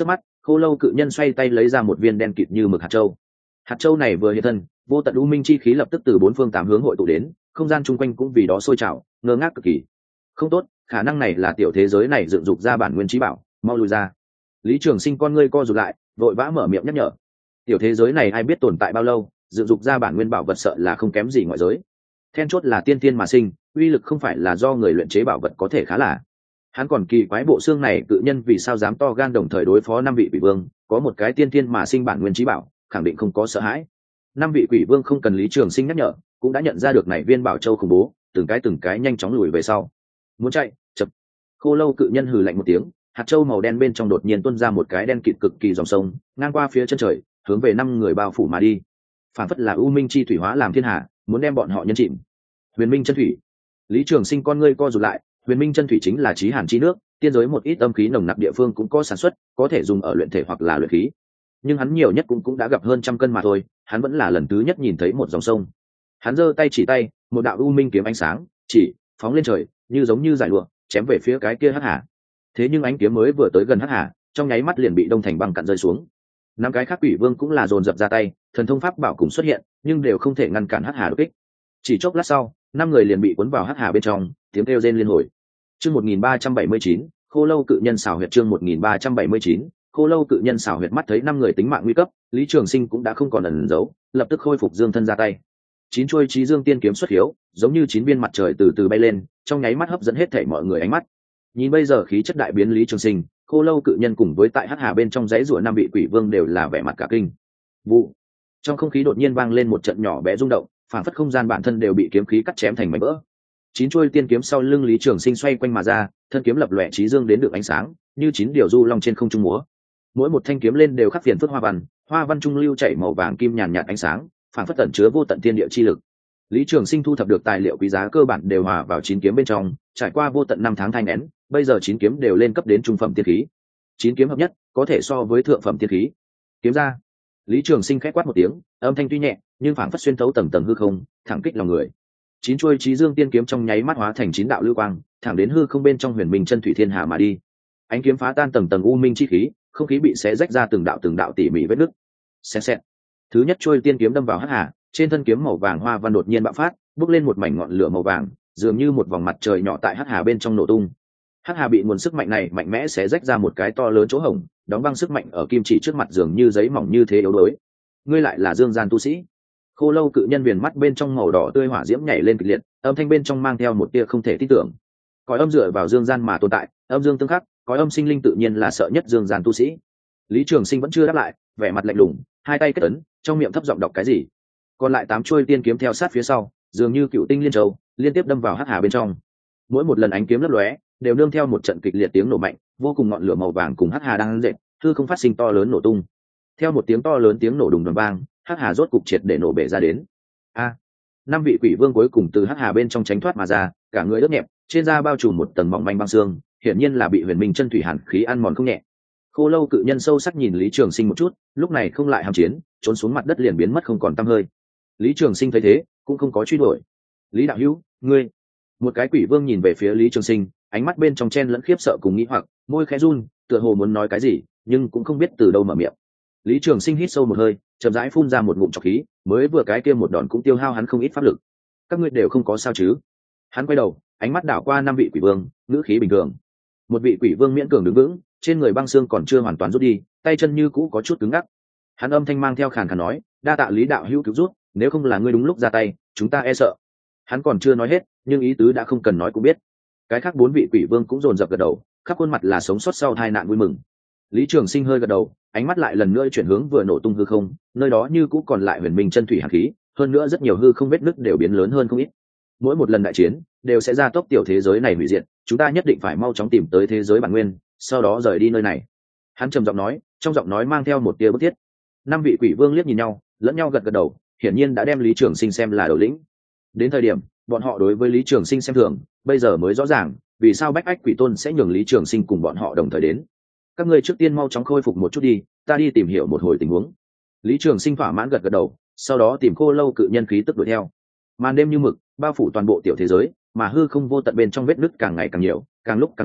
Khô lâu cự nhân xoay tay lấy ra một viên đen kịt như mực hạt châu. Hạt châu này vừa hiện thân, vô tận u minh chi khí lập tức từ bốn phương tám hướng hội tụ đến, không gian chung quanh cũng vì đó sôi trào, ngơ ngác cực kỳ. Không tốt, khả năng này là tiểu thế giới này dựng dục ra bản nguyên trí bảo, mau lùi ra. Lý Trường Sinh con ngươi co rụt lại, vội vã mở miệng nhắc nhở. Tiểu thế giới này ai biết tồn tại bao lâu, dựng dục ra bản nguyên bảo vật sợ là không kém gì ngoại giới. Then chốt là tiên tiên mà sinh, uy lực không phải là do người luyện chế bảo vật có thể khá là. Hắn còn kỳ quái bộ xương này cự nhân vì sao dám to gan đồng thời đối phó năm vị quỷ vương, có một cái tiên tiên mà sinh bản nguyên trí bảo, khẳng định không có sợ hãi. Năm vị quỷ vương không cần Lý Trường Sinh nhắc nhở, cũng đã nhận ra được này viên bảo châu khủng bố, từng cái từng cái nhanh chóng lùi về sau. Muốn chạy, chập. Khô lâu cự nhân hừ lạnh một tiếng, hạt châu màu đen bên trong đột nhiên tuôn ra một cái đen kịt cực kỳ dòng sông, ngang qua phía chân trời, hướng về năm người bao phủ mà đi. Phản phất là u minh chi thủy hóa làm thiên hạ, muốn đem bọn họ nhân chìm. Huyền minh chân thủy. Lý Trường Sinh con ngươi co rụt lại, huyền minh chân thủy chính là chí hàn chi nước, tiên giới một ít âm khí nồng nặc địa phương cũng có sản xuất, có thể dùng ở luyện thể hoặc là luyện khí. Nhưng hắn nhiều nhất cũng cũng đã gặp hơn trăm cân mà thôi, hắn vẫn là lần thứ nhất nhìn thấy một dòng sông. Hắn giơ tay chỉ tay, một đạo u minh kiếm ánh sáng, chỉ phóng lên trời, như giống như giải lụa, chém về phía cái kia hắc hà. Thế nhưng ánh kiếm mới vừa tới gần hắc hà, trong nháy mắt liền bị đông thành băng cặn rơi xuống. Năm cái khác quỷ vương cũng là dồn dập ra tay, thần thông pháp bảo cùng xuất hiện, nhưng đều không thể ngăn cản hắc hà đột kích. Chỉ chốc lát sau, năm người liền bị cuốn vào hắc hà bên trong, tiếng kêu rên liên hồi. Chương một nghìn ba trăm bảy mươi chín, Khô lâu cự nhân xảo huyệt. Chương một nghìn ba trăm bảy mươi chín, Khô lâu cự nhân xảo huyệt. Mắt thấy năm người tính mạng nguy cấp, Lý Trường Sinh cũng đã không còn ẩn giấu, lập tức khôi phục dương thân ra tay. Chín chuôi chí dương tiên kiếm xuất hiếu, giống như chín viên mặt trời từ từ bay lên, trong nháy mắt hấp dẫn hết thảy mọi người ánh mắt. Nhìn bây giờ khí chất đại biến Lý Trường Sinh, Khô lâu cự nhân cùng với tại hắc hà bên trong dãy rủa năm vị quỷ vương đều là vẻ mặt cả kinh. Vụ. Trong không khí đột nhiên vang lên một trận nhỏ bé rung động, phản phất không gian bản thân đều bị kiếm khí cắt chém thành mảnh vỡ. Chín chuôi tiên kiếm sau lưng Lý Trường Sinh xoay quanh mà ra, thân kiếm lập lòe chí dương đến được ánh sáng, như chín điều du long trên không trung múa. Mỗi một thanh kiếm lên đều khắc phiền phức hoa văn, hoa văn trung lưu chảy màu vàng kim nhàn nhạt ánh sáng, phản phất tẩn chứa vô tận thiên địa chi lực. Lý Trường Sinh thu thập được tài liệu quý giá cơ bản đều hòa vào chín kiếm bên trong, trải qua vô tận năm tháng thanh nén, bây giờ chín kiếm đều lên cấp đến trung phẩm tiên khí. Chín kiếm hợp nhất, có thể so với thượng phẩm tiên khí. Kiếm ra. Lý Trường Sinh khẽ quát một tiếng, âm thanh tuy nhẹ, nhưng phảng phất xuyên thấu tầng tầng hư không, thẳng kích lòng người. Chín chuôi chí dương tiên kiếm trong nháy mắt hóa thành chín đạo lưu quang, thẳng đến hư không bên trong huyền minh chân thủy thiên hà mà đi. Ánh kiếm phá tan tầng tầng u minh chi khí, không khí bị xé rách ra từng đạo từng đạo tỉ mỉ vết nứt. Xé xẹt. Thứ nhất chuôi tiên kiếm đâm vào hắc hà, trên thân kiếm màu vàng hoa văn đột nhiên bạo phát, bốc lên một mảnh ngọn lửa màu vàng, dường như một vòng mặt trời nhỏ tại hắc hà bên trong nổ tung. Hắc hà bị nguồn sức mạnh này mạnh mẽ xé rách ra một cái to lớn chỗ hổng, đóng băng sức mạnh ở kim chỉ trước mặt dường như giấy mỏng như thế yếu đuối. Ngươi lại là dương gian tu sĩ? Khô lâu cự nhân viền mắt bên trong màu đỏ tươi hỏa diễm nhảy lên kịch liệt, âm thanh bên trong mang theo một tia không thể tin tưởng. Cõi âm dựa vào dương gian mà tồn tại, âm dương tương khắc, cõi âm sinh linh tự nhiên là sợ nhất dương gian tu sĩ. Lý Trường Sinh vẫn chưa đáp lại, vẻ mặt lạnh lùng, hai tay kết ấn, trong miệng thấp giọng đọc cái gì. Còn lại tám chuôi tiên kiếm theo sát phía sau, dường như cựu tinh liên châu, liên tiếp đâm vào hắc hà bên trong. Mỗi một lần ánh kiếm lấp lóe, đều nương theo một trận kịch liệt tiếng nổ mạnh, vô cùng ngọn lửa màu vàng cùng hắc hà đang dệt, hư không phát sinh to lớn nổ tung. Theo một tiếng to lớn tiếng nổ đùng đoàng vang, hắc hà rốt cục triệt để nổ bể ra đến. A! Năm vị quỷ vương cuối cùng từ hắc hà bên trong tránh thoát mà ra, cả người ướt nhẹp, trên da bao trùm một tầng mỏng manh băng xương, hiển nhiên là bị huyền minh chân thủy hàn khí ăn mòn không nhẹ. Khô lâu cự nhân sâu sắc nhìn Lý Trường Sinh một chút, lúc này không lại hàm chiến, trốn xuống mặt đất liền biến mất không còn tăm hơi. Lý Trường Sinh thấy thế, cũng không có truy đuổi. Lý đạo hữu, ngươi. Một cái quỷ vương nhìn về phía Lý Trường Sinh, ánh mắt bên trong chen lẫn khiếp sợ cùng nghĩ hoặc, môi khẽ run, tựa hồ muốn nói cái gì, nhưng cũng không biết từ đâu mở miệng. Lý Trường Sinh hít sâu một hơi, chậm rãi phun ra một ngụm trọc khí, mới vừa cái kia một đòn cũng tiêu hao hắn không ít pháp lực. Các ngươi đều không có sao chứ? Hắn quay đầu, ánh mắt đảo qua năm vị quỷ vương, ngữ khí bình thường. Một vị quỷ vương miễn cường đứng vững, trên người băng xương còn chưa hoàn toàn rút đi, tay chân như cũ có chút cứng ngắc. Hắn âm thanh mang theo khàn khàn nói, đa tạ Lý đạo hữu cứu rút, nếu không là ngươi đúng lúc ra tay, chúng ta e sợ. Hắn còn chưa nói hết, nhưng ý tứ đã không cần nói cũng biết. Cái khác bốn vị quỷ vương cũng dồn dập gật đầu, khắp khuôn mặt là sống sót sau tai nạn vui mừng. Lý Trường Sinh hơi gật đầu, ánh mắt lại lần nữa chuyển hướng vừa nổ tung hư không, nơi đó như cũ còn lại huyền minh chân thủy hàn khí, hơn nữa rất nhiều hư không vết nứt đều biến lớn hơn không ít. Mỗi một lần đại chiến đều sẽ ra tốc tiểu thế giới này hủy diệt, chúng ta nhất định phải mau chóng tìm tới thế giới bản nguyên, sau đó rời đi nơi này. Hắn trầm giọng nói, trong giọng nói mang theo một tia bức thiết. Năm vị quỷ vương liếc nhìn nhau, lẫn nhau gật gật đầu, hiển nhiên đã đem Lý Trường Sinh xem là đầu lĩnh. Đến thời điểm bọn họ đối với Lý Trường Sinh xem thường, bây giờ mới rõ ràng vì sao Bách Ách Quỷ Tôn sẽ nhường Lý Trường Sinh cùng bọn họ đồng thời đến. Các ngươi trước tiên mau chóng khôi phục một chút đi, ta đi tìm hiểu một hồi tình huống. Lý Trường Sinh thỏa mãn gật gật đầu, sau đó tìm Khô lâu cự nhân khí tức đuổi theo. Màn đêm như mực bao phủ toàn bộ tiểu thế giới, mà hư không vô tận bên trong vết nứt càng ngày càng nhiều, càng lúc càng lớn,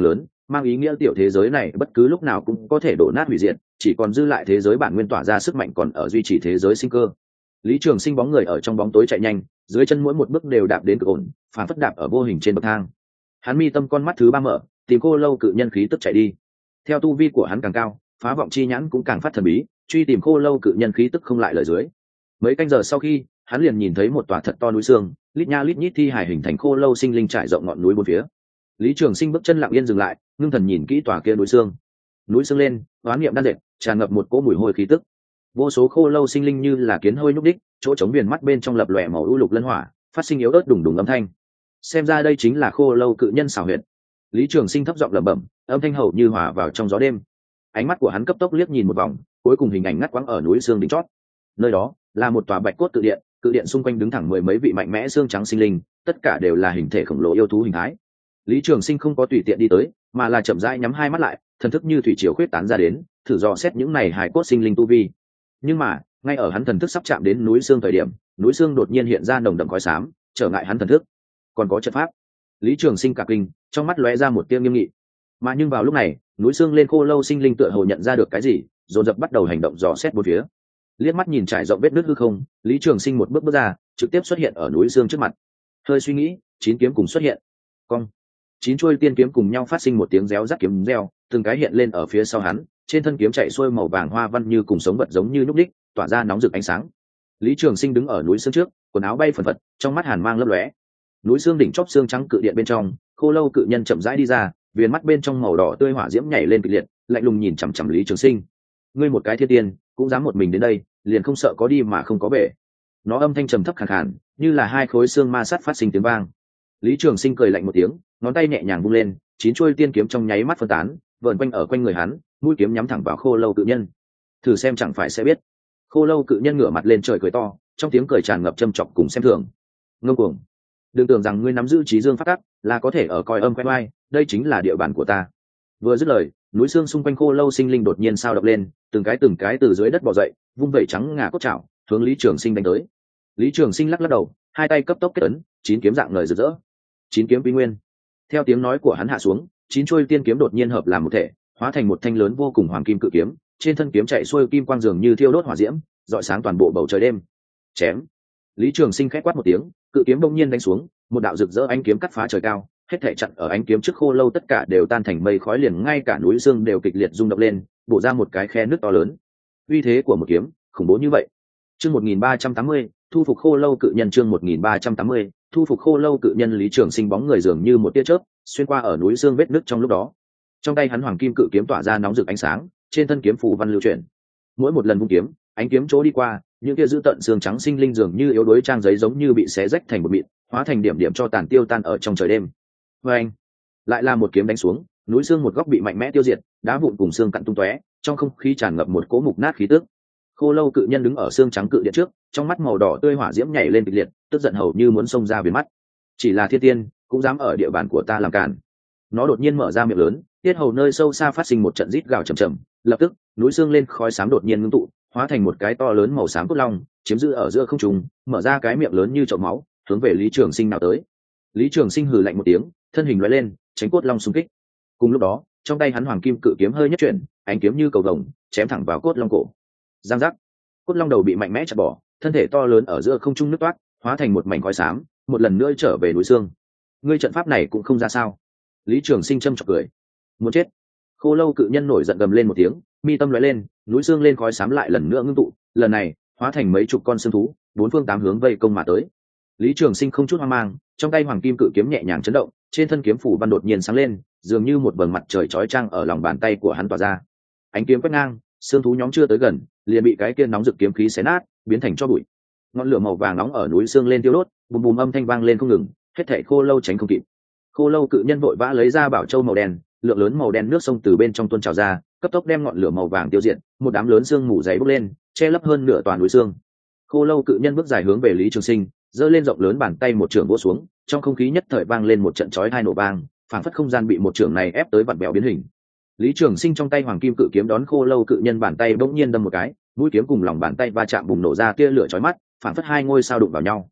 mang ý nghĩa tiểu thế giới này bất cứ lúc nào cũng có thể đổ nát hủy diệt, chỉ còn dư lại thế giới bản nguyên tỏa ra sức mạnh còn ở duy trì thế giới sinh cơ. Lý Trường Sinh bóng người ở trong bóng tối chạy nhanh, dưới chân mỗi một bước đều đạp đến cực ổn, phản phất đạp ở vô hình trên bậc thang. Hắn mi tâm con mắt thứ ba mở, tìm Khô Lâu cự nhân khí tức chạy đi. Theo tu vi của hắn càng cao, phá vọng chi nhãn cũng càng phát thần bí, truy tìm Khô Lâu cự nhân khí tức không lại lời dưới. Mấy canh giờ sau khi, hắn liền nhìn thấy một tòa thật to núi xương, lít nha lít nhít thi hài hình thành khô lâu sinh linh trải rộng ngọn núi bốn phía. Lý Trường Sinh bước chân lặng yên dừng lại, ngưng thần nhìn kỹ tòa kia núi xương. Núi xương lên, oán niệm đan dệt, tràn ngập một cỗ mùi hôi khí tức. Vô số khô lâu sinh linh như là kiến hôi nhúc đích, chỗ trống viền mắt bên trong lập lòe màu u lục lân hỏa, phát sinh yếu ớt đùng đùng âm thanh. Xem ra đây chính là khô lâu cự nhân xảo huyệt. Lý Trường Sinh thấp giọng lẩm bẩm, âm thanh hầu như hòa vào trong gió đêm. Ánh mắt của hắn cấp tốc liếc nhìn một vòng, cuối cùng hình ảnh ngắt quãng ở núi xương đỉnh chót. Nơi đó là một tòa bạch cốt tự điện, cự điện xung quanh đứng thẳng mười mấy vị mạnh mẽ xương trắng sinh linh, tất cả đều là hình thể khổng lồ yêu thú hình thái. Lý Trường Sinh không có tùy tiện đi tới, mà là chậm rãi nhắm hai mắt lại, thần thức như thủy triều khuyết tán ra đến, thử dò xét những này hài cốt sinh linh tu vi. Nhưng mà, ngay ở hắn thần thức sắp chạm đến núi xương thời điểm, núi xương đột nhiên hiện ra nồng đậm khói xám, trở ngại hắn thần thức. Còn có trận pháp. Lý Trường Sinh cả kinh, trong mắt lóe ra một tia nghiêm nghị. Mà nhưng vào lúc này, núi xương lên khô lâu sinh linh tựa hồ nhận ra được cái gì, dồn dập bắt đầu hành động dò xét bốn phía. Liếc mắt nhìn trải rộng vết nứt hư không, Lý Trường Sinh một bước bước ra, trực tiếp xuất hiện ở núi xương trước mặt. Hơi suy nghĩ, chín kiếm cùng xuất hiện. Cong. Chín chuôi tiên kiếm cùng nhau phát sinh một tiếng réo rắt kiếm reo, từng cái hiện lên ở phía sau hắn, trên thân kiếm chạy xuôi màu vàng hoa văn như cùng sống vật giống như nhúc đích, tỏa ra nóng rực ánh sáng. Lý Trường Sinh đứng ở núi xương trước, quần áo bay phần phật, trong mắt hàn mang lấp lóe. Núi xương đỉnh chóp xương trắng cự điện bên trong, khô lâu cự nhân chậm rãi đi ra, viền mắt bên trong màu đỏ tươi hỏa diễm nhảy lên kịch liệt, lạnh lùng nhìn chằm chằm Lý Trường Sinh. Ngươi một cái thiên tiên, cũng dám một mình đến đây, liền không sợ có đi mà không có về. Nó âm thanh trầm thấp khàn khàn, như là hai khối xương ma sắt phát sinh tiếng vang. Lý Trường Sinh cười lạnh một tiếng, ngón tay nhẹ nhàng vung lên, chín chuôi tiên kiếm trong nháy mắt phân tán, vờn quanh ở quanh người hắn, mũi kiếm nhắm thẳng vào khô lâu cự nhân. Thử xem chẳng phải sẽ biết. Khô lâu cự nhân ngửa mặt lên trời cười to, trong tiếng cười tràn ngập châm chọc cùng xem thường. Ngông cuồng, đừng tưởng rằng ngươi nắm giữ trí dương phát tắc là có thể ở coi âm quay oai, đây chính là địa bàn của ta. Vừa dứt lời, núi xương xung quanh khô lâu sinh linh đột nhiên sao động lên, từng cái từng cái từ dưới đất bò dậy, vung vẩy trắng ngà cốt chảo, hướng Lý Trường Sinh đánh tới. Lý Trường Sinh lắc lắc đầu, hai tay cấp tốc kết ấn, chín kiếm dạng ngời rực rỡ. Chín kiếm quy nguyên. Theo tiếng nói của hắn hạ xuống, chín chuôi tiên kiếm đột nhiên hợp làm một thể, hóa thành một thanh lớn vô cùng hoàng kim cự kiếm, trên thân kiếm chạy xuôi kim quang dường như thiêu đốt hỏa diễm, rọi sáng toàn bộ bầu trời đêm. Chém. Lý Trường Sinh khẽ quát một tiếng, cự kiếm bỗng nhiên đánh xuống, một đạo rực rỡ ánh kiếm cắt phá trời cao, hết thảy chặn ở ánh kiếm trước khô lâu tất cả đều tan thành mây khói, liền ngay cả núi xương đều kịch liệt rung động lên, bổ ra một cái khe nứt to lớn. Uy thế của một kiếm, khủng bố như vậy. Chương một nghìn ba trăm tám mươi, thu phục khô lâu cự nhân. Chương một nghìn ba trăm tám mươi, thu phục khô lâu cự nhân. Lý Trường Sinh bóng người dường như một tia chớp, xuyên qua ở núi xương vết nứt trong lúc đó. Trong tay hắn hoàng kim cự kiếm tỏa ra nóng rực ánh sáng, trên thân kiếm phù văn lưu chuyển. Mỗi một lần vung kiếm, ánh kiếm chỗ đi qua, những kia giữ tận xương trắng sinh linh dường như yếu đuối trang giấy giống như bị xé rách thành một mịn, hóa thành điểm điểm cho tàn tiêu tan ở trong trời đêm. Và anh, lại là một kiếm đánh xuống, núi xương một góc bị mạnh mẽ tiêu diệt, đá vụn cùng xương cặn tung tóe, trong không khí tràn ngập một cỗ mục nát khí tức. Khô lâu cự nhân đứng ở xương trắng cự điện trước, trong mắt màu đỏ tươi hỏa diễm nhảy lên kịch liệt, tức giận hầu như muốn xông ra viền mắt. Chỉ là thiên tiên, cũng dám ở địa bàn của ta làm cản. Nó đột nhiên mở ra miệng lớn, tiết hầu nơi sâu xa phát sinh một trận rít gào trầm trầm, lập tức, núi xương lên khói xám đột nhiên ngưng tụ, hóa thành một cái to lớn màu xám cốt long, chiếm giữ ở giữa không trung, mở ra cái miệng lớn như chậu máu, hướng về Lý Trường Sinh nào tới. Lý Trường Sinh hừ lạnh một tiếng, thân hình lóe lên, tránh cốt long xung kích. Cùng lúc đó, trong tay hắn hoàng kim cự kiếm hơi nhất chuyển, ánh kiếm như cầu vồng, chém thẳng vào cốt long cổ. Giang giác, cốt long đầu bị mạnh mẽ chặt bỏ, thân thể to lớn ở giữa không trung nứt toát, hóa thành một mảnh khói xám, một lần nữa trở về núi xương. Ngươi trận pháp này cũng không ra sao? Lý Trường Sinh châm chọc cười. Muốn chết. Khô lâu cự nhân nổi giận gầm lên một tiếng, mi tâm lóe lên, núi xương lên khói xám lại lần nữa ngưng tụ, lần này hóa thành mấy chục con xương thú, bốn phương tám hướng vây công mà tới. Lý Trường Sinh không chút hoang mang, trong tay hoàng kim cự kiếm nhẹ nhàng chấn động, trên thân kiếm phủ văn đột nhiên sáng lên, dường như một vầng mặt trời chói chang ở lòng bàn tay của hắn tỏa ra. Ánh kiếm quét ngang, xương thú nhóm chưa tới gần, liền bị cái kia nóng rực kiếm khí xé nát, biến thành tro bụi. Ngọn lửa màu vàng nóng ở núi xương lên tiêu đốt, bùm bùm âm thanh vang lên không ngừng, hết thảy khô lâu tránh không kịp. Khô lâu cự nhân vội vã lấy ra bảo châu màu đen, lượng lớn màu đen nước sông từ bên trong tuôn trào ra, cấp tốc đem ngọn lửa màu vàng tiêu diệt, một đám lớn xương mù dày bốc lên, che lấp hơn nửa toàn núi xương. Khô lâu cự nhân bước dài hướng về Lý Trường Sinh, giơ lên rộng lớn bàn tay một trường vỗ xuống, trong không khí nhất thời vang lên một trận chói tai nổ vang, phảng phất không gian bị một trường này ép tới vặn bèo biến hình. Lý Trường Sinh trong tay hoàng kim cự kiếm đón khô lâu cự nhân bàn tay bỗng nhiên đâm một cái, mũi kiếm cùng lòng bàn tay va chạm bùng nổ ra tia lửa chói mắt, phảng phất hai ngôi sao đụng vào nhau.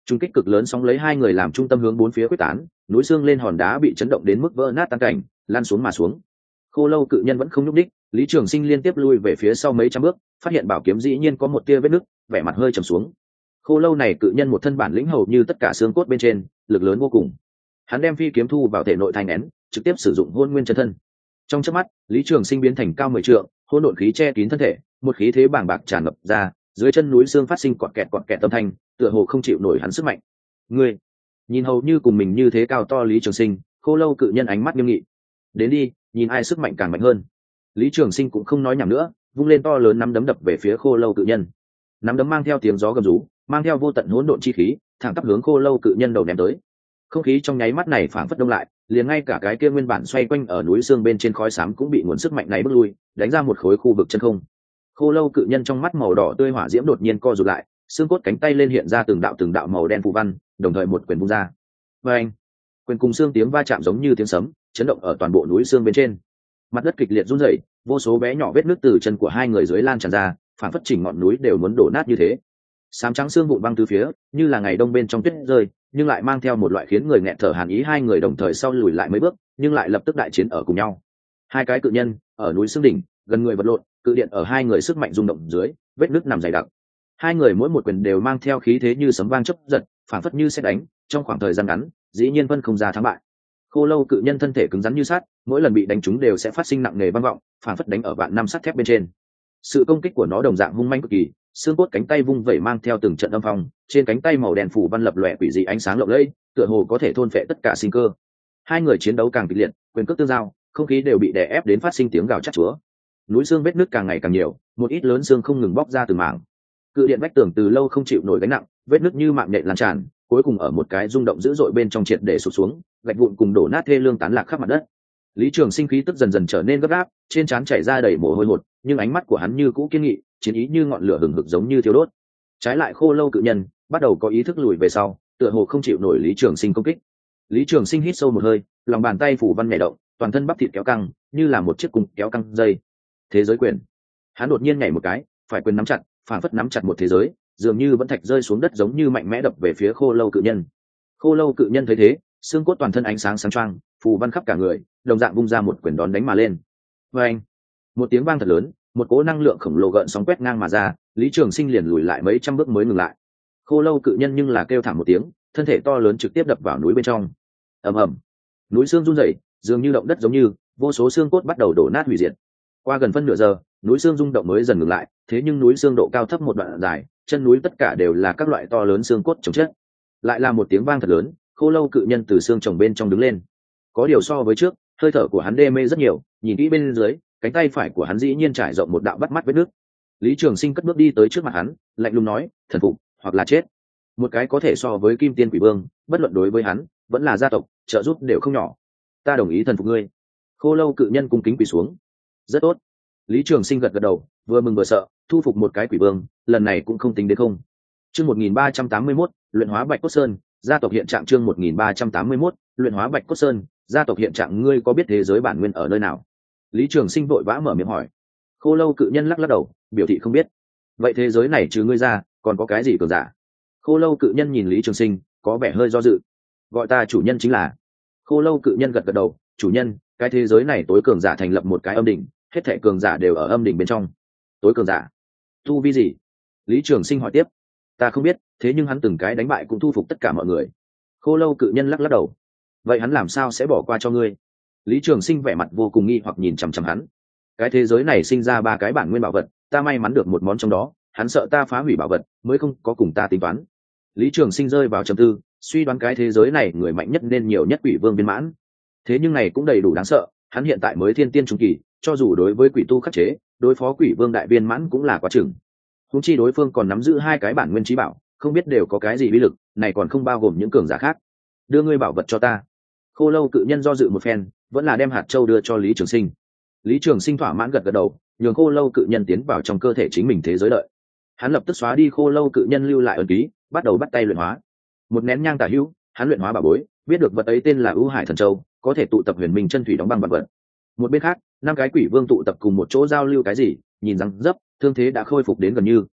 Trung kích cực lớn sóng lấy hai người làm trung tâm hướng bốn phía quyết tán, núi xương lên hòn đá bị chấn động đến mức vỡ nát tan cảnh, lan xuống mà xuống. Khô lâu cự nhân vẫn không nhúc đích, Lý Trường Sinh liên tiếp lui về phía sau mấy trăm bước, phát hiện bảo kiếm dĩ nhiên có một tia vết nứt, vẻ mặt hơi trầm xuống. Khô lâu này cự nhân một thân bản lĩnh hầu như tất cả xương cốt bên trên, lực lớn vô cùng. Hắn đem phi kiếm thu vào thể nội thành nén, trực tiếp sử dụng hôn nguyên chân thân. Trong chớp mắt, Lý Trường Sinh biến thành cao mười trượng, hỗn độn khí che kín thân thể, một khí thế bàng bạc tràn ngập ra, dưới chân núi xương phát sinh quạt kẹt quạt kẹt âm thanh, tựa hồ không chịu nổi hắn sức mạnh. Ngươi, nhìn hầu như cùng mình như thế cao to Lý Trường Sinh, Khô lâu cự nhân ánh mắt nghiêm nghị. Đến đi, nhìn ai sức mạnh càng mạnh hơn. Lý Trường Sinh cũng không nói nhảm nữa, vung lên to lớn nắm đấm đập về phía Khô lâu cự nhân. Nắm đấm mang theo tiếng gió gầm rú, mang theo vô tận hỗn độn chi khí, thẳng tắp hướng Khô lâu cự nhân đầu ném tới. Không khí trong nháy mắt này phảng phất đông lại, liền ngay cả cái kia nguyên bản xoay quanh ở núi xương bên trên khói xám cũng bị nguồn sức mạnh này bức lui, đánh ra một khối khu vực chân không. Khô lâu cự nhân trong mắt màu đỏ tươi hỏa diễm đột nhiên co rụt lại, xương cốt cánh tay lên hiện ra từng đạo từng đạo màu đen phù văn, đồng thời một quyền vung ra. Và anh, quyền cùng xương tiếng va chạm giống như tiếng sấm, chấn động ở toàn bộ núi xương bên trên. Mặt đất kịch liệt rung rẩy, vô số bé nhỏ vết nước từ chân của hai người dưới lan tràn ra, phảng phất chỉnh ngọn núi đều muốn đổ nát như thế. Sám trắng xương vụn văng từ phía, như là ngày đông bên trong tuyết rơi, nhưng lại mang theo một loại khiến người nghẹt thở hàn ý. Hai người đồng thời sau lùi lại mấy bước, nhưng lại lập tức đại chiến ở cùng nhau. Hai cái cự nhân ở núi xương đỉnh, gần người vật lộn, cự điện ở hai người sức mạnh rung động dưới, vết nước nằm dày đặc. Hai người mỗi một quyền đều mang theo khí thế như sấm vang chớp giật, phảng phất như sét đánh, trong khoảng thời gian ngắn, dĩ nhiên phân không ra thắng bại. Khô lâu cự nhân thân thể cứng rắn như sắt, mỗi lần bị đánh trúng đều sẽ phát sinh nặng nề vang vọng, phảng phất đánh ở vạn năm sắt thép bên trên. Sự công kích của nó đồng dạng hung manh cực kỳ, xương cốt cánh tay vung vẩy mang theo từng trận âm phong, trên cánh tay màu đen phủ văn lập lòe quỷ dị ánh sáng lộng lẫy, tựa hồ có thể thôn phệ tất cả sinh cơ. Hai người chiến đấu càng kịch liệt, quyền cước tương giao, không khí đều bị đè ép đến phát sinh tiếng gào chát chúa. Núi xương vết nứt càng ngày càng nhiều, một ít lớn xương không ngừng bóc ra từng mảng. Cự điện vách tường từ lâu không chịu nổi gánh nặng, vết nứt như mạng nhện lan tràn, cuối cùng ở một cái rung động dữ dội bên trong triệt để sụp xuống, gạch vụn cùng đổ nát thê lương tán lạc khắp mặt đất. Lý Trường Sinh khí tức dần dần trở nên gấp gáp, trên trán chảy ra đầy mồ hôi hột, nhưng ánh mắt của hắn như cũ kiên nghị, chiến ý như ngọn lửa hừng hực giống như thiêu đốt. Trái lại Khô lâu cự nhân bắt đầu có ý thức lùi về sau, tựa hồ không chịu nổi Lý Trường Sinh công kích. Lý Trường Sinh hít sâu một hơi, lòng bàn tay phủ văn nhẹ động, toàn thân bắp thịt kéo căng, như là một chiếc cung kéo căng dây. Thế giới quyền. Hắn đột nhiên nhảy một cái, phải quyền nắm chặt, phản phất nắm chặt một thế giới, dường như vẫn thạch rơi xuống đất giống như mạnh mẽ đập về phía Khô lâu cự nhân. Khô lâu cự nhân thấy thế, xương cốt toàn thân ánh sáng sáng choang, phù văn khắp cả người, đồng dạng vung ra một quyền đón đánh mà lên. Và anh, một tiếng vang thật lớn, một cỗ năng lượng khổng lồ gợn sóng quét ngang mà ra, Lý Trường Sinh liền lùi lại mấy trăm bước mới ngừng lại. Khô lâu cự nhân nhưng là kêu thảm một tiếng, thân thể to lớn trực tiếp đập vào núi bên trong. Ầm ầm, núi xương rung rẩy, dường như động đất giống như, vô số xương cốt bắt đầu đổ nát hủy diệt. Qua gần phân nửa giờ, núi xương rung động mới dần ngừng lại, thế nhưng núi xương độ cao thấp một đoạn dài, chân núi tất cả đều là các loại to lớn xương cốt chồng chất. Lại là một tiếng vang thật lớn, Khô lâu cự nhân từ xương chồng bên trong đứng lên. Có điều so với trước, hơi thở của hắn đê mê rất nhiều, nhìn kỹ bên dưới, cánh tay phải của hắn dĩ nhiên trải rộng một đạo bắt mắt vết nước. Lý Trường Sinh cất bước đi tới trước mặt hắn, lạnh lùng nói, thần phục hoặc là chết. Một cái có thể so với Kim Tiên Quỷ Vương, bất luận đối với hắn vẫn là gia tộc trợ giúp đều không nhỏ. Ta đồng ý thần phục ngươi. Khô lâu cự nhân cung kính quỳ xuống. Rất tốt. Lý Trường Sinh gật gật đầu, vừa mừng vừa sợ, thu phục một cái quỷ vương, lần này cũng không tính đến không. Chương một nghìn ba trăm tám mươi mốt, luyện hóa Bạch Cốt Sơn, gia tộc hiện trạng. Chương một nghìn ba trăm tám mươi mốt, luyện hóa Bạch Cốt Sơn, gia tộc hiện trạng. Ngươi có biết thế giới bản nguyên ở nơi nào? Lý Trường Sinh vội vã mở miệng hỏi. Khô lâu cự nhân lắc lắc đầu, biểu thị không biết. Vậy thế giới này trừ ngươi ra, còn có cái gì cường giả? Khô lâu cự nhân nhìn Lý Trường Sinh, có vẻ hơi do dự. Gọi ta chủ nhân chính là. Khô lâu cự nhân gật gật đầu, chủ nhân, cái thế giới này tối cường giả thành lập một cái âm đỉnh, hết thảy cường giả đều ở âm đỉnh bên trong. Tối cường giả? Tu vi gì? Lý Trường Sinh hỏi tiếp. Ta không biết, thế nhưng hắn từng cái đánh bại cũng thu phục tất cả mọi người. Khô lâu cự nhân lắc lắc đầu. Vậy hắn làm sao sẽ bỏ qua cho ngươi? Lý Trường Sinh vẻ mặt vô cùng nghi hoặc nhìn chằm chằm hắn. Cái thế giới này sinh ra ba cái bản nguyên bảo vật, ta may mắn được một món trong đó, hắn sợ ta phá hủy bảo vật, mới không có cùng ta tính toán. Lý Trường Sinh rơi vào trầm tư, suy đoán cái thế giới này người mạnh nhất nên nhiều nhất quỷ vương viên mãn. Thế nhưng này cũng đầy đủ đáng sợ, hắn hiện tại mới thiên tiên trung kỳ, cho dù đối với quỷ tu khắc chế, đối phó quỷ vương đại viên mãn cũng là quá chừng. Huống chi đối phương còn nắm giữ hai cái bản nguyên trí bảo, không biết đều có cái gì uy lực, này còn không bao gồm những cường giả khác. Đưa ngươi bảo vật cho ta. Khô lâu cự nhân do dự một phen, vẫn là đem hạt châu đưa cho Lý Trường Sinh. Lý Trường Sinh thỏa mãn gật gật đầu, nhường khô lâu cự nhân tiến vào trong cơ thể chính mình thế giới đợi. Hắn lập tức xóa đi khô lâu cự nhân lưu lại ấn ký, bắt đầu bắt tay luyện hóa. Một nén nhang tả hữu, hắn luyện hóa bảo bối, biết được vật ấy tên là Ưu Hải Thần Châu, có thể tụ tập huyền minh chân thủy đóng băng vật vật. Một bên khác, năm cái quỷ vương tụ tập cùng một chỗ giao lưu cái gì, nhìn rằng dấp, thương thế đã khôi phục đến gần như.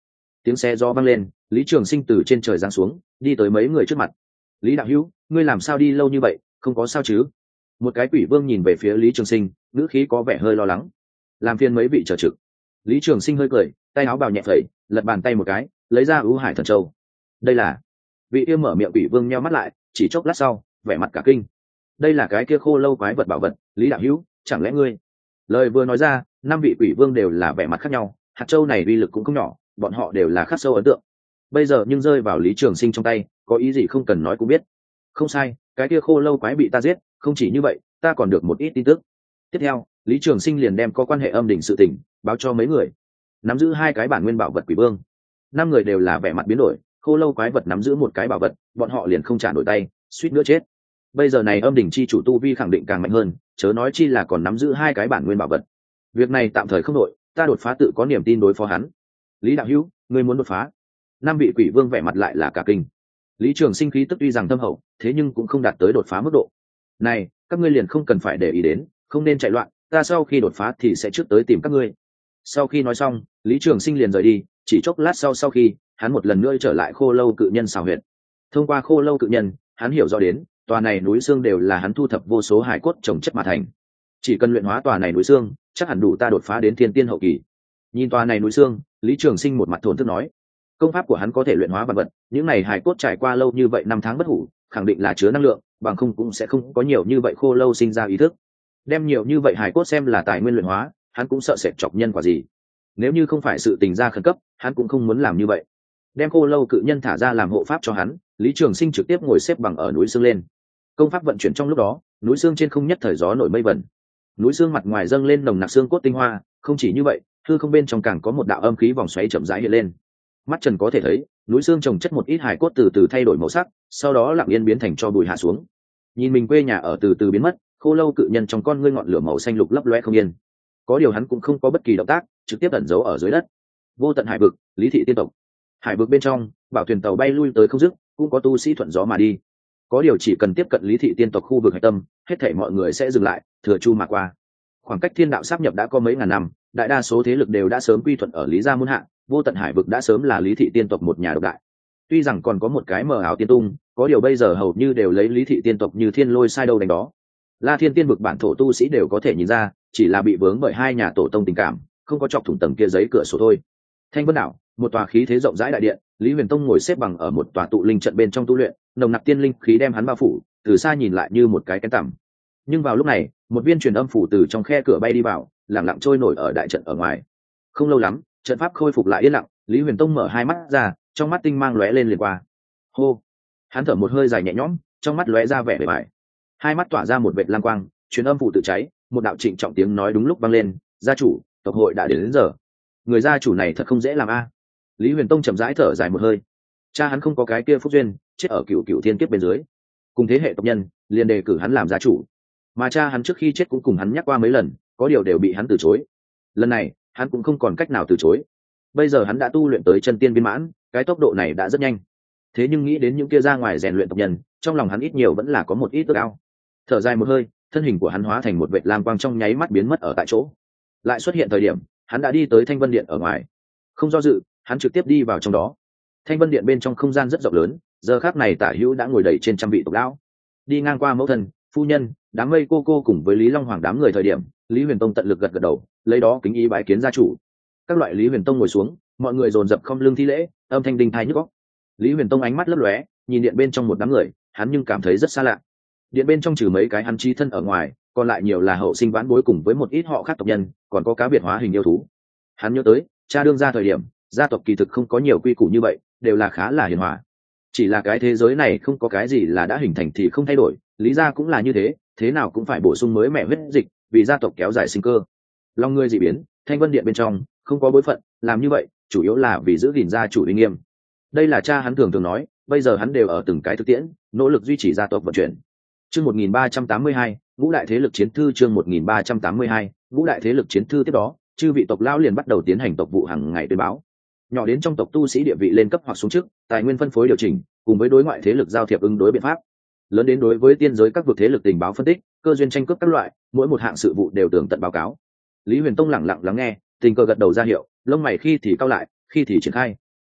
Tiếng xe gió vang lên, Lý Trường Sinh từ trên trời giáng xuống, đi tới mấy người trước mặt. Lý đạo hữu, ngươi làm sao đi lâu như vậy, không có sao chứ? Một cái quỷ vương nhìn về phía Lý Trường Sinh, ngữ khí có vẻ hơi lo lắng. Làm phiền mấy vị trợ trực. Lý Trường Sinh hơi cười, tay áo bào nhẹ phẩy, lật bàn tay một cái, lấy ra ưu hải thần châu. Đây là... Vị yêu mở miệng quỷ vương nheo mắt lại, chỉ chốc lát sau, vẻ mặt cả kinh. Đây là cái kia khô lâu quái vật bảo vật, Lý đạo hữu, chẳng lẽ ngươi... Lời vừa nói ra, năm vị quỷ vương đều là vẻ mặt khác nhau, hạt châu này uy lực cũng không nhỏ, bọn họ đều là khắc sâu ấn tượng. Bây giờ nhưng rơi vào Lý Trường Sinh trong tay, có ý gì không cần nói cũng biết. Không sai, cái kia khô lâu quái bị ta giết, không chỉ như vậy, ta còn được một ít tin tức. Tiếp theo, Lý Trường Sinh liền đem có quan hệ âm đỉnh sự tình báo cho mấy người. Nắm giữ hai cái bản nguyên bảo vật quỷ vương, năm người đều là vẻ mặt biến đổi. Khô lâu quái vật nắm giữ một cái bảo vật, bọn họ liền không trả nổi tay, suýt nữa chết. Bây giờ này âm đỉnh chi chủ tu vi khẳng định càng mạnh hơn, chớ nói chi là còn nắm giữ hai cái bản nguyên bảo vật. Việc này tạm thời không đội, ta đột phá tự có niềm tin đối phó hắn. Lý đạo hữu, ngươi muốn đột phá? Năm vị quỷ vương vẻ mặt lại là cả kinh. Lý Trường Sinh khí tức tuy rằng thâm hậu, thế nhưng cũng không đạt tới đột phá mức độ này. Các ngươi liền không cần phải để ý đến, không nên chạy loạn, ta sau khi đột phá thì sẽ trước tới tìm các ngươi. Sau khi nói xong, Lý Trường Sinh liền rời đi. Chỉ chốc lát sau sau khi hắn một lần nữa trở lại khô lâu cự nhân xào huyệt. Thông qua khô lâu cự nhân, hắn hiểu rõ đến tòa này núi xương đều là hắn thu thập vô số hải cốt trồng chất mà thành. Chỉ cần luyện hóa tòa này núi xương, chắc hẳn đủ ta đột phá đến thiên tiên hậu kỳ. Nhìn tòa này núi xương, Lý Trường Sinh một mặt thổn thức nói, công pháp của hắn có thể luyện hóa vật vật, những này hải cốt trải qua lâu như vậy năm tháng bất hủ, khẳng định là chứa năng lượng, bằng không cũng sẽ không có nhiều như vậy khô lâu sinh ra ý thức. Đem nhiều như vậy hải cốt xem là tài nguyên luyện hóa, hắn cũng sợ sệt chọc nhân quả gì. Nếu như không phải sự tình ra khẩn cấp, hắn cũng không muốn làm như vậy. Đem khô lâu cự nhân thả ra làm hộ pháp cho hắn, Lý Trường Sinh trực tiếp ngồi xếp bằng ở núi xương lên. Công pháp vận chuyển trong lúc đó, núi xương trên không nhất thời gió nổi mây vẩn. Núi xương mặt ngoài dâng lên nồng nặc xương cốt tinh hoa, không chỉ như vậy, hư không bên trong càng có một đạo âm khí vòng xoáy chậm rãi hiện lên. Mắt trần có thể thấy, núi xương trồng chất một ít hài cốt từ từ thay đổi màu sắc, sau đó lặng yên biến thành cho bụi hạ xuống. Nhìn mình quê nhà ở từ từ biến mất, khô lâu cự nhân trong con ngươi ngọn lửa màu xanh lục lấp loe không yên. Có điều hắn cũng không có bất kỳ động tác, trực tiếp ẩn giấu ở dưới đất. Vô tận hải vực, Lý thị tiên tộc. Hải vực bên trong, bảo thuyền tàu bay lui tới không dứt, cũng có tu sĩ thuận gió mà đi. Có điều chỉ cần tiếp cận Lý thị tiên tộc khu vực hải tâm, hết thảy mọi người sẽ dừng lại, thừa chu mà qua. Khoảng cách thiên đạo sáp nhập đã có mấy ngàn năm, đại đa số thế lực đều đã sớm quy thuận ở Lý gia muôn hạ, vô tận hải vực đã sớm là Lý thị tiên tộc một nhà độc đại. Tuy rằng còn có một cái mờ ảo tiên tung, có điều bây giờ hầu như đều lấy Lý thị tiên tộc như thiên lôi sai đâu đánh đó. La Thiên tiên vực bản thổ tu sĩ đều có thể nhìn ra, chỉ là bị vướng bởi hai nhà tổ tông tình cảm, không có chọc thủng tầng kia giấy cửa sổ thôi. Thanh Vân đảo, một tòa khí thế rộng rãi đại điện, Lý Huyền Tông ngồi xếp bằng ở một tòa tụ linh trận bên trong tu luyện, nồng nặc tiên linh khí đem hắn bao phủ, từ xa nhìn lại như một cái kén tằm. Nhưng vào lúc này, một viên truyền âm phủ từ trong khe cửa bay đi vào, lặng lặng trôi nổi ở đại trận ở ngoài. Không lâu lắm, trận pháp khôi phục lại yên lặng, Lý Huyền Tông mở hai mắt ra, trong mắt tinh mang lóe lên liền qua. Hô, hắn thở một hơi dài nhẹ nhõm, trong mắt lóe ra vẻ bề bại. Hai mắt tỏa ra một vệt lam quang, truyền âm phủ tự cháy, một đạo trịnh trọng tiếng nói đúng lúc vang lên, gia chủ, tộc hội đã đến, đến giờ. Người gia chủ này thật không dễ làm a. Lý Huyền Tông chậm rãi thở dài một hơi. Cha hắn không có cái kia phúc duyên, chết ở cựu cựu thiên kiếp bên dưới. Cùng thế hệ tộc nhân, liền đề cử hắn làm gia chủ. Mà cha hắn trước khi chết cũng cùng hắn nhắc qua mấy lần, có điều đều bị hắn từ chối. Lần này, hắn cũng không còn cách nào từ chối. Bây giờ hắn đã tu luyện tới chân tiên viên mãn, cái tốc độ này đã rất nhanh. Thế nhưng nghĩ đến những kia ra ngoài rèn luyện tộc nhân, trong lòng hắn ít nhiều vẫn là có một ít ước ao. Thở dài một hơi, thân hình của hắn hóa thành một vệt lam quang trong nháy mắt biến mất ở tại chỗ. Lại xuất hiện thời điểm, hắn đã đi tới Thanh Vân Điện ở ngoài. Không do dự, hắn trực tiếp đi vào trong đó. Thanh Vân Điện bên trong không gian rất rộng lớn, giờ khắc này Tả Hữu đã ngồi đầy trên trăm vị tộc lão. Đi ngang qua mẫu thân, phu nhân, đám mây cô cô cùng với Lý Long Hoàng đám người thời điểm, Lý Huyền Tông tận lực gật gật đầu, lấy đó kính ý bái kiến gia chủ. Các loại Lý Huyền Tông ngồi xuống, mọi người dồn dập không lưng thi lễ, âm thanh đinh tai nhức óc. Lý Huyền Tông ánh mắt lấp lóe, nhìn điện bên trong một đám người, hắn nhưng cảm thấy rất xa lạ. Điện bên trong trừ mấy cái hắn chi thân ở ngoài, còn lại nhiều là hậu sinh vãn bối cùng với một ít họ khác tộc nhân, còn có cá biệt hóa hình yêu thú. Hắn nhớ tới, cha đương ra thời điểm, gia tộc kỳ thực không có nhiều quy củ như vậy, đều là khá là hiền hòa. Chỉ là cái thế giới này không có cái gì là đã hình thành thì không thay đổi, lý gia cũng là như thế, thế nào cũng phải bổ sung mới mẹ huyết dịch, vì gia tộc kéo dài sinh cơ. Long ngươi dị biến, Thanh Vân Điện bên trong không có bối phận, làm như vậy chủ yếu là vì giữ gìn gia chủ uy nghiêm. Đây là cha hắn thường thường nói, bây giờ hắn đều ở từng cái thực tiễn, nỗ lực duy trì gia tộc vận chuyển. Chương một nghìn ba trăm tám mươi hai, ngũ đại thế lực chiến thư. Chương một nghìn ba trăm tám mươi hai, ngũ đại thế lực chiến thư. Tiếp đó, chư vị tộc lão liền bắt đầu tiến hành tộc vụ hàng ngày tuyên báo. Nhỏ đến trong tộc tu sĩ địa vị lên cấp hoặc xuống chức, tài nguyên phân phối điều chỉnh, cùng với đối ngoại thế lực giao thiệp ứng đối biện pháp. Lớn đến đối với tiên giới các vực thế lực tình báo phân tích, cơ duyên tranh cướp các loại, mỗi một hạng sự vụ đều tường tận báo cáo. Lý Huyền Tông lặng lặng lắng nghe, tình cờ gật đầu ra hiệu, lông mày khi thì cau lại, khi thì triển khai.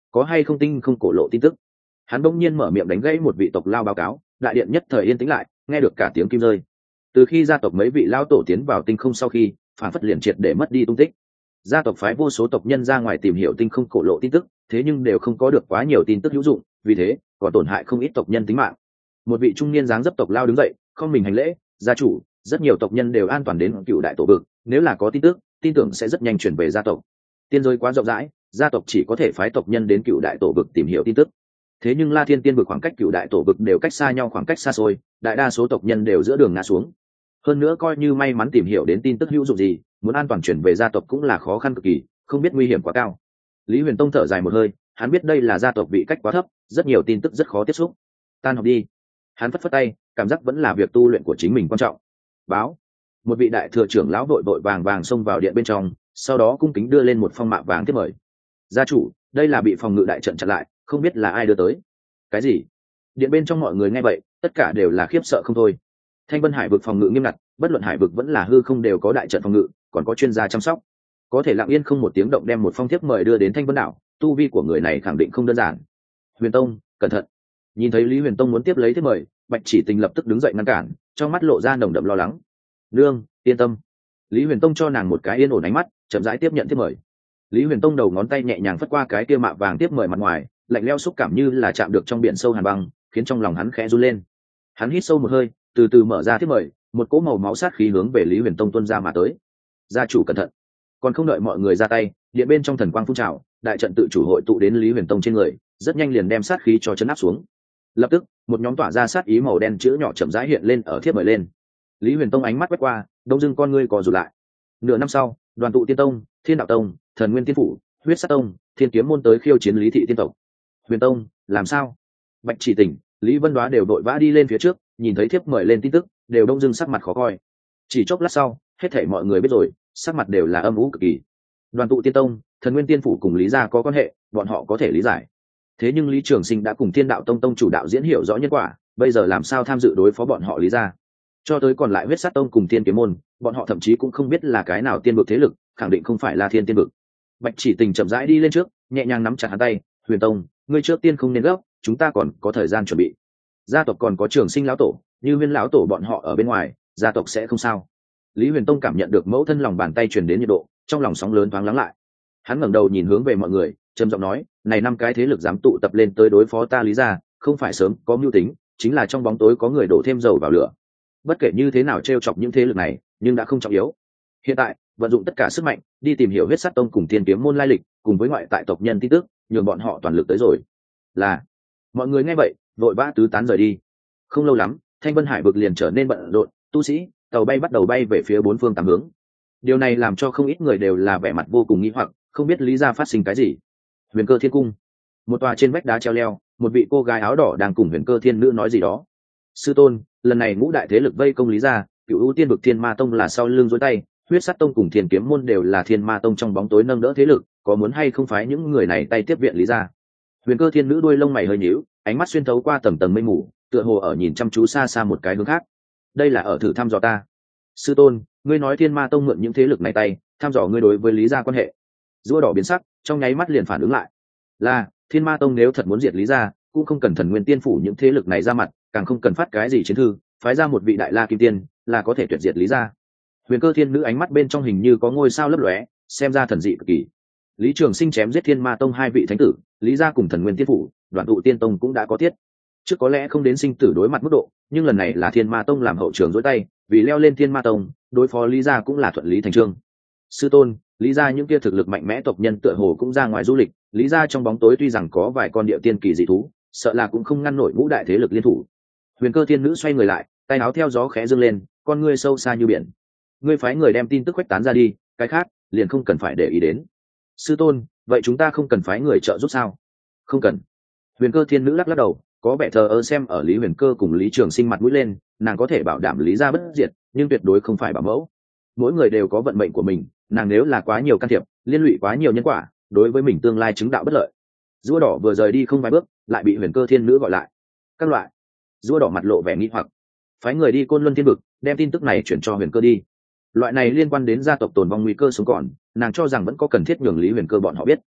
có hay không tinh không cổ lộ tin tức? Hắn bỗng nhiên mở miệng đánh gãy một vị tộc lao báo cáo, đại điện nhất thời yên tĩnh lại, nghe được cả tiếng kim rơi. Từ khi gia tộc mấy vị lao tổ tiến vào tinh không sau khi phản phất liền triệt để mất đi tung tích, gia tộc phái vô số tộc nhân ra ngoài tìm hiểu tinh không cổ lộ tin tức, thế nhưng đều không có được quá nhiều tin tức hữu dụng, vì thế còn tổn hại không ít tộc nhân tính mạng. Một vị trung niên dáng dấp tộc lao đứng dậy, không mình hành lễ, gia chủ, rất nhiều tộc nhân đều an toàn đến cựu đại tổ vực, nếu là có tin tức tin tưởng sẽ rất nhanh chuyển về gia tộc. Tiên giới quá rộng rãi, gia tộc chỉ có thể phái tộc nhân đến cựu đại tổ vực tìm hiểu tin tức. Thế nhưng La Thiên tiên vực khoảng cách cựu đại tổ vực đều cách xa nhau khoảng cách xa xôi, đại đa số tộc nhân đều giữa đường ngã xuống. Hơn nữa coi như may mắn tìm hiểu đến tin tức hữu dụng gì, muốn an toàn chuyển về gia tộc cũng là khó khăn cực kỳ, không biết nguy hiểm quá cao. Lý Huyền Tông thở dài một hơi, hắn biết đây là gia tộc bị cách quá thấp, rất nhiều tin tức rất khó tiếp xúc. Tan học đi. Hắn phất phất tay, cảm giác vẫn là việc tu luyện của chính mình quan trọng. Báo. Một vị đại thừa trưởng lão vội vội vàng vàng xông vào điện bên trong, sau đó cung kính đưa lên một phong mạ vàng tiếp mời. Gia chủ, đây là bị phòng ngự đại trận chặn lại, không biết là ai đưa tới. Cái gì? Điện bên trong mọi người nghe vậy, tất cả đều là khiếp sợ không thôi. Thanh Vân Hải vực phòng ngự nghiêm ngặt, bất luận hải vực vẫn là hư không đều có đại trận phòng ngự, còn có chuyên gia chăm sóc. Có thể lặng yên không một tiếng động đem một phong thiếp mời đưa đến Thanh Vân đảo, tu vi của người này khẳng định không đơn giản. Huyền Tông, cẩn thận. Nhìn thấy Lý Huyền Tông muốn tiếp lấy thiếp mời, Bạch Chỉ Tình lập tức đứng dậy ngăn cản, trong mắt lộ ra nồng đậm lo lắng. Nương, yên tâm. Lý Huyền Tông cho nàng một cái yên ổn ánh mắt, chậm rãi tiếp nhận thiếp mời. Lý Huyền Tông đầu ngón tay nhẹ nhàng phất qua cái kia mạ vàng tiếp mời mặt ngoài, lạnh lẽo xúc cảm như là chạm được trong biển sâu hàn băng, khiến trong lòng hắn khẽ run lên. Hắn hít sâu một hơi, từ từ mở ra thiếp mời, một cỗ màu máu sát khí hướng về Lý Huyền Tông tuôn ra mà tới. Gia chủ cẩn thận. Còn không đợi mọi người ra tay, điện bên trong thần quang phun trào, đại trận tự chủ hội tụ đến Lý Huyền Tông trên người, rất nhanh liền đem sát khí cho chấn áp xuống. Lập tức, một nhóm tỏa ra sát ý màu đen chữ nhỏ chậm rãi hiện lên ở thiếp mời lên. Lý Huyền Tông ánh mắt quét qua, đông dưng con ngươi co rụt lại. Nửa năm sau, Đoàn tụ Tiên Tông, Thiên Đạo Tông, Thần Nguyên Tiên Phủ, Huyết Sát Tông, Thiên Kiếm môn tới khiêu chiến Lý Thị Tiên tộc. Huyền Tông, làm sao? Bạch Chỉ Tình, Lý Vân Đoá đều đội vã đi lên phía trước, nhìn thấy thiếp mời lên tin tức, đều đông dưng sắc mặt khó coi. Chỉ chốc lát sau, hết thảy mọi người biết rồi, sắc mặt đều là âm u cực kỳ. Đoàn tụ Tiên Tông, Thần Nguyên Tiên Phủ cùng Lý gia có quan hệ, bọn họ có thể lý giải. Thế nhưng Lý Trường Sinh đã cùng Thiên Đạo Tông tông chủ đạo diễn hiểu rõ nhân quả, bây giờ làm sao tham dự đối phó bọn họ Lý gia? Cho tới còn lại Huyết Sát Tông cùng Thiên Kiếm môn, bọn họ thậm chí cũng không biết là cái nào tiên vực thế lực, khẳng định không phải là Thiên Tiên vực. Bạch Chỉ Tình chậm rãi đi lên trước, nhẹ nhàng nắm chặt hắn tay. Huyền Tông, ngươi trước tiên không nên gấp, chúng ta còn có thời gian chuẩn bị. Gia tộc còn có Trường Sinh lão tổ, như Huyên lão tổ bọn họ ở bên ngoài, gia tộc sẽ không sao. Lý Huyền Tông cảm nhận được mẫu thân lòng bàn tay truyền đến nhiệt độ, trong lòng sóng lớn thoáng lắng lại. Hắn ngẩng đầu nhìn hướng về mọi người, trầm giọng nói, này năm cái thế lực dám tụ tập lên tới đối phó ta Lý gia, không phải sớm có mưu tính, chính là trong bóng tối có người đổ thêm dầu vào lửa. Bất kể như thế nào trêu chọc những thế lực này, nhưng đã không trọng yếu. Hiện tại, vận dụng tất cả sức mạnh, đi tìm hiểu Huyết Sát Tông cùng Thiên Kiếm môn lai lịch, cùng với ngoại tại tộc nhân tin tức, nhường bọn họ toàn lực tới rồi. Là, mọi người nghe vậy, vội vã tứ tán rời đi. Không lâu lắm, Thanh Vân Hải vực liền trở nên bận rộn, tu sĩ, tàu bay bắt đầu bay về phía bốn phương tám hướng. Điều này làm cho không ít người đều là vẻ mặt vô cùng nghi hoặc, không biết lý gia phát sinh cái gì. Huyền Cơ Thiên Cung, một tòa trên vách đá treo leo, một vị cô gái áo đỏ đang cùng Huyền Cơ Thiên Nữ nói gì đó. Sư tôn, lần này ngũ đại thế lực vây công Lý gia, Cửu U Tiên vực Thiên Ma Tông là sau lưng dối tay, Huyết Sát Tông cùng Thiên Kiếm môn đều là Thiên Ma Tông trong bóng tối nâng đỡ thế lực, có muốn hay không phái những người này tay tiếp viện Lý gia? Huyền Cơ Thiên Nữ đuôi lông mày hơi nhíu, ánh mắt xuyên thấu qua tầng tầng mây mù, tựa hồ ở nhìn chăm chú xa xa một cái hướng khác. Đây là ở thử thăm dò ta. Sư tôn, ngươi nói Thiên Ma Tông mượn những thế lực này tay, thăm dò ngươi đối với Lý gia quan hệ. Rùa đỏ biến sắc, trong nháy mắt liền phản ứng lại. Là, Thiên Ma Tông nếu thật muốn diệt Lý gia, cũng không cần Thần Nguyên Tiên phủ những thế lực này ra mặt, càng không cần phát cái gì chiến thư, phái ra một vị đại la kim tiên, là có thể tuyệt diệt Lý gia. Huyền Cơ Thiên Nữ ánh mắt bên trong hình như có ngôi sao lấp lóe, xem ra thần dị cực kỳ. Lý Trường Sinh chém giết Thiên Ma Tông hai vị thánh tử, Lý gia cùng Thần Nguyên Tiên phủ, Đoàn tụ Tiên Tông cũng đã có tiết. Trước có lẽ không đến sinh tử đối mặt mức độ, nhưng lần này là Thiên Ma Tông làm hậu trường dối tay, vì leo lên Thiên Ma Tông, đối phó Lý gia cũng là thuận lý thành trương. Sư tôn, Lý gia những kia thực lực mạnh mẽ tộc nhân tựa hồ cũng ra ngoài du lịch, Lý gia trong bóng tối tuy rằng có vài con địa tiên kỳ dị thú, sợ là cũng không ngăn nổi ngũ đại thế lực liên thủ. Huyền Cơ Thiên Nữ xoay người lại, tay áo theo gió khẽ dương lên, con ngươi sâu xa như biển. Ngươi phái người đem tin tức khuếch tán ra đi, cái khác liền không cần phải để ý đến. Sư tôn, vậy chúng ta không cần phái người trợ giúp sao? Không cần. Huyền Cơ Thiên Nữ lắc lắc đầu, có vẻ thờ ơ xem ở Lý Huyền Cơ cùng Lý Trường Sinh mặt mũi lên, nàng có thể bảo đảm Lý gia bất diệt, nhưng tuyệt đối không phải bảo mẫu. Mỗi người đều có vận mệnh của mình, nàng nếu là quá nhiều can thiệp, liên lụy quá nhiều nhân quả, đối với mình tương lai chứng đạo bất lợi. Rùa đỏ vừa rời đi không vài bước, lại bị Huyền Cơ Thiên Nữ gọi lại. Các loại. Rùa đỏ mặt lộ vẻ nghi hoặc, phái người đi Côn Luân Thiên vực, đem tin tức này chuyển cho Huyền Cơ đi. Loại này liên quan đến gia tộc tồn vong nguy cơ sống còn, nàng cho rằng vẫn có cần thiết nhường Lý Huyền Cơ bọn họ biết.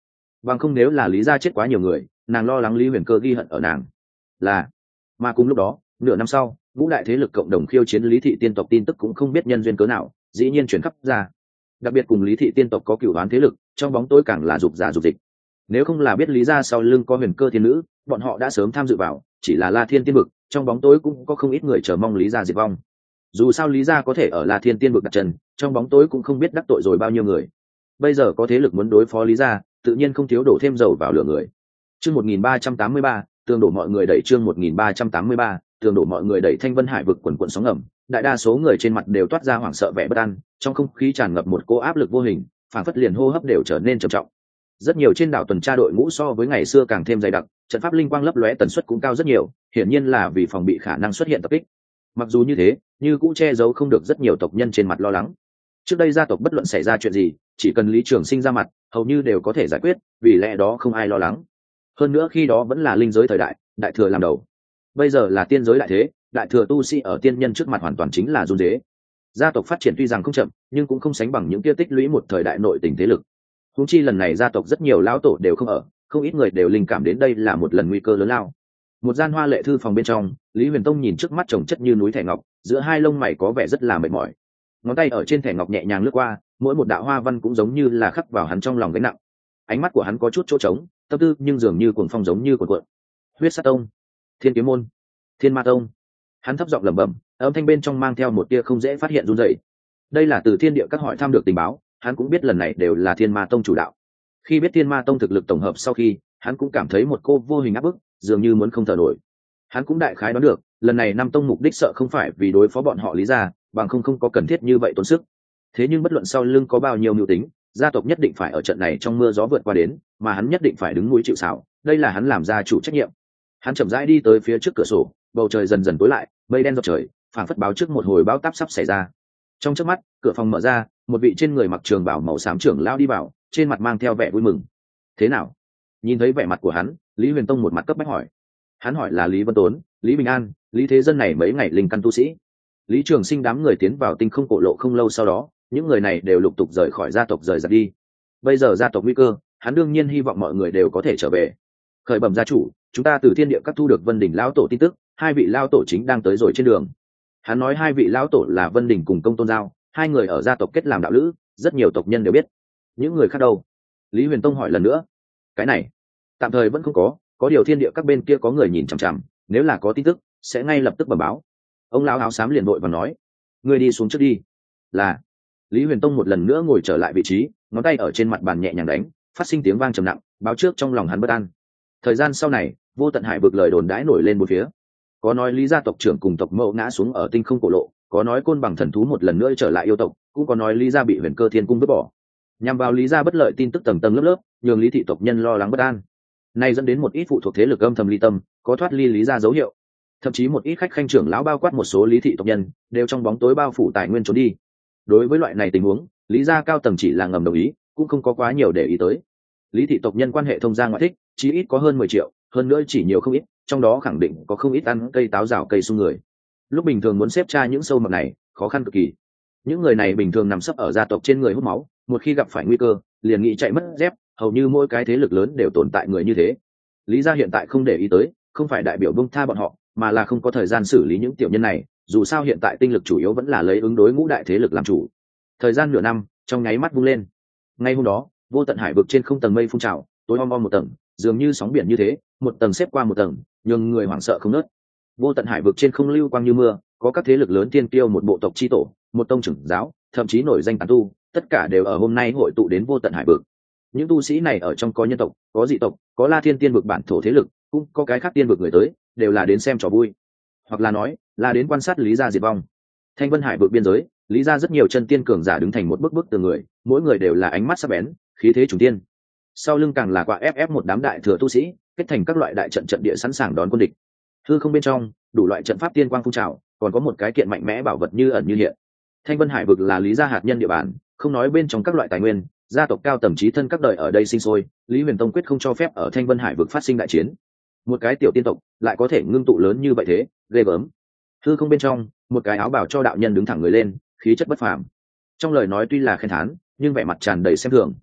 bằng không nếu là lý gia chết quá nhiều người, nàng lo lắng Lý Huyền Cơ ghi hận ở nàng. Là, mà cùng lúc đó, nửa năm sau, ngũ đại thế lực cộng đồng khiêu chiến Lý thị tiên tộc tin tức cũng không biết nhân duyên cớ nào, dĩ nhiên chuyển khắp ra. Đặc biệt cùng Lý thị tiên tộc có cửu oán thế lực, trong bóng tối càng là dục giả dục dịch. Nếu không là biết Lý gia sau lưng có Huyền Cơ thiên nữ, bọn họ đã sớm tham dự vào, chỉ là La Thiên tiên vực, trong bóng tối cũng có không ít người chờ mong Lý gia diệt vong. Dù sao Lý gia có thể ở La Thiên tiên vực đặt chân, trong bóng tối cũng không biết đắc tội rồi bao nhiêu người. Bây giờ có thế lực muốn đối phó Lý gia, tự nhiên không thiếu đổ thêm dầu vào lửa người. Chương một nghìn ba trăm tám mươi ba, tường đổ mọi người đẩy chương một nghìn ba trăm tám mươi ba, tường đổ mọi người đẩy Thanh Vân Hải vực quần quần sóng ngầm, đại đa số người trên mặt đều toát ra hoảng sợ vẻ bất an, trong không khí tràn ngập một cỗ áp lực vô hình, phản phất liền hô hấp đều trở nên trầm trọng. Rất nhiều trên đảo tuần tra đội ngũ so với ngày xưa càng thêm dày đặc, trận pháp linh quang lấp lóe tần suất cũng cao rất nhiều, hiển nhiên là vì phòng bị khả năng xuất hiện tập kích. Mặc dù như thế, như cũng che giấu không được rất nhiều tộc nhân trên mặt lo lắng. Trước đây gia tộc bất luận xảy ra chuyện gì, chỉ cần Lý Trường Sinh ra mặt, hầu như đều có thể giải quyết, vì lẽ đó không ai lo lắng. Hơn nữa khi đó vẫn là linh giới thời đại, đại thừa làm đầu. Bây giờ là tiên giới đại thế, đại thừa tu sĩ ở tiên nhân trước mặt hoàn toàn chính là run rế. Gia tộc phát triển tuy rằng không chậm, nhưng cũng không sánh bằng những kia tích lũy một thời đại nội tình thế lực. Huống chi lần này gia tộc rất nhiều lão tổ đều không ở, không ít người đều linh cảm đến đây là một lần nguy cơ lớn lao. Một gian hoa lệ thư phòng bên trong, Lý Huyền Tông nhìn trước mắt chồng chất như núi thẻ ngọc, giữa hai lông mày có vẻ rất là mệt mỏi. Ngón tay ở trên thẻ ngọc nhẹ nhàng lướt qua, mỗi một đạo hoa văn cũng giống như là khắc vào hắn trong lòng gánh nặng. Ánh mắt của hắn có chút chỗ trống, tâm tư nhưng dường như cuồng phong giống như cuộn cuộn. Huyết Sát Tông, Thiên Kiếm Môn, Thiên Ma Tông. Hắn thấp giọng lẩm bẩm, âm thanh bên trong mang theo một tia không dễ phát hiện run rẩy. Đây là từ thiên địa các hỏi thăm được tình báo, hắn cũng biết lần này đều là Thiên Ma Tông chủ đạo. Khi biết Thiên Ma Tông thực lực tổng hợp sau khi, hắn cũng cảm thấy một cô vô hình áp bức, dường như muốn không thở nổi. Hắn cũng đại khái đoán được, lần này năm tông mục đích sợ không phải vì đối phó bọn họ Lý gia, bằng không không có cần thiết như vậy tốn sức. Thế nhưng bất luận sau lưng có bao nhiêu mưu tính, gia tộc nhất định phải ở trận này trong mưa gió vượt qua đến, mà hắn nhất định phải đứng mũi chịu sào, đây là hắn làm gia chủ trách nhiệm. Hắn chậm rãi đi tới phía trước cửa sổ, bầu trời dần dần tối lại, mây đen dọc trời, phảng phất báo trước một hồi bão táp sắp xảy ra. Trong chớp mắt, cửa phòng mở ra, một vị trên người mặc trường bào màu xám trưởng lão đi vào, trên mặt mang theo vẻ vui mừng. Thế nào? Nhìn thấy vẻ mặt của hắn, Lý Huyền Tông một mặt cấp bách hỏi. Hắn hỏi là Lý Vân Tốn, Lý Bình An, Lý Thế Dân này mấy ngày linh căn tu sĩ. Lý Trường Sinh đám người tiến vào tinh không cổ lộ không lâu sau đó, những người này đều lục tục rời khỏi gia tộc rời ra đi. Bây giờ gia tộc nguy cơ, hắn đương nhiên hy vọng mọi người đều có thể trở về. Khởi bẩm gia chủ, chúng ta từ thiên địa các thu được Vân Đình lão tổ tin tức, hai vị lão tổ chính đang tới rồi trên đường. Hắn nói hai vị lão tổ là Vân Đình cùng Công Tôn Giao, hai người ở gia tộc kết làm đạo lữ, rất nhiều tộc nhân đều biết. Những người khác đâu? Lý Huyền Tông hỏi lần nữa. Cái này tạm thời vẫn không có, có điều thiên địa các bên kia có người nhìn chằm chằm, nếu là có tin tức sẽ ngay lập tức bẩm báo. Ông lão áo xám liền vội và nói, ngươi đi xuống trước đi. Là. Lý Huyền Tông một lần nữa ngồi trở lại vị trí, ngón tay ở trên mặt bàn nhẹ nhàng đánh, phát sinh tiếng vang trầm nặng, báo trước trong lòng hắn bất an. Thời gian sau này, vô tận hải vực lời đồn đãi nổi lên bốn phía. Có nói Lý gia tộc trưởng cùng tộc mẫu ngã xuống ở tinh không cổ lộ, có nói côn bằng thần thú một lần nữa trở lại yêu tộc, cũng có nói Lý gia bị Huyền Cơ Thiên cung vứt bỏ. Nhằm vào Lý gia bất lợi tin tức tầng tầng lớp lớp, nhường Lý thị tộc nhân lo lắng bất an. Này dẫn đến một ít phụ thuộc thế lực âm thầm ly tâm, có thoát ly Lý gia dấu hiệu. Thậm chí một ít khách khanh trưởng lão bao quát một số Lý thị tộc nhân, đều trong bóng tối bao phủ tài nguyên trốn đi. Đối với loại này tình huống, Lý gia cao tầng chỉ là ngầm đồng ý, cũng không có quá nhiều để ý tới. Lý thị tộc nhân quan hệ thông gia ngoại thích, chí ít có hơn mười triệu, hơn nữa chỉ nhiều không ít, trong đó khẳng định có không ít ăn cây táo rào cây sung người. Lúc bình thường muốn xếp tra những sâu mọt này, khó khăn cực kỳ. Những người này bình thường nằm sấp ở gia tộc trên người hút máu, một khi gặp phải nguy cơ, liền nghĩ chạy mất dép, hầu như mỗi cái thế lực lớn đều tồn tại người như thế. Lý gia hiện tại không để ý tới, không phải đại biểu buông tha bọn họ, mà là không có thời gian xử lý những tiểu nhân này, dù sao hiện tại tinh lực chủ yếu vẫn là lấy ứng đối ngũ đại thế lực làm chủ. Thời gian nửa năm, trong nháy mắt vung lên. Ngay hôm đó, vô tận hải vực trên không tầng mây phun trào, tối om om một tầng, dường như sóng biển như thế, một tầng xếp qua một tầng, nhưng người hoảng sợ không nớt. Vô tận hải vực trên không lưu quang như mưa, có các thế lực lớn tiên tiêu một bộ tộc chi tổ, một tông trưởng giáo, thậm chí nổi danh tán tu, tất cả đều ở hôm nay hội tụ đến vô tận hải vực. Những tu sĩ này ở trong có nhân tộc, có dị tộc, có La Thiên tiên vực bản thổ thế lực, cũng có cái khác tiên vực người tới, đều là đến xem trò vui, hoặc là nói là đến quan sát Lý gia diệt vong. Thanh Vân Hải vực biên giới, Lý gia rất nhiều chân tiên cường giả đứng thành một bức bức từ người, mỗi người đều là ánh mắt sắc bén, khí thế trùng tiên. Sau lưng càng là quạ ép ép một đám đại thừa tu sĩ, kết thành các loại đại trận trận địa sẵn sàng đón quân địch. Hư không bên trong, đủ loại trận pháp tiên quang phun trào, còn có một cái kiện mạnh mẽ bảo vật như ẩn như hiện. Thanh Vân Hải vực là Lý gia hạt nhân địa bàn, không nói bên trong các loại tài nguyên, gia tộc cao tầng trí thân các đời ở đây sinh sôi, Lý Huyền Tông quyết không cho phép ở Thanh Vân Hải vực phát sinh đại chiến. Một cái tiểu tiên tộc lại có thể ngưng tụ lớn như vậy thế, ghê gớm. Hư không bên trong, một cái áo bào cho đạo nhân đứng thẳng người lên, khí chất bất phàm. Trong lời nói tuy là khen thán, nhưng vẻ mặt tràn đầy xem thường.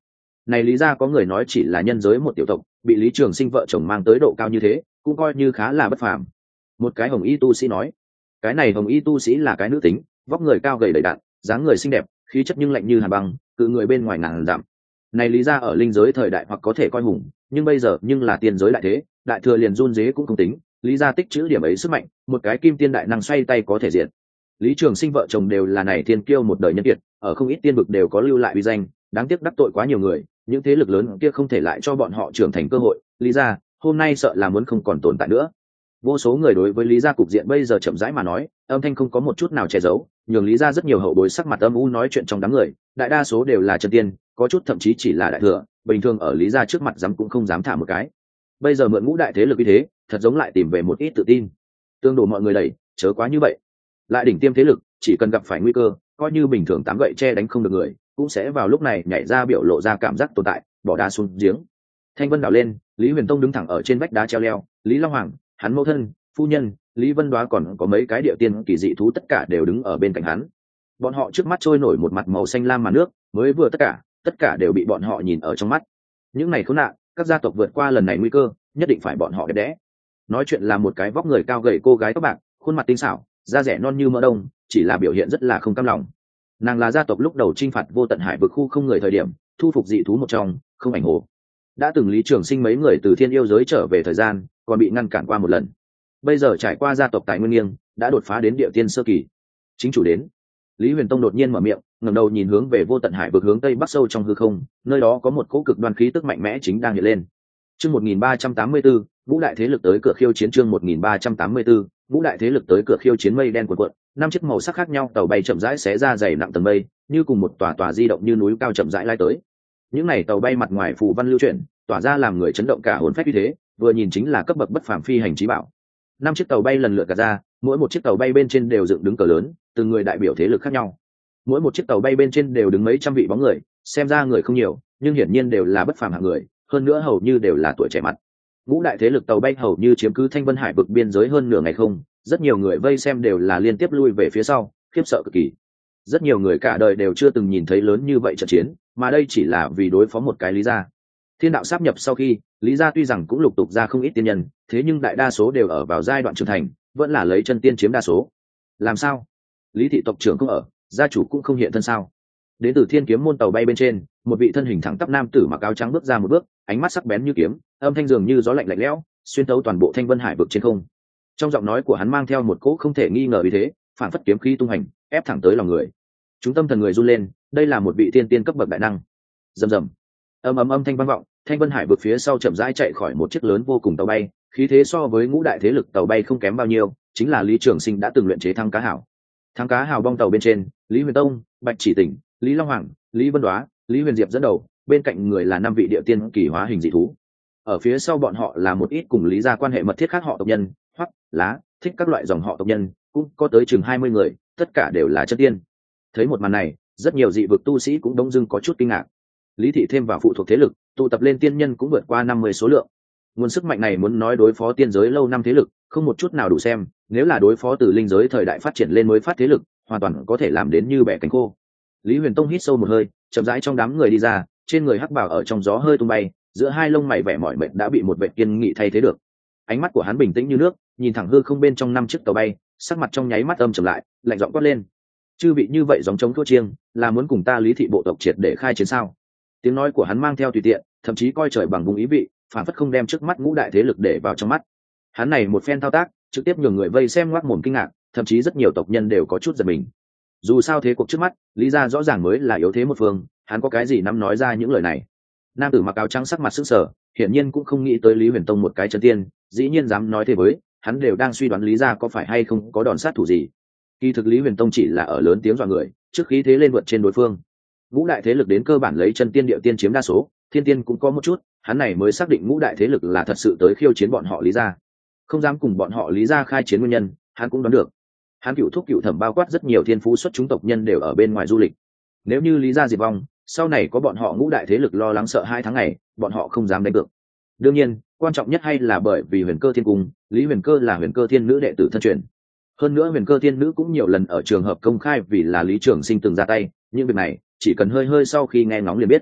này lý ra có người nói chỉ là nhân giới một tiểu tộc, bị Lý Trường Sinh vợ chồng mang tới độ cao như thế cũng coi như khá là bất phàm. Một cái hồng y tu sĩ nói, cái này hồng y tu sĩ là cái nữ tính, vóc người cao gầy đầy đặn, dáng người xinh đẹp, khí chất nhưng lạnh như hàn băng, cự người bên ngoài ngàn dặm. Này lý ra ở linh giới thời đại hoặc có thể coi hùng, nhưng bây giờ nhưng là tiên giới đại thế, đại thừa liền run dế cũng không tính, lý ra tích chữ điểm ấy sức mạnh, một cái kim tiên đại năng xoay tay có thể diện. Lý Trường Sinh vợ chồng đều là này thiên kiêu một đời nhân kiệt, ở không ít tiên vực đều có lưu lại uy danh, đáng tiếc đắc tội quá nhiều người, những thế lực lớn kia không thể lại cho bọn họ trưởng thành cơ hội. Lý ra hôm nay sợ là muốn không còn tồn tại nữa. Vô số người đối với lý gia cục diện bây giờ chậm rãi mà nói, âm thanh không có một chút nào che giấu, nhường lý gia rất nhiều hậu bối sắc mặt âm u nói chuyện trong đám người, đại đa số đều là chân tiên, có chút thậm chí chỉ là đại thừa, bình thường ở lý gia trước mặt dám cũng không dám thả một cái. Bây giờ mượn ngũ đại thế lực như thế, thật giống lại tìm về một ít tự tin. Tương đổ mọi người đẩy, chớ quá như vậy. Lại đỉnh tiêm thế lực, chỉ cần gặp phải nguy cơ, coi như bình thường tám gậy che đánh không được người, cũng sẽ vào lúc này nhảy ra biểu lộ ra cảm giác tồn tại, bỏ đá xuống giếng. Thanh vân đảo lên, Lý Huyền Tông đứng thẳng ở trên vách đá treo leo, Lý Long Hoàng, hắn mẫu thân, phu nhân, Lý Vân Đoá còn có mấy cái địa tiên kỳ dị thú tất cả đều đứng ở bên cạnh hắn. Bọn họ trước mắt trôi nổi một mặt màu xanh lam màn nước, mới vừa tất cả, tất cả đều bị bọn họ nhìn ở trong mắt. Những này khốn nạn, các gia tộc vượt qua lần này nguy cơ, nhất định phải bọn họ đẹp đẽ. Nói chuyện là một cái vóc người cao gầy cô gái tóc bạc, khuôn mặt tinh xảo, da rẻ non như mỡ đông, chỉ là biểu hiện rất là không cam lòng. Nàng là gia tộc lúc đầu chinh phạt vô tận hải vực khu không người thời điểm, thu phục dị thú một trong, không ảnh hồ. Đã từng Lý Trường Sinh mấy người từ thiên yêu giới trở về thời gian, còn bị ngăn cản qua một lần. Bây giờ trải qua gia tộc tài nguyên nghiêng, đã đột phá đến địa tiên sơ kỳ. Chính chủ đến. Lý Huyền Tông đột nhiên mở miệng, ngẩng đầu nhìn hướng về vô tận hải vực hướng tây bắc sâu trong hư không, nơi đó có một cỗ cực đoan khí tức mạnh mẽ chính đang hiện lên. Chương một nghìn ba trăm tám mươi tư, ngũ đại thế lực tới cửa khiêu chiến. Chương một nghìn ba trăm tám mươi tư, ngũ đại thế lực tới cửa khiêu chiến. Mây đen cuộn cuộn, năm chiếc màu sắc khác nhau tàu bay chậm rãi xé ra dày nặng tầng mây, như cùng một tòa tòa di động như núi cao chậm rãi lai tới. Những này tàu bay mặt ngoài phù văn lưu chuyển, tỏa ra làm người chấn động cả hồn phách như thế, vừa nhìn chính là cấp bậc bất phàm phi hành chí bảo. Năm chiếc tàu bay lần lượt gạt ra, mỗi một chiếc tàu bay bên trên đều dựng đứng cờ lớn, từng người đại biểu thế lực khác nhau. Mỗi một chiếc tàu bay bên trên đều đứng mấy trăm vị bóng người, xem ra người không nhiều, nhưng hiển nhiên đều là bất phàm hạng người, hơn nữa hầu như đều là tuổi trẻ mặt. Ngũ đại thế lực tàu bay hầu như chiếm cứ Thanh Vân Hải vực biên giới hơn nửa ngày không, rất nhiều người vây xem đều là liên tiếp lui về phía sau, khiếp sợ cực kỳ. Rất nhiều người cả đời đều chưa từng nhìn thấy lớn như vậy trận chiến, mà đây chỉ là vì đối phó một cái lý gia. Thiên đạo sáp nhập sau khi, lý gia tuy rằng cũng lục tục ra không ít tiên nhân, thế nhưng đại đa số đều ở vào giai đoạn trưởng thành, vẫn là lấy chân tiên chiếm đa số. Làm sao? Lý thị tộc trưởng không ở, gia chủ cũng không hiện thân sao? Đến từ Thiên Kiếm môn tàu bay bên trên, một vị thân hình thẳng tắp nam tử mặc áo trắng bước ra một bước, ánh mắt sắc bén như kiếm, âm thanh dường như gió lạnh lạnh lẽo, xuyên tấu toàn bộ Thanh Vân Hải vực trên không. Trong giọng nói của hắn mang theo một cỗ không thể nghi ngờ uy thế, phản phất kiếm khí tung hành, ép thẳng tới lòng người. Chúng tâm thần người run lên, đây là một vị tiên tiên cấp bậc đại năng. Rầm rầm, âm ầm âm thanh vang vọng, Thanh Vân Hải vực phía sau chậm rãi chạy khỏi một chiếc lớn vô cùng tàu bay, khí thế so với ngũ đại thế lực tàu bay không kém bao nhiêu, chính là Lý Trường Sinh đã từng luyện chế thăng cá hảo. Thăng cá hào bong tàu bên trên, Lý Huyền Tông, Bạch Chỉ Tỉnh, Lý Long Hoàng, Lý Vân Đoá, Lý Huyền Diệp dẫn đầu, bên cạnh người là năm vị địa tiên kỳ hóa hình dị thú. Ở phía sau bọn họ là một ít cùng Lý gia quan hệ mật thiết khác họ tộc nhân, hoặc lá, thích các loại dòng họ tộc nhân, cũng có tới chừng hai mươi người, tất cả đều là chân tiên. Thấy một màn này, rất nhiều dị vực tu sĩ cũng đông dưng có chút kinh ngạc. Lý thị thêm vào phụ thuộc thế lực, tụ tập lên tiên nhân cũng vượt qua năm mươi số lượng. Nguồn sức mạnh này muốn nói đối phó tiên giới lâu năm thế lực, không một chút nào đủ xem, nếu là đối phó từ linh giới thời đại phát triển lên mới phát thế lực, hoàn toàn có thể làm đến như bẻ cánh khô. Lý Huyền Tông hít sâu một hơi, chậm rãi trong đám người đi ra, trên người hắc bào ở trong gió hơi tung bay, giữa hai lông mày vẻ mỏi mệt đã bị một vẻ kiên nghị thay thế được. Ánh mắt của hắn bình tĩnh như nước, nhìn thẳng hư không bên trong năm chiếc tàu bay, sắc mặt trong nháy mắt âm trầm lại, lạnh giọng quát lên: "Chư vị như vậy gióng trống thua chiêng, là muốn cùng ta Lý thị bộ tộc triệt để khai chiến sao?" Tiếng nói của hắn mang theo tùy tiện, thậm chí coi trời bằng vùng ý vị, phản phất không đem trước mắt ngũ đại thế lực để vào trong mắt. Hắn này một phen thao tác, trực tiếp nhường người vây xem ngoác mồm kinh ngạc, thậm chí rất nhiều tộc nhân đều có chút giật mình. Dù sao thế cuộc trước mắt, Lý gia rõ ràng mới là yếu thế một phương, hắn có cái gì nắm nói ra những lời này. Nam tử mặc áo trắng sắc mặt sững sờ, hiển nhiên cũng không nghĩ tới Lý Huyền Tông một cái chân tiên, dĩ nhiên dám nói thế với, hắn đều đang suy đoán Lý gia có phải hay không có đòn sát thủ gì. Kỳ thực Lý Huyền Tông chỉ là ở lớn tiếng dọa người, trước khí thế lên vượt trên đối phương. Ngũ đại thế lực đến cơ bản lấy chân tiên điệu tiên chiếm đa số, thiên tiên cũng có một chút, hắn này mới xác định ngũ đại thế lực là thật sự tới khiêu chiến bọn họ Lý gia. Không dám cùng bọn họ Lý gia khai chiến nguyên nhân, hắn cũng đoán được. Hắn cựu thúc cựu thẩm bao quát rất nhiều thiên phú xuất chúng tộc nhân đều ở bên ngoài du lịch. Nếu như Lý gia diệt vong, sau này có bọn họ ngũ đại thế lực lo lắng sợ hai tháng ngày, bọn họ không dám đánh cược. Đương nhiên, quan trọng nhất hay là bởi vì Huyền Cơ Thiên Cung, Lý Huyền Cơ là Huyền Cơ Thiên nữ đệ tử thân truyền. Hơn nữa Huyền Cơ Thiên nữ cũng nhiều lần ở trường hợp công khai vì là Lý Trường Sinh từng ra tay, những việc này chỉ cần hơi hơi sau khi nghe ngóng liền biết.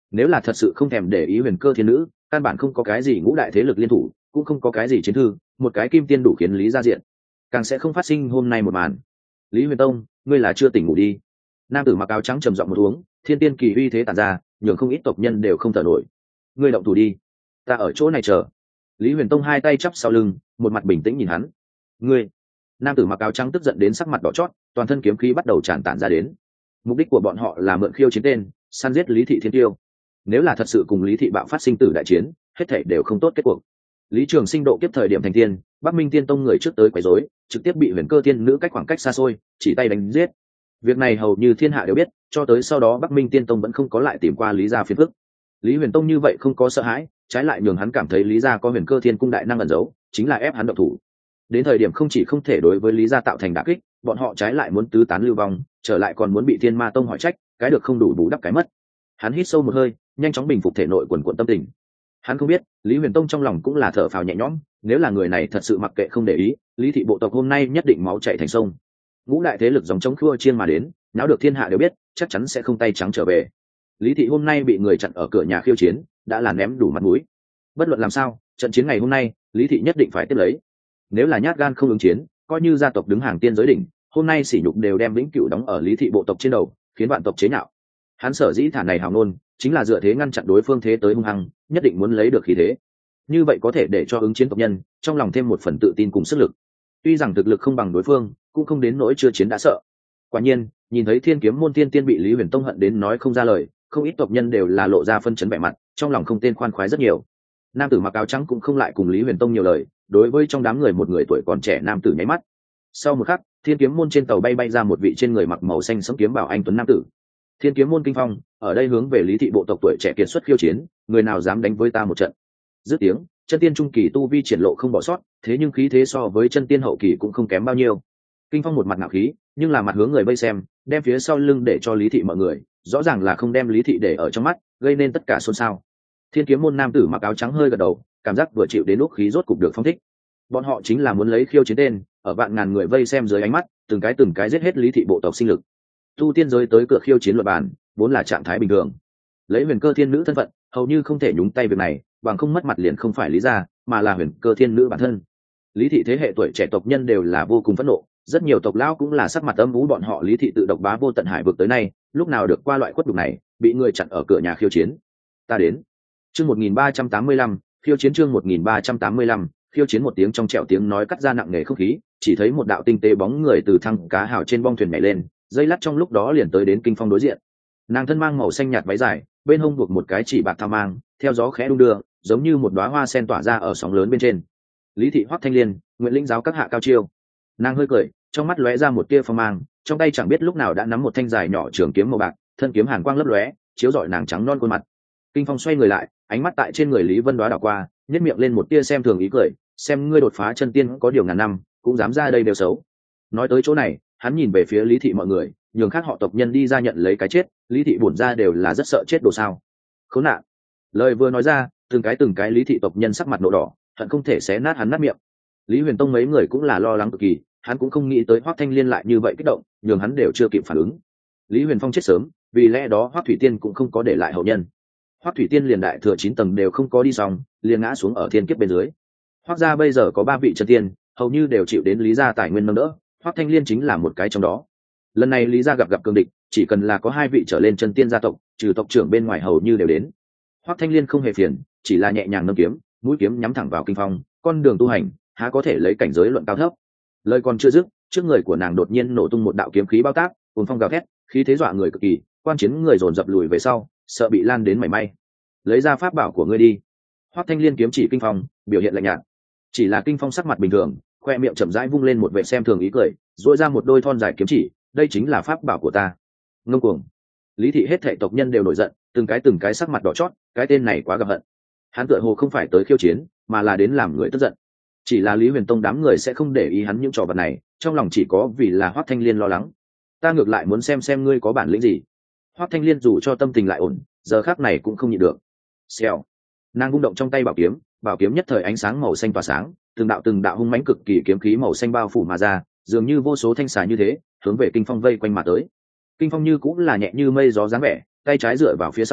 nếu là thật sự không thèm để ý huyền cơ thiên nữ, căn bản không có cái gì ngũ đại thế lực liên thủ, cũng không có cái gì chiến thư, một cái kim tiên đủ khiến lý ra diện, càng sẽ không phát sinh hôm nay một màn. Lý Huyền Tông, ngươi là chưa tỉnh ngủ đi? Nam tử mặc áo trắng trầm giọng một uống, thiên tiên kỳ uy thế tản ra, nhường không ít tộc nhân đều không thở nổi. Ngươi động thủ đi, ta ở chỗ này chờ. Lý Huyền Tông hai tay chắp sau lưng, một mặt bình tĩnh nhìn hắn. Ngươi! Nam tử mặc áo trắng tức giận đến sắc mặt đỏ chót, toàn thân kiếm khí bắt đầu tràn tản ra đến. Mục đích của bọn họ là mượn khiêu chiến tên, săn giết Lý Thị Thiên Tiêu. Nếu là thật sự cùng Lý Thị bạo phát sinh tử đại chiến, hết thảy đều không tốt kết cuộc. Lý Trường Sinh độ kiếp thời điểm thành tiên, Bắc Minh Tiên Tông người trước tới quấy rối, trực tiếp bị Huyền Cơ Tiên nữ cách khoảng cách xa xôi, chỉ tay đánh giết. Việc này hầu như thiên hạ đều biết, cho tới sau đó Bắc Minh Tiên Tông vẫn không có lại tìm qua Lý gia phiền phức. Lý Huyền Tông như vậy không có sợ hãi, trái lại nhường hắn cảm thấy Lý gia có Huyền Cơ Thiên cung đại năng ẩn giấu, chính là ép hắn động thủ. Đến thời điểm không chỉ không thể đối với Lý gia tạo thành đả kích, bọn họ trái lại muốn tứ tán lưu vong, trở lại còn muốn bị Thiên Ma Tông hỏi trách, cái được không đủ bù đắp cái mất. Hắn hít sâu một hơi, nhanh chóng bình phục thể nội quần quần tâm tình. Hắn không biết, Lý Huyền Tông trong lòng cũng là thở phào nhẹ nhõm, nếu là người này thật sự mặc kệ không để ý, Lý thị bộ tộc hôm nay nhất định máu chảy thành sông. Ngũ đại thế lực dòng chống khua chiên mà đến, náo được thiên hạ đều biết, chắc chắn sẽ không tay trắng trở về. Lý thị hôm nay bị người chặn ở cửa nhà khiêu chiến, đã là ném đủ mặt mũi. Bất luận làm sao, trận chiến ngày hôm nay, Lý thị nhất định phải tiếp lấy. Nếu là nhát gan không ứng chiến, coi như gia tộc đứng hàng tiên giới đỉnh, hôm nay sỉ nhục đều đem vĩnh cửu đóng ở Lý thị bộ tộc trên đầu, khiến vạn tộc chế nhạo. Hắn sở dĩ thả này hào ngôn, chính là dựa thế ngăn chặn đối phương thế tới hung hăng, nhất định muốn lấy được khí thế. Như vậy có thể để cho ứng chiến tộc nhân trong lòng thêm một phần tự tin cùng sức lực. Tuy rằng thực lực không bằng đối phương, cũng không đến nỗi chưa chiến đã sợ. Quả nhiên, nhìn thấy Thiên Kiếm môn tiên tiên bị Lý Huyền Tông hận đến nói không ra lời, không ít tộc nhân đều là lộ ra phân chấn vẻ mặt, trong lòng không tên khoan khoái rất nhiều. Nam tử mặc áo trắng cũng không lại cùng Lý Huyền Tông nhiều lời, đối với trong đám người một người tuổi còn trẻ nam tử nháy mắt. Sau một khắc, Thiên Kiếm môn trên tàu bay bay ra một vị trên người mặc màu xanh sẫm kiếm bảo anh tuấn nam tử. Thiên Kiếm môn kinh phong, ở đây hướng về Lý thị bộ tộc tuổi trẻ kiệt xuất khiêu chiến, người nào dám đánh với ta một trận. Dứt tiếng, chân tiên trung kỳ tu vi triển lộ không bỏ sót, thế nhưng khí thế so với chân tiên hậu kỳ cũng không kém bao nhiêu. Kinh phong một mặt ngạo khí, nhưng là mặt hướng người vây xem, đem phía sau lưng để cho Lý thị mọi người, rõ ràng là không đem Lý thị để ở trong mắt, gây nên tất cả xôn xao. Thiên Kiếm môn nam tử mặc áo trắng hơi gật đầu, cảm giác vừa chịu đến lúc khí rốt cục được phong thích. Bọn họ chính là muốn lấy khiêu chiến tên, ở vạn ngàn người vây xem dưới ánh mắt, từng cái từng cái giết hết Lý thị bộ tộc sinh lực. Tu tiên giới tới cửa khiêu chiến luật bàn, vốn là trạng thái bình thường. Lấy Huyền Cơ Thiên nữ thân phận, hầu như không thể nhúng tay việc này, bằng không mất mặt liền không phải Lý gia, mà là Huyền Cơ Thiên nữ bản thân. Lý thị thế hệ tuổi trẻ tộc nhân đều là vô cùng phẫn nộ, rất nhiều tộc lão cũng là sắc mặt âm u, bọn họ Lý thị tự độc bá vô tận hải vực tới nay, lúc nào được qua loại khuất đục này, bị người chặn ở cửa nhà khiêu chiến. Ta đến. Chương một nghìn ba trăm tám mươi lăm, khiêu chiến chương một nghìn ba trăm tám mươi lăm, khiêu chiến một tiếng trong trẻo tiếng nói cắt ra nặng nề không khí, chỉ thấy một đạo tinh tế bóng người từ thăng cá hào trên bong thuyền nhảy lên, dây lát trong lúc đó liền tới đến Kinh Phong đối diện. Nàng thân mang màu xanh nhạt váy dài, bên hông buộc một cái chỉ bạc thao mang, theo gió khẽ đung đưa, giống như một đóa hoa sen tỏa ra ở sóng lớn bên trên. Lý thị Hoắc Thanh Liên, Nguyện Linh giáo các hạ cao chiêu. Nàng hơi cười, trong mắt lóe ra một tia phong mang, trong tay chẳng biết lúc nào đã nắm một thanh dài nhỏ trường kiếm màu bạc, thân kiếm hàn quang lấp lóe, chiếu rọi nàng trắng non khuôn mặt. Kinh Phong xoay người lại, ánh mắt tại trên người Lý Vân đóa đảo qua, nhếch miệng lên một tia xem thường ý cười, xem ngươi đột phá chân tiên có điều ngàn năm, cũng dám ra đây đều xấu. Nói tới chỗ này, hắn nhìn về phía Lý thị mọi người, nhường khác họ tộc nhân đi ra nhận lấy cái chết, Lý thị bổn ra đều là rất sợ chết đồ sao. Khốn nạn. Lời vừa nói ra, từng cái từng cái Lý thị tộc nhân sắc mặt nộ đỏ, hận không thể xé nát hắn nát miệng. Lý Huyền Tông mấy người cũng là lo lắng cực kỳ, hắn cũng không nghĩ tới Hoắc Thanh Liên lại như vậy kích động, nhường hắn đều chưa kịp phản ứng. Lý Huyền Phong chết sớm, vì lẽ đó Hoắc Thủy Tiên cũng không có để lại hậu nhân. Hoắc Thủy Tiên liền đại thừa chín tầng đều không có đi xong, liền ngã xuống ở thiên kiếp bên dưới. Hoắc gia bây giờ có ba vị chân tiên, hầu như đều chịu đến Lý gia tài nguyên nâng đỡ, Hoắc Thanh Liên chính là một cái trong đó. Lần này Lý gia gặp gặp cường địch, chỉ cần là có hai vị trở lên chân tiên gia tộc, trừ tộc trưởng bên ngoài hầu như đều đến. Hoắc Thanh Liên không hề phiền, chỉ là nhẹ nhàng nâng kiếm, mũi kiếm nhắm thẳng vào Kinh Phong, con đường tu hành, há có thể lấy cảnh giới luận cao thấp. Lời còn chưa dứt, trước người của nàng đột nhiên nổ tung một đạo kiếm khí bao tác, cuồn phong gào thét, khí thế dọa người cực kỳ, quan chiến người dồn dập lùi về sau, sợ bị lan đến mảy may. Lấy ra pháp bảo của ngươi đi. Hoắc Thanh Liên kiếm chỉ Kinh Phong, biểu hiện lạnh nhạt. Chỉ là Kinh Phong sắc mặt bình thường, khoe miệng chậm rãi vung lên một vẻ xem thường ý cười, duỗi ra một đôi thon dài kiếm chỉ, đây chính là pháp bảo của ta. Ngông cuồng. Lý thị hết thảy tộc nhân đều nổi giận, từng cái từng cái sắc mặt đỏ chót, cái tên này quá gặp hận. Hắn tựa hồ không phải tới khiêu chiến, mà là đến làm người tức giận. Chỉ là Lý Huyền Tông đám người sẽ không để ý hắn những trò vật này, trong lòng chỉ có vì là Hoắc Thanh Liên lo lắng. Ta ngược lại muốn xem xem ngươi có bản lĩnh gì. Hoắc Thanh Liên dù cho tâm tình lại ổn, giờ khắc này cũng không nhịn được. Xèo. Nàng vung động trong tay bảo kiếm, bảo kiếm nhất thời ánh sáng màu xanh tỏa sáng, từng đạo từng đạo hung mãnh cực kỳ kiếm khí màu xanh bao phủ mà ra, dường như vô số thanh xà như thế, hướng về Kinh Phong vây quanh mà tới. Kinh Phong như cũng là nhẹ như mây gió dáng vẻ, tay trái dựa vào phía sau,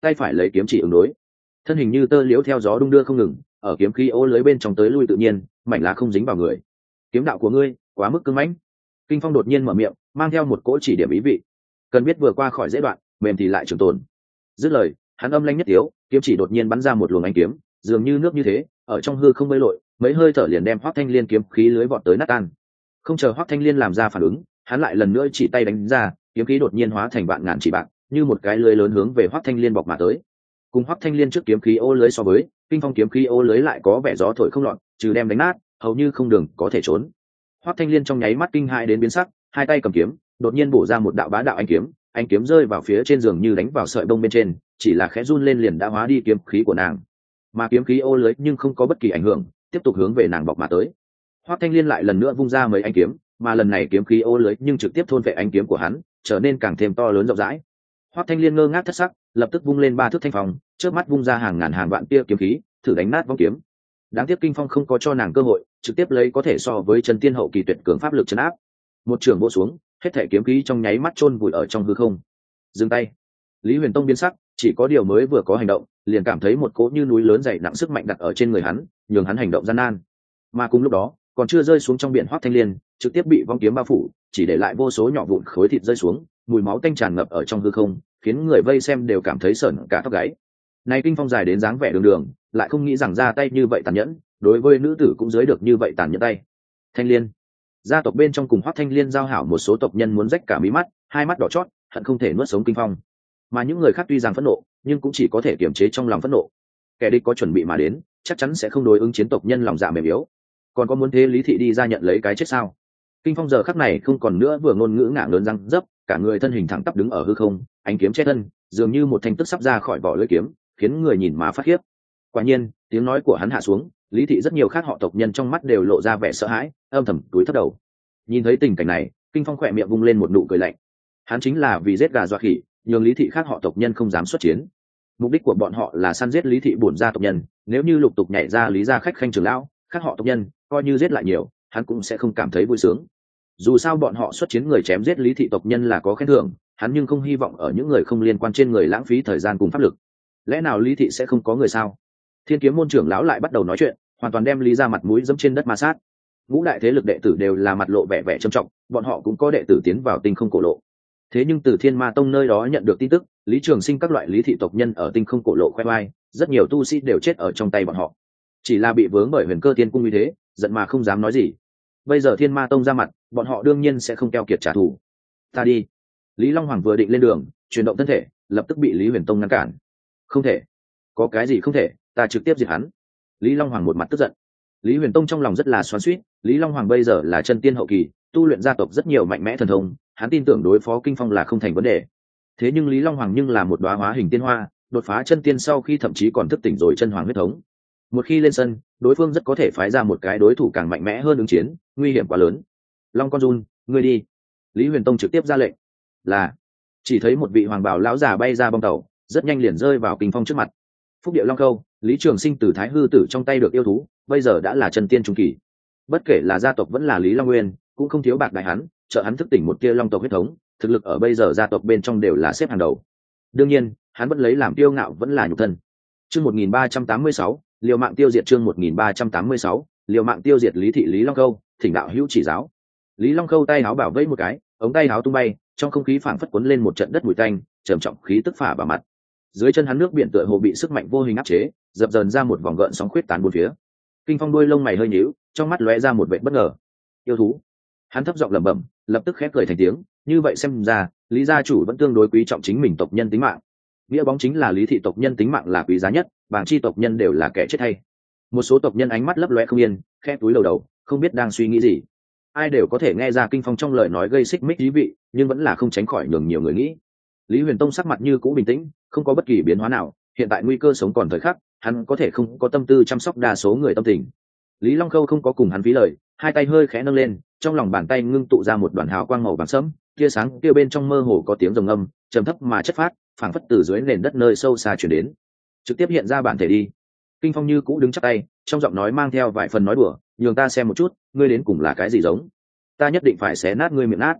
tay phải lấy kiếm chỉ ứng đối, thân hình như tơ liễu theo gió đung đưa không ngừng, ở kiếm khí ô lưới bên trong tới lui tự nhiên, mảnh lá không dính vào người. Kiếm đạo của ngươi quá mức cứng mãnh. Kinh Phong đột nhiên mở miệng, mang theo một cỗ chỉ điểm ý vị. Cần biết vừa qua khỏi dễ đoạn, mềm thì lại trường tồn. Dứt lời, hắn âm lãnh nhất tiếu, kiếm chỉ đột nhiên bắn ra một luồng ánh kiếm, dường như nước như thế, ở trong hư không bơi lội, mấy hơi thở liền đem Hoắc Thanh Liên kiếm khí lưới vọt tới nát tan. Không chờ Hoắc Thanh Liên làm ra phản ứng, hắn lại lần nữa chỉ tay đánh ra, kiếm khí đột nhiên hóa thành vạn ngàn chỉ bạc, như một cái lưới lớn hướng về Hoắc Thanh Liên bọc mà tới. Cùng Hoắc Thanh Liên trước kiếm khí ô lưới so với, Kinh Phong kiếm khí ô lưới lại có vẻ gió thổi không lọt, trừ đem đánh nát, hầu như không đường có thể trốn. Hoắc Thanh Liên trong nháy mắt kinh hãi đến biến sắc, hai tay cầm kiếm, đột nhiên bổ ra một đạo bá đạo ánh kiếm, ánh kiếm rơi vào phía trên giường như đánh vào sợi bông bên trên, chỉ là khẽ run lên liền đã hóa đi kiếm khí của nàng. Mà kiếm khí ô lưới nhưng không có bất kỳ ảnh hưởng, tiếp tục hướng về nàng bọc mà tới. Hoắc Thanh Liên lại lần nữa vung ra mấy ánh kiếm, mà lần này kiếm khí ô lưới nhưng trực tiếp thôn vệ ánh kiếm của hắn, trở nên càng thêm to lớn rộng rãi. Hoắc Thanh Liên ngơ ngác thất sắc, lập tức vung lên ba thước thanh phong, trước mắt vung ra hàng ngàn hàng vạn tia kiếm khí, thử đánh nát vong kiếm. Đáng tiếc Kinh Phong không có cho nàng cơ hội, trực tiếp lấy có thể so với chân tiên hậu kỳ tuyệt cường pháp lực trấn áp. Một trường vỗ xuống, hết thể kiếm khí trong nháy mắt chôn vùi ở trong hư không. Dừng tay. Lý Huyền Tông biến sắc, chỉ có điều mới vừa có hành động, liền cảm thấy một cỗ như núi lớn dày nặng sức mạnh đặt ở trên người hắn, nhường hắn hành động gian nan. Mà cùng lúc đó, còn chưa rơi xuống trong biển Hoắc Thanh Liên, trực tiếp bị vong kiếm bao phủ, chỉ để lại vô số nhỏ vụn khối thịt rơi xuống, mùi máu tanh tràn ngập ở trong hư không, khiến người vây xem đều cảm thấy sởn cả tóc gáy. Này Kinh Phong dài đến dáng vẻ đường đường, lại không nghĩ rằng ra tay như vậy tàn nhẫn, đối với nữ tử cũng dưới được như vậy tàn nhẫn tay. Thanh Liên, gia tộc bên trong cùng Hoắc Thanh Liên giao hảo một số tộc nhân muốn rách cả mí mắt, hai mắt đỏ chót, hận không thể nuốt sống Kinh Phong. Mà những người khác tuy rằng phẫn nộ, nhưng cũng chỉ có thể kiềm chế trong lòng phẫn nộ. Kẻ địch có chuẩn bị mà đến, chắc chắn sẽ không đối ứng chiến tộc nhân lòng dạ mềm yếu. Còn có muốn thế Lý Thị đi ra nhận lấy cái chết sao? Kinh Phong giờ khắc này không còn nữa vừa ngôn ngữ ngạng lớn răng dấp, cả người thân hình thẳng tắp đứng ở hư không, ánh kiếm che thân, dường như một thanh tức sắp ra khỏi vỏ lưỡi kiếm, khiến người nhìn mà phát khiếp. Quả nhiên, tiếng nói của hắn hạ xuống, Lý Thị rất nhiều khác họ tộc nhân trong mắt đều lộ ra vẻ sợ hãi, âm thầm cúi thấp đầu. Nhìn thấy tình cảnh này, Kinh Phong khỏe miệng vung lên một nụ cười lạnh. Hắn chính là vì giết gà dọa khỉ, nhường Lý Thị khác họ tộc nhân không dám xuất chiến. Mục đích của bọn họ là săn giết Lý Thị bổn gia tộc nhân, nếu như lục tục nhảy ra Lý gia khách khanh trưởng lão, khác họ tộc nhân, coi như giết lại nhiều, hắn cũng sẽ không cảm thấy vui sướng. Dù sao bọn họ xuất chiến người chém giết Lý Thị tộc nhân là có khen thưởng, hắn nhưng không hy vọng ở những người không liên quan trên người lãng phí thời gian cùng pháp lực. Lẽ nào Lý Thị sẽ không có người sao? Thiên Kiếm môn trưởng lão lại bắt đầu nói chuyện, hoàn toàn đem Lý gia mặt mũi dẫm trên đất ma sát. Ngũ đại thế lực đệ tử đều là mặt lộ vẻ vẻ trầm trọng, bọn họ cũng có đệ tử tiến vào tinh không cổ lộ. Thế nhưng từ Thiên Ma Tông nơi đó nhận được tin tức, Lý Trường Sinh các loại Lý Thị tộc nhân ở tinh không cổ lộ khoe oai, rất nhiều tu sĩ đều chết ở trong tay bọn họ. Chỉ là bị vướng bởi Huyền Cơ Tiên cung như thế, giận mà không dám nói gì. Bây giờ Thiên Ma Tông ra mặt, bọn họ đương nhiên sẽ không keo kiệt trả thù. Ta đi. Lý Long Hoàng vừa định lên đường, chuyển động thân thể, lập tức bị Lý Huyền Tông ngăn cản. Không thể. Có cái gì không thể, ta trực tiếp diệt hắn. Lý Long Hoàng một mặt tức giận. Lý Huyền Tông trong lòng rất là xoắn xuýt, Lý Long Hoàng bây giờ là chân tiên hậu kỳ, tu luyện gia tộc rất nhiều mạnh mẽ thần thông, hắn tin tưởng đối phó Kinh Phong là không thành vấn đề. Thế nhưng Lý Long Hoàng nhưng là một đóa hóa hình tiên hoa, đột phá chân tiên sau khi thậm chí còn thức tỉnh rồi chân hoàng huyết thống. Một khi lên sân, đối phương rất có thể phái ra một cái đối thủ càng mạnh mẽ hơn ứng chiến, nguy hiểm quá lớn. Long Con Jun, ngươi đi. Lý Huyền Tông trực tiếp ra lệnh. Là. Chỉ thấy một vị hoàng bào lão già bay ra bong tàu, rất nhanh liền rơi vào Kinh Phong trước mặt. Phúc điệu Long Câu, Lý Trường Sinh từ Thái Hư Tử trong tay được yêu thú, bây giờ đã là chân tiên trung kỳ. Bất kể là gia tộc vẫn là Lý Long Nguyên, cũng không thiếu bạc đại hắn, trợ hắn thức tỉnh một tia long tộc huyết thống, thực lực ở bây giờ gia tộc bên trong đều là xếp hàng đầu. Đương nhiên, hắn vẫn lấy làm kiêu ngạo vẫn là nhục thân. Chương một nghìn ba trăm tám mươi sáu, liều mạng tiêu diệt chương một nghìn ba trăm tám mươi sáu, liều mạng tiêu diệt Lý Thị Lý Long Câu, thỉnh đạo hữu chỉ giáo. Lý Long Câu tay áo bảo vẫy một cái, ống tay áo tung bay, trong không khí phảng phất cuốn lên một trận đất bụi tanh, trầm trọng khí tức phả vào mặt. Dưới chân hắn nước biển tựa hồ bị sức mạnh vô hình áp chế, dập dờn ra một vòng gợn sóng khuyết tán bốn phía. Kinh Phong đuôi lông mày hơi nhíu, trong mắt lóe ra một vẻ bất ngờ. Yêu thú. Hắn thấp giọng lẩm bẩm, lập tức khép cười thành tiếng, như vậy xem ra, Lý gia chủ vẫn tương đối quý trọng chính mình tộc nhân tính mạng. Nghĩa bóng chính là Lý thị tộc nhân tính mạng là quý giá nhất, bảng chi tộc nhân đều là kẻ chết hay. Một số tộc nhân ánh mắt lấp loe không yên, khẽ túi lầu đầu, không biết đang suy nghĩ gì. Ai đều có thể nghe ra Kinh Phong trong lời nói gây xích mích ý vị, nhưng vẫn là không tránh khỏi nhường nhiều người nghĩ. Lý Huyền Tông sắc mặt như cũ bình tĩnh, không có bất kỳ biến hóa nào, hiện tại nguy cơ sống còn thời khắc, hắn có thể không có tâm tư chăm sóc đa số người tâm tình. Lý Long Khâu không có cùng hắn phí lời, hai tay hơi khẽ nâng lên, trong lòng bàn tay ngưng tụ ra một đoàn hào quang màu vàng sẫm, tia sáng kia bên trong mơ hồ có tiếng rồng âm, trầm thấp mà chất phát, phảng phất từ dưới nền đất nơi sâu xa truyền đến. Trực tiếp hiện ra bản thể đi. Kinh Phong như cũ đứng chắp tay, trong giọng nói mang theo vài phần nói đùa, nhường ta xem một chút, ngươi đến cùng là cái gì giống. Ta nhất định phải xé nát ngươi miệng nát.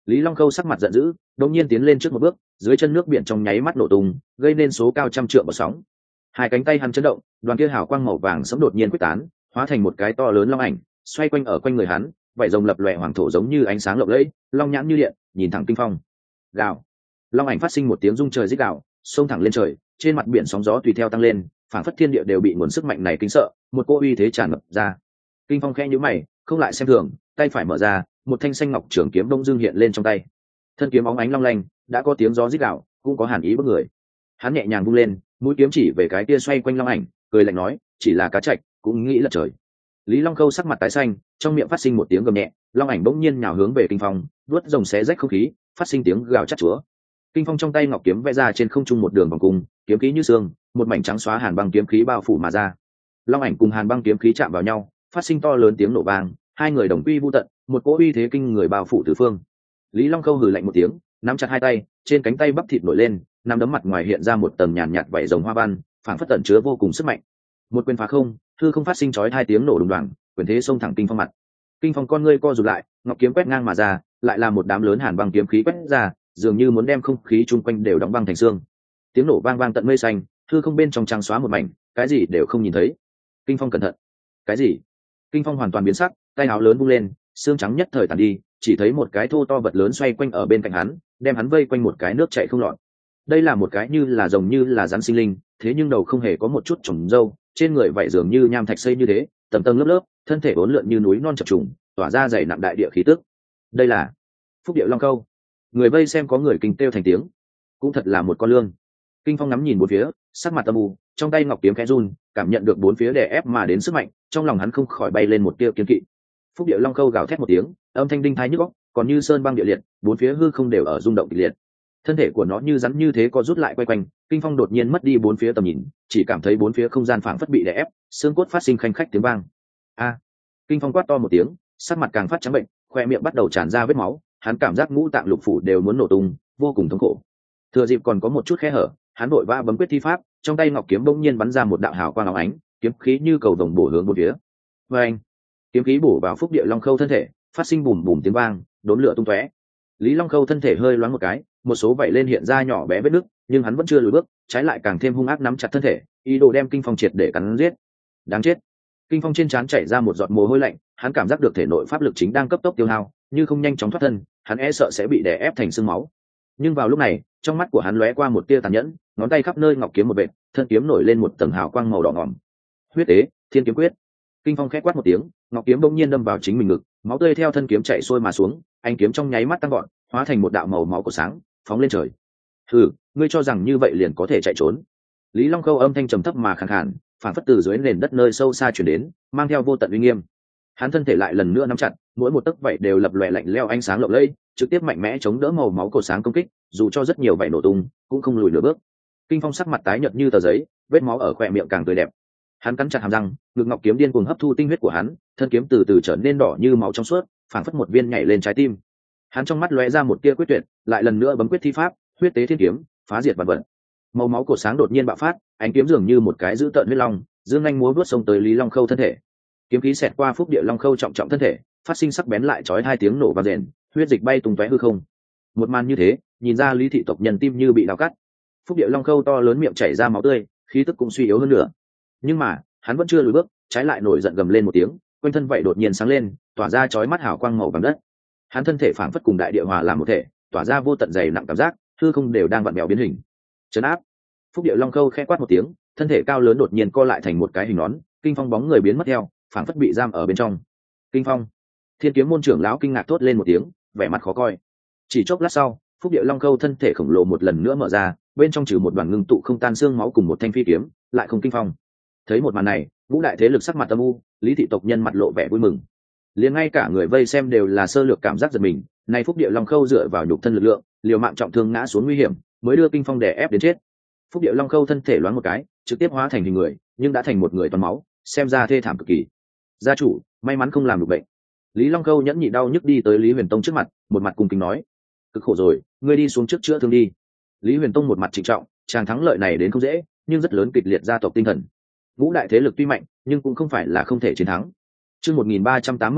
Lý Long Khâu sắc mặt giận dữ, đột nhiên tiến lên trước một bước, dưới chân nước biển trong nháy mắt nổ tung, gây nên số cao trăm trượng bọt sóng. Hai cánh tay hắn chấn động, đoàn kia hào quang màu vàng sẫm đột nhiên quyết tán, hóa thành một cái to lớn long ảnh, xoay quanh ở quanh người hắn, vảy rồng lập lòe hoàng thổ giống như ánh sáng lộng lẫy, long nhãn như điện, nhìn thẳng Kinh Phong. Gào. Long ảnh phát sinh một tiếng rung trời rít gào, xông thẳng lên trời, trên mặt biển sóng gió tùy theo tăng lên, phảng phất thiên địa đều bị nguồn sức mạnh này kinh sợ, một cỗ uy thế tràn ngập ra. Kinh Phong khẽ nhíu mày, không lại xem thường, tay phải mở ra, một thanh xanh ngọc trường kiếm đông dương hiện lên trong tay. Thân kiếm óng ánh long lanh, đã có tiếng gió rít gào, cũng có hàn ý bức người. Hắn nhẹ nhàng vung lên, mũi kiếm chỉ về cái kia xoay quanh long ảnh, cười lạnh nói, chỉ là cá trạch, cũng nghĩ là trời. Lý Long Khâu sắc mặt tái xanh, trong miệng phát sinh một tiếng gầm nhẹ, long ảnh bỗng nhiên nhào hướng về Kinh Phong, vuốt rồng xé rách không khí, phát sinh tiếng gào chát chúa. Kinh Phong trong tay ngọc kiếm vẽ ra trên không trung một đường vòng cung, kiếm khí như sương, một mảnh trắng xóa hàn băng kiếm khí bao phủ mà ra. Long ảnh cùng hàn băng kiếm khí chạm vào nhau, phát sinh to lớn tiếng nổ vang, hai người đồng quy vu tận, một cỗ uy thế kinh người bao phủ tứ phương. Lý Long Khâu hừ lạnh một tiếng, nắm chặt hai tay, trên cánh tay bắp thịt nổi lên, nắm đấm mặt ngoài hiện ra một tầng nhàn nhạt vảy rồng hoa văn, phảng phất tẩn chứa vô cùng sức mạnh. Một quyền phá không, hư không phát sinh chói hai tiếng nổ đùng đoàng, quyền thế xông thẳng Kinh Phong mặt. Kinh Phong con ngươi co rụt lại, ngọc kiếm quét ngang mà ra, lại là một đám lớn hàn băng kiếm khí quét ra, dường như muốn đem không khí chung quanh đều đóng băng thành xương. Tiếng nổ vang vang tận mây xanh, hư không bên trong trắng xóa một mảnh, cái gì đều không nhìn thấy. Kinh Phong cẩn thận. Cái gì? Kinh Phong hoàn toàn biến sắc, tay áo lớn vung lên, xương trắng nhất thời tàn đi, chỉ thấy một cái thô to vật lớn xoay quanh ở bên cạnh hắn, đem hắn vây quanh một cái nước chảy không lọt. Đây là một cái như là rồng như là rắn sinh linh, thế nhưng đầu không hề có một chút trồng râu, trên người vậy dường như nham thạch xây như thế, tầng tầng lớp lớp, thân thể uốn lượn như núi non chập trùng, tỏa ra dày nặng đại địa khí tức. Đây là Phúc Điệu Long Câu. Người vây xem có người kinh kêu thành tiếng, cũng thật là một con lương. Kinh Phong ngắm nhìn bốn phía, sắc mặt âm u, trong tay ngọc kiếm khẽ run, cảm nhận được bốn phía đè ép mà đến sức mạnh, trong lòng hắn không khỏi bay lên một tia kiên kỵ. Phúc Điệu Long Câu gào thét một tiếng, âm thanh đinh thái nhức óc, còn như sơn băng địa liệt, bốn phía hư không đều ở rung động kịch liệt. Thân thể của nó như rắn như thế có rút lại quay quanh, Kinh Phong đột nhiên mất đi bốn phía tầm nhìn, chỉ cảm thấy bốn phía không gian phảng phất bị đè ép, xương cốt phát sinh khanh khách tiếng vang. A! Kinh Phong quát to một tiếng, sắc mặt càng phát trắng bệnh, khoe miệng bắt đầu tràn ra vết máu, hắn cảm giác ngũ tạng lục phủ đều muốn nổ tung, vô cùng thống khổ. Thừa dịp còn có một chút khe hở, hắn vội vã bấm quyết thi pháp, trong tay ngọc kiếm bỗng nhiên bắn ra một đạo hào quang óng ánh, kiếm khí như cầu vồng bổ hướng bốn phía. Và anh, kiếm khí bổ vào Phúc Địa Long Khâu thân thể, phát sinh bùm bùm tiếng vang, đốn lửa tung tóe. Lý Long Khâu thân thể hơi loáng một cái, một số vảy lên hiện ra nhỏ bé vết nứt, nhưng hắn vẫn chưa lùi bước, trái lại càng thêm hung ác nắm chặt thân thể, ý đồ đem Kinh Phong triệt để cắn giết. Đáng chết! Kinh Phong trên trán chảy ra một giọt mồ hôi lạnh, hắn cảm giác được thể nội pháp lực chính đang cấp tốc tiêu hao, như không nhanh chóng thoát thân, hắn e sợ sẽ bị đè ép thành xương máu. Nhưng vào lúc này, trong mắt của hắn lóe qua một tia tàn nhẫn, ngón tay khắp nơi ngọc kiếm một vệt, thân kiếm nổi lên một tầng hào quang màu đỏ ngòm. Huyết tế, Thiên kiếm quyết. Kinh Phong khẽ quát một tiếng, ngọc kiếm bỗng nhiên đâm vào chính mình ngực, máu tươi theo thân kiếm chảy xuôi mà xuống, ánh kiếm trong nháy mắt tăng gọn, hóa thành một đạo màu máu của sáng, phóng lên trời. Hừ, ngươi cho rằng như vậy liền có thể chạy trốn? Lý Long Khâu âm thanh trầm thấp mà khàn khàn, phản phất từ dưới nền đất nơi sâu xa truyền đến, mang theo vô tận uy nghiêm. Hắn thân thể lại lần nữa nắm chặt, mỗi một tấc vảy đều lập lòe lạnh lẽo ánh sáng lộng lẫy, trực tiếp mạnh mẽ chống đỡ màu máu cổ sáng công kích, dù cho rất nhiều vảy nổ tung, cũng không lùi nửa bước. Kinh Phong sắc mặt tái nhợt như tờ giấy, vết máu ở khóe miệng càng tươi đẹp. Hắn cắn chặt hàm răng, ngực ngọc kiếm điên cuồng hấp thu tinh huyết của hắn, thân kiếm từ từ trở nên đỏ như máu trong suốt, phảng phất một viên nhảy lên trái tim. Hắn trong mắt lóe ra một tia quyết tuyệt, lại lần nữa bấm quyết thi pháp, huyết tế thiên kiếm, phá diệt vạn vật. Màu máu cổ sáng đột nhiên bạo phát, ánh kiếm dường như một cái dữ tợn huyết long, dương anh múa vút xông tới Lý Long Khâu thân thể. Kiếm khí xẹt qua Phúc Địa Long Khâu trọng trọng thân thể, phát sinh sắc bén lại chói hai tiếng nổ vang rền, huyết dịch bay tung tóe hư không. Một màn như thế, nhìn ra Lý thị tộc nhân tim như bị đào cắt. Phúc Địa Long Khâu to lớn miệng chảy ra máu tươi, khí tức cũng suy yếu hơn nữa. Nhưng mà, hắn vẫn chưa lùi bước, trái lại nổi giận gầm lên một tiếng, quanh thân vậy đột nhiên sáng lên, tỏa ra chói mắt hào quang màu vàng đất. Hắn thân thể phảng phất cùng đại địa hòa làm một thể, tỏa ra vô tận dày nặng cảm giác, hư không đều đang vặn vẹo biến hình. Trấn áp. Phúc Địa Long Khâu khẽ quát một tiếng, thân thể cao lớn đột nhiên co lại thành một cái hình nón, Kinh Phong bóng người biến mất theo, phảng phất bị giam ở bên trong. Kinh Phong. Thiên Kiếm môn trưởng lão kinh ngạc thốt lên một tiếng, vẻ mặt khó coi. Chỉ chốc lát sau, Phúc Địa Long Khâu thân thể khổng lồ một lần nữa mở ra, bên trong trừ một đoàn ngưng tụ không tan xương máu cùng một thanh phi kiếm, lại không Kinh Phong. Thấy một màn này, ngũ đại thế lực sắc mặt âm u, Lý thị tộc nhân mặt lộ vẻ vui mừng. Liền ngay cả người vây xem đều là sơ lược cảm giác giật mình, nay Phúc Địa Long Khâu dựa vào nhục thân lực lượng, liều mạng trọng thương ngã xuống nguy hiểm, mới đưa Kinh Phong đè ép đến chết. Phúc Địa Long Khâu thân thể loáng một cái, trực tiếp hóa thành hình người, nhưng đã thành một người toàn máu, xem ra thê thảm cực kỳ. Gia chủ, may mắn không làm được bệnh. Lý Long Khâu nhẫn nhịn đau nhức đi tới Lý Huyền Tông trước mặt, một mặt cung kính nói: "Cực khổ rồi, ngươi đi xuống trước chữa thương đi." Lý Huyền Tông một mặt trịnh trọng, chàng thắng lợi này đến không dễ, nhưng rất lớn kịch liệt gia tộc tinh thần. Ngũ đại thế lực tuy mạnh, nhưng cũng không phải là không thể chiến thắng. Chương một nghìn ba trăm tám mươi bảy,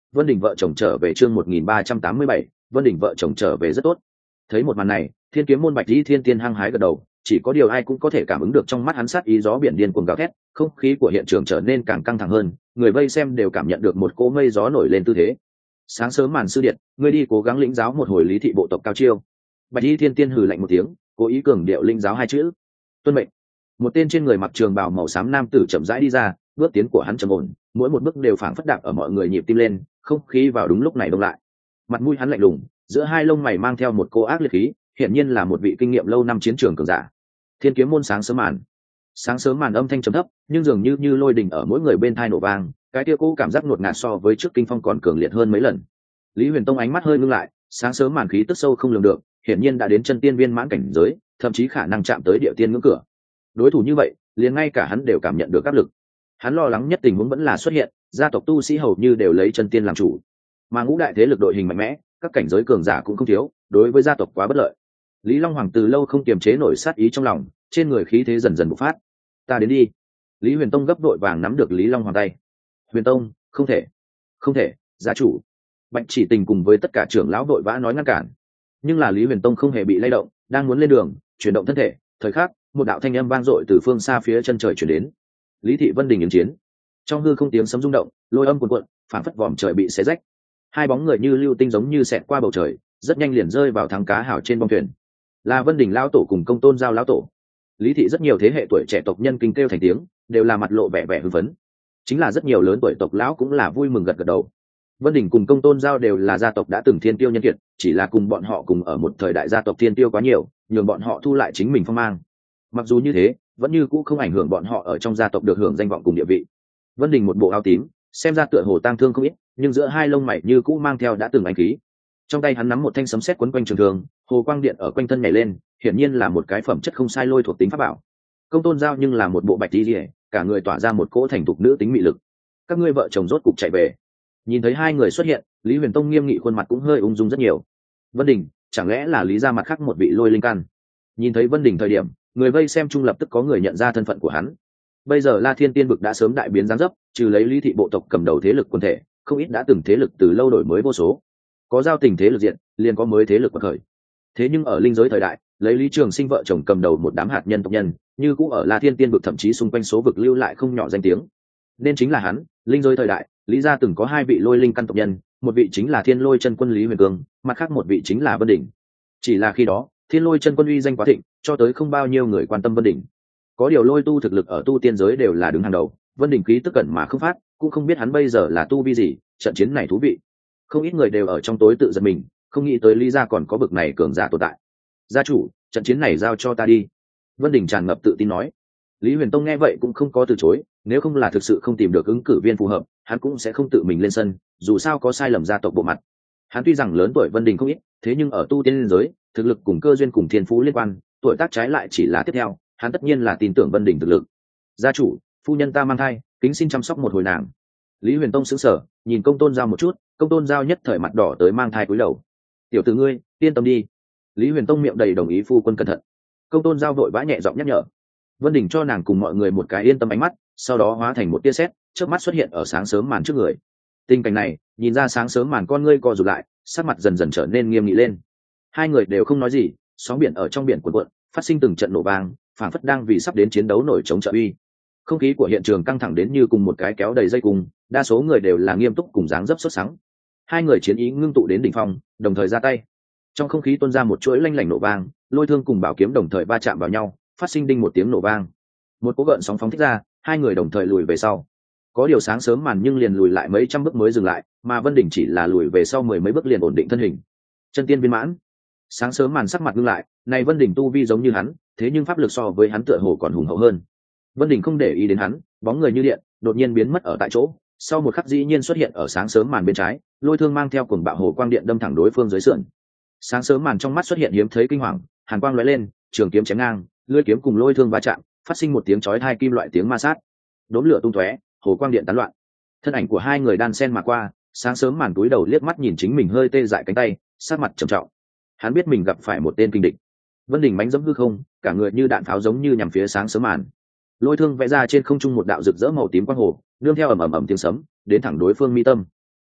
Vân Đình vợ chồng trở về chương một nghìn ba trăm tám mươi bảy, Vân Đình vợ chồng trở về rất tốt. Thấy một màn này, Thiên Kiếm môn Bạch Y Thiên Tiên hăng hái gật đầu, chỉ có điều ai cũng có thể cảm ứng được trong mắt hắn sát ý gió biển điên cuồng gào thét, không khí của hiện trường trở nên càng căng thẳng hơn, người vây xem đều cảm nhận được một cỗ mây gió nổi lên tư thế. Sáng sớm màn sư điện, ngươi đi cố gắng lĩnh giáo một hồi lý thị bộ tộc cao chiêu. Bạch Y Thiên Tiên hừ lạnh một tiếng, cố ý cường điệu lĩnh giáo hai chữ. Tuân mệnh. Một tên trên người mặc trường bào màu xám nam tử chậm rãi đi ra, bước tiến của hắn trầm ổn, mỗi một bước đều phảng phất đạp ở mọi người nhịp tim lên, không khí vào đúng lúc này đông lại. Mặt mũi hắn lạnh lùng, giữa hai lông mày mang theo một cô ác liệt khí, hiển nhiên là một vị kinh nghiệm lâu năm chiến trường cường giả. Thiên Kiếm môn sáng sớm màn. Sáng sớm màn âm thanh trầm thấp, nhưng dường như như lôi đình ở mỗi người bên tai nổ vang, cái kia cô cảm giác nuột ngạt so với trước kinh phong còn cường liệt hơn mấy lần. Lý Huyền Tông ánh mắt hơi ngưng lại, sáng sớm màn khí tức sâu không lường được, hiển nhiên đã đến chân tiên viên mãn cảnh giới, thậm chí khả năng chạm tới địa tiên ngưỡng cửa. Đối thủ như vậy, liền ngay cả hắn đều cảm nhận được áp lực. Hắn lo lắng nhất tình huống vẫn là xuất hiện, gia tộc tu sĩ hầu như đều lấy chân tiên làm chủ, mà ngũ đại thế lực đội hình mạnh mẽ, các cảnh giới cường giả cũng không thiếu, đối với gia tộc quá bất lợi. Lý Long Hoàng từ lâu không kiềm chế nổi sát ý trong lòng, trên người khí thế dần dần bộc phát. Ta đến đi. Lý Huyền Tông gấp đội vàng nắm được Lý Long Hoàng tay. Huyền Tông, không thể, không thể, gia chủ. Bạch Chỉ Tình cùng với tất cả trưởng lão đội vã nói ngăn cản, nhưng là Lý Huyền Tông không hề bị lay động, đang muốn lên đường, chuyển động thân thể. Thời khắc, một đạo thanh âm vang dội từ phương xa phía chân trời truyền đến. Lý Thị Vân Đình ứng chiến. Trong hư không tiếng sấm rung động, lôi âm cuồn cuộn, phảng phất vòm trời bị xé rách. Hai bóng người như lưu tinh giống như xẹt qua bầu trời, rất nhanh liền rơi vào thắng cá hảo trên bong thuyền. Là Vân Đình lão tổ cùng Công Tôn Giao lão tổ. Lý Thị rất nhiều thế hệ tuổi trẻ tộc nhân kinh kêu thành tiếng, đều là mặt lộ vẻ vẻ hưng phấn. Chính là rất nhiều lớn tuổi tộc lão cũng là vui mừng gật gật đầu. Vân Đình cùng Công Tôn Giao đều là gia tộc đã từng thiên tiêu nhân kiệt, chỉ là cùng bọn họ cùng ở một thời đại gia tộc thiên tiêu quá nhiều, nhường bọn họ thu lại chính mình phong mang. Mặc dù như thế, vẫn như cũ không ảnh hưởng bọn họ ở trong gia tộc được hưởng danh vọng cùng địa vị. Vân Đình một bộ áo tím, xem ra tựa hồ tang thương không ít, nhưng giữa hai lông mày như cũ mang theo đã từng ánh khí. Trong tay hắn nắm một thanh sấm sét quấn quanh trường thương, hồ quang điện ở quanh thân nhảy lên, hiển nhiên là một cái phẩm chất không sai lôi thuộc tính pháp bảo. Công Tôn Giao nhưng là một bộ bạch y liễu, cả người tỏa ra một cỗ thành thục nữ tính mị lực. Các ngươi vợ chồng rốt cục chạy về. Nhìn thấy hai người xuất hiện, Lý Huyền Tông nghiêm nghị khuôn mặt cũng hơi ung dung rất nhiều. Vân Đình, chẳng lẽ là Lý gia mặt khác một vị lôi linh căn? Nhìn thấy Vân Đình thời điểm, người vây xem trung lập tức có người nhận ra thân phận của hắn. Bây giờ La Thiên Tiên vực đã sớm đại biến dáng dấp, trừ lấy Lý thị bộ tộc cầm đầu thế lực quân thể, không ít đã từng thế lực từ lâu đổi mới vô số. Có giao tình thế lực diện, liền có mới thế lực quật khởi. Thế nhưng ở linh giới thời đại, lấy Lý Trường Sinh vợ chồng cầm đầu một đám hạt nhân tộc nhân, như cũ ở La Thiên Tiên vực thậm chí xung quanh số vực lưu lại không nhỏ danh tiếng. Nên chính là hắn, linh giới thời đại, Lý gia từng có hai vị lôi linh căn tộc nhân, một vị chính là Thiên Lôi Chân Quân Lý Huyền Cương, mặt khác một vị chính là Vân Đình. Chỉ là khi đó, Thiên Lôi Chân Quân uy danh quá thịnh, cho tới không bao nhiêu người quan tâm Vân Đình. Có điều lôi tu thực lực ở tu tiên giới đều là đứng hàng đầu, Vân Đình khí tức cẩn mà không phát, cũng không biết hắn bây giờ là tu vi gì. Trận chiến này thú vị, không ít người đều ở trong tối tự giật mình, không nghĩ tới Lý gia còn có bực này cường giả tồn tại. Gia chủ, trận chiến này giao cho ta đi. Vân Đình tràn ngập tự tin nói. Lý Huyền Tông nghe vậy cũng không có từ chối, nếu không là thực sự không tìm được ứng cử viên phù hợp, hắn cũng sẽ không tự mình lên sân, dù sao có sai lầm gia tộc bộ mặt. Hắn tuy rằng lớn tuổi Vân Đình không ít, thế nhưng ở tu tiên giới, thực lực cùng cơ duyên cùng thiên phú liên quan, tuổi tác trái lại chỉ là tiếp theo, hắn tất nhiên là tin tưởng Vân Đình thực lực. Gia chủ, phu nhân ta mang thai, kính xin chăm sóc một hồi nàng. Lý Huyền Tông sững sờ, nhìn Công Tôn Giao một chút, Công Tôn Giao nhất thời mặt đỏ tới mang thai cúi đầu. Tiểu tử ngươi, yên tâm đi. Lý Huyền Tông miệng đầy đồng ý phu quân cẩn thận. Công Tôn Giao vội vã nhẹ giọng nhắc nhở. Vân Đình cho nàng cùng mọi người một cái yên tâm ánh mắt, sau đó hóa thành một tia sét, chớp mắt xuất hiện ở sáng sớm màn trước người. Tình cảnh này, nhìn ra sáng sớm màn con ngươi co rụt lại, sắc mặt dần dần trở nên nghiêm nghị lên. Hai người đều không nói gì, sóng biển ở trong biển cuộn cuộn, phát sinh từng trận nổ vang, phảng phất đang vì sắp đến chiến đấu nổi chống trợ uy. Không khí của hiện trường căng thẳng đến như cùng một cái kéo đầy dây cùng, đa số người đều là nghiêm túc cùng dáng dấp sốt sắng. Hai người chiến ý ngưng tụ đến đỉnh phong, đồng thời ra tay. Trong không khí tuôn ra một chuỗi lanh lảnh nổ vang, lôi thương cùng bảo kiếm đồng thời va chạm vào nhau, phát sinh đinh một tiếng nổ vang. Một cú gợn sóng phóng thích ra, hai người đồng thời lùi về sau. Có điều sáng sớm màn nhưng liền lùi lại mấy trăm bước mới dừng lại, mà Vân Đình chỉ là lùi về sau mười mấy bước liền ổn định thân hình. Chân tiên viên mãn. Sáng sớm màn sắc mặt ngưng lại, này Vân Đình tu vi giống như hắn, thế nhưng pháp lực so với hắn tựa hồ còn hùng hậu hơn. Vân Đình không để ý đến hắn, bóng người như điện, đột nhiên biến mất ở tại chỗ, sau một khắc dĩ nhiên xuất hiện ở sáng sớm màn bên trái, lôi thương mang theo cuồng bạo hồ quang điện đâm thẳng đối phương dưới sườn. Sáng sớm màn trong mắt xuất hiện hiếm thấy kinh hoàng, hàn quang lóe lên, trường kiếm chém ngang, lưỡi kiếm cùng lôi thương va chạm, phát sinh một tiếng chói tai kim loại tiếng ma sát. Đốm lửa tung tóe, hồ quang điện tán loạn. Thân ảnh của hai người đan sen mà qua, sáng sớm màn túi đầu liếc mắt nhìn chính mình hơi tê dại cánh tay, sát mặt trầm trọng. Hắn biết mình gặp phải một tên kinh địch. Vân Đình mánh dẫm hư không, cả người như đạn pháo giống như nhằm phía sáng sớm màn. Lôi thương vẽ ra trên không trung một đạo rực rỡ màu tím quang hồ, nương theo ầm ầm ầm tiếng sấm, đến thẳng đối phương mi tâm.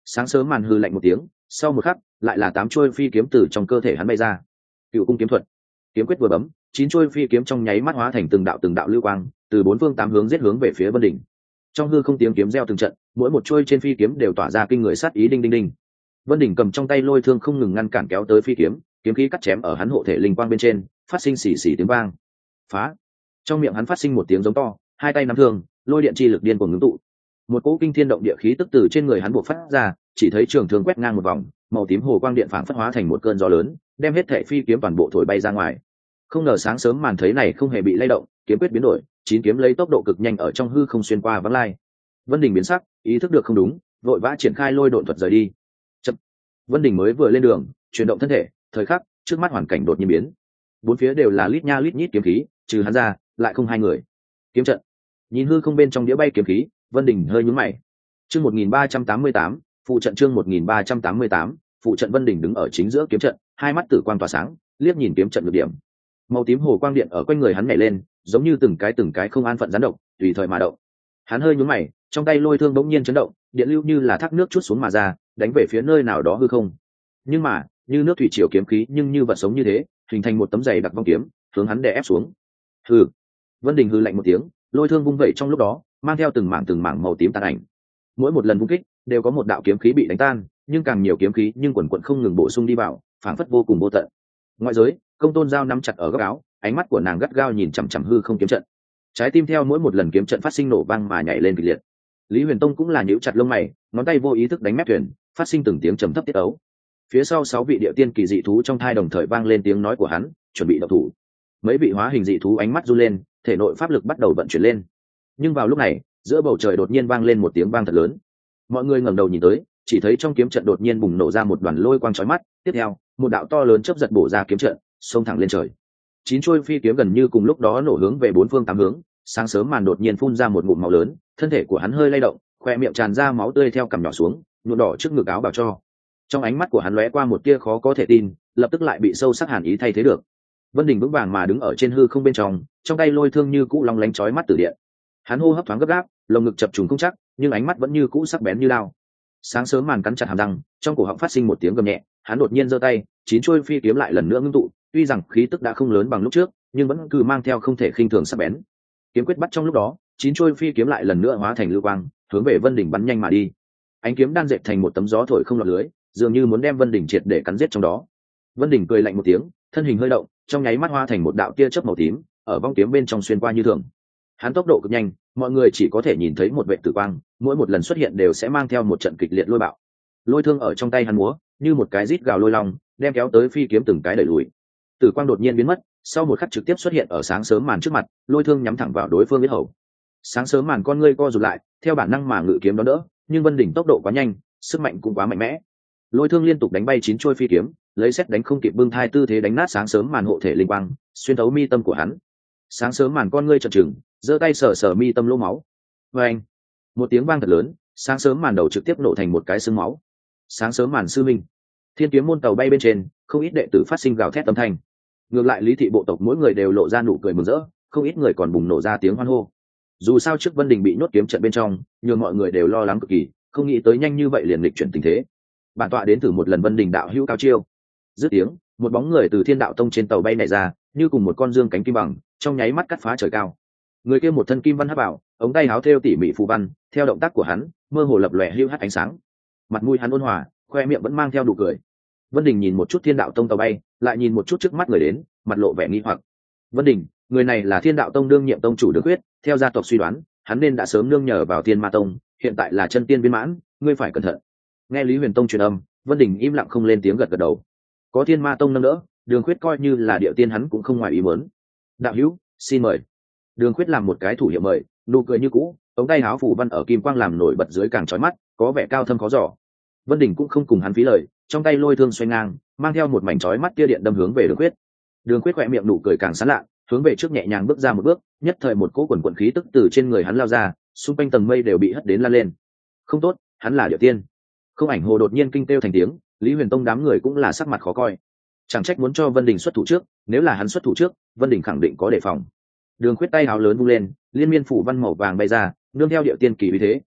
Sáng sớm màn hư lạnh một tiếng, sau một khắc lại là tám chuôi phi kiếm từ trong cơ thể hắn bay ra. Cựu cung kiếm thuật, kiếm quyết vừa bấm, chín chuôi phi kiếm trong nháy mắt hóa thành từng đạo từng đạo lưu quang, từ bốn phương tám hướng giết hướng về phía Vân Đình. Trong hư không tiếng kiếm reo từng trận, mỗi một chuôi trên phi kiếm đều tỏa ra kinh người sát ý đinh đinh đinh. Vân Đình cầm trong tay lôi thương không ngừng ngăn cản kéo tới phi kiếm, kiếm khí cắt chém ở hắn hộ thể linh quang bên trên, phát sinh xì xì tiếng vang. Phá! Trong miệng hắn phát sinh một tiếng giống to, hai tay nắm thương, lôi điện chi lực điên cuồng ngưng tụ. Một cỗ kinh thiên động địa khí tức từ trên người hắn bộc phát ra, chỉ thấy trường thương quét ngang một vòng, màu tím hồ quang điện phảng phất hóa thành một cơn gió lớn, đem hết thảy phi kiếm toàn bộ thổi bay ra ngoài. Không ngờ sáng sớm màn thấy này không hề bị lay động, kiếm quyết biến đổi, chín kiếm lấy tốc độ cực nhanh ở trong hư không xuyên qua vắng lai. Vân Đình biến sắc, ý thức được không đúng, vội vã triển khai lôi độn thuật rời đi. Chậm. Vân Đình mới vừa lên đường, chuyển động thân thể, thời khắc trước mắt hoàn cảnh đột nhiên biến. Bốn phía đều là lít nha lít nhít kiếm khí, trừ hắn ra, lại không hai người. Kiếm trận. Nhìn hư không bên trong đĩa bay kiếm khí, Vân Đình hơi nhướng mày. Chương một nghìn ba trăm tám mươi tám, phụ trận chương một nghìn ba trăm tám mươi tám, phụ trận. Vân Đình đứng ở chính giữa kiếm trận, hai mắt tử quang tỏa sáng, liếc nhìn kiếm trận nhược điểm. Màu tím hồ quang điện ở quanh người hắn nhảy lên, giống như từng cái từng cái không an phận gián độc, tùy thời mà động. Hắn hơi nhướng mày, trong tay lôi thương bỗng nhiên chấn động, điện lưu như là thác nước trút xuống mà ra, đánh về phía nơi nào đó hư không. Nhưng mà, như nước thủy triều kiếm khí nhưng như vật sống như thế, hình thành một tấm dày đặc vong kiếm, hướng hắn đè ép xuống. Hừ. Vân Đình hừ lạnh một tiếng, lôi thương vung vẩy trong lúc đó, mang theo từng mảng từng mảng màu tím tàn ảnh. Mỗi một lần vung kích, đều có một đạo kiếm khí bị đánh tan, nhưng càng nhiều kiếm khí nhưng quần quần không ngừng bổ sung đi vào, phảng phất vô cùng vô tận. Ngoại giới, Công Tôn Giao nắm chặt ở góc áo, ánh mắt của nàng gắt gao nhìn chằm chằm hư không kiếm trận. Trái tim theo mỗi một lần kiếm trận phát sinh nổ vang mà nhảy lên kịch liệt. Lý Huyền Tông cũng là nhíu chặt lông mày, ngón tay vô ý thức đánh mép thuyền, phát sinh từng tiếng trầm thấp tiết ấu. Phía sau sáu vị địa tiên kỳ dị thú trong thai đồng thời vang lên tiếng nói của hắn, chuẩn bị động thủ. Mấy vị hóa hình dị thú ánh mắt run lên, thể nội pháp lực bắt đầu vận chuyển lên. Nhưng vào lúc này, giữa bầu trời đột nhiên vang lên một tiếng vang thật lớn. Mọi người ngẩng đầu nhìn tới, chỉ thấy trong kiếm trận đột nhiên bùng nổ ra một đoàn lôi quang chói mắt, tiếp theo, một đạo to lớn chớp giật bổ ra kiếm trận, xông thẳng lên trời. Chín chuôi phi kiếm gần như cùng lúc đó nổ hướng về bốn phương tám hướng. Sáng sớm màn đột nhiên phun ra một ngụm máu lớn, thân thể của hắn hơi lay động, khoe miệng tràn ra máu tươi theo cằm nhỏ xuống, nhuộm đỏ trước ngực áo bào cho. Trong ánh mắt của hắn lóe qua một tia khó có thể tin, lập tức lại bị sâu sắc hàn ý thay thế được. Vân Đình vững vàng mà đứng ở trên hư không bên trong, trong tay lôi thương như cũ long lánh chói mắt tử điện. Hắn hô hấp thoáng gấp gáp, lồng ngực chập trùng không chắc, nhưng ánh mắt vẫn như cũ sắc bén như lao. Sáng sớm màn cắn chặt hàm răng, trong cổ họng phát sinh một tiếng gầm nhẹ, hắn đột nhiên giơ tay, chín chuôi phi kiếm lại lần nữa ngưng tụ, tuy rằng khí tức đã không lớn bằng lúc trước, nhưng vẫn cứ mang theo không thể khinh thường sắc bén. Kiếm quyết bắt trong lúc đó, chín chuôi phi kiếm lại lần nữa hóa thành lưu quang, hướng về Vân Đình bắn nhanh mà đi. Ánh kiếm đan dệt thành một tấm gió thổi không lọt lưới, dường như muốn đem Vân Đình triệt để cắn giết trong đó. Vân Đình cười lạnh một tiếng, thân hình hơi động, trong nháy mắt hóa thành một đạo tia chớp màu tím, ở vong kiếm bên trong xuyên qua như thường. Hắn tốc độ cực nhanh, mọi người chỉ có thể nhìn thấy một vệt tử quang, mỗi một lần xuất hiện đều sẽ mang theo một trận kịch liệt lôi bạo. Lôi thương ở trong tay hắn múa, như một cái rít gào lôi long, đem kéo tới phi kiếm từng cái đẩy lùi. Tử quang đột nhiên biến mất, sau một khắc trực tiếp xuất hiện ở sáng sớm màn trước mặt, lôi thương nhắm thẳng vào đối phương biết hầu. Sáng sớm màn con ngươi co rụt lại, theo bản năng mà ngự kiếm đó đỡ, nhưng Vân Đình tốc độ quá nhanh, sức mạnh cũng quá mạnh mẽ. Lôi thương liên tục đánh bay chín chuôi phi kiếm, lấy xét đánh không kịp bưng thai tư thế đánh nát sáng sớm màn hộ thể linh quang, xuyên thấu mi tâm của hắn. Sáng sớm màn con ngươi chợt chừng, giơ tay sờ sờ mi tâm lỗ máu. Oeng! Một tiếng vang thật lớn, sáng sớm màn đầu trực tiếp nổ thành một cái xương máu. Sáng sớm màn sư minh, Thiên Kiếm môn tàu bay bên trên, không ít đệ tử phát sinh gào thét âm thanh. Ngược lại Lý thị bộ tộc mỗi người đều lộ ra nụ cười mừng rỡ, không ít người còn bùng nổ ra tiếng hoan hô. Dù sao trước Vân Đình bị nhốt kiếm trận bên trong, nhưng mọi người đều lo lắng cực kỳ, không nghĩ tới nhanh như vậy liền lịch chuyển tình thế. Bản tọa đến thử một lần Vân Đình đạo hữu cao chiêu. Dứt tiếng, một bóng người từ Thiên Đạo Tông trên tàu bay nảy ra, như cùng một con dương cánh kim bằng, trong nháy mắt cắt phá trời cao. Người kia một thân kim văn hắc bảo, ống tay áo thêu tỉ mỉ phù văn, theo động tác của hắn, mơ hồ lập lòe hưu hắt ánh sáng. Mặt mũi hắn ôn hòa, khoe miệng vẫn mang theo nụ cười. Vân Đình nhìn một chút Thiên Đạo Tông tàu bay, lại nhìn một chút trước mắt người đến, mặt lộ vẻ nghi hoặc. Vân Đình, người này là Thiên Đạo Tông đương nhiệm tông chủ Đường Quyết, theo gia tộc suy đoán, hắn nên đã sớm nương nhờ vào Thiên Ma Tông, hiện tại là chân tiên viên mãn, ngươi phải cẩn thận. Nghe Lý Huyền Tông truyền âm, Vân Đình im lặng không lên tiếng gật gật đầu. Có Thiên Ma Tông nâng đỡ, Đường Quyết coi như là địa tiên hắn cũng không ngoài ý muốn. Đạo hữu, xin mời. Đường Quyết làm một cái thủ hiệu mời, nụ cười như cũ, ống tay áo phủ văn ở kim quang làm nổi bật dưới càng chói mắt, có vẻ cao thâm khó dò. Vân Đình cũng không cùng hắn phí lời, trong tay lôi thương xoay ngang, mang theo một mảnh chói mắt tia điện đâm hướng về Đường Quyết. Đường Quyết khẽ miệng nụ cười càng sán lạ, hướng về trước nhẹ nhàng bước ra một bước, nhất thời một cỗ quần quần khí tức từ trên người hắn lao ra, xung quanh tầng mây đều bị hất đến lan lên. Không tốt, hắn là địa tiên. Không ảnh hồ đột nhiên kinh kêu thành tiếng, Lý Huyền Tông đám người cũng là sắc mặt khó coi. Chẳng trách muốn cho Vân Đình xuất thủ trước, nếu là hắn xuất thủ trước, Vân Đình khẳng định có đề phòng. Đường Quyết tay áo lớn vung lên, liên miên phủ văn màu vàng bay ra, nương theo điệu tiên kỳ uy thế,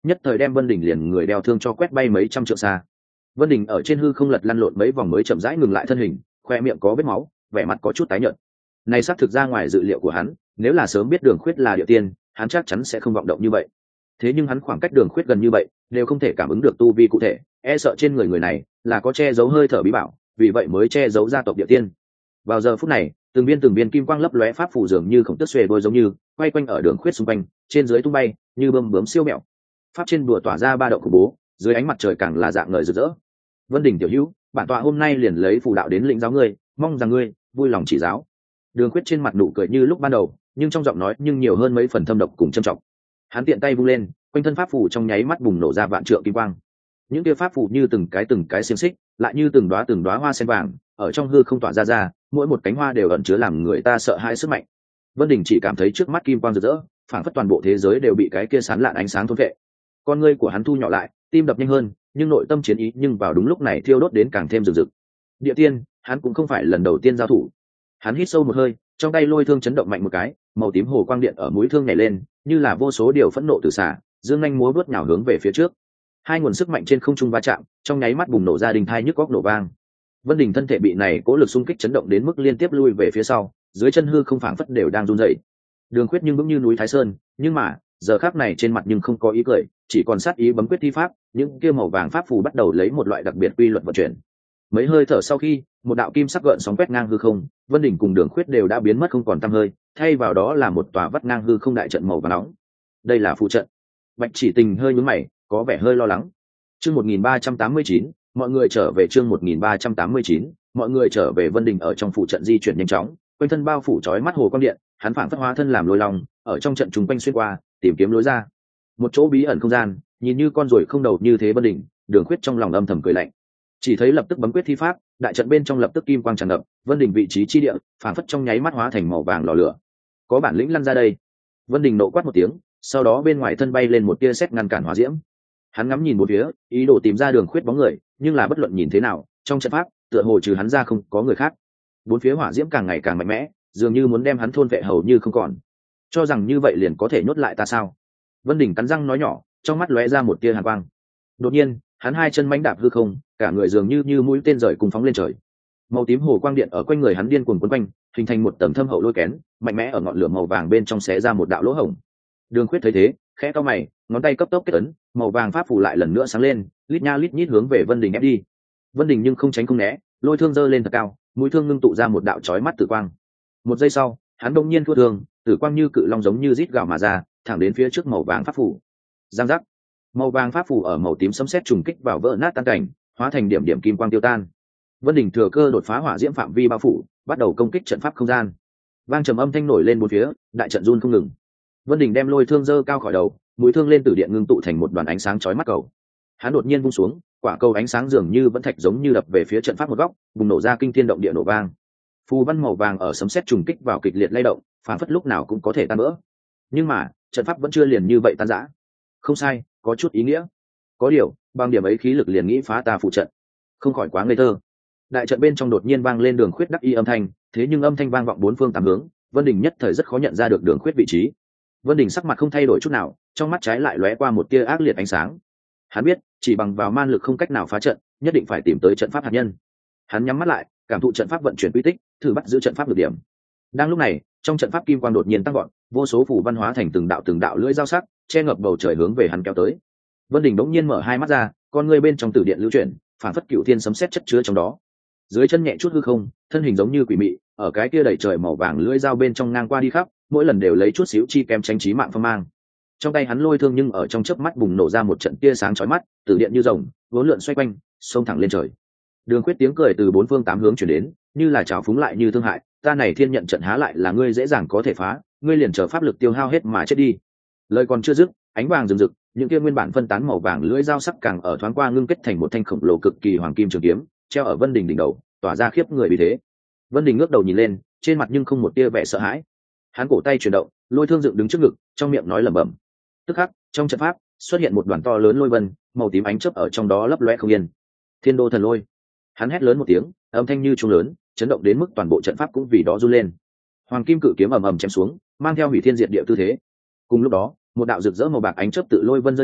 nhất thời đem Vân Đình liền người đeo thương cho quét bay mấy trăm trượng xa. Vân Đình ở trên hư không lật lăn lộn mấy vòng mới chậm rãi ngừng lại thân hình, khoe miệng có vết máu, vẻ mặt có chút tái nhợt. Này xác thực ra ngoài dự liệu của hắn, nếu là sớm biết Đường Khuyết là địa tiên, hắn chắc chắn sẽ không vọng động như vậy. Thế nhưng hắn khoảng cách Đường Khuyết gần như vậy, đều không thể cảm ứng được tu vi cụ thể, e sợ trên người người này là có che giấu hơi thở bí bảo, vì vậy mới che giấu gia tộc địa tiên. Vào giờ phút này, từng viên từng viên kim quang lấp lóe pháp phù dường như khổng tức xuề đôi giống như quay quanh ở Đường Khuyết xung quanh, trên dưới tung bay như bơm bướm siêu mẹo. Pháp trên bùa tỏa ra ba động khủng bố, dưới ánh mặt trời càng là dạng ngời rực rỡ. Vân Đình tiểu hữu, bản tọa hôm nay liền lấy phù đạo đến lĩnh giáo ngươi, mong rằng ngươi vui lòng chỉ giáo. Đường Khuyết trên mặt nụ cười như lúc ban đầu, nhưng trong giọng nói nhưng nhiều hơn mấy phần thâm độc cùng châm trọng. Hắn tiện tay vung lên, quanh thân pháp phù trong nháy mắt bùng nổ ra vạn trượng kim quang. Những kia pháp phù như từng cái từng cái xiềng xích, lại như từng đóa từng đóa hoa sen vàng, ở trong hư không tỏa ra ra, mỗi một cánh hoa đều ẩn chứa làm người ta sợ hãi sức mạnh. Vân Đình chỉ cảm thấy trước mắt kim quang rực rỡ, phảng phất toàn bộ thế giới đều bị cái kia sáng lạn ánh sáng thôn phệ. Con ngươi của hắn thu nhỏ lại, tim đập nhanh hơn, nhưng nội tâm chiến ý nhưng vào đúng lúc này thiêu đốt đến càng thêm rực rực. Địa tiên, hắn cũng không phải lần đầu tiên giao thủ. Hắn hít sâu một hơi, trong tay lôi thương chấn động mạnh một cái, màu tím hồ quang điện ở mũi thương nhảy lên, như là vô số điều phẫn nộ từ xả, dương nhanh múa vớt nhào hướng về phía trước. Hai nguồn sức mạnh trên không trung va chạm, trong nháy mắt bùng nổ ra đình thai nhức góc nổ vang. Vân Đình thân thể bị này cố lực xung kích chấn động đến mức liên tiếp lui về phía sau, dưới chân hư không phảng phất đều đang run rẩy. Đường Khuyết nhưng vững như núi Thái Sơn, nhưng mà giờ khắc này trên mặt nhưng không có ý cười, chỉ còn sát ý bấm quyết thi pháp, những kia màu vàng pháp phù bắt đầu lấy một loại đặc biệt quy luật vận chuyển. Mấy hơi thở sau khi, một đạo kim sắc gợn sóng quét ngang hư không, Vân Đình cùng Đường Khuyết đều đã biến mất không còn tăm hơi, thay vào đó là một tòa vắt ngang hư không đại trận màu vàng nóng. Đây là phù trận. Bạch Chỉ Tình hơi nhướng mày, có vẻ hơi lo lắng. Chương một nghìn ba trăm tám mươi chín, mọi người trở về chương một nghìn ba trăm tám mươi chín, mọi người trở về. Vân Đình ở trong phù trận di chuyển nhanh chóng, quanh thân bao phủ chói mắt hồ quang điện, hắn phảng phất hóa thân làm lôi long, ở trong trận trùng quanh xuyên qua, tìm kiếm lối ra. Một chỗ bí ẩn không gian, nhìn như con ruồi không đầu như thế. Vân Đình, Đường Khuyết trong lòng âm thầm cười lạnh. Chỉ thấy lập tức bấm quyết thi pháp, đại trận bên trong lập tức kim quang tràn ngập, Vân Đình vị trí chi địa phảng phất trong nháy mắt hóa thành màu vàng lò lửa. Có bản lĩnh lăn ra đây. Vân Đình nộ quát một tiếng, sau đó bên ngoài thân bay lên một tia sét ngăn cản hỏa diễm. Hắn ngắm nhìn một phía, ý đồ tìm ra Đường Khuyết bóng người, nhưng là bất luận nhìn thế nào, trong trận pháp tựa hồ trừ hắn ra không có người khác. Bốn phía hỏa diễm càng ngày càng mạnh mẽ, dường như muốn đem hắn thôn vệ hầu như không còn. Cho rằng như vậy liền có thể nhốt lại ta sao? Vân Đình cắn răng nói nhỏ, trong mắt lóe ra một tia hàn quang. Đột nhiên, hắn hai chân mãnh đạp hư không, cả người dường như như mũi tên rời cùng phóng lên trời. Màu tím hồ quang điện ở quanh người hắn điên cuồng quấn quanh, hình thành một tầng thâm hậu lôi kén, mạnh mẽ ở ngọn lửa màu vàng bên trong xé ra một đạo lỗ hổng. Đường Khuyết thấy thế, khẽ cau mày, ngón tay cấp tốc kết ấn, màu vàng pháp phù lại lần nữa sáng lên, lít nha lít nhít hướng về Vân Đình ép đi. Vân Đình nhưng không tránh không né, lôi thương giơ lên thật cao, mũi thương ngưng tụ ra một đạo chói mắt tử quang. Một giây sau, hắn đột nhiên thua thương, tử quang như cự long giống như rít gào mà ra, thẳng đến phía trước màu vàng pháp phù. Giang giác, màu vàng pháp phù ở màu tím sấm sét trùng kích vào vỡ nát tan cảnh, hóa thành điểm điểm kim quang tiêu tan. Vân Đình thừa cơ đột phá hỏa diễm phạm vi bao phủ, bắt đầu công kích trận pháp không gian. Vang trầm âm thanh nổi lên bốn phía, đại trận run không ngừng. Vân Đình đem lôi thương giơ cao khỏi đầu, mũi thương lên tử điện ngưng tụ thành một đoàn ánh sáng chói mắt cầu. Hắn đột nhiên vung xuống, quả cầu ánh sáng dường như vẫn thạch giống như đập về phía trận pháp một góc, bùng nổ ra kinh thiên động địa nổ vang. Phù văn màu vàng ở sấm sét trùng kích vào kịch liệt lay động, phản phất lúc nào cũng có thể tan vỡ. Nhưng mà trận pháp vẫn chưa liền như vậy tan rã. Không sai, có chút ý nghĩa. Có điều, bằng điểm ấy khí lực liền nghĩ phá ta phụ trận, không khỏi quá ngây thơ. Đại trận bên trong đột nhiên vang lên Đường Khuyết đắc y âm thanh, thế nhưng âm thanh vang vọng bốn phương tám hướng, Vân Đình nhất thời rất khó nhận ra được Đường Khuyết vị trí. Vân Đình sắc mặt không thay đổi chút nào, trong mắt trái lại lóe qua một tia ác liệt ánh sáng. Hắn biết, chỉ bằng vào man lực không cách nào phá trận, nhất định phải tìm tới trận pháp hạt nhân. Hắn nhắm mắt lại, cảm thụ trận pháp vận chuyển quy tích, thử bắt giữ trận pháp được điểm. Đang lúc này, trong trận pháp kim quang đột nhiên tăng vọt, vô số phù văn hóa thành từng đạo từng đạo lưỡi dao sắc, che ngập bầu trời hướng về hắn kéo tới. Vân Đình bỗng nhiên mở hai mắt ra, con ngươi bên trong tử điện lưu chuyển, phản phất cựu thiên sấm sét chất chứa trong đó. Dưới chân nhẹ chút hư không, thân hình giống như quỷ mị, ở cái kia đầy trời màu vàng lưỡi dao bên trong ngang qua đi khắp, mỗi lần đều lấy chút xíu chi kém tránh chí mạng phong mang. Trong tay hắn lôi thương nhưng ở trong chớp mắt bùng nổ ra một trận tia sáng chói mắt, tử điện như rồng, vốn lượn xoay quanh, xông thẳng lên trời. Đường Khuyết tiếng cười từ bốn phương tám hướng truyền đến, như là trào phúng lại như thương hại, ta này thiên nhận trận há lại là ngươi dễ dàng có thể phá, ngươi liền chờ pháp lực tiêu hao hết mà chết đi. Lời còn chưa dứt, ánh vàng rực rực, những kia nguyên bản phân tán màu vàng lưỡi dao sắc càng ở thoáng qua ngưng kết thành một thanh khổng lồ cực kỳ hoàng kim trường kiếm, treo ở Vân Đình đỉnh đầu, tỏa ra khiếp người vì thế. Vân Đình ngước đầu nhìn lên, trên mặt nhưng không một tia vẻ sợ hãi. Hắn cổ tay chuyển động, lôi thương dựng đứng trước ngực, trong miệng nói lẩm bẩm. Tức khắc, trong trận pháp xuất hiện một đoàn to lớn lôi vân, màu tím ánh chớp ở trong đó lấp loe không yên. Thiên đô thần lôi. Hắn hét lớn một tiếng, âm thanh như trung lớn, chấn động đến mức toàn bộ trận pháp cũng vì đó run lên. Hoàng kim cự kiếm ầm ầm chém xuống, mang theo hủy thiên diệt địa tư thế. Cùng lúc đó, một đạo rực rỡ màu bạc ánh chớp tự lôi vân rơi rụng,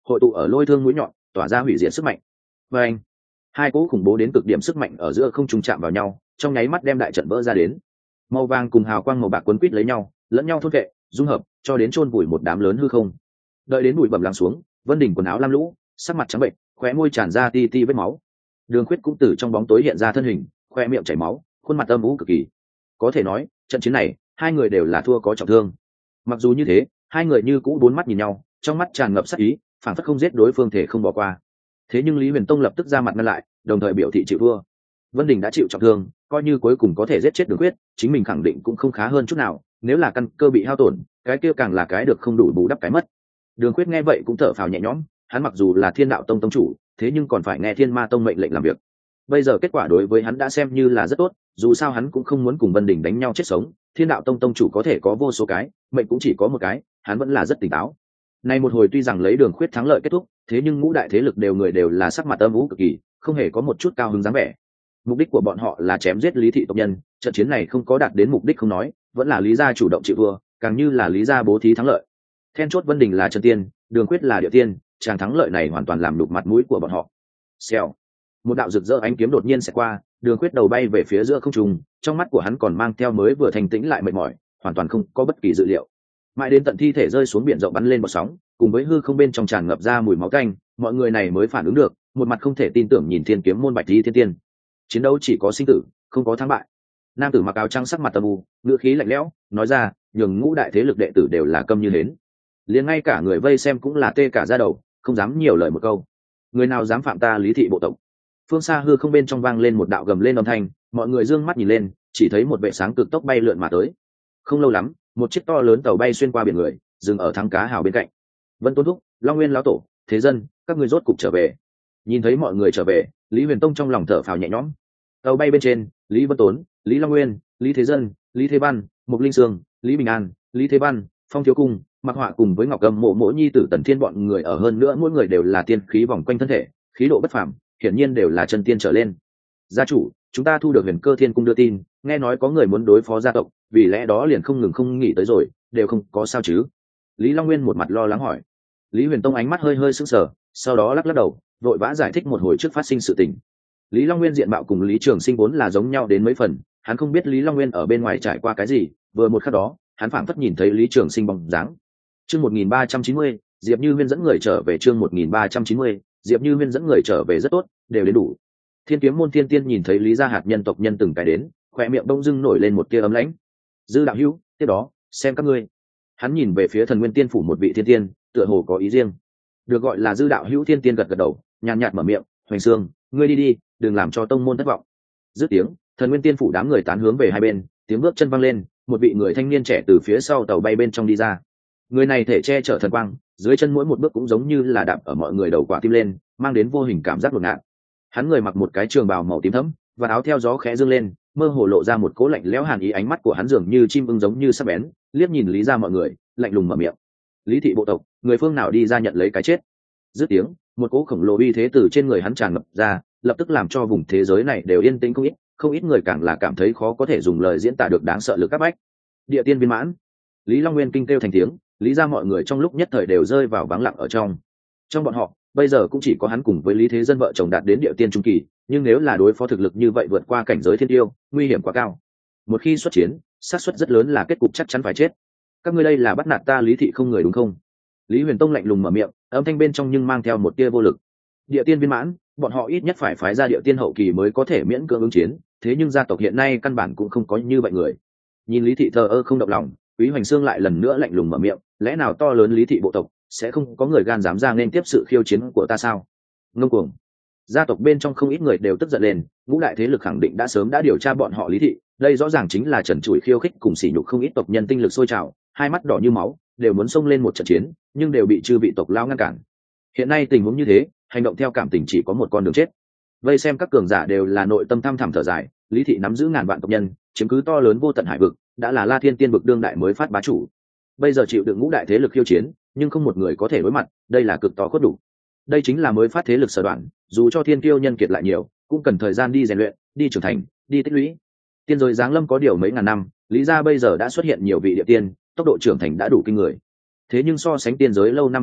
hội tụ ở lôi thương mũi nhọn, tỏa ra hủy diệt sức mạnh. Và anh, hai cỗ khủng bố đến cực điểm sức mạnh ở giữa không trùng chạm vào nhau, trong nháy mắt đem đại trận vỡ ra đến. Màu vàng cùng hào quang màu bạc quấn quýt lấy nhau, lẫn nhau thôn vệ, dung hợp, cho đến chôn vùi một đám lớn hư không. Đợi đến bụi bẩm lắng xuống, Vân Đình quần áo lam lũ, sắc mặt trắng bệnh, khóe môi tràn ra ti ti vết máu. Đường Khuyết cũng từ trong bóng tối hiện ra thân hình, khóe miệng chảy máu, khuôn mặt âm u cực kỳ. Có thể nói, trận chiến này, hai người đều là thua có trọng thương. Mặc dù như thế, hai người như cũ bốn mắt nhìn nhau, trong mắt tràn ngập sát ý, phảng phất không giết đối phương thể không bỏ qua. Thế nhưng Lý Huyền Tông lập tức ra mặt ngăn lại, đồng thời biểu thị chịu thua. Vân Đình đã chịu trọng thương, coi như cuối cùng có thể giết chết Đường Khuyết, chính mình khẳng định cũng không khá hơn chút nào, nếu là căn cơ bị hao tổn, cái kia càng là cái được không đủ bù đắp cái mất. Đường Khuyết nghe vậy cũng thở phào nhẹ nhõm, hắn mặc dù là Thiên Đạo Tông tông chủ, thế nhưng còn phải nghe Thiên Ma Tông mệnh lệnh làm việc. Bây giờ kết quả đối với hắn đã xem như là rất tốt, dù sao hắn cũng không muốn cùng Vân Đình đánh nhau chết sống, Thiên Đạo Tông tông chủ có thể có vô số cái, mệnh cũng chỉ có một cái, hắn vẫn là rất tỉnh táo. Nay một hồi tuy rằng lấy Đường Khuyết thắng lợi kết thúc, thế nhưng ngũ đại thế lực đều người đều là sắc mặt âm u cực kỳ, không hề có một chút cao hứng dáng vẻ. Mục đích của bọn họ là chém giết Lý thị tộc nhân, trận chiến này không có đạt đến mục đích không nói, vẫn là Lý gia chủ động chịu thua, càng như là Lý gia bố thí thắng lợi. Then chốt Vân Đình là chân tiên, Đường Khuyết là địa tiên, chàng thắng lợi này hoàn toàn làm đục mặt mũi của bọn họ. Xèo, một đạo rực rỡ ánh kiếm đột nhiên sẽ qua, Đường Khuyết đầu bay về phía giữa không trung, trong mắt của hắn còn mang theo mới vừa thành tĩnh lại mệt mỏi, hoàn toàn không có bất kỳ dự liệu. Mãi đến tận thi thể rơi xuống biển rộng bắn lên bọt sóng, cùng với hư không bên trong tràn ngập ra mùi máu tanh, mọi người này mới phản ứng được, một mặt không thể tin tưởng nhìn Thiên Kiếm môn Bạch Di Thiên Tiên. Chiến đấu chỉ có sinh tử, không có thắng bại. Nam tử mặc áo trắng sắc mặt âm u, ngữ khí lạnh lẽo, nói ra, nhường ngũ đại thế lực đệ tử đều là câm như hến. Liền ngay cả người vây xem cũng là tê cả da đầu, không dám nhiều lời một câu. Người nào dám phạm ta Lý thị bộ tộc? Phương xa hư không bên trong vang lên một đạo gầm lên âm thanh, mọi người dương mắt nhìn lên, chỉ thấy một vệ sáng cực tốc bay lượn mà tới. Không lâu lắm, một chiếc to lớn tàu bay xuyên qua biển người, dừng ở thắng cá hào bên cạnh. Vân Tôn Thúc, Long Nguyên lão tổ, thế dân, các ngươi rốt cục trở về. Nhìn thấy mọi người trở về, Lý Huyền Tông trong lòng thở phào nhẹ nhõm. Tàu bay bên trên, Lý Vân Tốn, Lý Long Nguyên, Lý Thế Dân, Lý Thế Văn, Mục Linh Sương, Lý Bình An, Lý Thế Văn, Phong Thiếu Cung, Mặc Họa cùng với Ngọc Cầm Mộ Mỗ nhi tử Tần Thiên bọn người ở hơn nữa mỗi người đều là tiên khí vòng quanh thân thể, khí độ bất phàm, hiển nhiên đều là chân tiên trở lên. Gia chủ, chúng ta thu được Huyền Cơ Thiên Cung đưa tin, nghe nói có người muốn đối phó gia tộc, vì lẽ đó liền không ngừng không nghỉ tới rồi, đều không có sao chứ? Lý Long Nguyên một mặt lo lắng hỏi. Lý Huyền Tông ánh mắt hơi hơi sững sờ, sau đó lắc lắc đầu, vội vã giải thích một hồi trước phát sinh sự tình. Lý Long Nguyên diện mạo cùng Lý Trường Sinh vốn là giống nhau đến mấy phần, hắn không biết Lý Long Nguyên ở bên ngoài trải qua cái gì, vừa một khắc đó, hắn phảng phất nhìn thấy Lý Trường Sinh bóng dáng. Chương một nghìn ba trăm chín mươi, Diệp Như Huyên dẫn người trở về chương một nghìn ba trăm chín mươi, Diệp Như Huyên dẫn người trở về rất tốt, đều đến đủ. Thiên Kiếm môn Thiên Tiên nhìn thấy Lý gia hạt nhân tộc nhân từng cái đến, khóe miệng bỗng dưng nổi lên một tia ấm lãnh. Dư đạo hữu, tiếp đó, xem các ngươi. Hắn nhìn về phía Thần Nguyên Tiên phủ một vị thiên tiên, tựa hồ có ý riêng. Được gọi là Dư đạo hữu Thiên Tiên gật gật đầu, nhàn nhạt mở miệng, "Hoành Sương, ngươi đi đi, đừng làm cho tông môn thất vọng." Dứt tiếng, Thần Nguyên Tiên phủ đám người tán hướng về hai bên, tiếng bước chân văng lên, một vị người thanh niên trẻ từ phía sau tàu bay bên trong đi ra. Người này thể che chở thần quang, dưới chân mỗi một bước cũng giống như là đạp ở mọi người đầu quả tim lên, mang đến vô hình cảm giác ngột ngạt. Hắn người mặc một cái trường bào màu tím thẫm, và áo theo gió khẽ dương lên, mơ hồ lộ ra một cỗ lạnh lẽo hàn ý, ánh mắt của hắn dường như chim ưng giống như sắc bén, liếc nhìn Lý gia mọi người, lạnh lùng mở miệng. "Lý thị bộ tộc, người phương nào đi ra nhận lấy cái chết?" Dứt tiếng, một cỗ khổng lồ uy thế từ trên người hắn tràn ngập ra, lập tức làm cho vùng thế giới này đều yên tĩnh không ít, không ít người càng là cảm thấy khó có thể dùng lời diễn tả được đáng sợ lực áp bách. Địa tiên viên mãn. Lý Long Nguyên kinh kêu thành tiếng, Lý gia mọi người trong lúc nhất thời đều rơi vào vắng lặng ở trong. Trong bọn họ, bây giờ cũng chỉ có hắn cùng với Lý Thế Dân vợ chồng đạt đến địa tiên trung kỳ, nhưng nếu là đối phó thực lực như vậy vượt qua cảnh giới thiên tiêu, nguy hiểm quá cao. Một khi xuất chiến, xác suất rất lớn là kết cục chắc chắn phải chết. Các ngươi đây là bắt nạt ta Lý thị không người đúng không? Lý Huyền Tông lạnh lùng mở miệng, âm thanh bên trong nhưng mang theo một tia vô lực. Địa tiên viên mãn, bọn họ ít nhất phải phái ra địa tiên hậu kỳ mới có thể miễn cưỡng ứng chiến, thế nhưng gia tộc hiện nay căn bản cũng không có như vậy người. Nhìn Lý thị thờ ơ không động lòng, Quý Hoành Sương lại lần nữa lạnh lùng mở miệng, lẽ nào to lớn Lý thị bộ tộc sẽ không có người gan dám ra nên tiếp sự khiêu chiến của ta sao? Ngông cuồng. Gia tộc bên trong không ít người đều tức giận lên, ngũ đại thế lực khẳng định đã sớm đã điều tra bọn họ Lý thị, đây rõ ràng chính là trần trụi khiêu khích cùng sỉ nhục không ít tộc nhân tinh lực sôi trào, hai mắt đỏ như máu, đều muốn xông lên một trận chiến, nhưng đều bị chư vị tộc lao ngăn cản. Hiện nay tình huống như thế, hành động theo cảm tình chỉ có một con đường chết. Vây xem các cường giả đều là nội tâm thăm thẳm thở dài, Lý thị nắm giữ ngàn vạn tộc nhân, chiếm cứ to lớn vô tận hải vực, đã là La Thiên Tiên vực đương đại mới phát bá chủ. Bây giờ chịu đựng ngũ đại thế lực khiêu chiến, nhưng không một người có thể đối mặt, đây là cực to khuất đủ. Đây chính là mới phát thế lực sở đoạn, dù cho thiên kiêu nhân kiệt lại nhiều, cũng cần thời gian đi rèn luyện, đi trưởng thành, đi tích lũy. Tiên giới giáng lâm có điều mấy ngàn năm, Lý gia bây giờ đã xuất hiện nhiều vị địa tiên, tốc độ trưởng thành đã đủ kinh người. Thế nhưng so sánh tiên giới lâu năm thế lực,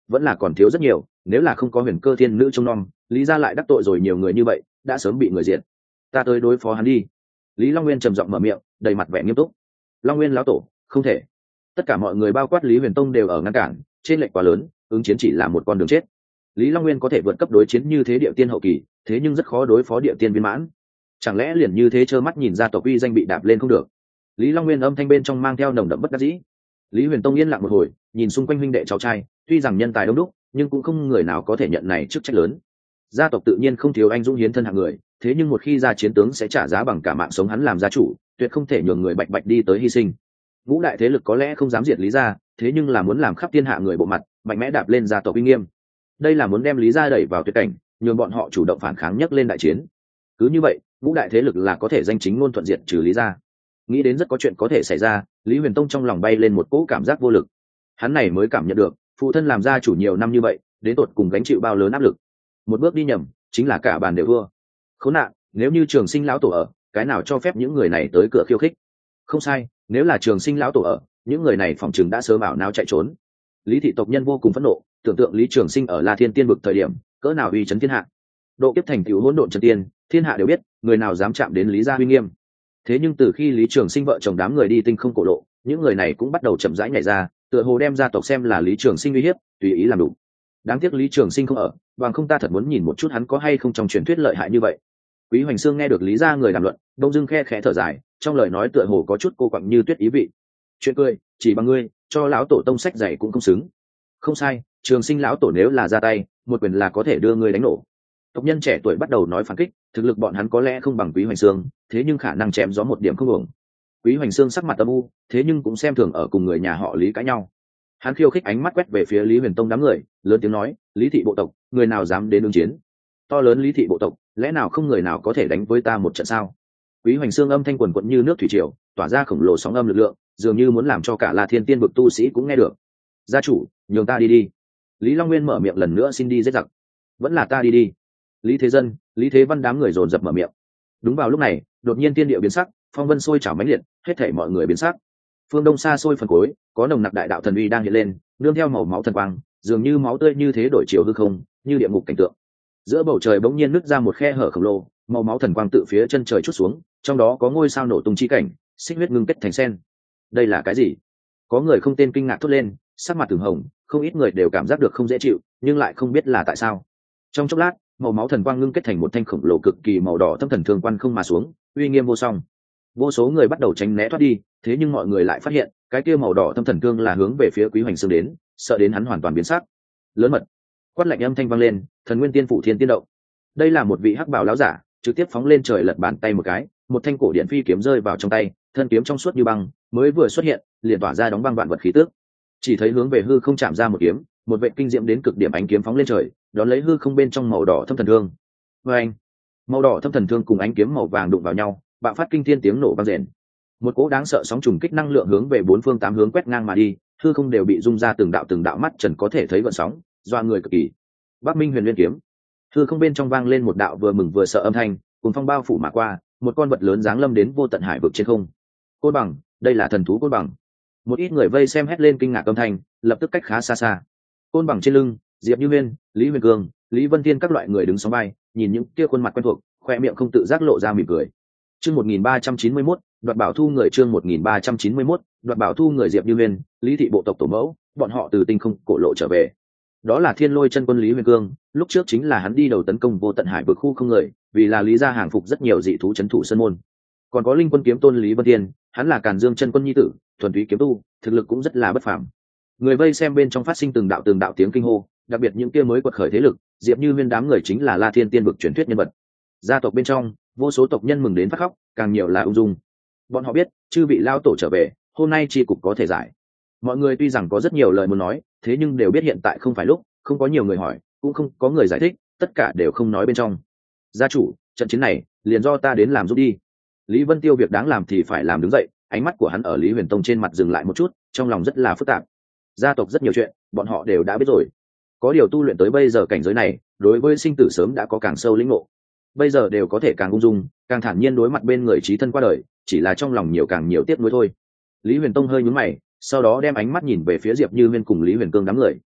vẫn là còn thiếu rất nhiều, nếu là không có huyền cơ thiên nữ trông nom, lý gia lại đắc tội rồi nhiều người như vậy, đã sớm bị người diệt. Ta tới đối phó hắn đi. Lý Long Nguyên trầm giọng mở miệng, đầy mặt vẻ nghiêm túc. Long Nguyên lão tổ, không thể. Tất cả mọi người bao quát Lý Huyền Tông đều ở ngăn cản, trên lệch quá lớn, ứng chiến chỉ là một con đường chết. Lý Long Nguyên có thể vượt cấp đối chiến như thế địa tiên hậu kỳ, thế nhưng rất khó đối phó địa tiên viên mãn. Chẳng lẽ liền như thế trơ mắt nhìn ra tộc uy danh bị đạp lên không được? Lý Long Nguyên âm thanh bên trong mang theo nồng đậm bất đắc dĩ. Lý Huyền Tông yên lặng một hồi, nhìn xung quanh huynh đệ cháu trai, tuy rằng nhân tài đông đúc, nhưng cũng không người nào có thể nhận này chức trách lớn. Gia tộc tự nhiên không thiếu anh dũng hiến thân hạng người, thế nhưng một khi ra chiến tướng sẽ trả giá bằng cả mạng sống hắn làm gia chủ, tuyệt không thể nhường người bạch bạch đi tới hy sinh. Ngũ đại thế lực có lẽ không dám diệt Lý gia, thế nhưng là muốn làm khắp thiên hạ người bộ mặt, mạnh mẽ đạp lên gia tộc uy nghiêm. Đây là muốn đem Lý gia đẩy vào tuyệt cảnh, nhường bọn họ chủ động phản kháng nhấc lên đại chiến. Cứ như vậy, ngũ đại thế lực là có thể danh chính ngôn thuận diệt trừ Lý gia. Nghĩ đến rất có chuyện có thể xảy ra, Lý Huyền Tông trong lòng bay lên một cỗ cảm giác vô lực. Hắn này mới cảm nhận được, phụ thân làm gia chủ nhiều năm như vậy, đến tột cùng gánh chịu bao lớn áp lực. Một bước đi nhầm, chính là cả bàn đều thua. Khốn nạn, nếu như Trường Sinh lão tổ ở, cái nào cho phép những người này tới cửa khiêu khích? Không sai, nếu là Trường Sinh lão tổ ở, những người này phòng chừng đã sớm ảo não chạy trốn. Lý thị tộc nhân vô cùng phẫn nộ, tưởng tượng Lý Trường Sinh ở La Thiên Tiên vực thời điểm, cỡ nào uy chấn thiên hạ. Độ kiếp thành tựu hỗn độn chân tiên, thiên hạ đều biết, người nào dám chạm đến Lý gia uy nghiêm. Thế nhưng từ khi Lý Trường Sinh vợ chồng đám người đi tinh không cổ lộ, những người này cũng bắt đầu chậm rãi nhảy ra, tựa hồ đem gia tộc xem là Lý Trường Sinh uy hiếp, tùy ý làm đủ. Đáng tiếc Lý Trường Sinh không ở, bằng không ta thật muốn nhìn một chút hắn có hay không trong truyền thuyết lợi hại như vậy. Quý Hoành Sương nghe được Lý gia người đàm luận, đông dưng khe khẽ thở dài, trong lời nói tựa hồ có chút cô quạnh như tuyết ý vị. Chuyện cười, chỉ bằng ngươi, cho lão tổ tông sách dạy cũng không xứng. Không sai, Trường Sinh lão tổ nếu là ra tay, một quyền là có thể đưa ngươi đánh nổ. Tộc nhân trẻ tuổi bắt đầu nói phản kích, thực lực bọn hắn có lẽ không bằng Quý Hoành Sương, thế nhưng khả năng chém gió một điểm không ổng. Quý Hoành Sương sắc mặt âm u, thế nhưng cũng xem thường ở cùng người nhà họ Lý cãi nhau. Hắn khiêu khích ánh mắt quét về phía Lý Huyền Tông đám người, lớn tiếng nói, Lý thị bộ tộc, người nào dám đến ứng chiến? To lớn Lý thị bộ tộc, lẽ nào không người nào có thể đánh với ta một trận sao? Quý Hoành Sương âm thanh quần quẫn như nước thủy triều, tỏa ra khổng lồ sóng âm lực lượng, dường như muốn làm cho cả La Thiên Tiên vực tu sĩ cũng nghe được. Gia chủ, nhường ta đi đi. Lý Long Nguyên mở miệng lần nữa xin đi giết giặc. Vẫn là ta đi đi. Lý Thế Dân, Lý Thế Văn đám người dồn dập mở miệng. Đúng vào lúc này, đột nhiên tiên địa biến sắc, phong vân sôi trào mãnh liệt, hết thảy mọi người biến sắc. Phương Đông xa xôi phần cuối, có nồng nặc đại đạo thần uy đang hiện lên, nương theo màu máu thần quang, dường như máu tươi như thế đổi chiều hư không, như địa ngục cảnh tượng. Giữa bầu trời bỗng nhiên nứt ra một khe hở khổng lồ, màu máu thần quang tự phía chân trời chút xuống, trong đó có ngôi sao nổ tung chi cảnh, xích huyết ngưng kết thành sen. Đây là cái gì? Có người không tên kinh ngạc thốt lên, sắc mặt từng hồng, không ít người đều cảm giác được không dễ chịu, nhưng lại không biết là tại sao. Trong chốc lát, màu máu thần quang ngưng kết thành một thanh khổng lồ cực kỳ màu đỏ thâm thần thương quan không mà xuống, uy nghiêm vô song. Vô số người bắt đầu tránh né thoát đi, thế nhưng mọi người lại phát hiện, cái kia màu đỏ thâm thần thương là hướng về phía Quý Hoành Sương đến, sợ đến hắn hoàn toàn biến sắc. Lớn mật. Quát lạnh âm thanh vang lên, thần nguyên tiên phủ thiên tiên động. Đây là một vị hắc bào lão giả, trực tiếp phóng lên trời lật bàn tay một cái, một thanh cổ điện phi kiếm rơi vào trong tay, thân kiếm trong suốt như băng, mới vừa xuất hiện, liền tỏa ra đóng băng vạn vật khí tức. Chỉ thấy hướng về hư không chạm ra một kiếm, một vệ kinh diễm đến cực điểm ánh kiếm phóng lên trời, đón lấy hư không bên trong màu đỏ thâm thần thương. Và anh, màu đỏ thâm thần thương cùng ánh kiếm màu vàng đụng vào nhau, bạo phát kinh thiên tiếng nổ vang rền. Một cỗ đáng sợ sóng trùng kích năng lượng hướng về bốn phương tám hướng quét ngang mà đi, hư không đều bị rung ra từng đạo từng đạo mắt trần có thể thấy gợn sóng, doa người cực kỳ. Bắc Minh Huyền Liên kiếm. Hư không bên trong vang lên một đạo vừa mừng vừa sợ âm thanh, cùng phong bao phủ mà qua, một con vật lớn giáng lâm đến vô tận hải vực trên không. Côn bằng, đây là thần thú côn bằng. Một ít người vây xem hét lên kinh ngạc âm thanh, lập tức cách khá xa xa. Côn bằng trên lưng, Diệp Như Huyên, Lý Huyền Cương, Lý Vân Thiên các loại người đứng sóng vai, nhìn những kia khuôn mặt quen thuộc, khoe miệng không tự giác lộ ra mỉm cười. Chương một nghìn ba trăm chín mươi mốt, đoạt bảo thu người chương một nghìn ba trăm chín mươi mốt, đoạt bảo thu người Diệp Như Huyên, Lý thị bộ tộc tổ mẫu, bọn họ từ tinh không cổ lộ trở về. Đó là Thiên Lôi chân quân Lý Huyền Cương, lúc trước chính là hắn đi đầu tấn công vô tận hải vực khu không người, vì là lý gia hàng phục rất nhiều dị thú trấn thủ sơn môn. Còn có Linh Quân kiếm tôn Lý Vân Thiên, hắn là Càn Dương chân quân nhi tử, thuần túy kiếm tu, thực lực cũng rất là bất phàm. Người vây xem bên trong phát sinh từng đạo từng đạo tiếng kinh hô, đặc biệt những kia mới quật khởi thế lực, Diệp Như Huyên đám người chính là La Thiên Tiên vực truyền thuyết nhân vật. Gia tộc bên trong, vô số tộc nhân mừng đến phát khóc, càng nhiều là ung dung. Bọn họ biết, chư vị lao tổ trở về, hôm nay chi cục có thể giải. Mọi người tuy rằng có rất nhiều lời muốn nói, thế nhưng đều biết hiện tại không phải lúc, không có nhiều người hỏi, cũng không có người giải thích, tất cả đều không nói bên trong. Gia chủ, trận chiến này, liền do ta đến làm giúp đi. Lý Vân Tiêu việc đáng làm thì phải làm đứng dậy, ánh mắt của hắn ở Lý Huyền Tông trên mặt dừng lại một chút, trong lòng rất là phức tạp. Gia tộc rất nhiều chuyện, bọn họ đều đã biết rồi. Có điều tu luyện tới bây giờ cảnh giới này, đối với sinh tử sớm đã có càng sâu lĩnh ngộ. Bây giờ đều có thể càng ung dung, càng thản nhiên đối mặt bên người chí thân qua đời, chỉ là trong lòng nhiều càng nhiều tiếc nuối thôi. Lý Huyền Tông hơi nhướng mày, sau đó đem ánh mắt nhìn về phía Diệp Như Huyên cùng Lý Huyền Cương đám người,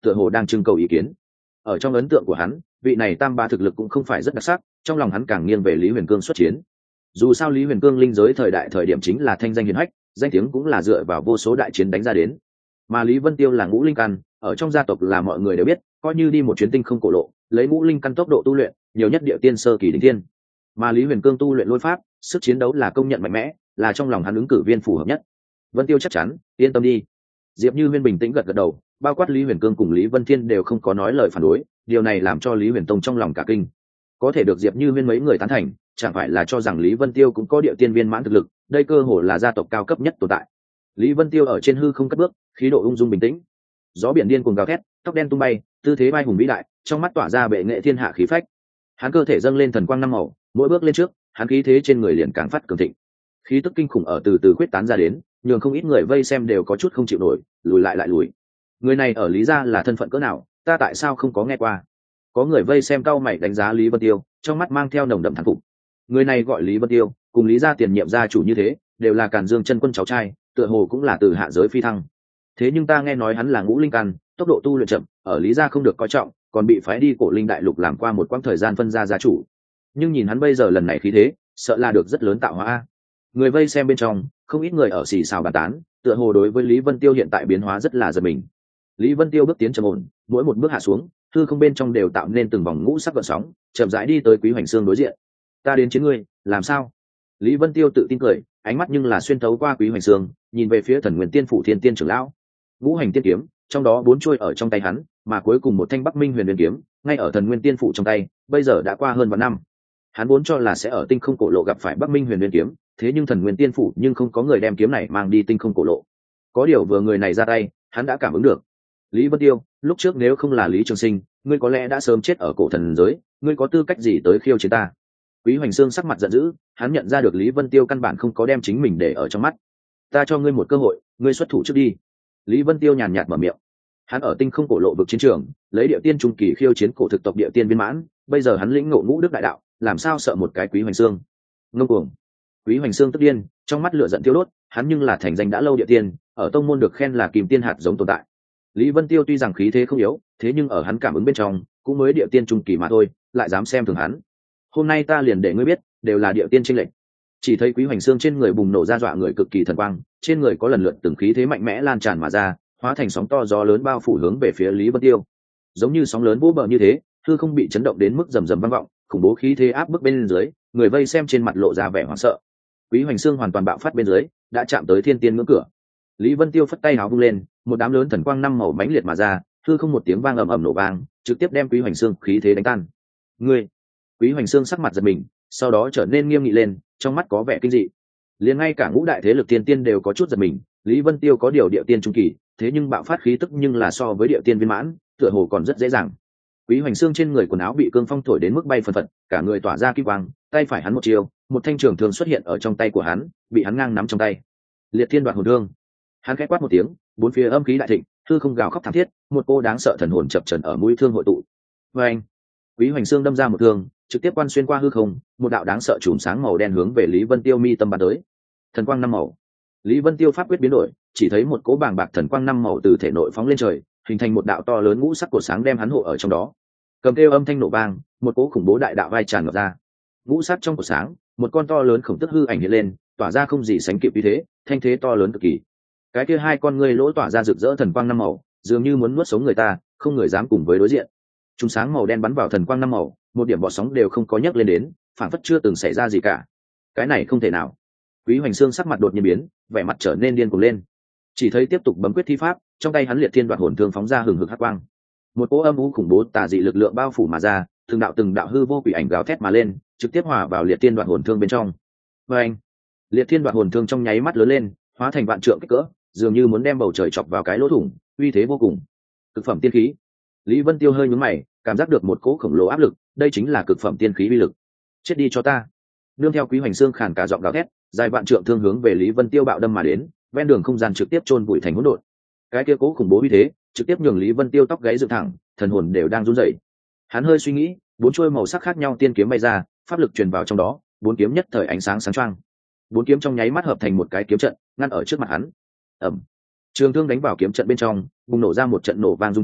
tựa hồ đang trưng cầu ý kiến. Ở trong ấn tượng của hắn, vị này tam ba thực lực cũng không phải rất đặc sắc, trong lòng hắn càng nghiêng về Lý Huyền Cương xuất chiến. Dù sao Lý Huyền Cương linh giới thời đại thời điểm chính là thanh danh hiển hách, danh tiếng cũng là dựa vào vô số đại chiến đánh ra đến. Mà Lý Vân Tiêu là ngũ linh căn, ở trong gia tộc là mọi người đều biết, coi như đi một chuyến tinh không cổ lộ, lấy ngũ linh căn tốc độ tu luyện, nhiều nhất địa tiên sơ kỳ đỉnh thiên. Mà Lý Huyền Cương tu luyện lôi pháp, sức chiến đấu là công nhận mạnh mẽ, là trong lòng hắn ứng cử viên phù hợp nhất. Vân Tiêu chắc chắn, yên tâm đi. Diệp Như Huyên bình tĩnh gật gật đầu, bao quát Lý Huyền Cương cùng Lý Vân Thiên đều không có nói lời phản đối, điều này làm cho Lý Huyền Tông trong lòng cả kinh. Có thể được Diệp Như Huyên mấy người tán thành, chẳng phải là cho rằng Lý Vân Tiêu cũng có địa tiên viên mãn thực lực, đây cơ hồ là gia tộc cao cấp nhất tồn tại. Lý Vân Tiêu ở trên hư không cất bước, khí độ ung dung bình tĩnh. Gió biển điên cuồng gào thét, tóc đen tung bay, tư thế vai hùng vĩ đại, trong mắt tỏa ra bệ nghệ thiên hạ khí phách. Hắn cơ thể dâng lên thần quang năm màu, mỗi bước lên trước, hắn khí thế trên người liền càng phát cường thịnh. Khí tức kinh khủng ở từ từ quyết tán ra đến, nhường không ít người vây xem đều có chút không chịu nổi, lùi lại lại lùi. Người này ở Lý gia là thân phận cỡ nào, ta tại sao không có nghe qua? Có người vây xem cau mày đánh giá Lý Vân Tiêu, trong mắt mang theo nồng đậm thán phục. Người này gọi Lý Vân Tiêu, cùng Lý gia tiền nhiệm gia chủ như thế, đều là Càn Dương chân quân cháu trai, tựa hồ cũng là từ hạ giới phi thăng. Thế nhưng ta nghe nói hắn là ngũ linh căn, tốc độ tu luyện chậm, ở Lý gia không được coi trọng, còn bị phái đi Cổ Linh đại lục làm qua một quãng thời gian phân gia gia chủ. Nhưng nhìn hắn bây giờ lần này khí thế, sợ là được rất lớn tạo hóa. Người vây xem bên trong, không ít người ở xì xào bàn tán, tựa hồ đối với Lý Vân Tiêu hiện tại biến hóa rất là giật mình. Lý Vân Tiêu bước tiến trầm ổn, mỗi một bước hạ xuống, hư không bên trong đều tạo nên từng vòng ngũ sắc gợn sóng, chậm rãi đi tới Quý Hoành Xương đối diện. Ta đến chiến ngươi, làm sao? Lý Vân Tiêu tự tin cười, ánh mắt nhưng là xuyên thấu qua Quý Hoành Xương, nhìn về phía Thần Nguyên Tiên phủ Thiên Tiên trưởng lão. Ngũ hành tiên kiếm, trong đó bốn chuôi ở trong tay hắn, mà cuối cùng một thanh Bắc Minh Huyền Nguyên kiếm, ngay ở Thần Nguyên Tiên phủ trong tay, bây giờ đã qua hơn vạn năm. Hắn vốn cho là sẽ ở tinh không cổ lộ gặp phải Bắc Minh Huyền Nguyên kiếm, thế nhưng Thần Nguyên Tiên phủ nhưng không có người đem kiếm này mang đi tinh không cổ lộ. Có điều vừa người này ra tay, hắn đã cảm ứng được. Lý Vân Tiêu, lúc trước nếu không là Lý Trường Sinh, ngươi có lẽ đã sớm chết ở cổ thần giới, ngươi có tư cách gì tới khiêu chiến ta? Quý Hoành Xương sắc mặt giận dữ, hắn nhận ra được Lý Vân Tiêu căn bản không có đem chính mình để ở trong mắt. Ta cho ngươi một cơ hội, ngươi xuất thủ trước đi. Lý Vân Tiêu nhàn nhạt mở miệng. Hắn ở tinh không cổ lộ vực chiến trường, lấy địa tiên trung kỳ khiêu chiến cổ thực tộc địa tiên viên mãn, bây giờ hắn lĩnh ngộ ngũ đức đại đạo, làm sao sợ một cái Quý Hoành Xương? Ngông cuồng. Quý Hoành Xương tức điên, trong mắt lửa giận tiêu đốt, hắn nhưng là thành danh đã lâu địa tiên, ở tông môn được khen là kim tiên hạt giống tồn tại. Lý Vân Tiêu tuy rằng khí thế không yếu, thế nhưng ở hắn cảm ứng bên trong, cũng mới địa tiên trung kỳ mà thôi, lại dám xem thường hắn. Hôm nay ta liền để ngươi biết, đều là địa tiên chênh lệch. Chỉ thấy Quý Hoành Xương trên người bùng nổ ra dọa người cực kỳ thần quang, trên người có lần lượt từng khí thế mạnh mẽ lan tràn mà ra, hóa thành sóng to gió lớn bao phủ hướng về phía Lý Vân Tiêu. Giống như sóng lớn vỗ bờ như thế, hư không bị chấn động đến mức rầm rầm vang vọng, khủng bố khí thế áp bức bên dưới, người vây xem trên mặt lộ ra vẻ hoảng sợ. Quý Hoành Xương hoàn toàn bạo phát bên dưới, đã chạm tới thiên tiên ngưỡng cửa. Lý Vân Tiêu phất tay áo vung lên, một đám lớn thần quang năm màu mãnh liệt mà ra, hư không một tiếng vang ầm ầm nổ vang, trực tiếp đem Quý Hoành Xương khí thế đánh tan. Ngươi! Quý Hoành Xương sắc mặt giật mình, sau đó trở nên nghiêm nghị lên, trong mắt có vẻ kinh dị. Liền ngay cả ngũ đại thế lực tiên tiên đều có chút giật mình, Lý Vân Tiêu có điều địa tiên trung kỳ, thế nhưng bạo phát khí tức nhưng là so với địa tiên viên mãn, tựa hồ còn rất dễ dàng. Quý Hoành Xương trên người quần áo bị cương phong thổi đến mức bay phần phật, cả người tỏa ra kim quang, tay phải hắn một chiều, một thanh trường thương xuất hiện ở trong tay của hắn, bị hắn ngang nắm trong tay. Liệt Thiên Đoạt Hồn Thương. Hắn khẽ quát một tiếng, bốn phía âm khí đại thịnh, hư không gào khóc thảm thiết, một cô đáng sợ thần hồn chập chờn ở mũi thương hội tụ. Và anh, Quý Hoành Xương đâm ra một thương, trực tiếp quan xuyên qua hư không, một đạo đáng sợ chùm sáng màu đen hướng về Lý Vân Tiêu mi tâm bắn tới. Thần quang năm màu. Lý Vân Tiêu pháp quyết biến đổi, chỉ thấy một cỗ bàng bạc thần quang năm màu từ thể nội phóng lên trời, hình thành một đạo to lớn ngũ sắc cột sáng đem hắn hộ ở trong đó. Cầm kêu âm thanh nổ vang, một cỗ khủng bố đại đạo vai tràn ngập ra. Ngũ sắc trong cột sáng, một con to lớn khổng tức hư ảnh hiện lên, tỏa ra không gì sánh kịp uy thế, thanh thế to lớn cực kỳ. Cái kia hai con ngươi lỗ tỏa ra rực rỡ thần quang năm màu, dường như muốn nuốt sống người ta, không người dám cùng với đối diện. Trùng sáng màu đen bắn vào thần quang năm màu, một điểm bọt sóng đều không có nhấc lên đến, phản phất chưa từng xảy ra gì cả. Cái này không thể nào. Quý Hoành Xương sắc mặt đột nhiên biến, vẻ mặt trở nên điên cuồng lên. Chỉ thấy tiếp tục bấm quyết thi pháp, trong tay hắn Liệt Thiên Đoạt Hồn Thương phóng ra hừng hực hắc quang. Một cỗ âm u khủng bố tà dị lực lượng bao phủ mà ra, từng đạo từng đạo hư vô quỷ ảnh gào thét mà lên, trực tiếp hòa vào Liệt Thiên Đoạt Hồn Thương bên trong. Và anh, Liệt Thiên Đoạt Hồn Thương trong nháy mắt lớn lên, hóa thành vạn trượng kích cỡ, dường như muốn đem bầu trời chọc vào cái lỗ thủng, uy thế vô cùng. Cực phẩm tiên khí. Lý Vân Tiêu hơi nhướng mày, cảm giác được một cỗ khổng lồ áp lực, đây chính là cực phẩm tiên khí uy lực. Chết đi cho ta. Nương theo Quý Hoành Xương khàn cả giọng gào thét, dài vạn trượng thương hướng về Lý Vân Tiêu bạo đâm mà đến, ven đường không gian trực tiếp chôn bụi thành hỗn độn. Cái kia cố khủng bố uy thế, trực tiếp nhường Lý Vân Tiêu tóc gáy dựng thẳng, thần hồn đều đang run rẩy. Hắn hơi suy nghĩ, bốn chuôi màu sắc khác nhau tiên kiếm bay ra, pháp lực truyền vào trong đó, bốn kiếm nhất thời ánh sáng sáng choang. Bốn kiếm trong nháy mắt hợp thành một cái kiếm trận, ngăn ở trước mặt hắn. Ầm. Trường thương đánh vào kiếm trận bên trong, bùng nổ ra một trận nổ vang rung trời,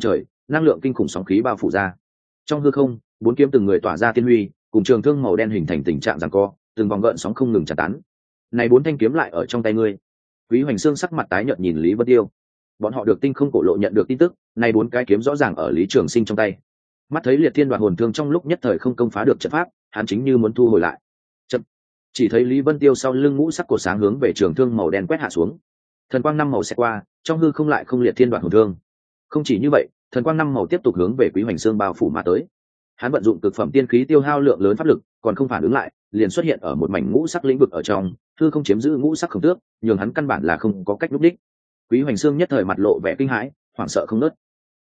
năng lượng kinh khủng sóng khí bao phủ ra. Trong hư không, bốn kiếm từng người tỏa ra tiên huy, cùng trường thương màu đen hình thành tình trạng giằng co, từng vòng gợn sóng không ngừng tràn tán. Này bốn thanh kiếm lại ở trong tay ngươi. Quý Hoành Xương sắc mặt tái nhợt nhìn Lý Vân Tiêu. Bọn họ được tinh không cổ lộ nhận được tin tức, này bốn cái kiếm rõ ràng ở Lý Trường Sinh trong tay. Mắt thấy Liệt Thiên Đoạt Hồn Thương trong lúc nhất thời không công phá được trận pháp, hắn chính như muốn thu hồi lại. Chậm. Chỉ thấy Lý Vân Tiêu sau lưng ngũ sắc cổ sáng hướng về trường thương màu đen quét hạ xuống. Thần quang năm màu sẽ qua, trong hư không lại không Liệt Thiên Đoạt Hồn Thương. Không chỉ như vậy, thần quang năm màu tiếp tục hướng về Quý Hoành Xương bao phủ mà tới. Hắn vận dụng cực phẩm tiên khí tiêu hao lượng lớn pháp lực, còn không phản ứng lại, liền xuất hiện ở một mảnh ngũ sắc lĩnh vực ở trong, hư không chiếm giữ ngũ sắc không tước, nhường hắn căn bản là không có cách lúc đích. Quý Hoành Xương nhất thời mặt lộ vẻ kinh hãi, hoảng sợ không nớt.